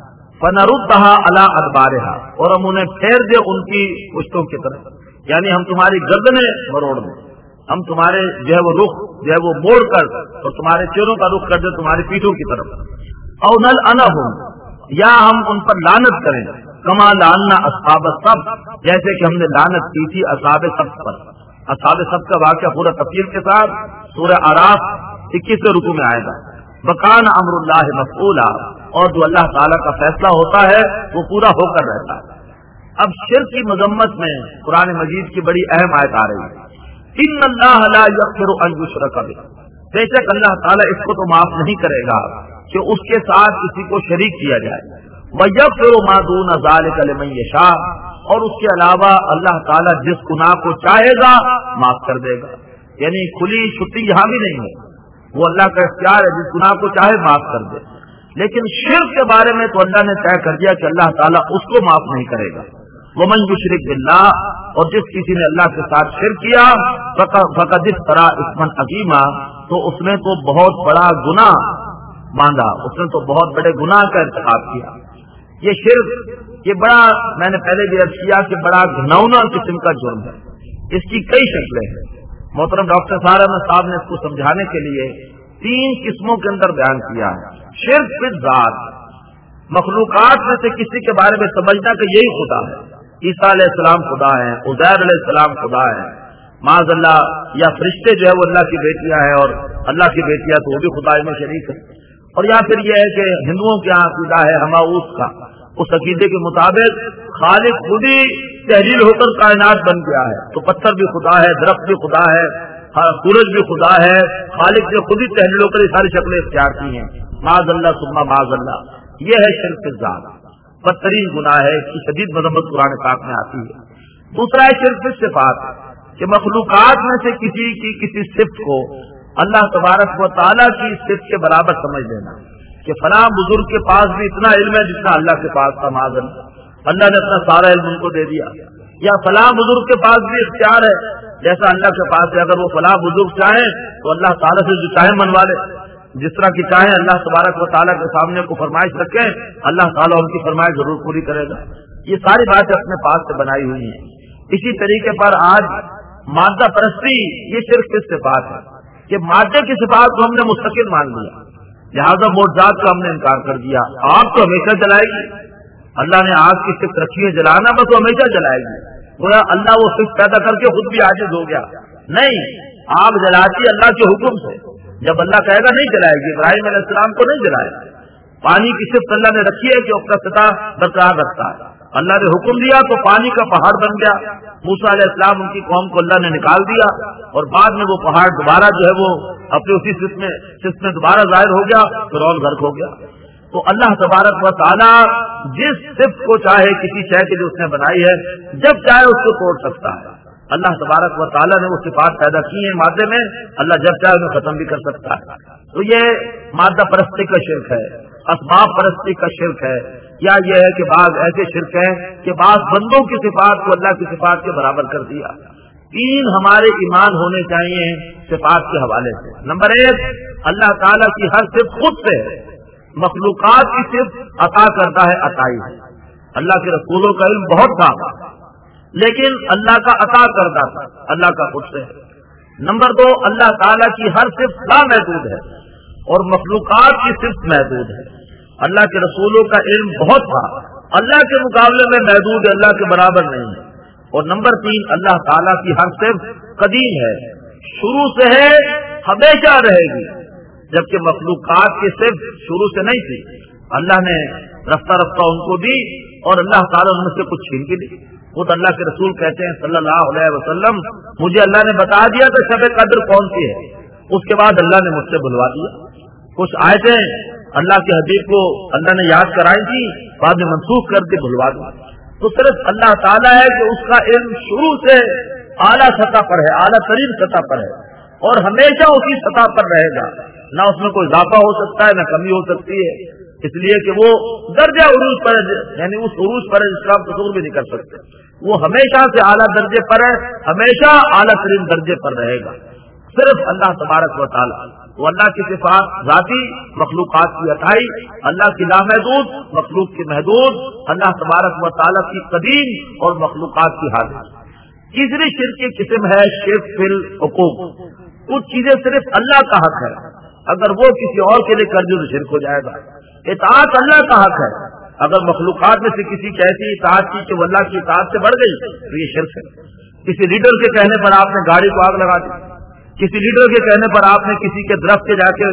فنردها علی ادبارها، اور ہم انہیں پھیر دیں ان کی پشتوں کی طرف، یعنی ہم تمہاری گردنیں مروڑ دیں، ہم تمہارے جو ہے وہ رخ جو ہے وہ موڑ کر اور تمہارے چہروں کا رخ کر دیں تمہاری پیٹھوں کی طرف. او نلعنہم، یا ہم ان پر لعنت کریں. کما لعنا اصحاب السبت، جیسے کہ ہم نے لعنت کی تھی اصحاب سبت پر. اصحاب سبت کا واقعہ پورا تفصیل کے ساتھ سورہ اعراف اکیسویں رکوع میں آئے گا. وکان امر اللہ مفعولا، اور جو اللہ تعالیٰ کا فیصلہ ہوتا ہے وہ پورا ہو کر رہتا ہے. اب شرک کی مذمت میں قرآن مجید کی بڑی اہم آیت آ رہی ہے. ان اللہ لا یغفر ان یشرک بہ، بے شک اللہ تعالیٰ اس کو تو معاف نہیں کرے گا کہ اس کے ساتھ کسی کو شریک کیا جائے. وَيَغْفِرُ مَا دُونَ ذَلِكَ لِمَن يَشَاءُ، اور اس کے علاوہ اللہ تعالیٰ جس گناہ کو چاہے گا معاف کر دے گا. یعنی کھلی چھٹی یہاں بھی نہیں ہے، وہ اللہ کا اختیار ہے، جس گناہ کو چاہے معاف کر دے. لیکن شرک کے بارے میں تو اللہ نے طے کر دیا کہ اللہ تعالیٰ اس کو معاف نہیں کرے گا. وَمَن يُشْرِكْ بِاللَّهِ، اور جس کسی نے اللہ کے ساتھ شرک کیا فَقَدِ افْتَرَىٰ إِثْمًا عَظِيمًا، تو اس نے تو بہت بڑا گناہ باندھا، اس نے تو بہت بڑے گناہ کا ارتکاب کیا. یہ شرک یہ بڑا، میں نے پہلے بھی عرض کیا کہ بڑا گھناؤنا قسم کا جرم ہے. اس کی کئی شکلیں ہیں. محترم ڈاکٹر سارا احمد صاحب نے اس کو سمجھانے کے لیے تین قسموں کے اندر بیان کیا ہے. شرک بالذات، مخلوقات میں سے کسی کے بارے میں سمجھنا کہ یہی خدا ہے. عیسیٰ علیہ السلام خدا ہے، عزیر علیہ السلام خدا ہے، معاذ اللہ، یا فرشتے جو ہے وہ اللہ کی بیٹیاں ہیں اور اللہ کی بیٹیاں تو وہ بھی خدا میں شریک ہے. اور یا پھر یہ ہے کہ ہندوؤں کے یہاں عقیدہ ہے ہماؤس کا، اس عقیدے کے مطابق خالق خود ہی تحلیل ہو کر کائنات بن گیا ہے، تو پتھر بھی خدا ہے، درخت بھی خدا ہے، سورج بھی خدا ہے. خالق نے خود ہی تحلیل ہو کر یہ ساری شکلیں اختیار کی ہیں. معاذ اللہ ثم معاذ اللہ. یہ ہے شرک ذات، بدترین گناہ ہے، اس کی شدید مذمت قرآن پاک میں آتی ہے. دوسرا ہے شرک صفات، کہ مخلوقات میں سے کسی کی کسی صفت کو اللہ تبارک و تعالیٰ کی صفت کے برابر سمجھ لینا، کہ فلاں بزرگ کے پاس بھی اتنا علم ہے جتنا اللہ کے پاس تھا، معاذ اللہ، اللہ نے اپنا سارا علم ان کو دے دیا. یا فلاں بزرگ کے پاس بھی اختیار ہے جیسا اللہ کے پاس ہے، اگر وہ فلاں بزرگ چاہیں تو اللہ تعالیٰ سے جو چاہیں منوا لے، جس طرح کی چاہیں اللہ تبارک و تعالیٰ کے سامنے کو فرمائش رکھیں، اللہ تعالیٰ ان کی فرمائش ضرور پوری کرے گا. یہ ساری باتیں اپنے پاس سے بنائی ہوئی ہیں. اسی طریقے پر آج مادہ پرستی، یہ شرک کی صفات ہے کہ مادے کی صفات کو ہم نے مستقل مان لیا، لہٰذا معجزات کا ہم نے انکار کر دیا. آگ تو ہمیشہ جلائے گی، اللہ نے آگ کی صفت رکھی ہے جلانا، بس وہ ہمیشہ جلائے گی. گویا اللہ وہ صفت پیدا کر کے خود بھی عاجز ہو گیا. نہیں، آگ جلاتی اللہ کے حکم سے، جب اللہ کہے گا نہیں جلائے گی. ابراہیم علیہ السلام کو نہیں جلائے. پانی کی صفت اللہ نے رکھی ہے کہ اپنا سطح برقرار رکھتا ہے. اللہ نے حکم دیا تو پانی کا پہاڑ بن گیا. موسیٰ علیہ السلام ان کی قوم کو اللہ نے نکال دیا اور بعد میں وہ پہاڑ دوبارہ جو ہے وہ اپنے اسی صفت میں صفت میں دوبارہ ظاہر ہو گیا، فرعون غرق ہو گیا. تو اللہ تبارک و تعالیٰ جس صفت کو چاہے کسی شے کے جو اس نے بنائی ہے، جب چاہے اس کو توڑ سکتا ہے. اللہ تبارک و تعالیٰ نے وہ صفات پیدا کی ہیں مادے میں، اللہ جب چاہے انہیں ختم بھی کر سکتا ہے. تو یہ مادہ پرستی کا شرک ہے، اسباب پرستی کا شرک ہے. یا یہ ہے کہ بعض ایسے شرک ہیں کہ بعض بندوں کی صفات کو اللہ کی صفات کے برابر کر دیا. تین ہمارے ایمان ہونے چاہیے صفات کے حوالے سے. نمبر ایک، اللہ تعالیٰ کی ہر صفت خود سے ہے. مخلوقات کی صفت عطا کرتا ہے، عطائی ہے. اللہ کے رسولوں کا علم بہت تھا لیکن اللہ کا عطا کرتا تھا، اللہ کا خود سے ہے. نمبر دو، اللہ تعالیٰ کی ہر صفت لا محدود ہے اور مخلوقات کی صفت محدود ہے. اللہ کے رسولوں کا علم بہت تھا، اللہ کے مقابلے میں محدود ہے، اللہ کے برابر نہیں ہے. اور نمبر تین، اللہ تعالیٰ کی ہر صفت قدیم ہے، شروع سے ہے ہمیشہ رہے گی، جبکہ مخلوقات کی صرف شروع سے نہیں تھی، اللہ نے رفتہ رفتہ ان کو دی اور اللہ تعالیٰ ان سے کچھ چھین کے دی۔ خود اللہ کے رسول کہتے ہیں صلی اللہ علیہ وسلم، مجھے اللہ نے بتا دیا کہ شب قدر کون سی ہے، اس کے بعد اللہ نے مجھ سے بلوا دیا۔ کچھ آیتیں اللہ کے حبیب کو اللہ نے یاد کرائی تھی، بعد میں منسوخ کر کے بلوا دی۔ تو صرف اللہ تعالیٰ ہے کہ اس کا علم شروع سے اعلیٰ سطح پر ہے، اعلیٰ ترین سطح پر ہے، اور ہمیشہ اسی سطح پر رہے گا، نہ اس میں کوئی اضافہ ہو سکتا ہے نہ کمی ہو سکتی ہے، اس لیے کہ وہ درجہ عروج پر ہے، یعنی اس عروج پر ہے جس کا ہم تصور بھی نہیں کر سکتے۔ وہ ہمیشہ سے اعلیٰ درجے پر ہے، ہمیشہ اعلیٰ ترین درجے پر رہے گا۔ صرف اللہ تبارک و تعالیٰ، وہ اللہ کی صفات ذاتی، مخلوقات کی عطائی، اللہ کی لامحدود، مخلوق کی محدود، اللہ تبارک و تعالیٰ کی قدیم اور مخلوقات کی حادث۔ تیسری شرک کی قسم ہے شرک فی الحقوق، کچھ چیزیں صرف اللہ کا حق ہے، اگر وہ کسی اور کے لیے کر دے تو شرک ہو جائے گا۔ اطاعت اللہ کا حق ہے، اگر مخلوقات میں سے کسی کی ایسی اطاعت کی کہ وہ اللہ کی اطاعت سے بڑھ گئی تو یہ شرک ہے۔ کسی لیڈر کے کہنے پر آپ نے گاڑی کو آگ لگا دی، کسی لیڈر کے کہنے پر آپ نے کسی کے درخت کے جا کے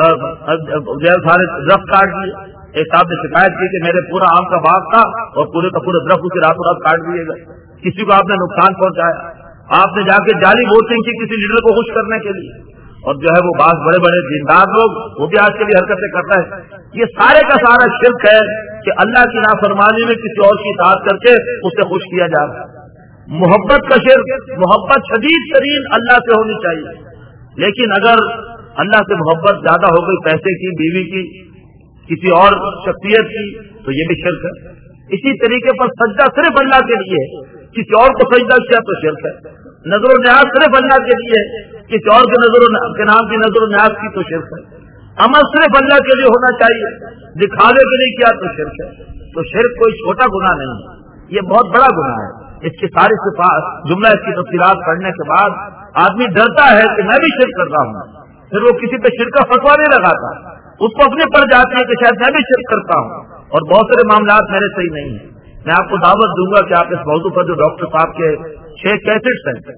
سارے درخت کاٹ دیے۔ ایک صاحب نے شکایت کی کہ میرے پورا آم کا باغ تھا اور پورے کا پورا درخت اسے راتوں رات کاٹ دیے گئے، کسی کو آپ نے نقصان پہنچایا۔ آپ نے جا کے جعلی ووٹنگ کی کسی لیڈر کو خوش کرنے کے لیے، اور جو ہے وہ بعض بڑے بڑے دیندار لوگ وہ بھی آج کے لیے حرکتیں کرتا ہے۔ یہ سارے کا سارا شرک ہے کہ اللہ کی نافرمانی میں کسی اور کی اطاعت کر کے اسے خوش کیا جا رہا ہے۔ محبت کا شرک، محبت شدید ترین اللہ سے ہونی چاہیے، لیکن اگر اللہ سے محبت زیادہ ہو گئی پیسے کی، بیوی کی، کسی اور شخصیت کی، تو یہ بھی شرک ہے۔ اسی طریقے پر سجدہ صرف اللہ کے لیے، کسی اور کو سجدہ کیا تو شرک ہے۔ نظر و نیاز صرف اللہ کے لیے، کسی اور کے نظر کے نام کی نظر و نیاز کی تو شرک ہے۔ عمل صرف اللہ کے لیے ہونا چاہیے، دکھاوے کے لیے کیا تو شرک ہے۔ تو شرک کوئی چھوٹا گناہ نہیں ہے، یہ بہت بڑا گناہ ہے۔ اس کی ساری صفات جملہ اس کی تفصیلات پڑھنے کے بعد آدمی ڈرتا ہے کہ میں بھی شرک کر رہا ہوں، پھر وہ کسی پہ شرک کا فتویٰ نہیں لگاتا، اس کو اپنے پر جاتے ہیں کہ شاید میں بھی شرک کرتا ہوں، اور بہت سارے معاملات میرے صحیح نہیں ہیں۔ میں آپ کو دعوت دوں گا کہ آپ اس موضوع پر جو ڈاکٹر صاحب کے چھ کیسٹس ہیں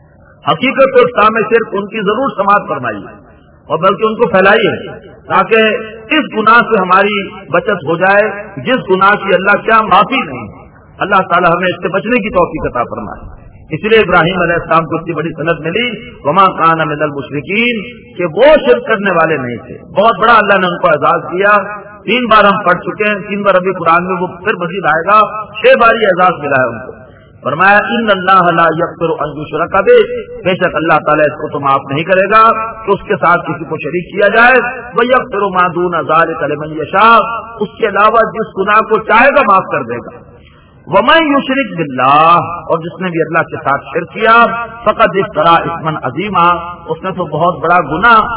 حقیقت اور اسلام میں شرک، ان کی ضرور سماعت فرمائیے اور بلکہ ان کو پھیلائیے، تاکہ اس گناہ سے ہماری بچت ہو جائے جس گناہ کی اللہ کیا معافی نہیں۔ اللہ تعالی ہمیں اس سے بچنے کی توفیق عطا فرمائے۔ اس لیے ابراہیم علیہ السلام کو اتنی بڑی سند ملی، وما کان من المشرکین، کہ وہ شرک کرنے والے نہیں تھے۔ بہت بڑا اللہ نے ان کو اعزاز دیا، تین بار ہم پڑھ چکے ہیں، تین بار ابھی قرآن میں وہ پھر مزید آئے گا، چھ بار یہ اعزاز ملا ہے ان کو۔ فرمایا ان اللہ لا یغفر ان یشرک بہ، بے شک اللہ تعالیٰ اس کو تو معاف نہیں کرے گا کہ اس کے ساتھ کسی کو شریک کیا جائے، ویغفر ما دون ذلک لمن یشاء، اس کے علاوہ جس گناہ کو چاہے گا معاف کر دے گا۔ ومن یشرک باللہ، اور جس نے بھی اللہ کے ساتھ شرک کیا، فقد افترا اثما عظیما، اس نے تو بہت بڑا گناہ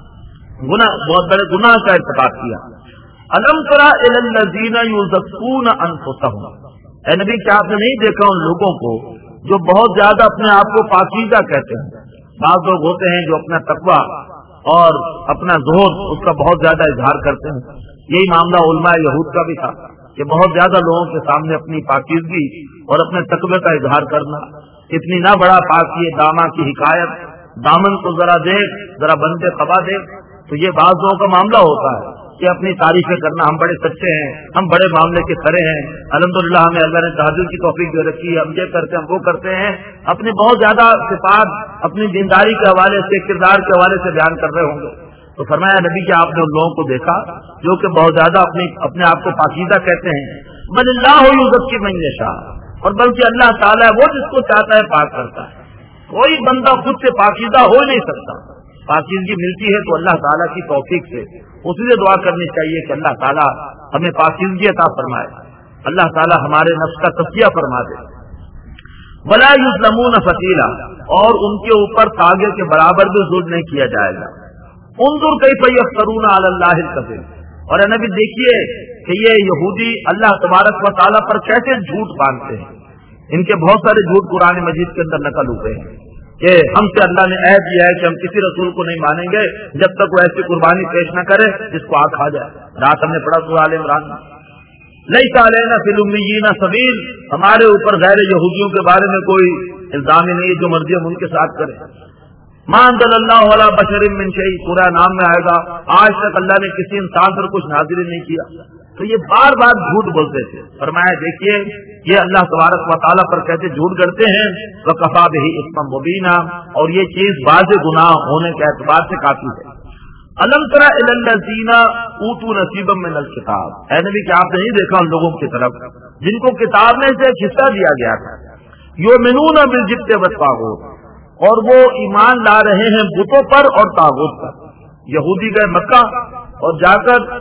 گناہ بہت بڑے گناہ کا ارتکاب کیا۔ الم تر الی الذین یزکون انفسهم، اے نبی کیا آپ نے نہیں دیکھا ان لوگوں کو جو بہت زیادہ اپنے آپ کو پاکیزہ کہتے ہیں؟ بعض لوگ ہوتے ہیں جو اپنا تقویٰ اور اپنا زہد اس کا بہت زیادہ اظہار کرتے ہیں۔ یہی معاملہ علماء یہود کا بھی تھا کہ بہت زیادہ لوگوں کے سامنے اپنی پاکیزگی اور اپنے تقوی کا اظہار کرنا۔ اتنی نہ بڑا پاکی دامہ کی حکایت، دامن کو ذرا دیکھ، ذرا بندے قبا دیکھ، تو یہ بعض لوگوں کا معاملہ ہوتا ہے کہ اپنی تعریفیں کرنا، ہم بڑے سچے ہیں، ہم بڑے معاملے کے کھڑے ہیں، الحمدللہ ہمیں اللہ نے تہجد کی توفیق دے رکھی ہے، ہم یہ کرتے ہیں ہم وہ کرتے ہیں، اپنی بہت زیادہ صفات اپنی دینداری کے حوالے سے، کردار کے حوالے سے بیان کر رہے ہوں گے۔ تو فرمایا نبی کہ آپ نے ان لوگوں کو دیکھا جو کہ بہت زیادہ اپنی اپنے آپ کو پاکیزہ کہتے ہیں، بل اللہ یزکی من یشاء، اور بلکہ اللہ تعالیٰ وہ جس کو چاہتا ہے پاک کرتا ہے۔ کوئی بندہ خود سے پاکیزہ ہو نہیں سکتا، پاکیزگی ملتی ہے تو اللہ تعالیٰ کی توفیق سے۔ اسی سے دعا کرنی چاہیے کہ اللہ تعالیٰ ہمیں پاکیزگی عطا فرمائے، اللہ تعالیٰ ہمارے نفس کا تزکیہ فرما دے۔ ولا یظلمون فتیلا، اور ان کے اوپر تاغے کے برابر بھی ظلم نہیں کیا جائے گا۔ انظر کیف یفترون علی اللہ الکذب، اور اے نبی دیکھیے کہ یہ یہودی اللہ تبارک و تعالیٰ پر کیسے جھوٹ باندھتے ہیں۔ ان کے بہت سارے جھوٹ قرآن مجید کے اندر نقل ہوئے ہیں کہ ہم سے اللہ نے عہد دیا ہے کہ ہم کسی رسول کو نہیں مانیں گے جب تک وہ ایسی قربانی پیش نہ کرے جس کو آگ کھا جائے۔ رات ہم نے پڑھا سورہ آل عمران میں، لیس علینا فی الامیین سبیل، ہمارے اوپر غیر یہودیوں کے بارے میں کوئی الزام ہی نہیں ہے، جو مرضی ہم ان کے ساتھ کریں۔ ما انزل اللہ علی بشر من شیء، سورہ نام میں آئے گا آج تک اللہ نے کسی انسان پر کچھ نازل نہیں کیا. تو یہ بار بار جھوٹ بولتے تھے. فرمایا دیکھیے یہ اللہ تبارک و تعالیٰ پر کہتے جھوٹ کرتے ہیں وکفا بہ اثما مبینا، اور یہ چیز واضح گناہ ہونے کے اعتبار سے کافی ہے. الم تر الی الذین اوتوا نصیبا من الکتاب، اے نبی کہ آپ نے نہیں دیکھا ان لوگوں کی طرف جن کو کتاب میں سے ایک حصہ دیا گیا تھا. یؤمنون بالجبت والطاغوت، اور وہ ایمان لا رہے ہیں بتوں پر اور طاغوت پر. یہودی گئے مکہ اور جا کر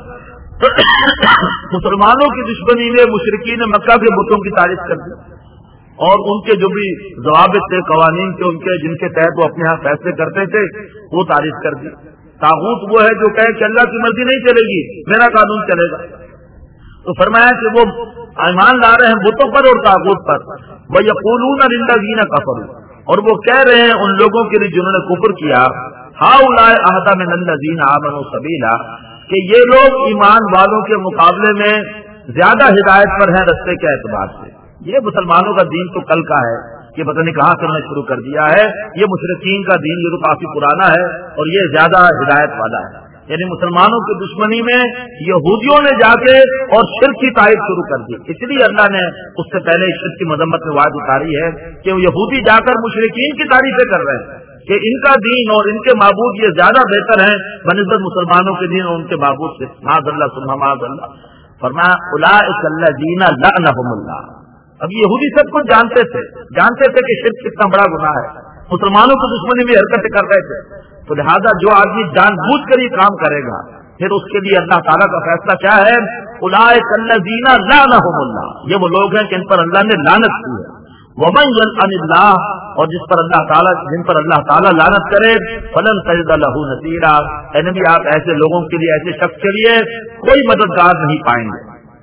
مسلمانوں کی دشمنی میں مشرکین مکہ کے بتوں کی تعریف کر دی، اور ان کے جو بھی ضوابط تھے، قوانین تھے ان کے جن کے تحت وہ اپنے یہاں فیصلے کرتے تھے وہ تعریف کر دی. طاغوت وہ ہے جو کہے کہ اللہ کی مرضی نہیں چلے گی، میرا قانون چلے گا. تو فرمایا کہ وہ ایمان لا رہے ہیں بتوں پر اور طاغوت پر. وَيَقُولُونَ لِلَّذِينَ كَفَرُوا، اور وہ کہہ رہے ہیں ان لوگوں کے لیے جنہوں نے کفر کیا، هَؤُلَاءِ أَهْدَىٰ مِنَ الَّذِينَ آمَنُوا سَبِيلًا، کہ یہ لوگ ایمان والوں کے مقابلے میں زیادہ ہدایت پر ہیں رستے کے اعتبار سے. یہ مسلمانوں کا دین تو کل کا ہے کہ پتہ نہیں کہاں سے انہوں نے شروع کر دیا ہے. یہ مشرکین کا دین یہ تو کافی پرانا ہے اور یہ زیادہ ہدایت والا ہے. یعنی مسلمانوں کی دشمنی میں یہودیوں نے جا کے اور شرک کی تعریف شروع کر دی. اس لیے اللہ نے اس سے پہلے شرک کی مذمت میں وعد اتاری ہے کہ وہ یہودی جا کر مشرکین کی تعریفیں کر رہے ہیں کہ ان کا دین اور ان کے معبود یہ زیادہ بہتر ہیں بنسبت مسلمانوں کے دین اور ان کے معبود سے. معاذ اللہ ثم معاذ اللہ. فرمایا اولئک الذین لعنہم اللہ. اب یہودی سب کچھ جانتے تھے جانتے تھے کہ شرک کتنا بڑا گناہ ہے، مسلمانوں کی دشمنی میں حرکتیں کر رہے تھے. تو لہذا جو آدمی جان بوجھ کر یہ کام کرے گا پھر اس کے لیے اللہ تعالیٰ کا فیصلہ کیا ہے؟ اولئک الذین لعنہم اللہ، یہ وہ لوگ ہیں کہ ان پر اللہ نے لعنت کی ہے. ومن یلعن اللہ، اور جس پر اللہ تعالیٰ جن پر اللہ تعالیٰ لعنت کرے فلن تجد لہ نصیرا، اے نبی آپ ایسے لوگوں کے لیے ایسے شخص کے لیے کوئی مددگار نہیں پائیں گے.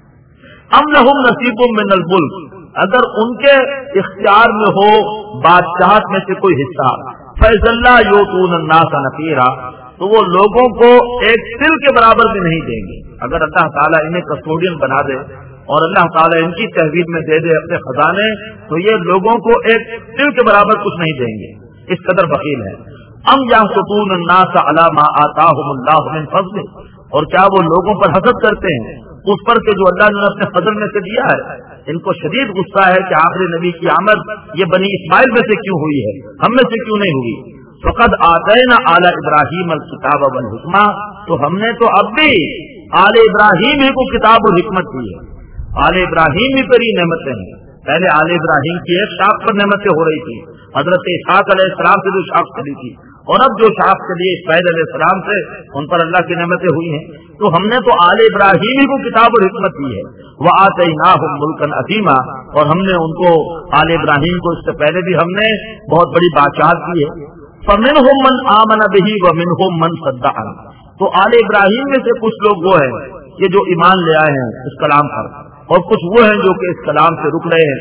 ام لہم نصیب من الملک، اگر ان کے اختیار میں ہو بادشاہت میں سے کوئی حصہ، فیض اللہ یؤتون الناس نقیرا، تو وہ لوگوں کو ایک تل کے برابر بھی نہیں دیں گے. اگر اللہ تعالیٰ انہیں کسٹوڈین بنا دے اور اللہ تعالیٰ ان کی تحویل میں دے دے اپنے خزانے، تو یہ لوگوں کو ایک تل کے برابر کچھ نہیں دیں گے، اس قدر بخیل ہے. ام یحسدون الناس علی ما آتاہم اللہ من فضل، اور کیا وہ لوگوں پر حسد کرتے ہیں اس پر کہ جو اللہ نے اپنے فضل میں سے دیا ہے. ان کو شدید غصہ ہے کہ آخری نبی کی آمد یہ بنی اسماعیل میں سے کیوں ہوئی ہے، ہم میں سے کیوں نہیں ہوئی. فقد آتینا آل ابراہیم الکتاب والحکمہ، تو ہم نے تو اب بھی آل ابراہیم ہی کو کتاب اور حکمت دی ہے. آل ابراہیم ہی پر ہی نعمتیں ہیں. پہلے آل ابراہیم کی ایک شاخ پر نعمتیں ہو رہی تھی، حضرت اسحاق علیہ السلام سے جو شاخ چلی تھی، اور اب جو شاخ چلی اسماعیل علیہ السلام سے ان پر اللہ کی نعمتیں ہوئی ہیں. تو ہم نے تو آل ابراہیم ہی کو کتاب اور حکمت دی ہے. وآتیناہم ملکا عظیما، اور ہم نے ان کو آل ابراہیم کو اس سے پہلے بھی ہم نے بہت بڑی بادشاہت دی ہے. فمنہم من آمن بہ ومنہم من صد عنہ، تو آل ابراہیم میں سے کچھ لوگ وہ ہیں یہ جو ایمان لے آئے ہیں اس کلام پر، اور کچھ وہ ہیں جو کہ اس کلام سے رک رہے ہیں.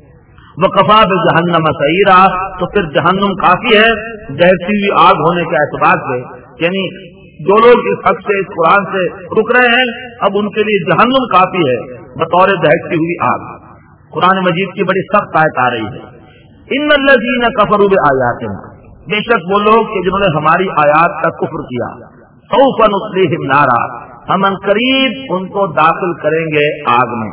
وکفا بجہنم سعیرا، تو پھر جہنم کافی ہے جہتی ہوئی آگ ہونے کے اعتبار سے. یعنی جو لوگ اس حق سے اس قرآن سے رک رہے ہیں اب ان کے لیے جہنم کافی ہے بطور دہتی ہوئی آگ. قرآن مجید کی بڑی سخت آیت آ رہی ہے. ان الذین کفروا بآیاتنا، بے شک وہ لوگ کہ جنہوں نے ہماری آیات کا کفر کیا، سوف نصلیہم نارا، ہم ان قریب ان کو داخل کریں گے آگ میں.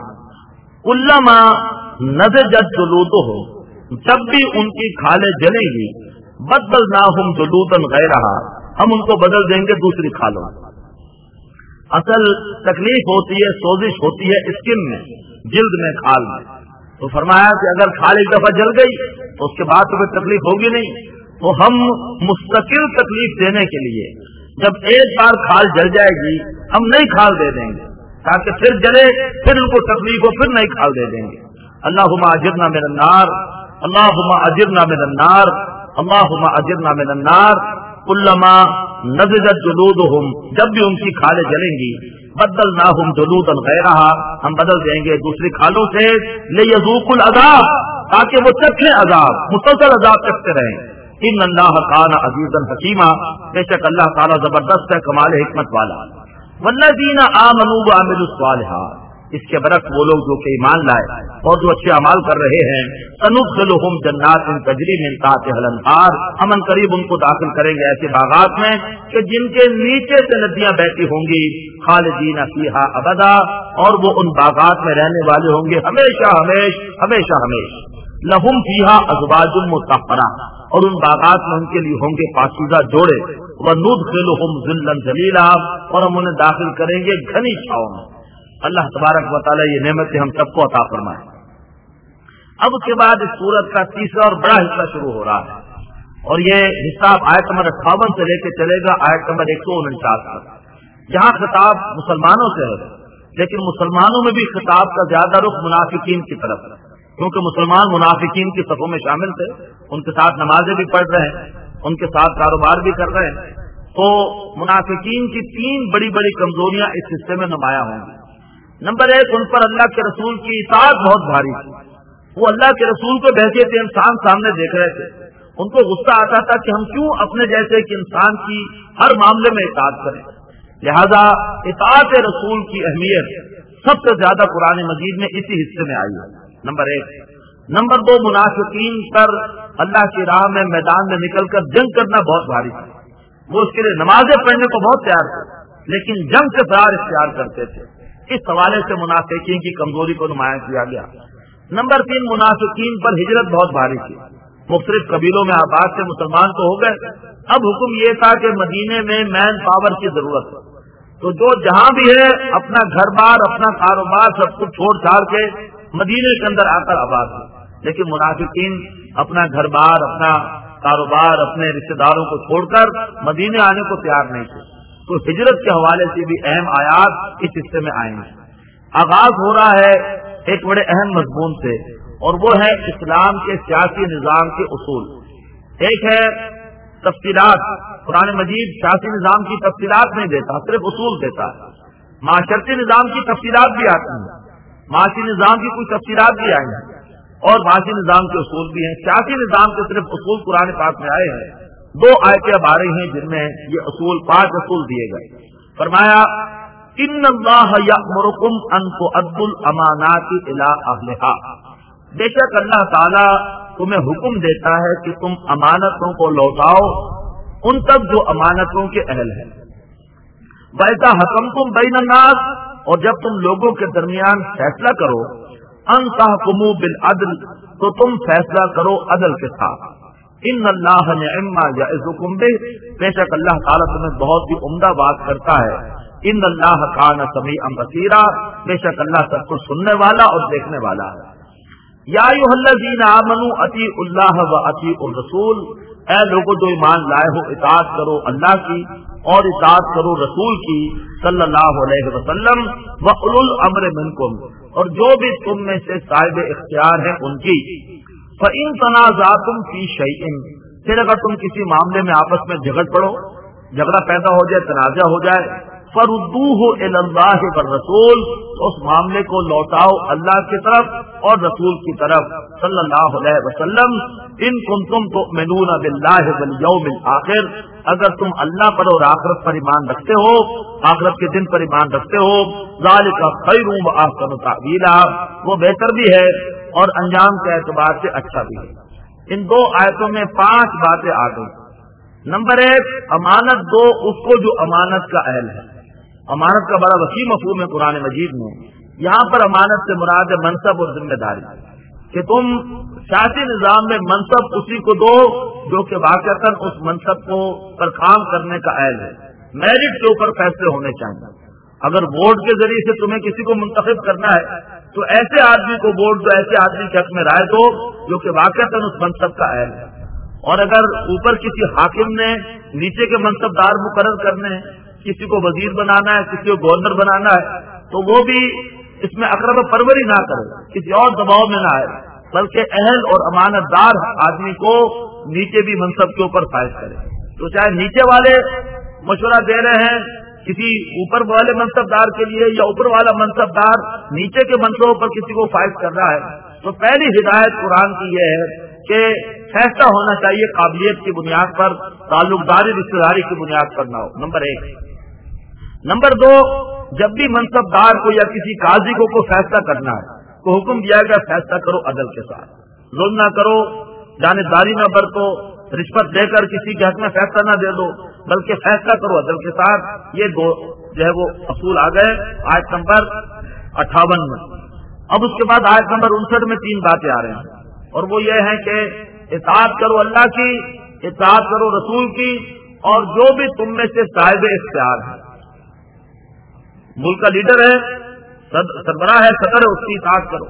کلما نضجت جلودہم، جب بھی ان کی کھالیں جلیں گی، بدلناہم جلودا غیرہا، ہم ان کو بدل دیں گے دوسری کھالوں. اصل تکلیف ہوتی ہے، سوزش ہوتی ہے اسکن میں، جلد میں، کھال میں. تو فرمایا کہ اگر کھال ایک دفعہ جل گئی تو اس کے بعد تو پھر تکلیف ہوگی نہیں. تو ہم مستقل تکلیف دینے کے لیے جب ایک بار کھال جل جائے گی ہم نئی کھال دے دیں گے تاکہ پھر جلے، پھر ان کو تکلیف ہو، پھر نئی کھال دے دیں گے. اللہم اجرنا من النار، اللہم اجرنا من النار، اللہم اجرنا من النار. کلما نضجت جلودہم، جب بھی ان کی کھالیں جلیں گی، بدلناہم جلودا غیرہا، ہم بدل دیں گے دوسری کھالوں سے، لیذوقوا العذاب، تاکہ وہ چکھیں عذاب، مسلسل عذاب چکھتے رہیں. ان اللہ کان عزیزا حکیما، بے شک اللہ تعالیٰ زبردست ہے، کمال حکمت والا. والذین آمنوا وعملوا الصالحات، اس کے برعکس وہ لوگ جو کہ ایمان لائے اور جو اچھے اعمال کر رہے ہیں سندخلہم جنات تجری من تحتها الانہار، ہم ان قریب ان کو داخل کریں گے ایسے باغات میں کہ جن کے نیچے سے ندیاں بہتی ہوں گی، خالدین فیہا ابدا، اور وہ ان باغات میں رہنے والے ہوں گے ہمیشہ ہمیش ہمیشہ ہمیش۔ لہم فیہا ازواج مطہرہ، اور ان باغات میں ان کے لیے ہوں گے پاکیزہ جوڑے، وندخلہم ذلا ذلیلا، اور ہم انہیں داخل کریں گے گھنی چھاؤں میں۔ اللہ تبارک و تعالیٰ یہ نعمتیں ہم سب کو عطا فرمائے۔ اب اس کے بعد اس سورت کا تیسرا اور بڑا حصہ شروع ہو رہا ہے، اور یہ حصہ آیت نمبر اٹھاون سے لے کے چلے گا آیت نمبر ایک سو انچاس تک، جہاں خطاب مسلمانوں سے ہے، لیکن مسلمانوں میں بھی خطاب کا زیادہ رخ منافقین کی طرف ہے، کیونکہ مسلمان منافقین کی صفوں میں شامل تھے، ان کے ساتھ نمازیں بھی پڑھ رہے ہیں، ان کے ساتھ کاروبار بھی کر رہے ہیں، تو منافقین کی تین بڑی بڑی کمزوریاں اس حصے میں نمایاں ہوں گی۔ نمبر ایک، ان پر اللہ کے رسول کی اطاعت بہت بھاری تھی، وہ اللہ کے رسول کو بحیثیت انسان سامنے دیکھ رہے تھے، ان کو غصہ آتا تھا کہ ہم کیوں اپنے جیسے کہ انسان کی ہر معاملے میں اطاعت کریں، لہذا اطاعت رسول کی اہمیت سب سے زیادہ قرآن مجید میں اسی حصے میں آئی ہے، نمبر ایک۔ نمبر دو، منافقین پر اللہ کی راہ میں میدان میں نکل کر جنگ کرنا بہت بھاری تھا، وہ اس کے لیے نمازیں پڑھنے کو بہت تیار تھے، لیکن جنگ سے فرار اختیار کرتے تھے، اس حوالے سے منافقین کی کمزوری کو نمایاں کیا گیا۔ نمبر تین، منافقین پر ہجرت بہت بھاری تھی، مختلف قبیلوں میں آباد سے مسلمان تو ہو گئے، اب حکم یہ تھا کہ مدینے میں مین پاور کی ضرورت ہے، تو جو جہاں بھی ہے اپنا گھر بار اپنا کاروبار سب کچھ چھوڑ چھاڑ کے مدینے کے اندر آ کر آباد ہے، لیکن منافقین اپنا گھر بار اپنا کاروبار اپنے رشتے داروں کو چھوڑ کر مدینے آنے کو تیار نہیں تھے، تو ہجرت کے حوالے سے بھی اہم آیات اس حصے میں آئیں گے۔ آغاز ہو رہا ہے ایک بڑے اہم مضمون سے، اور وہ ہے اسلام کے سیاسی نظام کے اصول۔ ایک ہے تفصیلات، قرآن مجید سیاسی نظام کی تفصیلات نہیں دیتا، صرف اصول دیتا ہے۔ معاشرتی نظام کی تفصیلات بھی آتی ہیں، معاشی نظام کی کچھ تفصیلات بھی آئی ہیں، اور معاشی نظام کے اصول بھی ہیں۔ سیاسی نظام کے صرف اصول قرآن پاک میں آئے ہیں، دو آیتیں اب آ رہی ہیں جن میں یہ اصول پانچ اصول دیے گئے۔ فرمایا ان اللہ یأمرکم ان تؤدوا الامانات الی اہلھا، بے شک اللہ تعالیٰ تمہیں حکم دیتا ہے کہ تم امانتوں کو لوٹاؤ ان تک جو امانتوں کے اہل ہیں۔ وَإِذَا حَكَمْتُمْ بَيْنَ النَّاسِ، اور جب تم لوگوں کے درمیان فیصلہ کرو، ان تحکموا بالعدل، تو تم فیصلہ کرو عدل کے ساتھ۔ ان اللہ نعم ما یعظکم بہ، بے شک اللہ تعالیٰ تمہیں بہت ہی عمدہ بات کرتا ہے۔ ان اللہ کان سمیعا بصیرا، بے شک اللہ سب کو سننے والا اور دیکھنے والا ہے۔ یا ایھا الذین آمنوا اطیعوا اللہ واطیعوا الرسول، اے لوگوں جو ایمان لائے ہو اطاعت کرو اللہ کی اور اطاعت کرو رسول کی صلی اللہ علیہ وسلم، واولو الامر منکم، اور جو بھی تم میں سے صاحب اختیار ہیں ان کی۔ فَإِن تَنَازَعْتُمْ فِي شَيْءٍ، پھر اگر تم کسی معاملے میں آپس میں جھگڑ پڑو، جھگڑا پیدا ہو جائے، تنازع ہو جائے، فَرُدُّوهُ إِلَى اللَّهِ وَالرَّسُولِ، اس معاملے کو لوٹاؤ اللہ کی طرف اور رسول کی طرف صلی اللہ علیہ وسلم۔ ان کنتم تؤمنون باللہ والیوم الآخر، اگر تم اللہ پر اور آخرت پر ایمان رکھتے ہو، آخرت کے دن پر ایمان رکھتے ہو، ذالک خیر واحسن تأویلا، وہ بہتر بھی ہے اور انجام کے اعتبار سے اچھا بھی ہے۔ ان دو آیتوں میں پانچ باتیں آ گئی۔ نمبر ایک، امانت دو اس کو جو امانت کا اہل ہے۔ امانت کا بڑا وسیع مفہوم ہے قرآن مجید میں، یہاں پر امانت سے مراد ہے منصب اور ذمہ داری، کہ تم سیاسی نظام میں منصب اسی کو دو جو کہ واقعتاً اس منصب کو پر کام کرنے کا اہل ہے، میرٹ کے اوپر فیصلے ہونے چاہیے۔ اگر ووٹ کے ذریعے سے تمہیں کسی کو منتخب کرنا ہے تو ایسے آدمی کو ووٹ دو، ایسے آدمی کے حق میں رائے دو جو کہ واقعتاً اس منصب کا اہل ہے۔ اور اگر اوپر کسی حاکم نے نیچے کے منصب دار مقرر کرنے ہیں، کسی کو وزیر بنانا ہے، کسی کو گورنر بنانا ہے، تو وہ بھی اس میں اقرب پروری نہ کرے، کسی اور دباؤ میں نہ آئے، بلکہ اہل اور امانت دار آدمی کو نیچے بھی منصب کے اوپر فائز کرے۔ تو چاہے نیچے والے مشورہ دے رہے ہیں کسی اوپر والے منصب دار کے لیے، یا اوپر والا منصب دار نیچے کے منصبوں پر کسی کو فائز کر رہا ہے، تو پہلی ہدایت قرآن کی یہ ہے کہ فیصلہ ہونا چاہیے قابلیت کی بنیاد پر، تعلق داری رشتے داری کی بنیاد پر نہ ہو، نمبر ایک۔ نمبر دو، جب بھی منصبدار کو یا کسی قاضی کو کوئی فیصلہ کرنا ہے تو حکم دیا گیا فیصلہ کرو عدل کے ساتھ، ظلم نہ کرو، جانبداری نہ برتو، رشوت دے کر کسی کے حق میں فیصلہ نہ دے دو، بلکہ فیصلہ کرو عدل کے ساتھ۔ یہ دو جو ہے وہ اصول آ گئے آیت نمبر اٹھاون میں۔ اب اس کے بعد آیت نمبر انسٹھ میں تین باتیں آ رہے ہیں، اور وہ یہ ہیں کہ اطاعت کرو اللہ کی، اطاعت کرو رسول کی، اور جو بھی تم میں سے صاحب اختیار ہے، ملک کا لیڈر ہے، سربراہ ہے، صدر ہے، اس کی اطاعت کرو،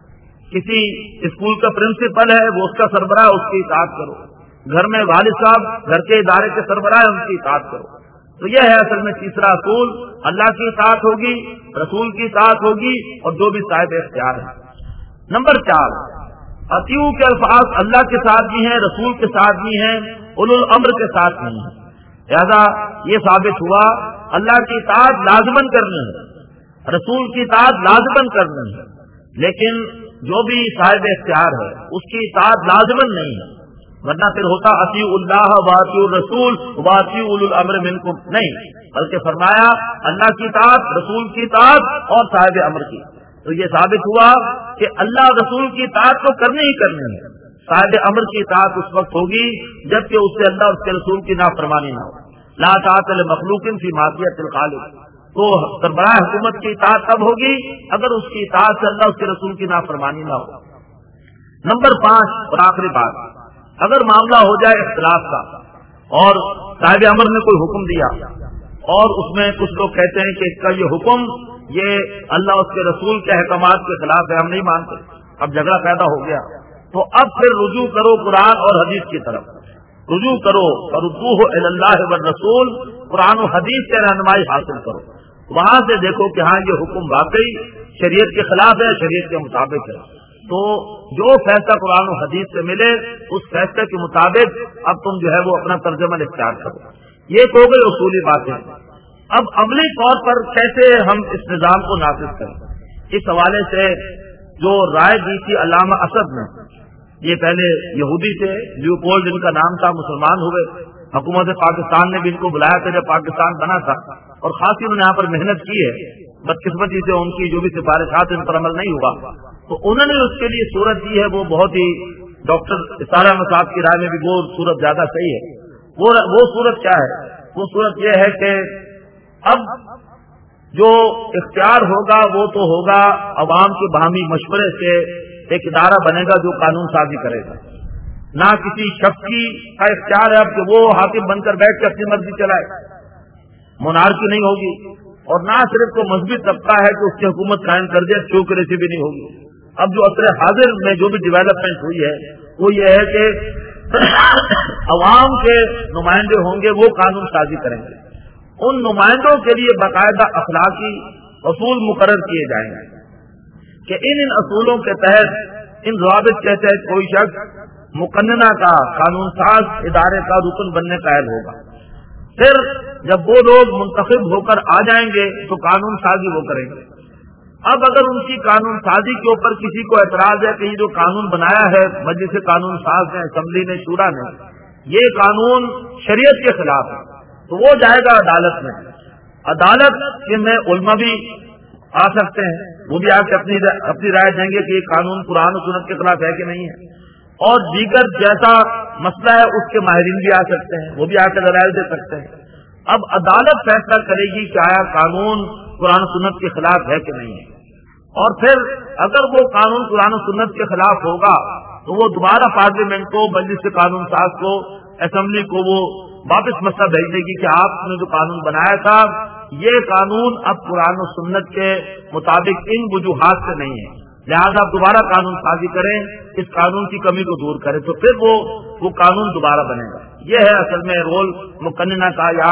کسی اسکول کا پرنسپل ہے وہ اس کا سربراہ ہے، اس کی اطاعت کرو، گھر میں والد صاحب گھر کے ادارے کے سربراہ ہے، ان کی اطاعت کرو۔ تو یہ ہے اصل میں تیسرا اصول، اللہ کی اطاعت ہوگی، رسول کی اطاعت ہوگی، اور جو بھی صاحب اختیار ہے۔ نمبر چار، اطیعوا کے الفاظ اللہ کے ساتھ بھی ہیں، رسول کے ساتھ بھی ہیں، اولو الامر کے ساتھ نہیں ہیں، لہذا یہ ثابت ہوا اللہ کی اطاعت لازماً کرنی ہے، رسول کی اطاعت لازماً کرنی ہے، لیکن جو بھی صاحب اختیار ہے اس کی اطاعت لازماً نہیں ہے، ورنہ پھر ہوتا اطیعوا اللہ واطیعوا الرسول واطیعوا اولو الامر منکم، نہیں، بلکہ فرمایا اللہ کی اطاعت، رسول کی اطاعت اور صاحب امر کی۔ تو یہ ثابت ہوا کہ اللہ رسول کی اطاعت کو کرنی ہی کرنی ہے، صاحب امر کی اطاعت اس وقت ہوگی جبکہ اس سے اللہ اور اس کے رسول کی نافرمانی نہ ہو۔ لا طاعۃ لمخلوق فی معصیۃ الخالق، تو سربراہ حکومت کی اطاعت تب ہوگی اگر اس کی اطاعت سے اللہ اس کے رسول کی نافرمانی نہ ہو۔ نمبر پانچ اور آخری بات، اگر معاملہ ہو جائے اختلاف کا اور صاحب امر نے کوئی حکم دیا اور اس میں کچھ لوگ کہتے ہیں کہ اس کا یہ حکم یہ اللہ اس کے رسول کے احکامات کے خلاف ہے، ہم نہیں مانتے، اب جھگڑا پیدا ہو گیا، تو اب پھر رجوع کرو قرآن اور حدیث کی طرف، رجوع کرو فردوہ الی اللہ والرسول، قرآن و حدیث سے رہنمائی حاصل کرو، وہاں سے دیکھو کہ ہاں یہ حکم واقعی شریعت کے خلاف ہے، شریعت کے مطابق ہے، تو جو فیصلہ قرآن و حدیث سے ملے اس فیصلے کے مطابق اب تم جو ہے وہ اپنا ترجمہ اختیار کرو۔ یہ تو ہو گئی اصولی باتیں۔ اب عملی طور پر کیسے ہم اس نظام کو نافذ کریں، اس حوالے سے جو رائے دی تھی علامہ اسد نے، یہ پہلے یہودی تھے، لیوپولڈ ان کا نام تھا، مسلمان ہوئے، حکومت پاکستان نے بھی ان کو بلایا تھا جب پاکستان بنا تھا، اور خاصی انہوں نے یہاں پر محنت کی ہے، بدقسمتی سے ان کی جو بھی سفارشات ان پر عمل نہیں ہوا، تو انہوں نے اس کے لیے صورت دی ہے وہ بہت ہی ڈاکٹر اسارہ احمد صاحب کی رائے میں بھی وہ صورت زیادہ صحیح ہے۔ وہ وہ صورت کیا ہے؟ وہ صورت یہ ہے کہ اب جو اختیار ہوگا وہ تو ہوگا عوام کے باہمی مشورے سے ایک ادارہ بنے گا جو قانون سازی کرے گا، نہ کسی شخص کی کا اختیار ہے اب کہ وہ حاکم بن کر بیٹھ کے اپنی مرضی چلائے، مونارکی نہیں ہوگی، اور نہ صرف تو مذہبی طبقہ ہے کہ اس کی حکومت قائم کر دے، تھیوکریسی بھی نہیں ہوگی۔ اب جو عصر حاضر میں جو بھی ڈیولپمنٹ ہوئی ہے وہ یہ ہے کہ عوام کے نمائندے ہوں گے، وہ قانون سازی کریں گے، ان نمائندوں کے لیے باقاعدہ اخلاقی اصول مقرر کیے جائیں گے کہ ان ان اصولوں کے تحت، ان ضوابط کے تحت کوئی شخص مقننہ کا، قانون ساز ادارے کا رکن بننے کا اہل ہوگا۔ پھر جب وہ لوگ منتخب ہو کر آ جائیں گے تو قانون سازی وہ کریں گے۔ اب اگر ان کی قانون سازی کے اوپر کسی کو اعتراض ہے کہ یہ جو قانون بنایا ہے مجلس قانون ساز نے، اسمبلی نے، شورا نے، یہ قانون شریعت کے خلاف ہے، تو وہ جائے گا عدالت میں۔ عدالت میں علماء بھی آ سکتے ہیں، وہ بھی آ کے اپنی اپنی رائے دیں گے کہ یہ قانون قرآن و سنت کے خلاف ہے کہ نہیں ہے، اور دیگر جیسا مسئلہ ہے اس کے ماہرین بھی آ سکتے ہیں، وہ بھی آ کے دلائل دے سکتے ہیں۔ اب عدالت فیصلہ کرے گی کہ آیا قانون قرآن و سنت کے خلاف ہے کہ نہیں ہے، اور پھر اگر وہ قانون قرآن و سنت کے خلاف ہوگا تو وہ دوبارہ پارلیمنٹ کو، مجلس قانون ساز کو، اسمبلی کو وہ واپس مسئلہ بھیج دے گی کہ آپ نے جو قانون بنایا تھا یہ قانون اب قرآن و سنت کے مطابق ان وجوہات سے نہیں ہے، لہذا آپ دوبارہ قانون سازی کریں، اس قانون کی کمی کو دور کریں، تو پھر وہ وہ قانون دوبارہ بنے گا۔ یہ ہے اصل میں رول مقننہ کا، یا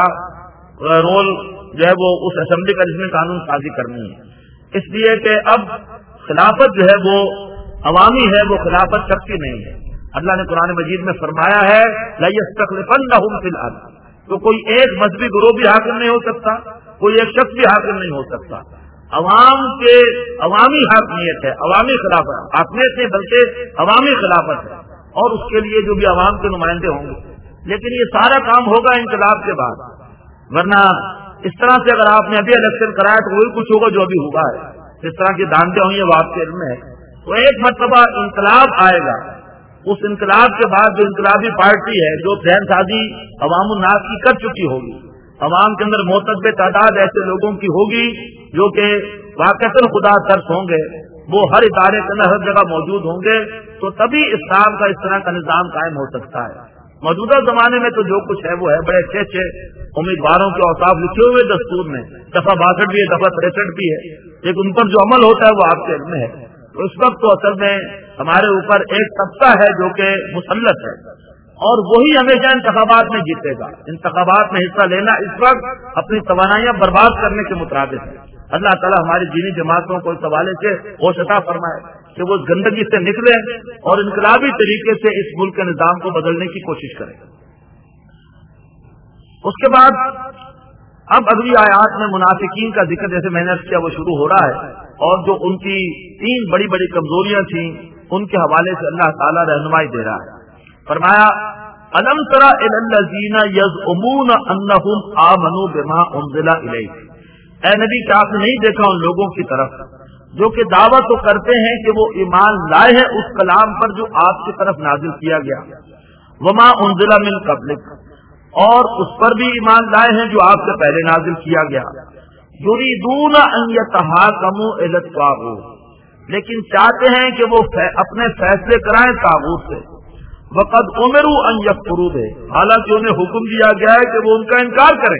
رول جو ہے وہ اس اسمبلی کا جس میں قانون سازی کرنی ہے، اس لیے کہ اب خلافت جو ہے وہ عوامی ہے، وہ خلافت شخصی نہیں ہے۔ اللہ نے قرآن مجید میں فرمایا ہے لَيَسْتَخْلِفَنَّهُمْ فِي الْأَرْضِ، تو کوئی ایک مذہبی گروہ بھی حاکم نہیں ہو سکتا، کوئی ایک شخص بھی حاکم نہیں ہو سکتا، عوام کے عوامی حاکمیت ہے، عوامی خلافت، حاکمیت نہیں بلکہ عوامی خلافت ہے، اور اس کے لیے جو بھی عوام کے نمائندے ہوں گے، لیکن یہ سارا کام ہوگا انقلاب کے بعد، ورنہ اس طرح سے اگر آپ نے ابھی الیکشن کرایا تو وہی کچھ ہوگا جو ابھی ہوا ہے. اس طرح کی دانتیں ہوئی ہیں وہ آپ کے علم میں ہے. تو ایک مرتبہ انقلاب آئے گا، اس انقلاب کے بعد جو انقلابی پارٹی ہے جو ذہن سازی عوام الناس کی کر چکی ہوگی، عوام کے اندر معتدل تعداد ایسے لوگوں کی ہوگی جو کہ واقعتاً خدا ترس ہوں گے، وہ ہر ادارے کے اندر ہر جگہ موجود ہوں گے، تو تبھی اسلام کا اس طرح کا نظام قائم ہو سکتا ہے. موجودہ زمانے میں تو جو کچھ ہے وہ ہے، بڑے اچھے اچھے امیدواروں کے اوصاف لکھے ہوئے دستور میں، دفعہ باسٹھ بھی ہے، دفعہ تریسٹھ بھی ہے، لیکن ان پر جو عمل ہوتا ہے وہ آپ کے علم میں ہے. تو اس وقت تو اصل میں ہمارے اوپر ایک طبقہ ہے جو کہ مسلط ہے، اور وہی ہمیشہ انتخابات میں جیتے گا. انتخابات میں حصہ لینا اس وقت اپنی توانائیاں برباد کرنے کے مترادف ہے. اللہ تعالیٰ ہماری دینی جماعتوں کو اس حوالے سے ہوش عطا فرمائے کہ وہ گندگی سے نکلے اور انقلابی طریقے سے اس ملک کے نظام کو بدلنے کی کوشش کریں. اس کے بعد اب اگلی آیات میں منافقین کا ذکر جیسے میں نے کیا وہ شروع ہو رہا ہے، اور جو ان کی تین بڑی بڑی کمزوریاں تھیں ان کے حوالے سے اللہ تعالیٰ رہنمائی دے رہا ہے. فرمایا الم تر الی الذین یزعمون انہم آمنوا بما انزل الیک، اے نبی کیا آپ نے نہیں دیکھا ان لوگوں کی طرف جو کہ دعویٰ تو کرتے ہیں کہ وہ ایمان لائے ہیں اس کلام پر جو آپ کی طرف نازل کیا گیا، وما انزل من قبلک، اور اس پر بھی ایمان لائے ہیں جو آپ سے پہلے نازل کیا گیا. یریدون ان یتحاکموا الی الطاغوت، لیکن چاہتے ہیں کہ وہ اپنے فیصلے کرائیں طاغوت سے. وقد امروا ان یکفروا بہ، حالانکہ انہیں حکم دیا گیا ہے کہ وہ ان کا انکار کریں.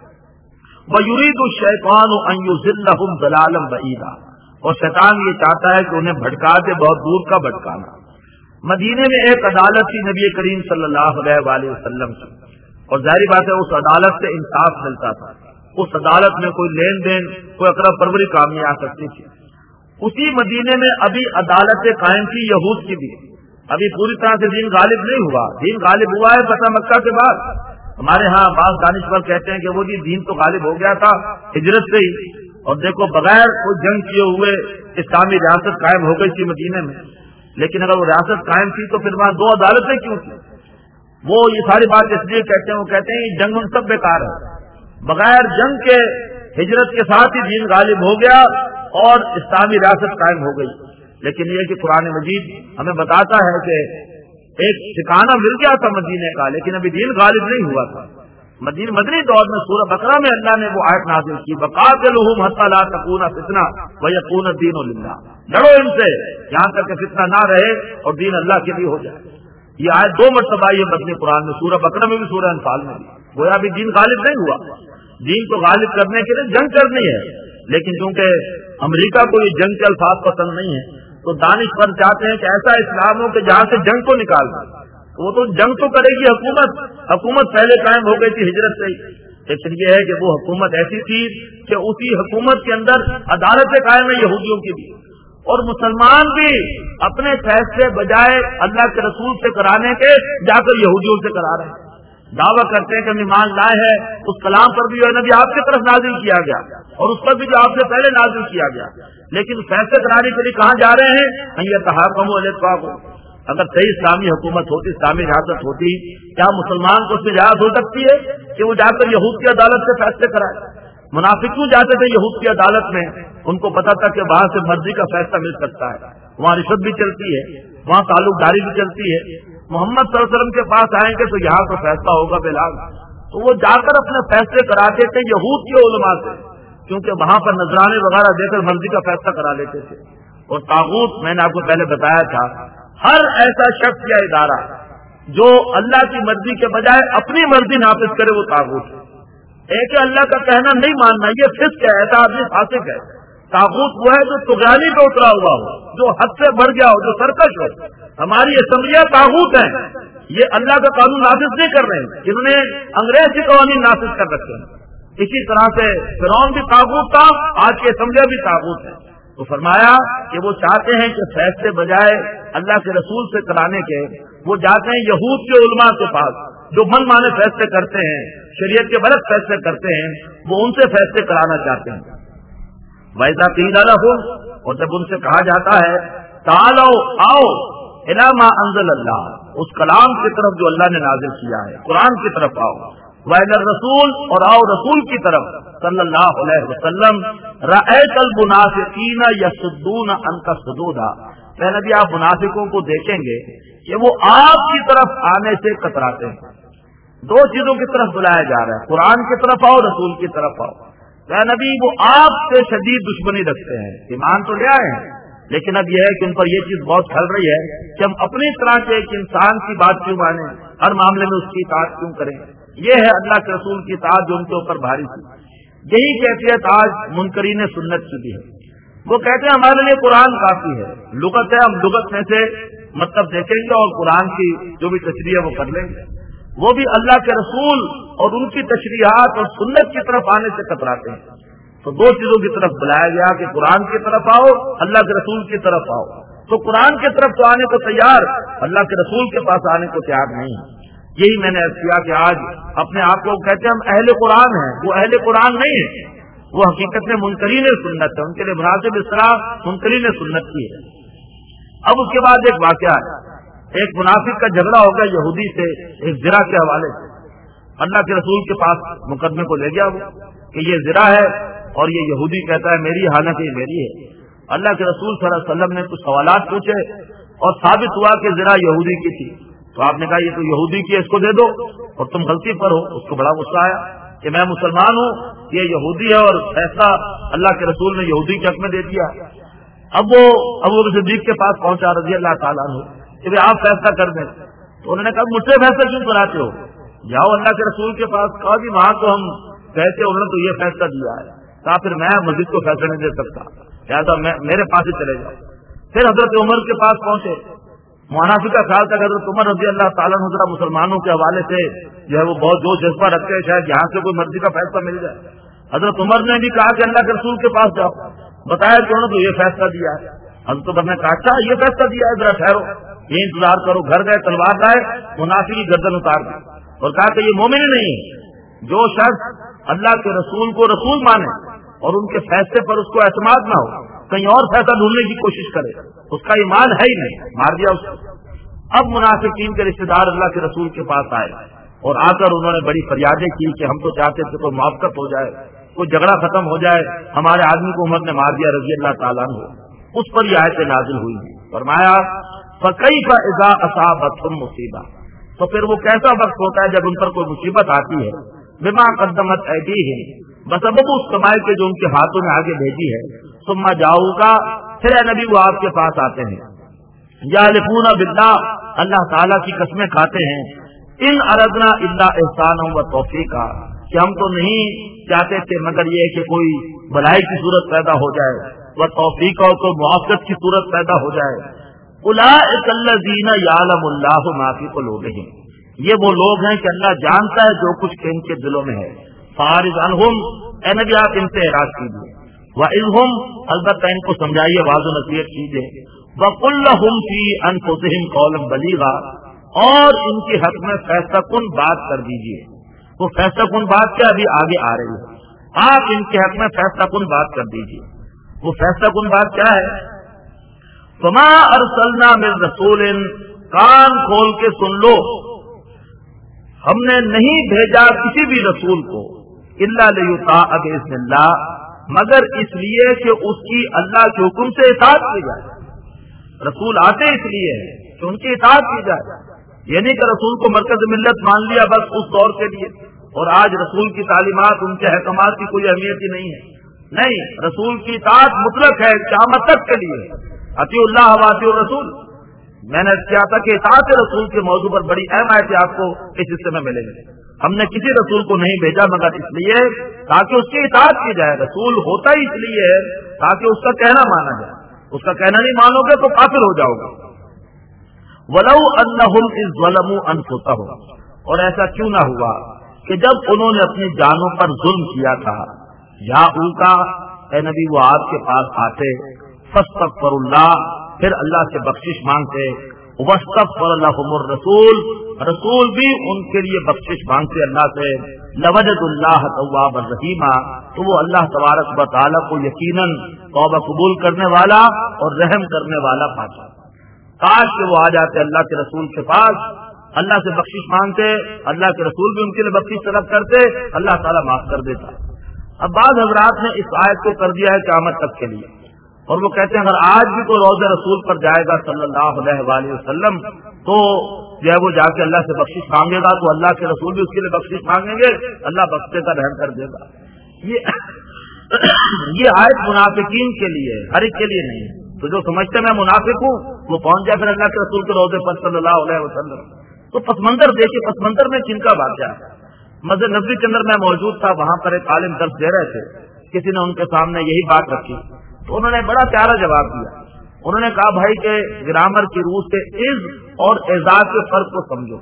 وَيُرِيدُ الشَّيْطَانُ أَن يُضِلَّهُمْ ضَلَالًا بَعِيدًا، اور شیطان یہ چاہتا ہے کہ انہیں بھٹکا دے بہت دور کا بھٹکانا. مدینے میں ایک عدالت تھی نبی کریم صلی اللہ علیہ وآلہ وسلم کی، اور ظاہری بات ہے اس عدالت سے انصاف ملتا تھا. اس عدالت میں کوئی لین دین، کوئی اقرب پروری کام نہیں آ سکتی تھی. اسی مدینے میں ابھی عدالت قائم تھی یہود کی بھی، ابھی پوری طرح سے دین غالب نہیں ہوا. دین غالب ہوا ہے فتح مکہ کے بعد. ہمارے ہاں بعض دانشور کہتے ہیں کہ وہ جی دین تو غالب ہو گیا تھا ہجرت سے ہی، اور دیکھو بغیر کوئی جنگ کیے ہوئے اسلامی ریاست قائم ہو گئی تھی مدینے میں. لیکن اگر وہ ریاست قائم تھی تو پھر وہاں دو عدالتیں کیوں تھی؟ وہ یہ ساری بات اس لیے کہتے ہیں، وہ کہتے ہیں یہ جنگ ان سب بیکار ہے. بغیر جنگ کے ہجرت کے ساتھ ہی دین غالب ہو گیا اور اسلامی ریاست قائم ہو گئی. لیکن یہ کہ قرآن مجید ہمیں بتاتا ہے کہ ایک ٹھکانہ مل گیا تھا مدینے کا، لیکن ابھی دین غالب نہیں ہوا تھا. مدین مدنی دور میں سورہ بقرہ میں اللہ نے وہ آیت نازل کی، وقاتلوہم حتی لا تکون فتنہ ویکون الدین للہ، لڑو ان سے یہاں تک کہ فتنہ نہ رہے اور دین اللہ کے لیے ہو جائے. یہ آیت دو مرتبہ یہ مدنی قرآن میں، سورہ بقرہ میں بھی سورہ انفال میں بھی. گویا ابھی دین غالب نہیں ہوا. دین کو غالب کرنے کے لیے جنگ کرنی ہے، لیکن چونکہ امریکہ کو یہ جنگ کے الفاظ پسند نہیں ہے تو دانشور چاہتے ہیں کہ ایسا اسلام ہو کہ جہاں سے جنگ کو نکال دیں. وہ تو جنگ تو کرے گی حکومت، حکومت پہلے قائم ہو گئی تھی ہجرت سے ہی. لیکن یہ ہے کہ وہ حکومت ایسی تھی کہ اسی حکومت کے اندر عدالتیں قائم ہیں یہودیوں کی بھی، اور مسلمان بھی اپنے فیصلے بجائے اللہ کے رسول سے کرانے کے جا کر یہودیوں سے کرا رہے ہیں. دعویٰ کرتے ہیں کہ ہم ایمان لائے ہیں اس کلام پر بھی جو ہے نبی آپ کی طرف نازل کیا گیا اور اس پر بھی جو آپ سے پہلے نازل کیا گیا، لیکن فیصلے کرانے کے لیے کہاں جا رہے ہیں؟ یہ تحاکموا الی الطاغوت. اگر صحیح اسلامی حکومت ہوتی، اسلامی ریاست ہوتی، کیا مسلمان کو اس میں اجازت ہو سکتی ہے کہ وہ جا کر یہود کی عدالت سے فیصلے کرائے؟ منافق کیوں جاتے تھے یہود کی عدالت میں؟ ان کو پتا تھا کہ وہاں سے مرضی کا فیصلہ مل سکتا ہے، وہاں رشوت بھی چلتی ہے، وہاں تعلق داری بھی چلتی ہے. محمد صلی اللہ علیہ وسلم کے پاس آئیں گے تو یہاں تو فیصلہ ہوگا بلال. تو وہ جا کر اپنے فیصلے کراتے تھے یہود کے علماء سے، کیونکہ وہاں پر نذرانے وغیرہ دے کر مرضی کا فیصلہ کرا لیتے تھے. اور طاغوت میں نے آپ کو پہلے بتایا تھا، ہر ایسا شخص یا ادارہ جو اللہ کی مرضی کے بجائے اپنی مرضی نافذ کرے وہ طاغوت ہے. ایک اللہ کا کہنا نہیں ماننا یہ فسق ہے، ایسا آدمی فاسق ہے. طاغوت وہ ہے جو طغیانی پہ اترا ہوا ہو، جو حد سے بڑھ گیا ہو، جو سرکش ہو. ہماری اسمبلیاں طاغوت ہیں، یہ اللہ کا قانون نافذ نہیں کر رہے ہیں، انہوں نے انگریز کے قوانین نافذ کر رکھے ہیں. اسی طرح سے فرعون بھی طاغوت تھا، آج کی اسمبلیاں بھی طاغوت ہیں. تو فرمایا کہ وہ چاہتے ہیں کہ فیصلے بجائے اللہ کے رسول سے کرانے کے وہ جاتے ہیں یہود کے علماء کے پاس جو من مانے فیصلے کرتے ہیں، شریعت کے برعکس فیصلے کرتے ہیں، وہ ان سے فیصلے کرانا چاہتے ہیں. وَإِذَا قِيلَ لَهُمْ، اور جب ان سے کہا جاتا ہے تَعَالَوْا آؤ إِلَىٰ مَا أَنزَلَ اللَّهُ، اس کلام کی طرف جو اللہ نے نازل کیا ہے، قرآن کی طرف آؤ. وَإِلَى الرَّسُولِ، اور آؤ رسول کی طرف. صلی اللہ علیہ وسلم رأیت المنافقین یصدون عنک صدودا، اے نبی آپ منافقوں کو دیکھیں گے کہ وہ آپ کی طرف آنے سے کتراتے ہیں. دو چیزوں کی طرف بلایا جا رہا ہے، قرآن کی طرف آؤ، رسول کی طرف آؤ. اے نبی وہ آپ سے شدید دشمنی رکھتے ہیں، ایمان تو لے آئے ہیں لیکن اب یہ ہے کہ ان پر یہ چیز بہت پھیل رہی ہے کہ ہم اپنی طرح کے ایک انسان کی بات کیوں مانیں، ہر معاملے میں اس کی اطاعت کیوں کریں. یہ ہے اللہ کے رسول کی اطاعت جو ان کے اوپر بھاری تھی. یہی کیفیت آج منکرین سنت کی بھی ہے. وہ کہتے ہیں ہمارے لیے قرآن کافی ہے، لغت ہے، ہم لغت میں سے مطلب دیکھیں گے اور قرآن کی جو بھی تشریح ہے وہ کر لیں گے. وہ بھی اللہ کے رسول اور ان کی تشریحات اور سنت کی طرف آنے سے کتراتے ہیں. تو دو چیزوں کی طرف بلایا گیا کہ قرآن کی طرف آؤ، اللہ کے رسول کی طرف آؤ. تو قرآن کی طرف تو آنے کو تیار، اللہ کے رسول کے پاس آنے کو تیار نہیں. یہی میں نے کیا کہ آج اپنے آپ کو کہتے ہیں ہم اہل قرآن ہیں، وہ اہل قرآن نہیں ہے، وہ حقیقت میں منکرین سنت ہے. ان کے لیے مناسب اصطلاح منکرین سنت کی ہے. اب اس کے بعد ایک واقعہ ہے، ایک منافق کا جھگڑا ہو گیا یہودی سے ایک زنا کے حوالے سے. اللہ کے رسول کے پاس مقدمے کو لے گیا وہ کہ یہ زنا ہے اور یہ یہودی کہتا ہے میری، حالانکہ یہ میری ہے. اللہ کے رسول صلی اللہ علیہ وسلم نے کچھ سوالات پوچھے اور ثابت ہوا کہ زنا یہودی کی تھی. تو آپ نے کہا یہ تو یہودی کی ہے، اس کو دے دو، اور تم غلطی پر ہو. اس کو بڑا غصہ آیا کہ میں مسلمان ہوں، یہ یہودی ہے اور فیصلہ اللہ کے رسول نے یہودی کے حق میں دے دیا. اب وہ ابو بکر صدیق کے پاس پہنچا رضی اللہ تعالیٰ عنہ کہ آپ فیصلہ کر دیں. تو انہوں نے کہا مجھ سے فیصلہ کیوں کراتے ہو، جاؤ اللہ کے رسول کے پاس. کہا کہ وہاں تو ہم کہتے انہوں نے تو یہ فیصلہ دیا ہے. کہا پھر میں مسجد کو فیصلہ نہیں دے سکتا، لہٰذا میں میرے پاس ہی چلے جاؤ. پھر حضرت عمر کے پاس پہنچے. منافقہ خیال تھا کہ حضرت عمر رضی اللہ تعالیٰ عنہ مسلمانوں کے حوالے سے جو ہے وہ بہت جوش جذبہ رکھتے ہیں، شاید یہاں سے کوئی مرضی کا فیصلہ مل جائے. حضرت عمر نے بھی کہا کہ اللہ کے رسول کے پاس جاؤ. بتایا کہ انہوں نے تو یہ فیصلہ دیا ہے. حضرت عمر نے کہا اچھا یہ فیصلہ دیا ہے، ذرا ٹھہرو، یہ انتظار کرو. گھر گئے، تلوار لائے، منافق کی گردن اتار دی اور کہا کہ یہ مومن ہی نہیں ہے جو شخص اللہ کے رسول کو رسول مانے اور ان کے فیصلے پر اس کو اعتماد نہ ہو، کہیں اور فیصلہ ڈھونڈنے کی کوشش کرے، اس کا ایمان ہے ہی نہیں. مار دیا اس کو. اب منافقین کے رشتے دار اللہ کے رسول کے پاس آئے اور آ کر انہوں نے بڑی فریادیں کی کہ ہم تو چاہتے تھے کوئی موافقت ہو جائے، کوئی جھگڑا ختم ہو جائے، ہمارے آدمی کو عمر نے مار دیا رضی اللہ تعالیٰ عنہ. اس پر یہ آیتیں نازل ہوئی. فرمایا فَكَيْفَ إِذَا أَصَابَتْهُمْ مُصِيبَةٌ، تو پھر وہ کیسا وقت ہوتا ہے جب ان پر کوئی مصیبت آتی ہے، بِمَا قَدَّمَتْ أَيْدِيهِمْ، بسبب اس کمائی کے جو ان کے ہاتھوں میں آگے بھیجی ہے. ثُمَّ جَاءُوكَ، پھر اے نبی وہ آپ کے پاس آتے ہیں، یحلفون باللہ، اللہ تعالیٰ کی قسمیں کھاتے ہیں، ان اردنا الا احسانا و توفیقا، کہ ہم تو نہیں چاہتے تھے مگر یہ کہ کوئی بھلائی کی صورت پیدا ہو جائے، و توفیق اور کوئی موافقت کی صورت پیدا ہو جائے. اولئک الذین یعلم اللہ ما فی قلوبہم، یہ وہ لوگ ہیں کہ اللہ جانتا ہے جو کچھ ان کے دلوں میں ہے. فاعرض عنہم، اے نبی آپ ان سے اعراض کیجیے. وعظہم، البتہ ان کو سمجھائیے، واضح و نصیحت کیجیے. وقل لهم فی انفسہم قولا بلیغا، اور ان کے حق میں فیصلہ کن بات کر دیجیے. وہ فیصلہ کن بات کیا ابھی آگے آ رہی ہے، آپ ان کے حق میں فیصلہ کن بات کر دیجیے. وہ فیصلہ کن بات کیا ہے؟ فما ارسلنا من رسول، کان کھول کے سن لو، ہم نے نہیں بھیجا کسی بھی رسول کو الا لیطاع باذن اللہ، مگر اس لیے کہ اس کی اللہ کے حکم سے اطاعت کی جائے. رسول آتے اس لیے ہے کہ ان کی اطاعت کی جائے، یعنی کہ رسول کو مرکز ملت مان لیا بس اس دور کے لیے، اور آج رسول کی تعلیمات، ان کے احکامات کی کوئی اہمیت ہی نہیں ہے. نہیں، رسول کی اطاعت مطلق ہے قیامت تک کے لیے. اطیعوا اللہ و اطیعوا الرسول. میں نے کیا تھا کہ اطاعت رسول کے موضوع پر بڑی اہم آیتیں آپ کو اس حصے میں ملیں گے. ہم نے کسی رسول کو نہیں بھیجا مگر اس لیے تاکہ اس کی اطاعت کی جائے. رسول ہوتا ہی اس لیے ہے تاکہ اس کا کہنا مانا جائے. اس کا کہنا نہیں مانو گے تو کافر ہو جاؤ گے. وَلَوْ أَنَّهُمْ إِذْ ظَلَمُوا أَنفُسَهُمْ، اور ایسا کیوں نہ ہوا کہ جب انہوں نے اپنی جانوں پر ظلم کیا تھا، یا ان کا اے نبی وہ آپ کے پاس آتے، فَاسْتَغْفِرُوا اللَّهَ، پھر اللہ سے بخشش مانگتے، وَاسْتَغْفَرَ لَهُمُ الرَّسُولُ، رسول بھی ان کے لیے بخشش مانگتے اللہ سے، لَوَجَدُوا اللَّهَ تَوَّابًا رَحِيمًا، تو وہ اللہ تبارک و تعالیٰ کو یقیناً توبہ قبول کرنے والا اور رحم کرنے والا پاتا. کاش کہ وہ آ جاتے اللہ کے رسول کے پاس، اللہ سے بخشش مانگتے، اللہ کے رسول بھی ان کے لیے بخشش طلب کرتے، اللہ تعالیٰ معاف کر دیتا. اب بعض حضرات نے اس آیت کو کر دیا ہے قیامت تک کے لیے، اور وہ کہتے ہیں اگر آج بھی کوئی روضہ رسول پر جائے گا صلی اللہ علیہ وآلہ وسلم تو جو ہے وہ جا کے اللہ سے بخشش مانگے گا، تو اللہ کے رسول بھی اس کے لیے بخشش مانگیں گے، اللہ بخشے کا رحم کر دے گا۔ یہ یہ آیت منافقین کے لیے، ہر ایک کے لیے نہیں۔ تو جو سمجھتے میں منافق ہوں وہ پہنچ جائے پھر اللہ کے رسول کے روضے پر صلی اللہ علیہ وسلم۔ تو پس منظر دیکھیے، پس منظر میں کن کا واقعہ ہے۔ مسجد نبوی کے اندر میں موجود تھا، وہاں پر ایک عالم درس دے رہے تھے، کسی نے ان کے سامنے یہی بات رکھی تو انہوں نے بڑا پیارا جواب دیا۔ انہوں نے کہا بھائی کہ گرامر کی روح سے از اور اذا کے فرق کو سمجھو۔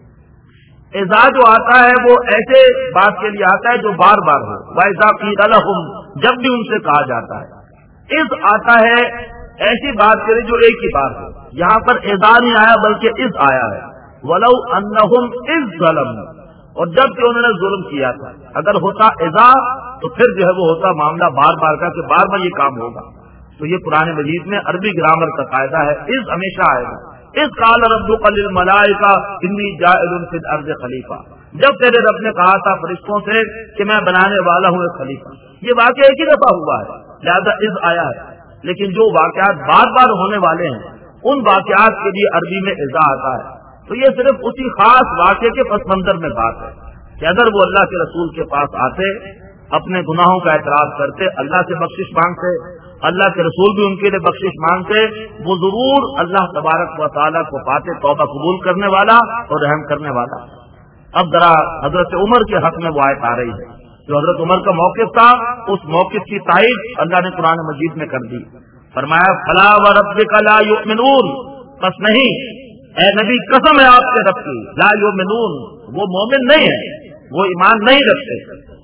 اذا جو آتا ہے وہ ایسے بات کے لیے آتا ہے جو بار بار ہو، وَإِذَا قِيلَ لَهُمْ جب بھی ان سے کہا جاتا ہے۔ از آتا ہے ایسی بات کے لیے جو ایک ہی بار ہو، یہاں پر اذا نہیں آیا بلکہ از آیا ہے۔ وَلَوْ أَنَّهُمْ إِذْ ظَلَمُوا، اور جب کہ انہوں نے ظلم کیا تھا، اگر ہوتا اذا تو پھر جو ہے وہ ہوتا معاملہ بار بار کا کہ بار بار یہ کام ہوگا۔ تو یہ قرآن مجید میں عربی گرامر کا قاعدہ ہے، از ہمیشہ آئے گا۔ اذ قال ربک للملائکہ انی جاعل فی الارض خلیفہ، جب تیرے رب نے کہا تھا فرشتوں سے کہ میں بنانے والا ہوں ایک خلیفہ، یہ واقعہ ایک ہی دفعہ ہوا ہے لہذا از آیا ہے۔ لیکن جو واقعات بار بار ہونے والے ہیں ان واقعات کے لیے عربی میں اذا آتا ہے۔ تو یہ صرف اسی خاص واقعے کے پس منظر میں بات ہے کہ اگر وہ اللہ کے رسول کے پاس آتے، اپنے گناہوں کا اعتراف کرتے، اللہ سے بخشش مانگتے، اللہ کے رسول بھی ان کے لیے بخشش مانگتے، وہ ضرور اللہ تبارک و تعالیٰ کو پاتے، توبہ قبول کرنے والا اور رحم کرنے والا۔ اب ذرا حضرت عمر کے حق میں وہ آیت آ رہی ہے، جو حضرت عمر کا موقف تھا اس موقف کی تائید اللہ نے قرآن مجید میں کر دی۔ فرمایا فلا وربک لا یؤمنون، بس نہیں اے نبی قسم ہے آپ کے رب کی، لا یؤمنون وہ مومن نہیں ہے، وہ ایمان نہیں رکھتے،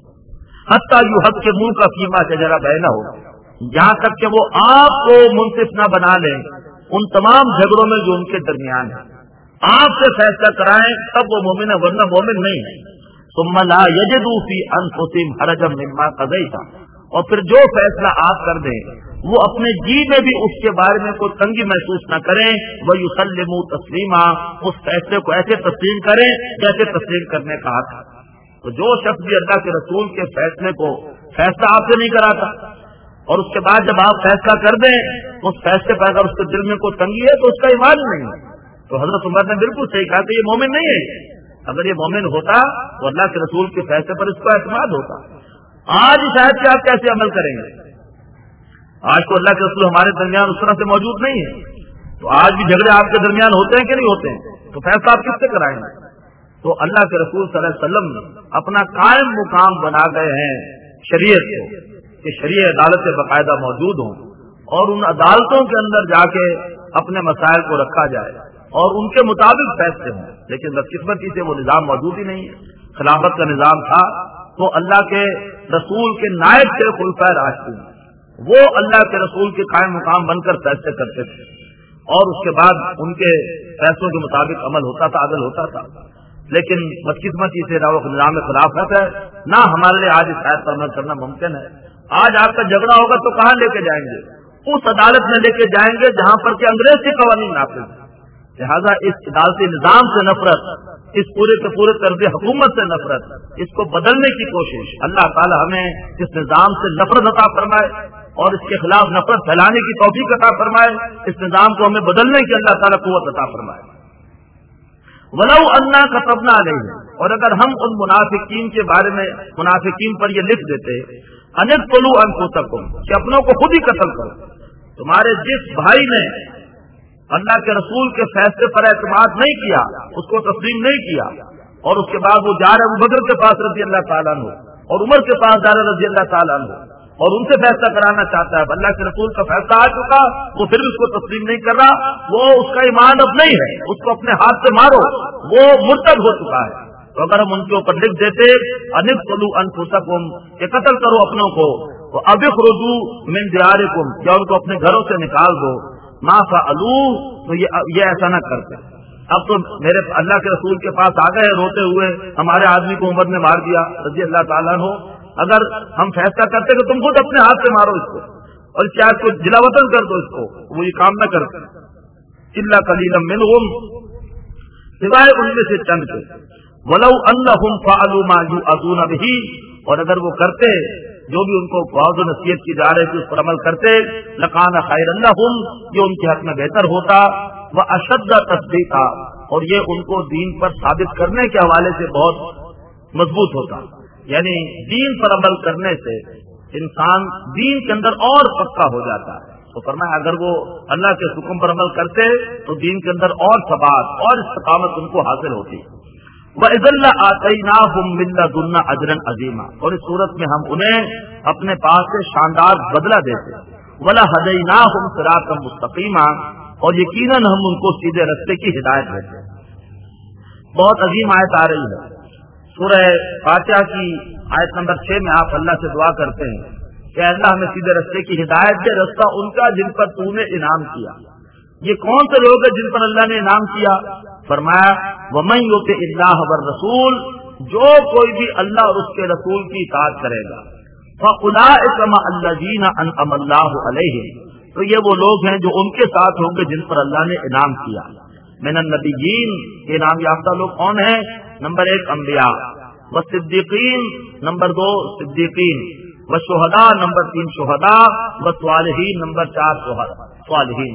حتیٰ یحکموا کا فیما شجر بینہم، جہاں تک کہ وہ آپ کو منصف نہ بنا لیں ان تمام جھگڑوں میں جو ان کے درمیان ہے، آپ سے فیصلہ کرائیں تب وہ مومن ہے، ورنہ مومن نہیں ہے۔ ثم لا یجدوا فی انفسہم حرجا مما قضیت، اور پھر جو فیصلہ آپ کر دیں وہ اپنے جی میں بھی اس کے بارے میں کوئی تنگی محسوس نہ کریں، وَيُسَلِّمُوا تسلیما، اس فیصلے کو ایسے تسلیم کریں جیسے تسلیم کرنے کا حق ہے۔ تو جو شخص بھی اللہ کے رسول کے فیصلے کو فیصلہ آپ سے نہیں کراتا اور اس کے بعد جب آپ فیصلہ کر دیں اس فیصلے پر اگر اس کے دل میں کوئی تنگی ہے تو اس کا ایمان نہیں ہے۔ تو حضرت عمر نے بالکل صحیح کہا کہ یہ مومن نہیں ہے، اگر یہ مومن ہوتا تو اللہ کے رسول کے فیصلے پر اس کا اعتماد ہوتا۔ آج شاید کہ آپ کیسے عمل کریں گے؟ آج تو اللہ کے رسول ہمارے درمیان اس طرح سے موجود نہیں ہے، تو آج بھی جھگڑے آپ کے درمیان ہوتے ہیں کہ نہیں ہوتے ہیں؟ تو فیصلہ آپ کس سے کرائیں گے؟ تو اللہ کے رسول صلی اللہ علیہ وسلم اپنا قائم مقام بنا گئے ہیں شریعت کو، کہ شریع عدالتیں باقاعدہ موجود ہوں اور ان عدالتوں کے اندر جا کے اپنے مسائل کو رکھا جائے اور ان کے مطابق فیصلے ہوں۔ لیکن بدقسمتی سے وہ نظام موجود ہی نہیں ہے۔ خلافت کا نظام تھا تو اللہ کے رسول کے نائب تھے خلفائے راشدین، وہ اللہ کے رسول کے قائم مقام بن کر فیصلے کرتے تھے اور اس کے بعد ان کے فیصلوں کے مطابق عمل ہوتا تھا، عدل ہوتا تھا۔ لیکن بدقسمتی سے نہ وہ نظام خلافت ہے نہ ہمارے لیے آج اس آیت پر عمل کرنا ممکن ہے۔ آج آپ کا جھگڑا ہوگا تو کہاں لے کے جائیں گے؟ اس عدالت میں لے کے جائیں گے جہاں پر کہ انگریز کے قوانین نافذ ہیں۔ لہذا اس عدالتی نظام سے نفرت، اس پورے کے پورے طرز حکومت سے نفرت، اس کو بدلنے کی کوشش، اللہ تعالی ہمیں اس نظام سے نفرت عطا فرمائے اور اس کے خلاف نفرت پھیلانے کی توفیق عطا فرمائے، اس نظام کو ہمیں بدلنے کی اللہ تعالی قوت عطا فرمائے۔ وَلَوْ أَنَّا كَتَبْنَا عَلَيْهِمْ، اور اگر ہم ان منافقین کے بارے میں منافقین پر یہ لکھ دیتے أَنِ اقْتُلُوا أَنفُسَكُمْ، کہ اپنوں کو خود ہی قتل کرو، تمہارے جس بھائی نے اللہ کے رسول کے فیصلے پر اعتماد نہیں کیا، اس کو تسلیم نہیں کیا، اور اس کے بعد وہ جا رہے ابو بکر کے پاس رضی اللہ تعالیٰ عنہ اور عمر کے پاس جا رہے رضی اللہ تعالیٰ عنہ اور ان سے فیصلہ کرانا چاہتا ہے، اللہ کے رسول کا فیصلہ آ چکا، وہ پھر بھی اس کو تسلیم نہیں کر رہا، وہ اس کا ایمان اب نہیں ہے، اس کو اپنے ہاتھ سے مارو، وہ مرتد ہو چکا ہے۔ تو اگر ہم ان کے اوپر لکھ دیتے أَنِ اقْتُلُوا أَنفُسَكُمْ، کہ قتل کرو اپنوں کو، وَأَبْ اخْرُجُوا مِنْ دِيَارِكُمْ، یا ان کو اپنے گھروں سے نکال دو، مَا فَعَلُوا، تو یہ ایسا نہ کرتے۔ اب تو میرے اللہ کے رسول کے پاس آ گئے روتے ہوئے، ہمارے آدمی کو عمر نے مار دیا رضی اللہ تعالیٰ عنہ، اگر ہم فیصلہ کرتے کہ تم خود اپنے ہاتھ سے مارو اس کو اور کیا اس کو جلا وطن کر دو، اس کو وہ یہ کام نہ کرتے۔ الا قلیلا منہم، سوائے ان میں سے چند کے، ولو انہم فعلوا ما یوعظون بہ، اور اگر وہ کرتے جو بھی ان کو واعظ و نصیحت کی جا رہی تھی اس پر عمل کرتے، لکان خیر لہم، یہ ان کے حق میں بہتر ہوتا، واشد تصدیقا، اور یہ ان کو دین پر ثابت کرنے کے حوالے سے بہت مضبوط ہوتا. یعنی دین پر عمل کرنے سے انسان دین کے اندر اور پکا ہو جاتا ہے. تو فرمایا اگر وہ اللہ کے حکم پر عمل کرتے تو دین کے اندر اور ثبات اور استقامت ان کو حاصل ہوتی. وَإِذًا لَآتَيْنَاهُم مِّن لَّدُنَّا أَجْرًا عَظِيمًا، اور اس صورت میں ہم انہیں اپنے پاس سے شاندار بدلہ دیتے. وَلَهَدَيْنَاهُمْ صِرَاطًا مُّسْتَقِيمًا، اور یقیناً ہم ان کو سیدھے راستے کی ہدایت دیتے. بہت عظیم آیت آ رہی ہے. سورہ فاتحہ کی آیت نمبر چھ میں آپ اللہ سے دعا کرتے ہیں کہ اللہ ہمیں سیدھے راستے کی ہدایت دے، رستہ ان کا جن پر تو نے انعام کیا. یہ کون سے لوگ ہیں جن پر اللہ نے انعام کیا؟ فرمایا وَمَن يُطِعِ اللَّهَ وَالرَّسُولَ، جو کوئی بھی اللہ اور اس کے رسول کی اطاعت کرے گا. فَأُولَٰئِكَ مَعَ الَّذِينَ أَنْعَمَ اللَّهُ عَلَيْهِمْ، تو یہ وہ لوگ ہیں جو ان کے ساتھ ہوں گے جن پر اللہ نے انعام کیا. من النبیین، یہ انعام یافتہ لوگ کون ہیں؟ نمبر ایک انبیاء، والصدیقین نمبر دو صدیقین، والشہداء نمبر تین شہداء، والصالحین نمبر چار صالحین.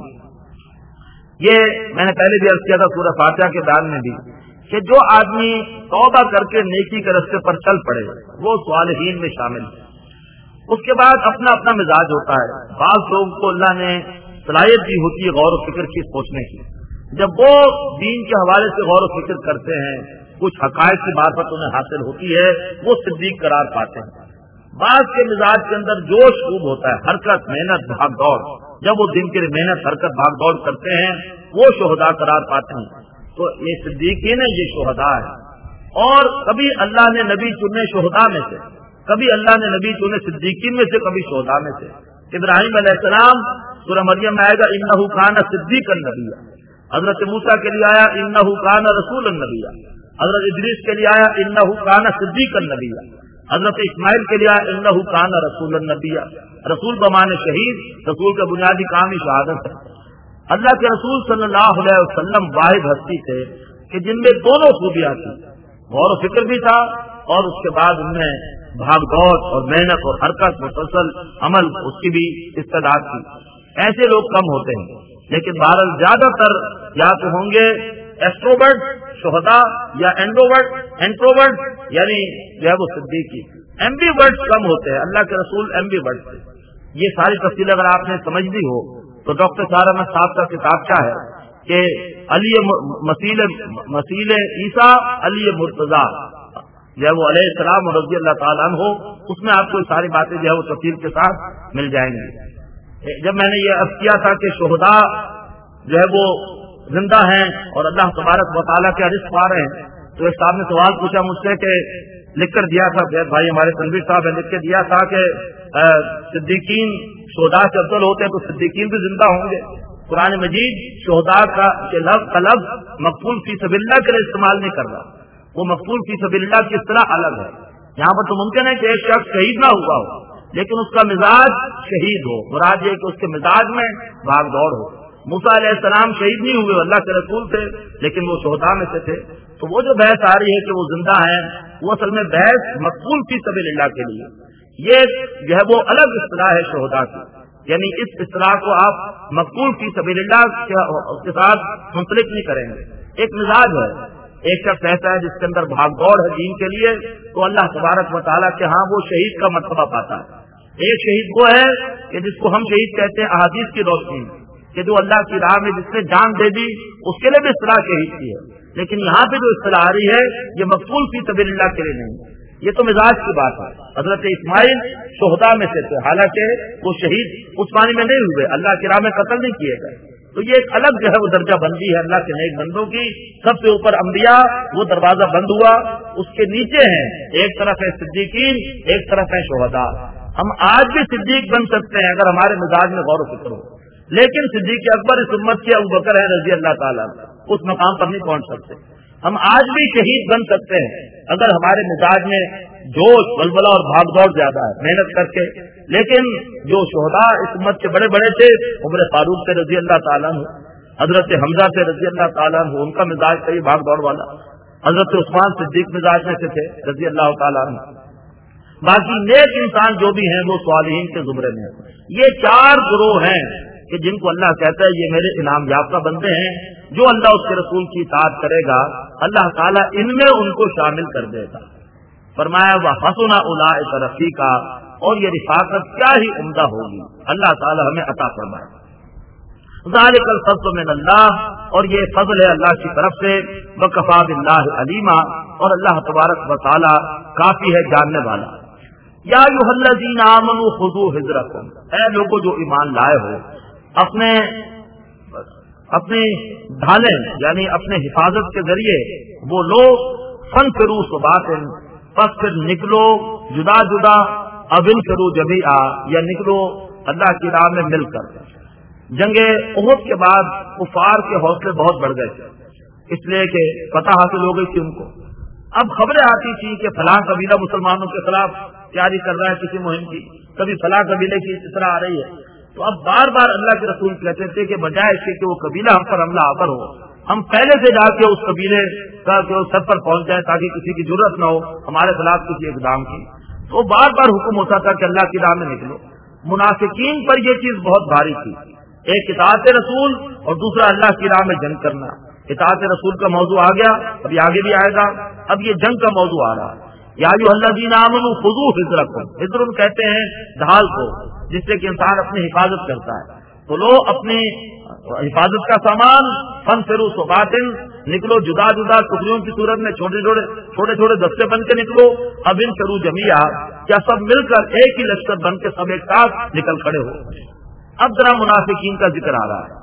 یہ میں نے پہلے بھی عرض کیا تھا سورہ فاتحہ کے بیان میں بھی کہ جو آدمی توبہ کر کے نیکی کے راستے پر چل پڑے وہ صالحین میں شامل ہے. اس کے بعد اپنا اپنا مزاج ہوتا ہے. بعض لوگوں کو اللہ نے صلاحیت دی ہوتی ہے غور و فکر کی سوچنے کی. جب وہ دین کے حوالے سے غور و فکر کرتے ہیں، کچھ حقائق کی معرفت انہیں حاصل ہوتی ہے، وہ صدیق قرار پاتے ہیں. بعض کے مزاج کے اندر جوش خوب ہوتا ہے، حرکت، محنت، بھاگ دوڑ. جب وہ دن کے لیے محنت، حرکت، بھاگ دوڑ کرتے ہیں وہ شہداء قرار پاتے ہیں. تو یہ صدیقین ہے، یہ شہداء ہے. اور کبھی اللہ نے نبی چنے شہداء میں سے، کبھی اللہ نے نبی چنے صدیقین میں سے، کبھی شہداء میں سے. ابراہیم علیہ السلام سورہ مریم میں آئے گا انہ کان صدیقا نبیّا. حضرت موسیٰ کے لیے آیا انہ کان رسولا نبیّا. حضرت ادریس کے لیے آیا انہ کان صدیقا نبیّا. حضرت اسماعیل کے لیے آیا انہ کان رسولا نبیّا. رسول بمانے شہید، رسول کا بنیادی کام ہی شہادت ہے. اللہ کے رسول صلی اللہ علیہ وسلم واحد ہستی تھے کہ جن میں دونوں خوبیاں تھیں، غور و فکر بھی تھا اور اس کے بعد ان میں بھاگ دوڑ اور محنت اور حرکت، مسلسل عمل، اس کی بھی استعداد تھی. ایسے لوگ کم ہوتے ہیں، لیکن بہرحال زیادہ تر یا تو ہوں گے ایکسٹروورٹ شہداء یا اینڈروورٹ انٹروورٹ، یعنی جو ہے وہ صدیقی. ایمبی ورڈ کم ہوتے ہیں، اللہ کے رسول ایمبی ورڈ تھے. یہ ساری تفصیل اگر آپ نے سمجھ لی ہو تو ڈاکٹر سارا احمد صاحب کا کتاب کیا ہے کہ علی مسیل مسیل عیسیٰ علی مرتضیٰ جو ہے وہ علیہ السلام اور رضی اللہ تعالیٰ عنہ، اس میں آپ کو ساری باتیں جو ہے وہ تفصیل کے ساتھ مل جائیں گی. جب میں نے یہ عرض کیا تھا کہ شہداء جو ہے وہ زندہ ہیں اور اللہ تبارک و تعالیٰ کے رزق پا رہے ہیں، تو ایک صاحب نے سوال پوچھا مجھ سے کہ لکھ کر دیا تھا بھائی ہمارے تنویر صاحب نے لکھ کے دیا تھا کہ صدیقین شہداء سے افضل ہوتے ہیں تو صدیقین بھی زندہ ہوں گے. قرآن مجید شہداء کا لفظ کا لفظ مقبول فی سبیل اللہ کے لیے استعمال نہیں کر رہا. وہ مقبول فی سبیل اللہ کی اصطلاح الگ ہے. یہاں پر تو ممکن ہے کہ ایک شخص شہید نہ ہوا ہو لیکن اس کا مزاج شہید ہو. مراد یہ کہ اس کے مزاج میں بھاگ دوڑ ہو. موسیٰ علیہ السلام شہید نہیں ہوئے، اللہ کے رسول تھے لیکن وہ شہداء میں سے تھے. تو وہ جو بحث آ رہی ہے کہ وہ زندہ ہیں، وہ اصل میں بحث مقبول فی سبیل اللہ کے لیے. یہ جو ہے وہ الگ اصطلاح ہے شہداء کی، یعنی اس اصطلاح کو آپ مقبول فی سبیل اللہ کے ساتھ منسلک نہیں کریں گے. ایک مزاج ہے، ایک شخص ایسا ہے جس کے اندر بھاگ دوڑ ہے دین کے لیے، تو اللہ تبارک و تعالیٰ کے ہاں وہ شہید کا مرتبہ پاتا ہے. ایک شہید وہ ہے کہ جس کو ہم شہید کہتے ہیں احادیث کی روشنی کہ جو اللہ کی راہ میں جس نے جان دے دی اس کے لیے بھی اصطلاح شہید کی ہے. لیکن یہاں پہ جو اصطلاح آ رہی ہے یہ مقبول فی سبیل اللہ کے لیے نہیں ہے. یہ تو مزاج کی بات ہے. حضرت اسماعیل شہداء میں سے تھے، حالانکہ وہ شہید اس معنی میں نہیں ہوئے، اللہ کی راہ میں قتل نہیں کیے گئے. تو یہ ایک الگ جو ہے وہ درجہ بندی ہے اللہ کے نیک بندوں کی. سب سے اوپر انبیاء، وہ دروازہ بند ہوا. اس کے نیچے ہیں ایک طرف ہے صدیقین، ایک طرف ہے شہداء. ہم آج بھی صدیق بن سکتے ہیں اگر ہمارے مزاج میں غور و فکر ہو، لیکن صدیق اکبر اس امت کے ابو بکر ہے رضی اللہ تعالیٰ، اس مقام پر نہیں پہنچ سکتے. ہم آج بھی شہید بن سکتے ہیں اگر ہمارے مزاج میں جوش، ولولہ اور بھاگ دوڑ زیادہ ہے، محنت کر کے. لیکن جو شہداء اس امت کے بڑے بڑے تھے، عمر فاروق سے رضی اللہ تعالیٰ عنہ، حضرت حمزہ سے رضی اللہ تعالیٰ عنہ، ان کا مزاج صحیح بھاگ دوڑ والا. حضرت عثمان صدیق مزاج میں سے تھے رضی اللہ تعالیٰ عنہ. باقی نیک انسان جو بھی ہیں وہ صالحین کے زمرے میں ہیں۔ یہ چار گروہ ہیں کہ جن کو اللہ کہتا ہے یہ میرے انعام یافتہ بندے ہیں، جو اللہ اس کے رسول کی اطاعت کرے گا اللہ تعالیٰ ان میں ان کو شامل کر دے گا۔ فرمایا وَحَسُنَ أُولَٰئِكَ رَفِیقًا، اور یہ رفاقت کیا ہی عمدہ ہوگی، اللہ تعالیٰ ہمیں عطا فرمائے۔ ذَلِكَ الْفَضْلُ مِنَ اللَّهِ، اور یہ فضل ہے اللہ کی طرف سے، وَكَفَىٰ بِاللَّهِ عَلِيمًا، اور اللہ تبارک و تعالیٰ کافی ہے جاننے والا۔ یا ایھا الذین آمنوا خذوا حذرکم، اے لوگوں جو ایمان لائے ہو، اپنے اپنی ڈھالیں یعنی اپنے حفاظت کے ذریعے وہ لوگ فانفروا ثباتن، پس پھر نکلو جدا جدا، اب انفروا جمیعا، یا نکلو اللہ کی راہ میں مل کر۔ جنگ احد کے بعد کفار کے حوصلے بہت بڑھ گئے تھے، اس لیے کہ فتح حاصل ہو گئی تھی ان کو۔ اب خبریں آتی تھی کہ فلاں قبیلہ مسلمانوں کے خلاف تیاری کر رہا ہے کسی مہم کی، کبھی فلاں قبیلے کی اطلاع آ رہی ہے، تو اب بار بار اللہ کے رسول کہتے تھے کہ بجائے اس کے کہ وہ قبیلہ ہم پر حملہ آور ہو، ہم پہلے سے جا کے اس قبیلے کا کہ اس سب پر پہنچ جائیں تاکہ کسی کی ضرورت نہ ہو ہمارے خلاف کسی اقدام کی۔ تو بار بار حکم ہوتا تھا کہ اللہ کی راہ میں نکلو۔ منافقین پر یہ چیز بہت بھاری تھی، ایک اطاعت رسول اور دوسرا اللہ کی راہ میں جنگ کرنا۔ اطاعت رسول کا موضوع آ گیا، ابھی آگے بھی آئے گا، اب یہ جنگ کا موضوع آ رہا ہے۔ یا ایھا الذین آمنوا خذوا حذرکم، حذر کہتے ہیں ڈھال کو، جس سے کہ انسان اپنی حفاظت کرتا ہے، تو لو اپنی حفاظت کا سامان، فانفروا ثباتن، نکلو جدا جدا ٹکڑیوں کی صورت میں، چھوٹے چھوٹے چھوٹے چھوٹے دستے بن کے نکلو، اب انفروا جمیعا، کیا سب مل کر ایک ہی لشکر بن کے سب ایک ساتھ نکل کھڑے ہو۔ اب ذرا منافقین کا ذکر آ رہا ہے۔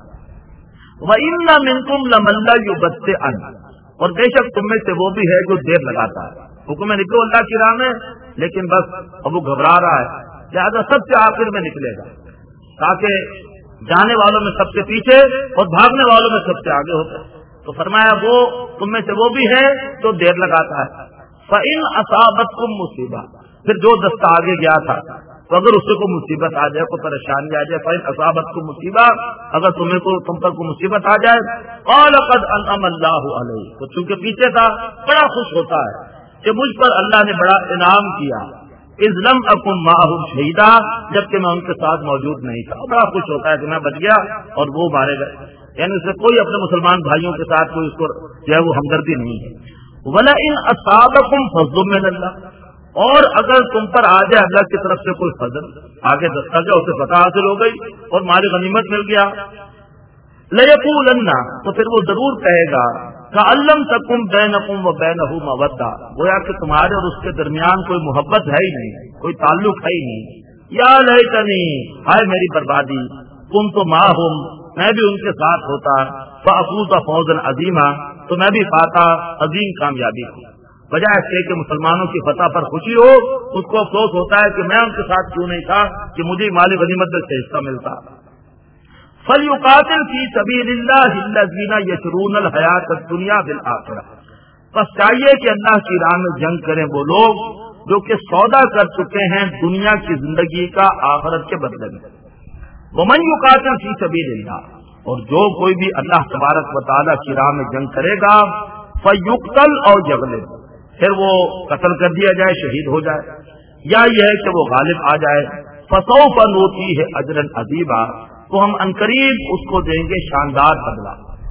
وَإِنَّ مِنْكُمْ لَمَن لَّيُبَطِّئَنَّ، اور بے شک تم میں سے وہ بھی ہے جو دیر لگاتا ہے، حکم میں نکلو اللہ کی راہ میں، لیکن بس اب وہ گھبرا رہا ہے، لہٰذا سب سے آخر میں نکلے گا تاکہ جانے والوں میں سب سے پیچھے اور بھاگنے والوں میں سب سے آگے ہوتا ہے۔ تو فرمایا وہ تم میں سے وہ بھی ہے جو دیر لگاتا ہے۔ فَإِنْ أَصَابَتْكُمْ مُصِیبَةٌ، پھر جو دستہ آگے گیا تھا تو اگر اس سے کوئی مصیبت آ جائے، کوئی پریشانی آ جائے، فَإِنْ أَصَابَتْكُمْ مُصِیبَةٌ، اگر تمہیں کو تم پر کوئی مصیبت آ جائے، قَالَ قَدْ أَنْعَمَ اللَّهُ عَلَيَّ، تو چونکہ پیچھے تھا بڑا خوش ہوتا ہے کہ مجھ پر اللہ نے بڑا انعام کیا، اذ لم اکن معهم شہیدا، جبکہ میں ان کے ساتھ موجود نہیں تھا، بڑا خوش ہوتا ہے کہ میں بچ گیا اور وہ مارے گئے، یعنی اس سے کوئی اپنے مسلمان بھائیوں کے ساتھ کوئی اس کو جو ہے وہ ہمدردی نہیں ہے۔ وَلَئِنْ أَصَابَكُمْ فَضْلٌ مِّنَ اللَّهِ، اور اگر تم پر آ جائے اللہ کی طرف سے کوئی فضل، آگے دستہ گیا، اسے فتح حاصل ہو گئی اور مال غنیمت مل گیا، لَيَقُولَنَّ، تو پھر وہ ضرور کہے گا کَأَلَّمْ تَكُن بَيْنَكُمْ وَبَيْنَهُ مَوَدَّةٌ، گویا کہ تمہارے اور اس کے درمیان کوئی محبت ہے ہی نہیں، کوئی تعلق ہے ہی نہیں۔ یا لیتنی، ہائے میری بربادی، كنت معهم، میں بھی ان کے ساتھ ہوتا، فأفوز فوزا عظیما، تو میں بھی پاتا عظیم کامیابی کو۔ بجائے اس کے کہ مسلمانوں کی فتح پر خوشی ہو، اس کو افسوس ہوتا ہے کہ میں ان کے ساتھ کیوں نہیں تھا کہ مجھے مال غنیمت سے حصہ ملتا۔ فَلْيُقَاتِلْ فِي سَبِيلِ اللَّهِ الَّذِينَ يَشْرُونَ الْحَيَاةَ الدُّنْيَا بِالْآخِرَةِ، بس چاہیے کہ اللہ کی راہ میں جنگ کریں وہ لوگ جو کہ سودا کر چکے ہیں دنیا کی زندگی کا آخرت کے بدلے میں۔ وَمَنْ يُقَاتِلْ فِي سَبِيلِ اللَّهِ، اور جو کوئی بھی اللہ تبارک و تعالیٰ کی راہ میں جنگ کرے گا، فَيُقْتَلْ أَوْ يَغْلِبْ، پھر وہ قتل کر دیا جائے، شہید ہو جائے، یا یہ ہے کہ وہ غالب آ جائے، فَسَوْفَ نُؤْتِيهِ أَجْرًا عَظِيمًا، تو ہم عنقریب اس کو دیں گے شاندار بدلہ۔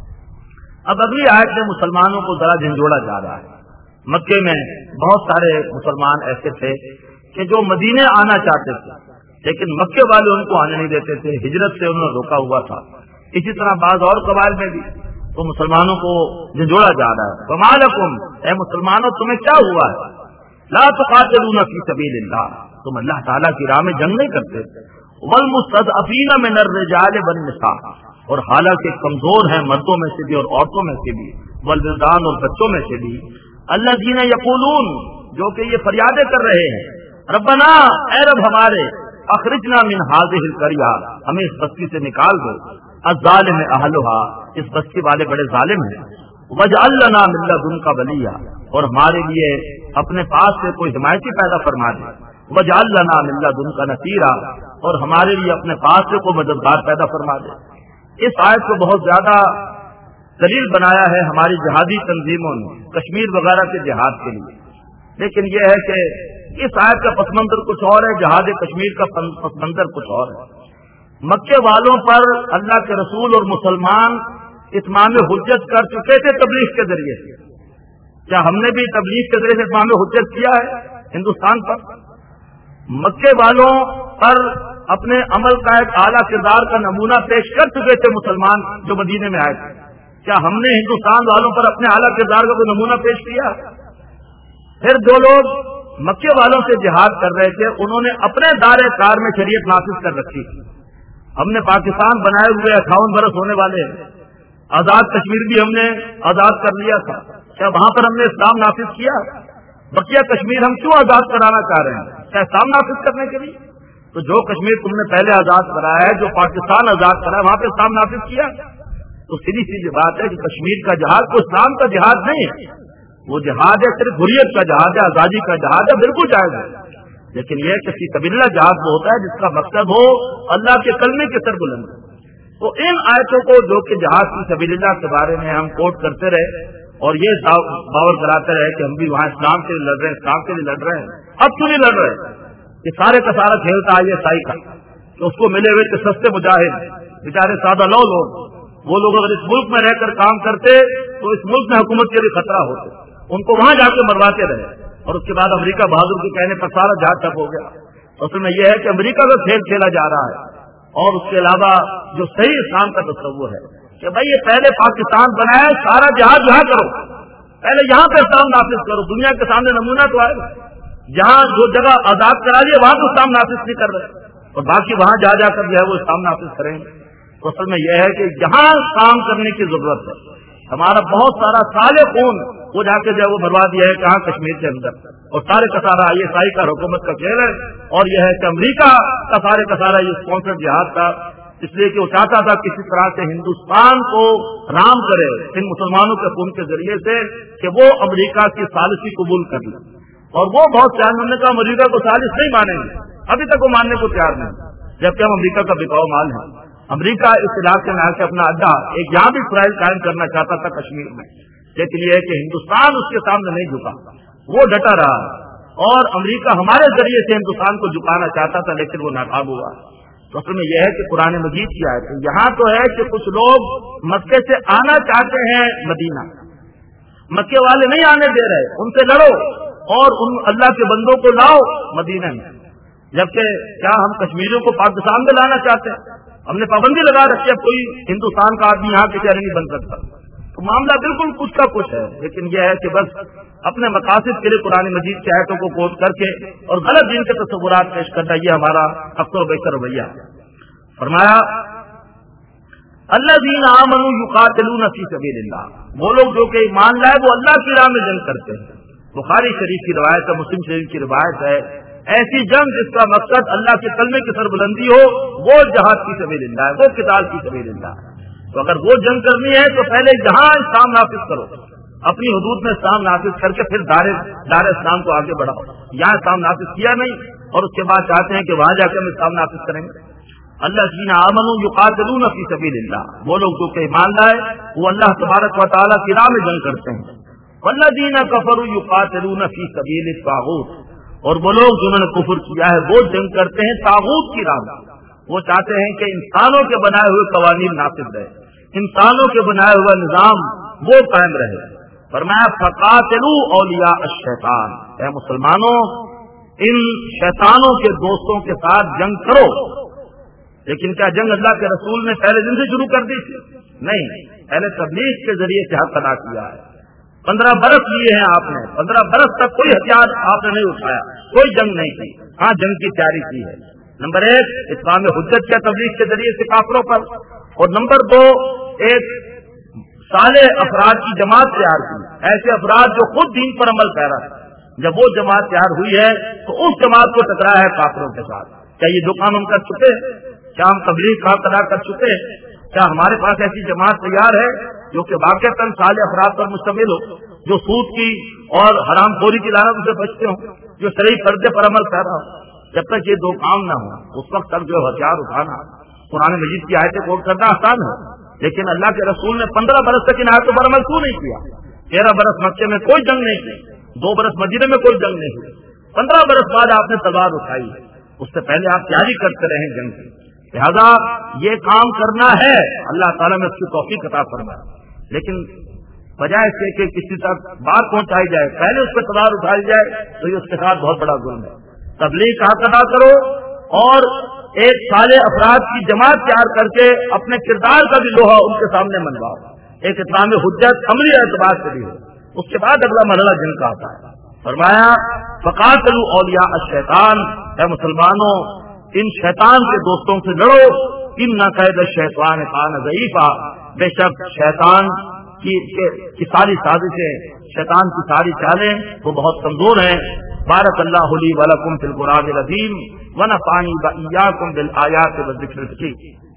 اب اگلی آیت میں مسلمانوں کو ذرا جھنجھوڑا جا رہا ہے۔ مکے میں بہت سارے مسلمان ایسے تھے کہ جو مدینے آنا چاہتے تھے، لیکن مکے والے ان کو آنے نہیں دیتے تھے، ہجرت سے انہوں نے روکا ہوا تھا۔ اسی طرح بعض اور قبائل میں بھی تو مسلمانوں کو جھنجھوڑا جا رہا ہے۔ فَمَا لَكُمْ، اے مسلمانوں تمہیں کیا ہوا ہے، لَا تُقَاتِلُونَ فِي سَبِيلِ اللَّهِ، تم اللہ تعالیٰ کی راہ میں جنگ نہیں کرتے، وَالْمُسْتَضْعَفِينَ مِنَ الرِّجَالِ وَالنِّسَاءِ، اور حالانکہ کمزور ہیں مردوں میں سے بھی اور عورتوں میں سے بھی، والولدان، اور بچوں میں سے بھی، الَّذِينَ يَقُولُونَ، جو کہ یہ فریادیں کر رہے ہیں، ربنا، اے رب ہمارے، اخرجنا من هذه القرية، ہمیں اس بستی سے نکال دو، الظالم اہلها، اس بستی والے بڑے ظالم ہیں، واجعل لنا من لدنك وليا، اور ہمارے لیے اپنے پاس سے کوئی حمایتی پیدا فرما دے، واجعل لنا من لدنك نصيرا، اور ہمارے لیے اپنے پاس سے کوئی مددگار پیدا فرما دے۔ اس آیت کو بہت زیادہ دلیل بنایا ہے ہماری جہادی تنظیموں نے کشمیر وغیرہ کے جہاد کے لیے، لیکن یہ ہے کہ इस आयत का पस मंजर कुछ और है, जहाज कश्मीर का पस मंजर कुछ और है। मक्के वालों पर अल्लाह के रसूल और मुसलमान इत्माम हुज्जत कर चुके थे तबलीग के जरिए से। क्या हमने भी तबलीग के जरिए से इत्माम हुज्जत किया है हिंदुस्तान पर? मक्के वालों पर अपने अमल का एक आला किरदार का नमूना पेश कर चुके थे मुसलमान जो मदीने में आए थे। क्या हमने हिंदुस्तान वालों पर अपने आला किरदार का कोई नमूना पेश किया? फिर जो लोग मक्के वालों से जिहाद कर रहे थे उन्होंने अपने दायरे कार में शरीयत नाफिज कर रखी। हमने पाकिस्तान बनाए हुए अट्ठावन बरस होने वाले, आजाद कश्मीर भी हमने आजाद कर लिया था, क्या वहां पर हमने इस्लाम नाफिज किया? बकिया कश्मीर हम क्यों आजाद कराना चाह रहे हैं? क्या इस्लाम नाफिज करने के लिए? तो जो कश्मीर तुमने पहले आजाद कराया है, जो पाकिस्तान आजाद कराया, वहां पे इस्लाम नाफिज किया? तो सीधी सीधी बात है कि कश्मीर का जहाज को इस्लाम का जहाज नहीं है, वो जहाज है सिर्फ हुर्रियत का जहाज है, आजादी का जहाज है, बिल्कुल जायज है। लेकिन यह किसी कबीला जहाज वो होता है जिसका मकसद हो अल्लाह के कलमे के सर बुलंद। तो इन आयतों को जो कि जहाज की सबिलिल्लाह के बारे में हम कोट करते रहे और ये बावर कराते रहे कि हम भी वहां इस्लाम के लिए लड़ रहे हैं, इस्लाम के लिए लड़ रहे हैं, अब क्यों नहीं लड़ रहे? ये सारे का सारा खेलता आई एस आई का, तो उसको मिले हुए कि सस्ते मुजाहिद बेचारे सादा लो लोग, वो लोग अगर इस मुल्क में रहकर काम करते तो इस मुल्क में हुकूमत के लिए खतरा होता, उनको वहां जाके मरवाते रहे। और उसके बाद अमेरिका बहादुर के कहने पर सारा जहाज ठप हो गया। असल में यह है कि अमेरिका का खेल खेला जा रहा है, और उसके अलावा जो सही इस्लाम का तस्वुर है कि भाई ये पहले पाकिस्तान बनाया, सारा जहाज यहाँ करो, पहले यहाँ पे इस्लाम नाफिज करो, दुनिया के सामने नमूना तो आएगा। जहाँ जो जगह आजाद करा दिए वहां तो इस्लाम नाफिज नहीं कर रहे, और बाकी वहां जा जाकर जो है वो इस्लाम नाफिज करेंगे। तो असल में यह है कि जहाँ काम करने की जरूरत है, हमारा बहुत सारा साले खून वो जाके जो है वो बर्बाद दिया है कहाँ? कश्मीर के अंदर। और सारे का सारा आई एस आई का हुकूमत का खेल है, और यह है कि अमरीका का सारे का सारा ये स्पॉन्सर जिहाद था, इसलिए कि वो चाहता था किसी तरह से हिंदुस्तान को राम करे इन मुसलमानों के खून के जरिए से कि वो अमरीका की सालिसी कबूल कर ले। और वो बहुत तैयार, हमने कहा अमरीका को सालिश नहीं मानेंगे, अभी तक वो मानने को तैयार नहीं, जबकि हम अमरीका का बिकाऊ माल है। अमरीका इस इलाके में आकर अपना अड्डा एक यहाँ भी इसराइल कायम करना चाहता था कश्मीर में, लेकिन यह है कि हिंदुस्तान उसके सामने नहीं झुका, वो डटा रहा। और अमरीका हमारे जरिए से हिंदुस्तान को झुकाना चाहता था, लेकिन वो नाकाम हुआ। तो असल में यह है कि कुरान मजीद की आयत है, यहाँ तो है कि कुछ लोग मक्के से आना चाहते हैं मदीना, मक्के वाले नहीं आने दे रहे, उनसे लड़ो और उन अल्लाह के बंदों को लाओ मदीना में। जबकि क्या हम कश्मीरियों को पाकिस्तान में लाना चाहते हैं? हमने पाबंदी लगा रखी है, कोई हिंदुस्तान का आदमी यहाँ के चेहरे नहीं बन सकता। तो मामला बिल्कुल कुछ का कुछ है, लेकिन यह है कि बस अपने मकासद के लिए कुरान मजीद की आयतों को कोट करके और गलत दिन के तस्वुरात पेश करना, ये हमारा अक्सर बेहतर रवैया। फरमाया अल्लज़ीना आमनू युकातिलूना फी सबीलिल्लाह, वो लोग जो कि ईमान लाए वो अल्लाह की राह में जंग करते हैं। बुखारी शरीफ की रिवायत है, मुस्लिम शरीफ की रिवायत है, ऐसी जंग जिसका मकसद अल्लाह के कलमे की सरबुलंदी हो, वो जहाद की सबीलिल्लाह है, वो किताल की सबीलिल्लाह है। तो अगर वो जंग करनी है तो पहले जहां इस्लाम नाफिज करो, अपनी हुदूद में इस्लाम नाफिज करके फिर दारे दारे इस्लाम को आगे बढ़ाओ। यहाँ इस्लाम नाफिज किया नहीं और उसके बाद चाहते हैं कि वहां जाकर हम इस्लाम नाफिज करेंगे। अल्लज़ीना आमनू युकातिलूना फी सबीलिल्लाह, वो लोग जो कि ईमान लाए वो अल्लाह तबारक व तआला की राह में जंग करते हैं। वल्लज़ीना कफरू युकातिलूना फी सबीलित तागूत, और वो लोग जिन्होंने कुफर किया है वो जंग करते हैं तागूत की राह में। वो चाहते हैं कि इंसानों के बनाए हुए कवानीन नाफिज रहे, इंसानों के बनाए हुआ निजाम वो कायम रहे। फरमाया फकातिलू औलिया अश-शैतान, ऐ मुसलमानों इन शैतानों के दोस्तों के साथ जंग करो। लेकिन क्या जंग अल्लाह के रसूल ने पहले दिन से शुरू कर दी थी? नहीं, पहले तबलीग के जरिए से हक अदा किया है। पंद्रह बरस लिए हैं आपने, पंद्रह बरस तक कोई हथियार आपने नहीं उठाया, कोई जंग नहीं की। हाँ, जंग की तैयारी की है। नंबर एक, इस्लाम में हुज्जत किया तबलीग के जरिए से काफिरों पर, और नंबर दो, एक साले अफराद की जमात तैयार की, ऐसे अफराद जो खुद दीन पर अमल पैरा। जब वो जमात तैयार हुई है तो उस जमात को टकराया है काफिरों के साथ। क्या ये दो काम हम कर चुके हैं? क्या हम तबलीग का हक अदा कर चुके हैं? क्या हमारे पास ऐसी जमात तैयार है जो कि वाकई साले अफराद पर मुश्तमिल हो, जो सूद की और हरामखोरी की लानत से बचते हो, जो शरई पर्दे पर अमल कर रहा हो? जब तक ये दो काम ना हो उस वक्त तक जो हथियार उठाना, कुरान मजीद की आयतें कोट करना आसान है। लेकिन अल्लाह के रसूल ने पंद्रह बरस तक इन आयतों पर अमल क्यों नहीं किया? तेरह बरस मक्के में कोई जंग नहीं की, दो बरस मदीने में कोई जंग नहीं हुई, पंद्रह बरस बाद आपने तलवार उठाई, उससे पहले आप तैयारी करते रहे जंग की। लिहाजा ये काम करना है, अल्लाह ताला ने उसकी तौफीक अता फरमाए, लेकिन बजाय इसके कि किसी तक बात पहुंचाई जाए पहले उस पर तलवार उठाई जाए तो ये उसके साथ बहुत बड़ा जुल्म है। तबलीग का हक अदा करो और एक साले अफराद की जमात तैयार करके अपने किरदार का भी लोहा उनके सामने मनवाओ, एक इस्लामी हुज्जत अमली एतबार से भी हो। उसके बाद अगला मरहला जिन का आता है। फरमाया फकातलू औलिया अश-शैतान, है मुसलमानों इन शैतान के दोस्तों से लड़ो, इन्ना कैद शैतान कान ज़ईफा, बेशक शैतान की, की सारी साजिशें, शैतान की सारी चालें वो बहुत कमजोर हैं। बारकल्लाहु ली व लकुम फिल कुरानिल अज़ीम व नफ़अनी व इय्याकुम बिल आयाति व ज़िक्रिल हकीम।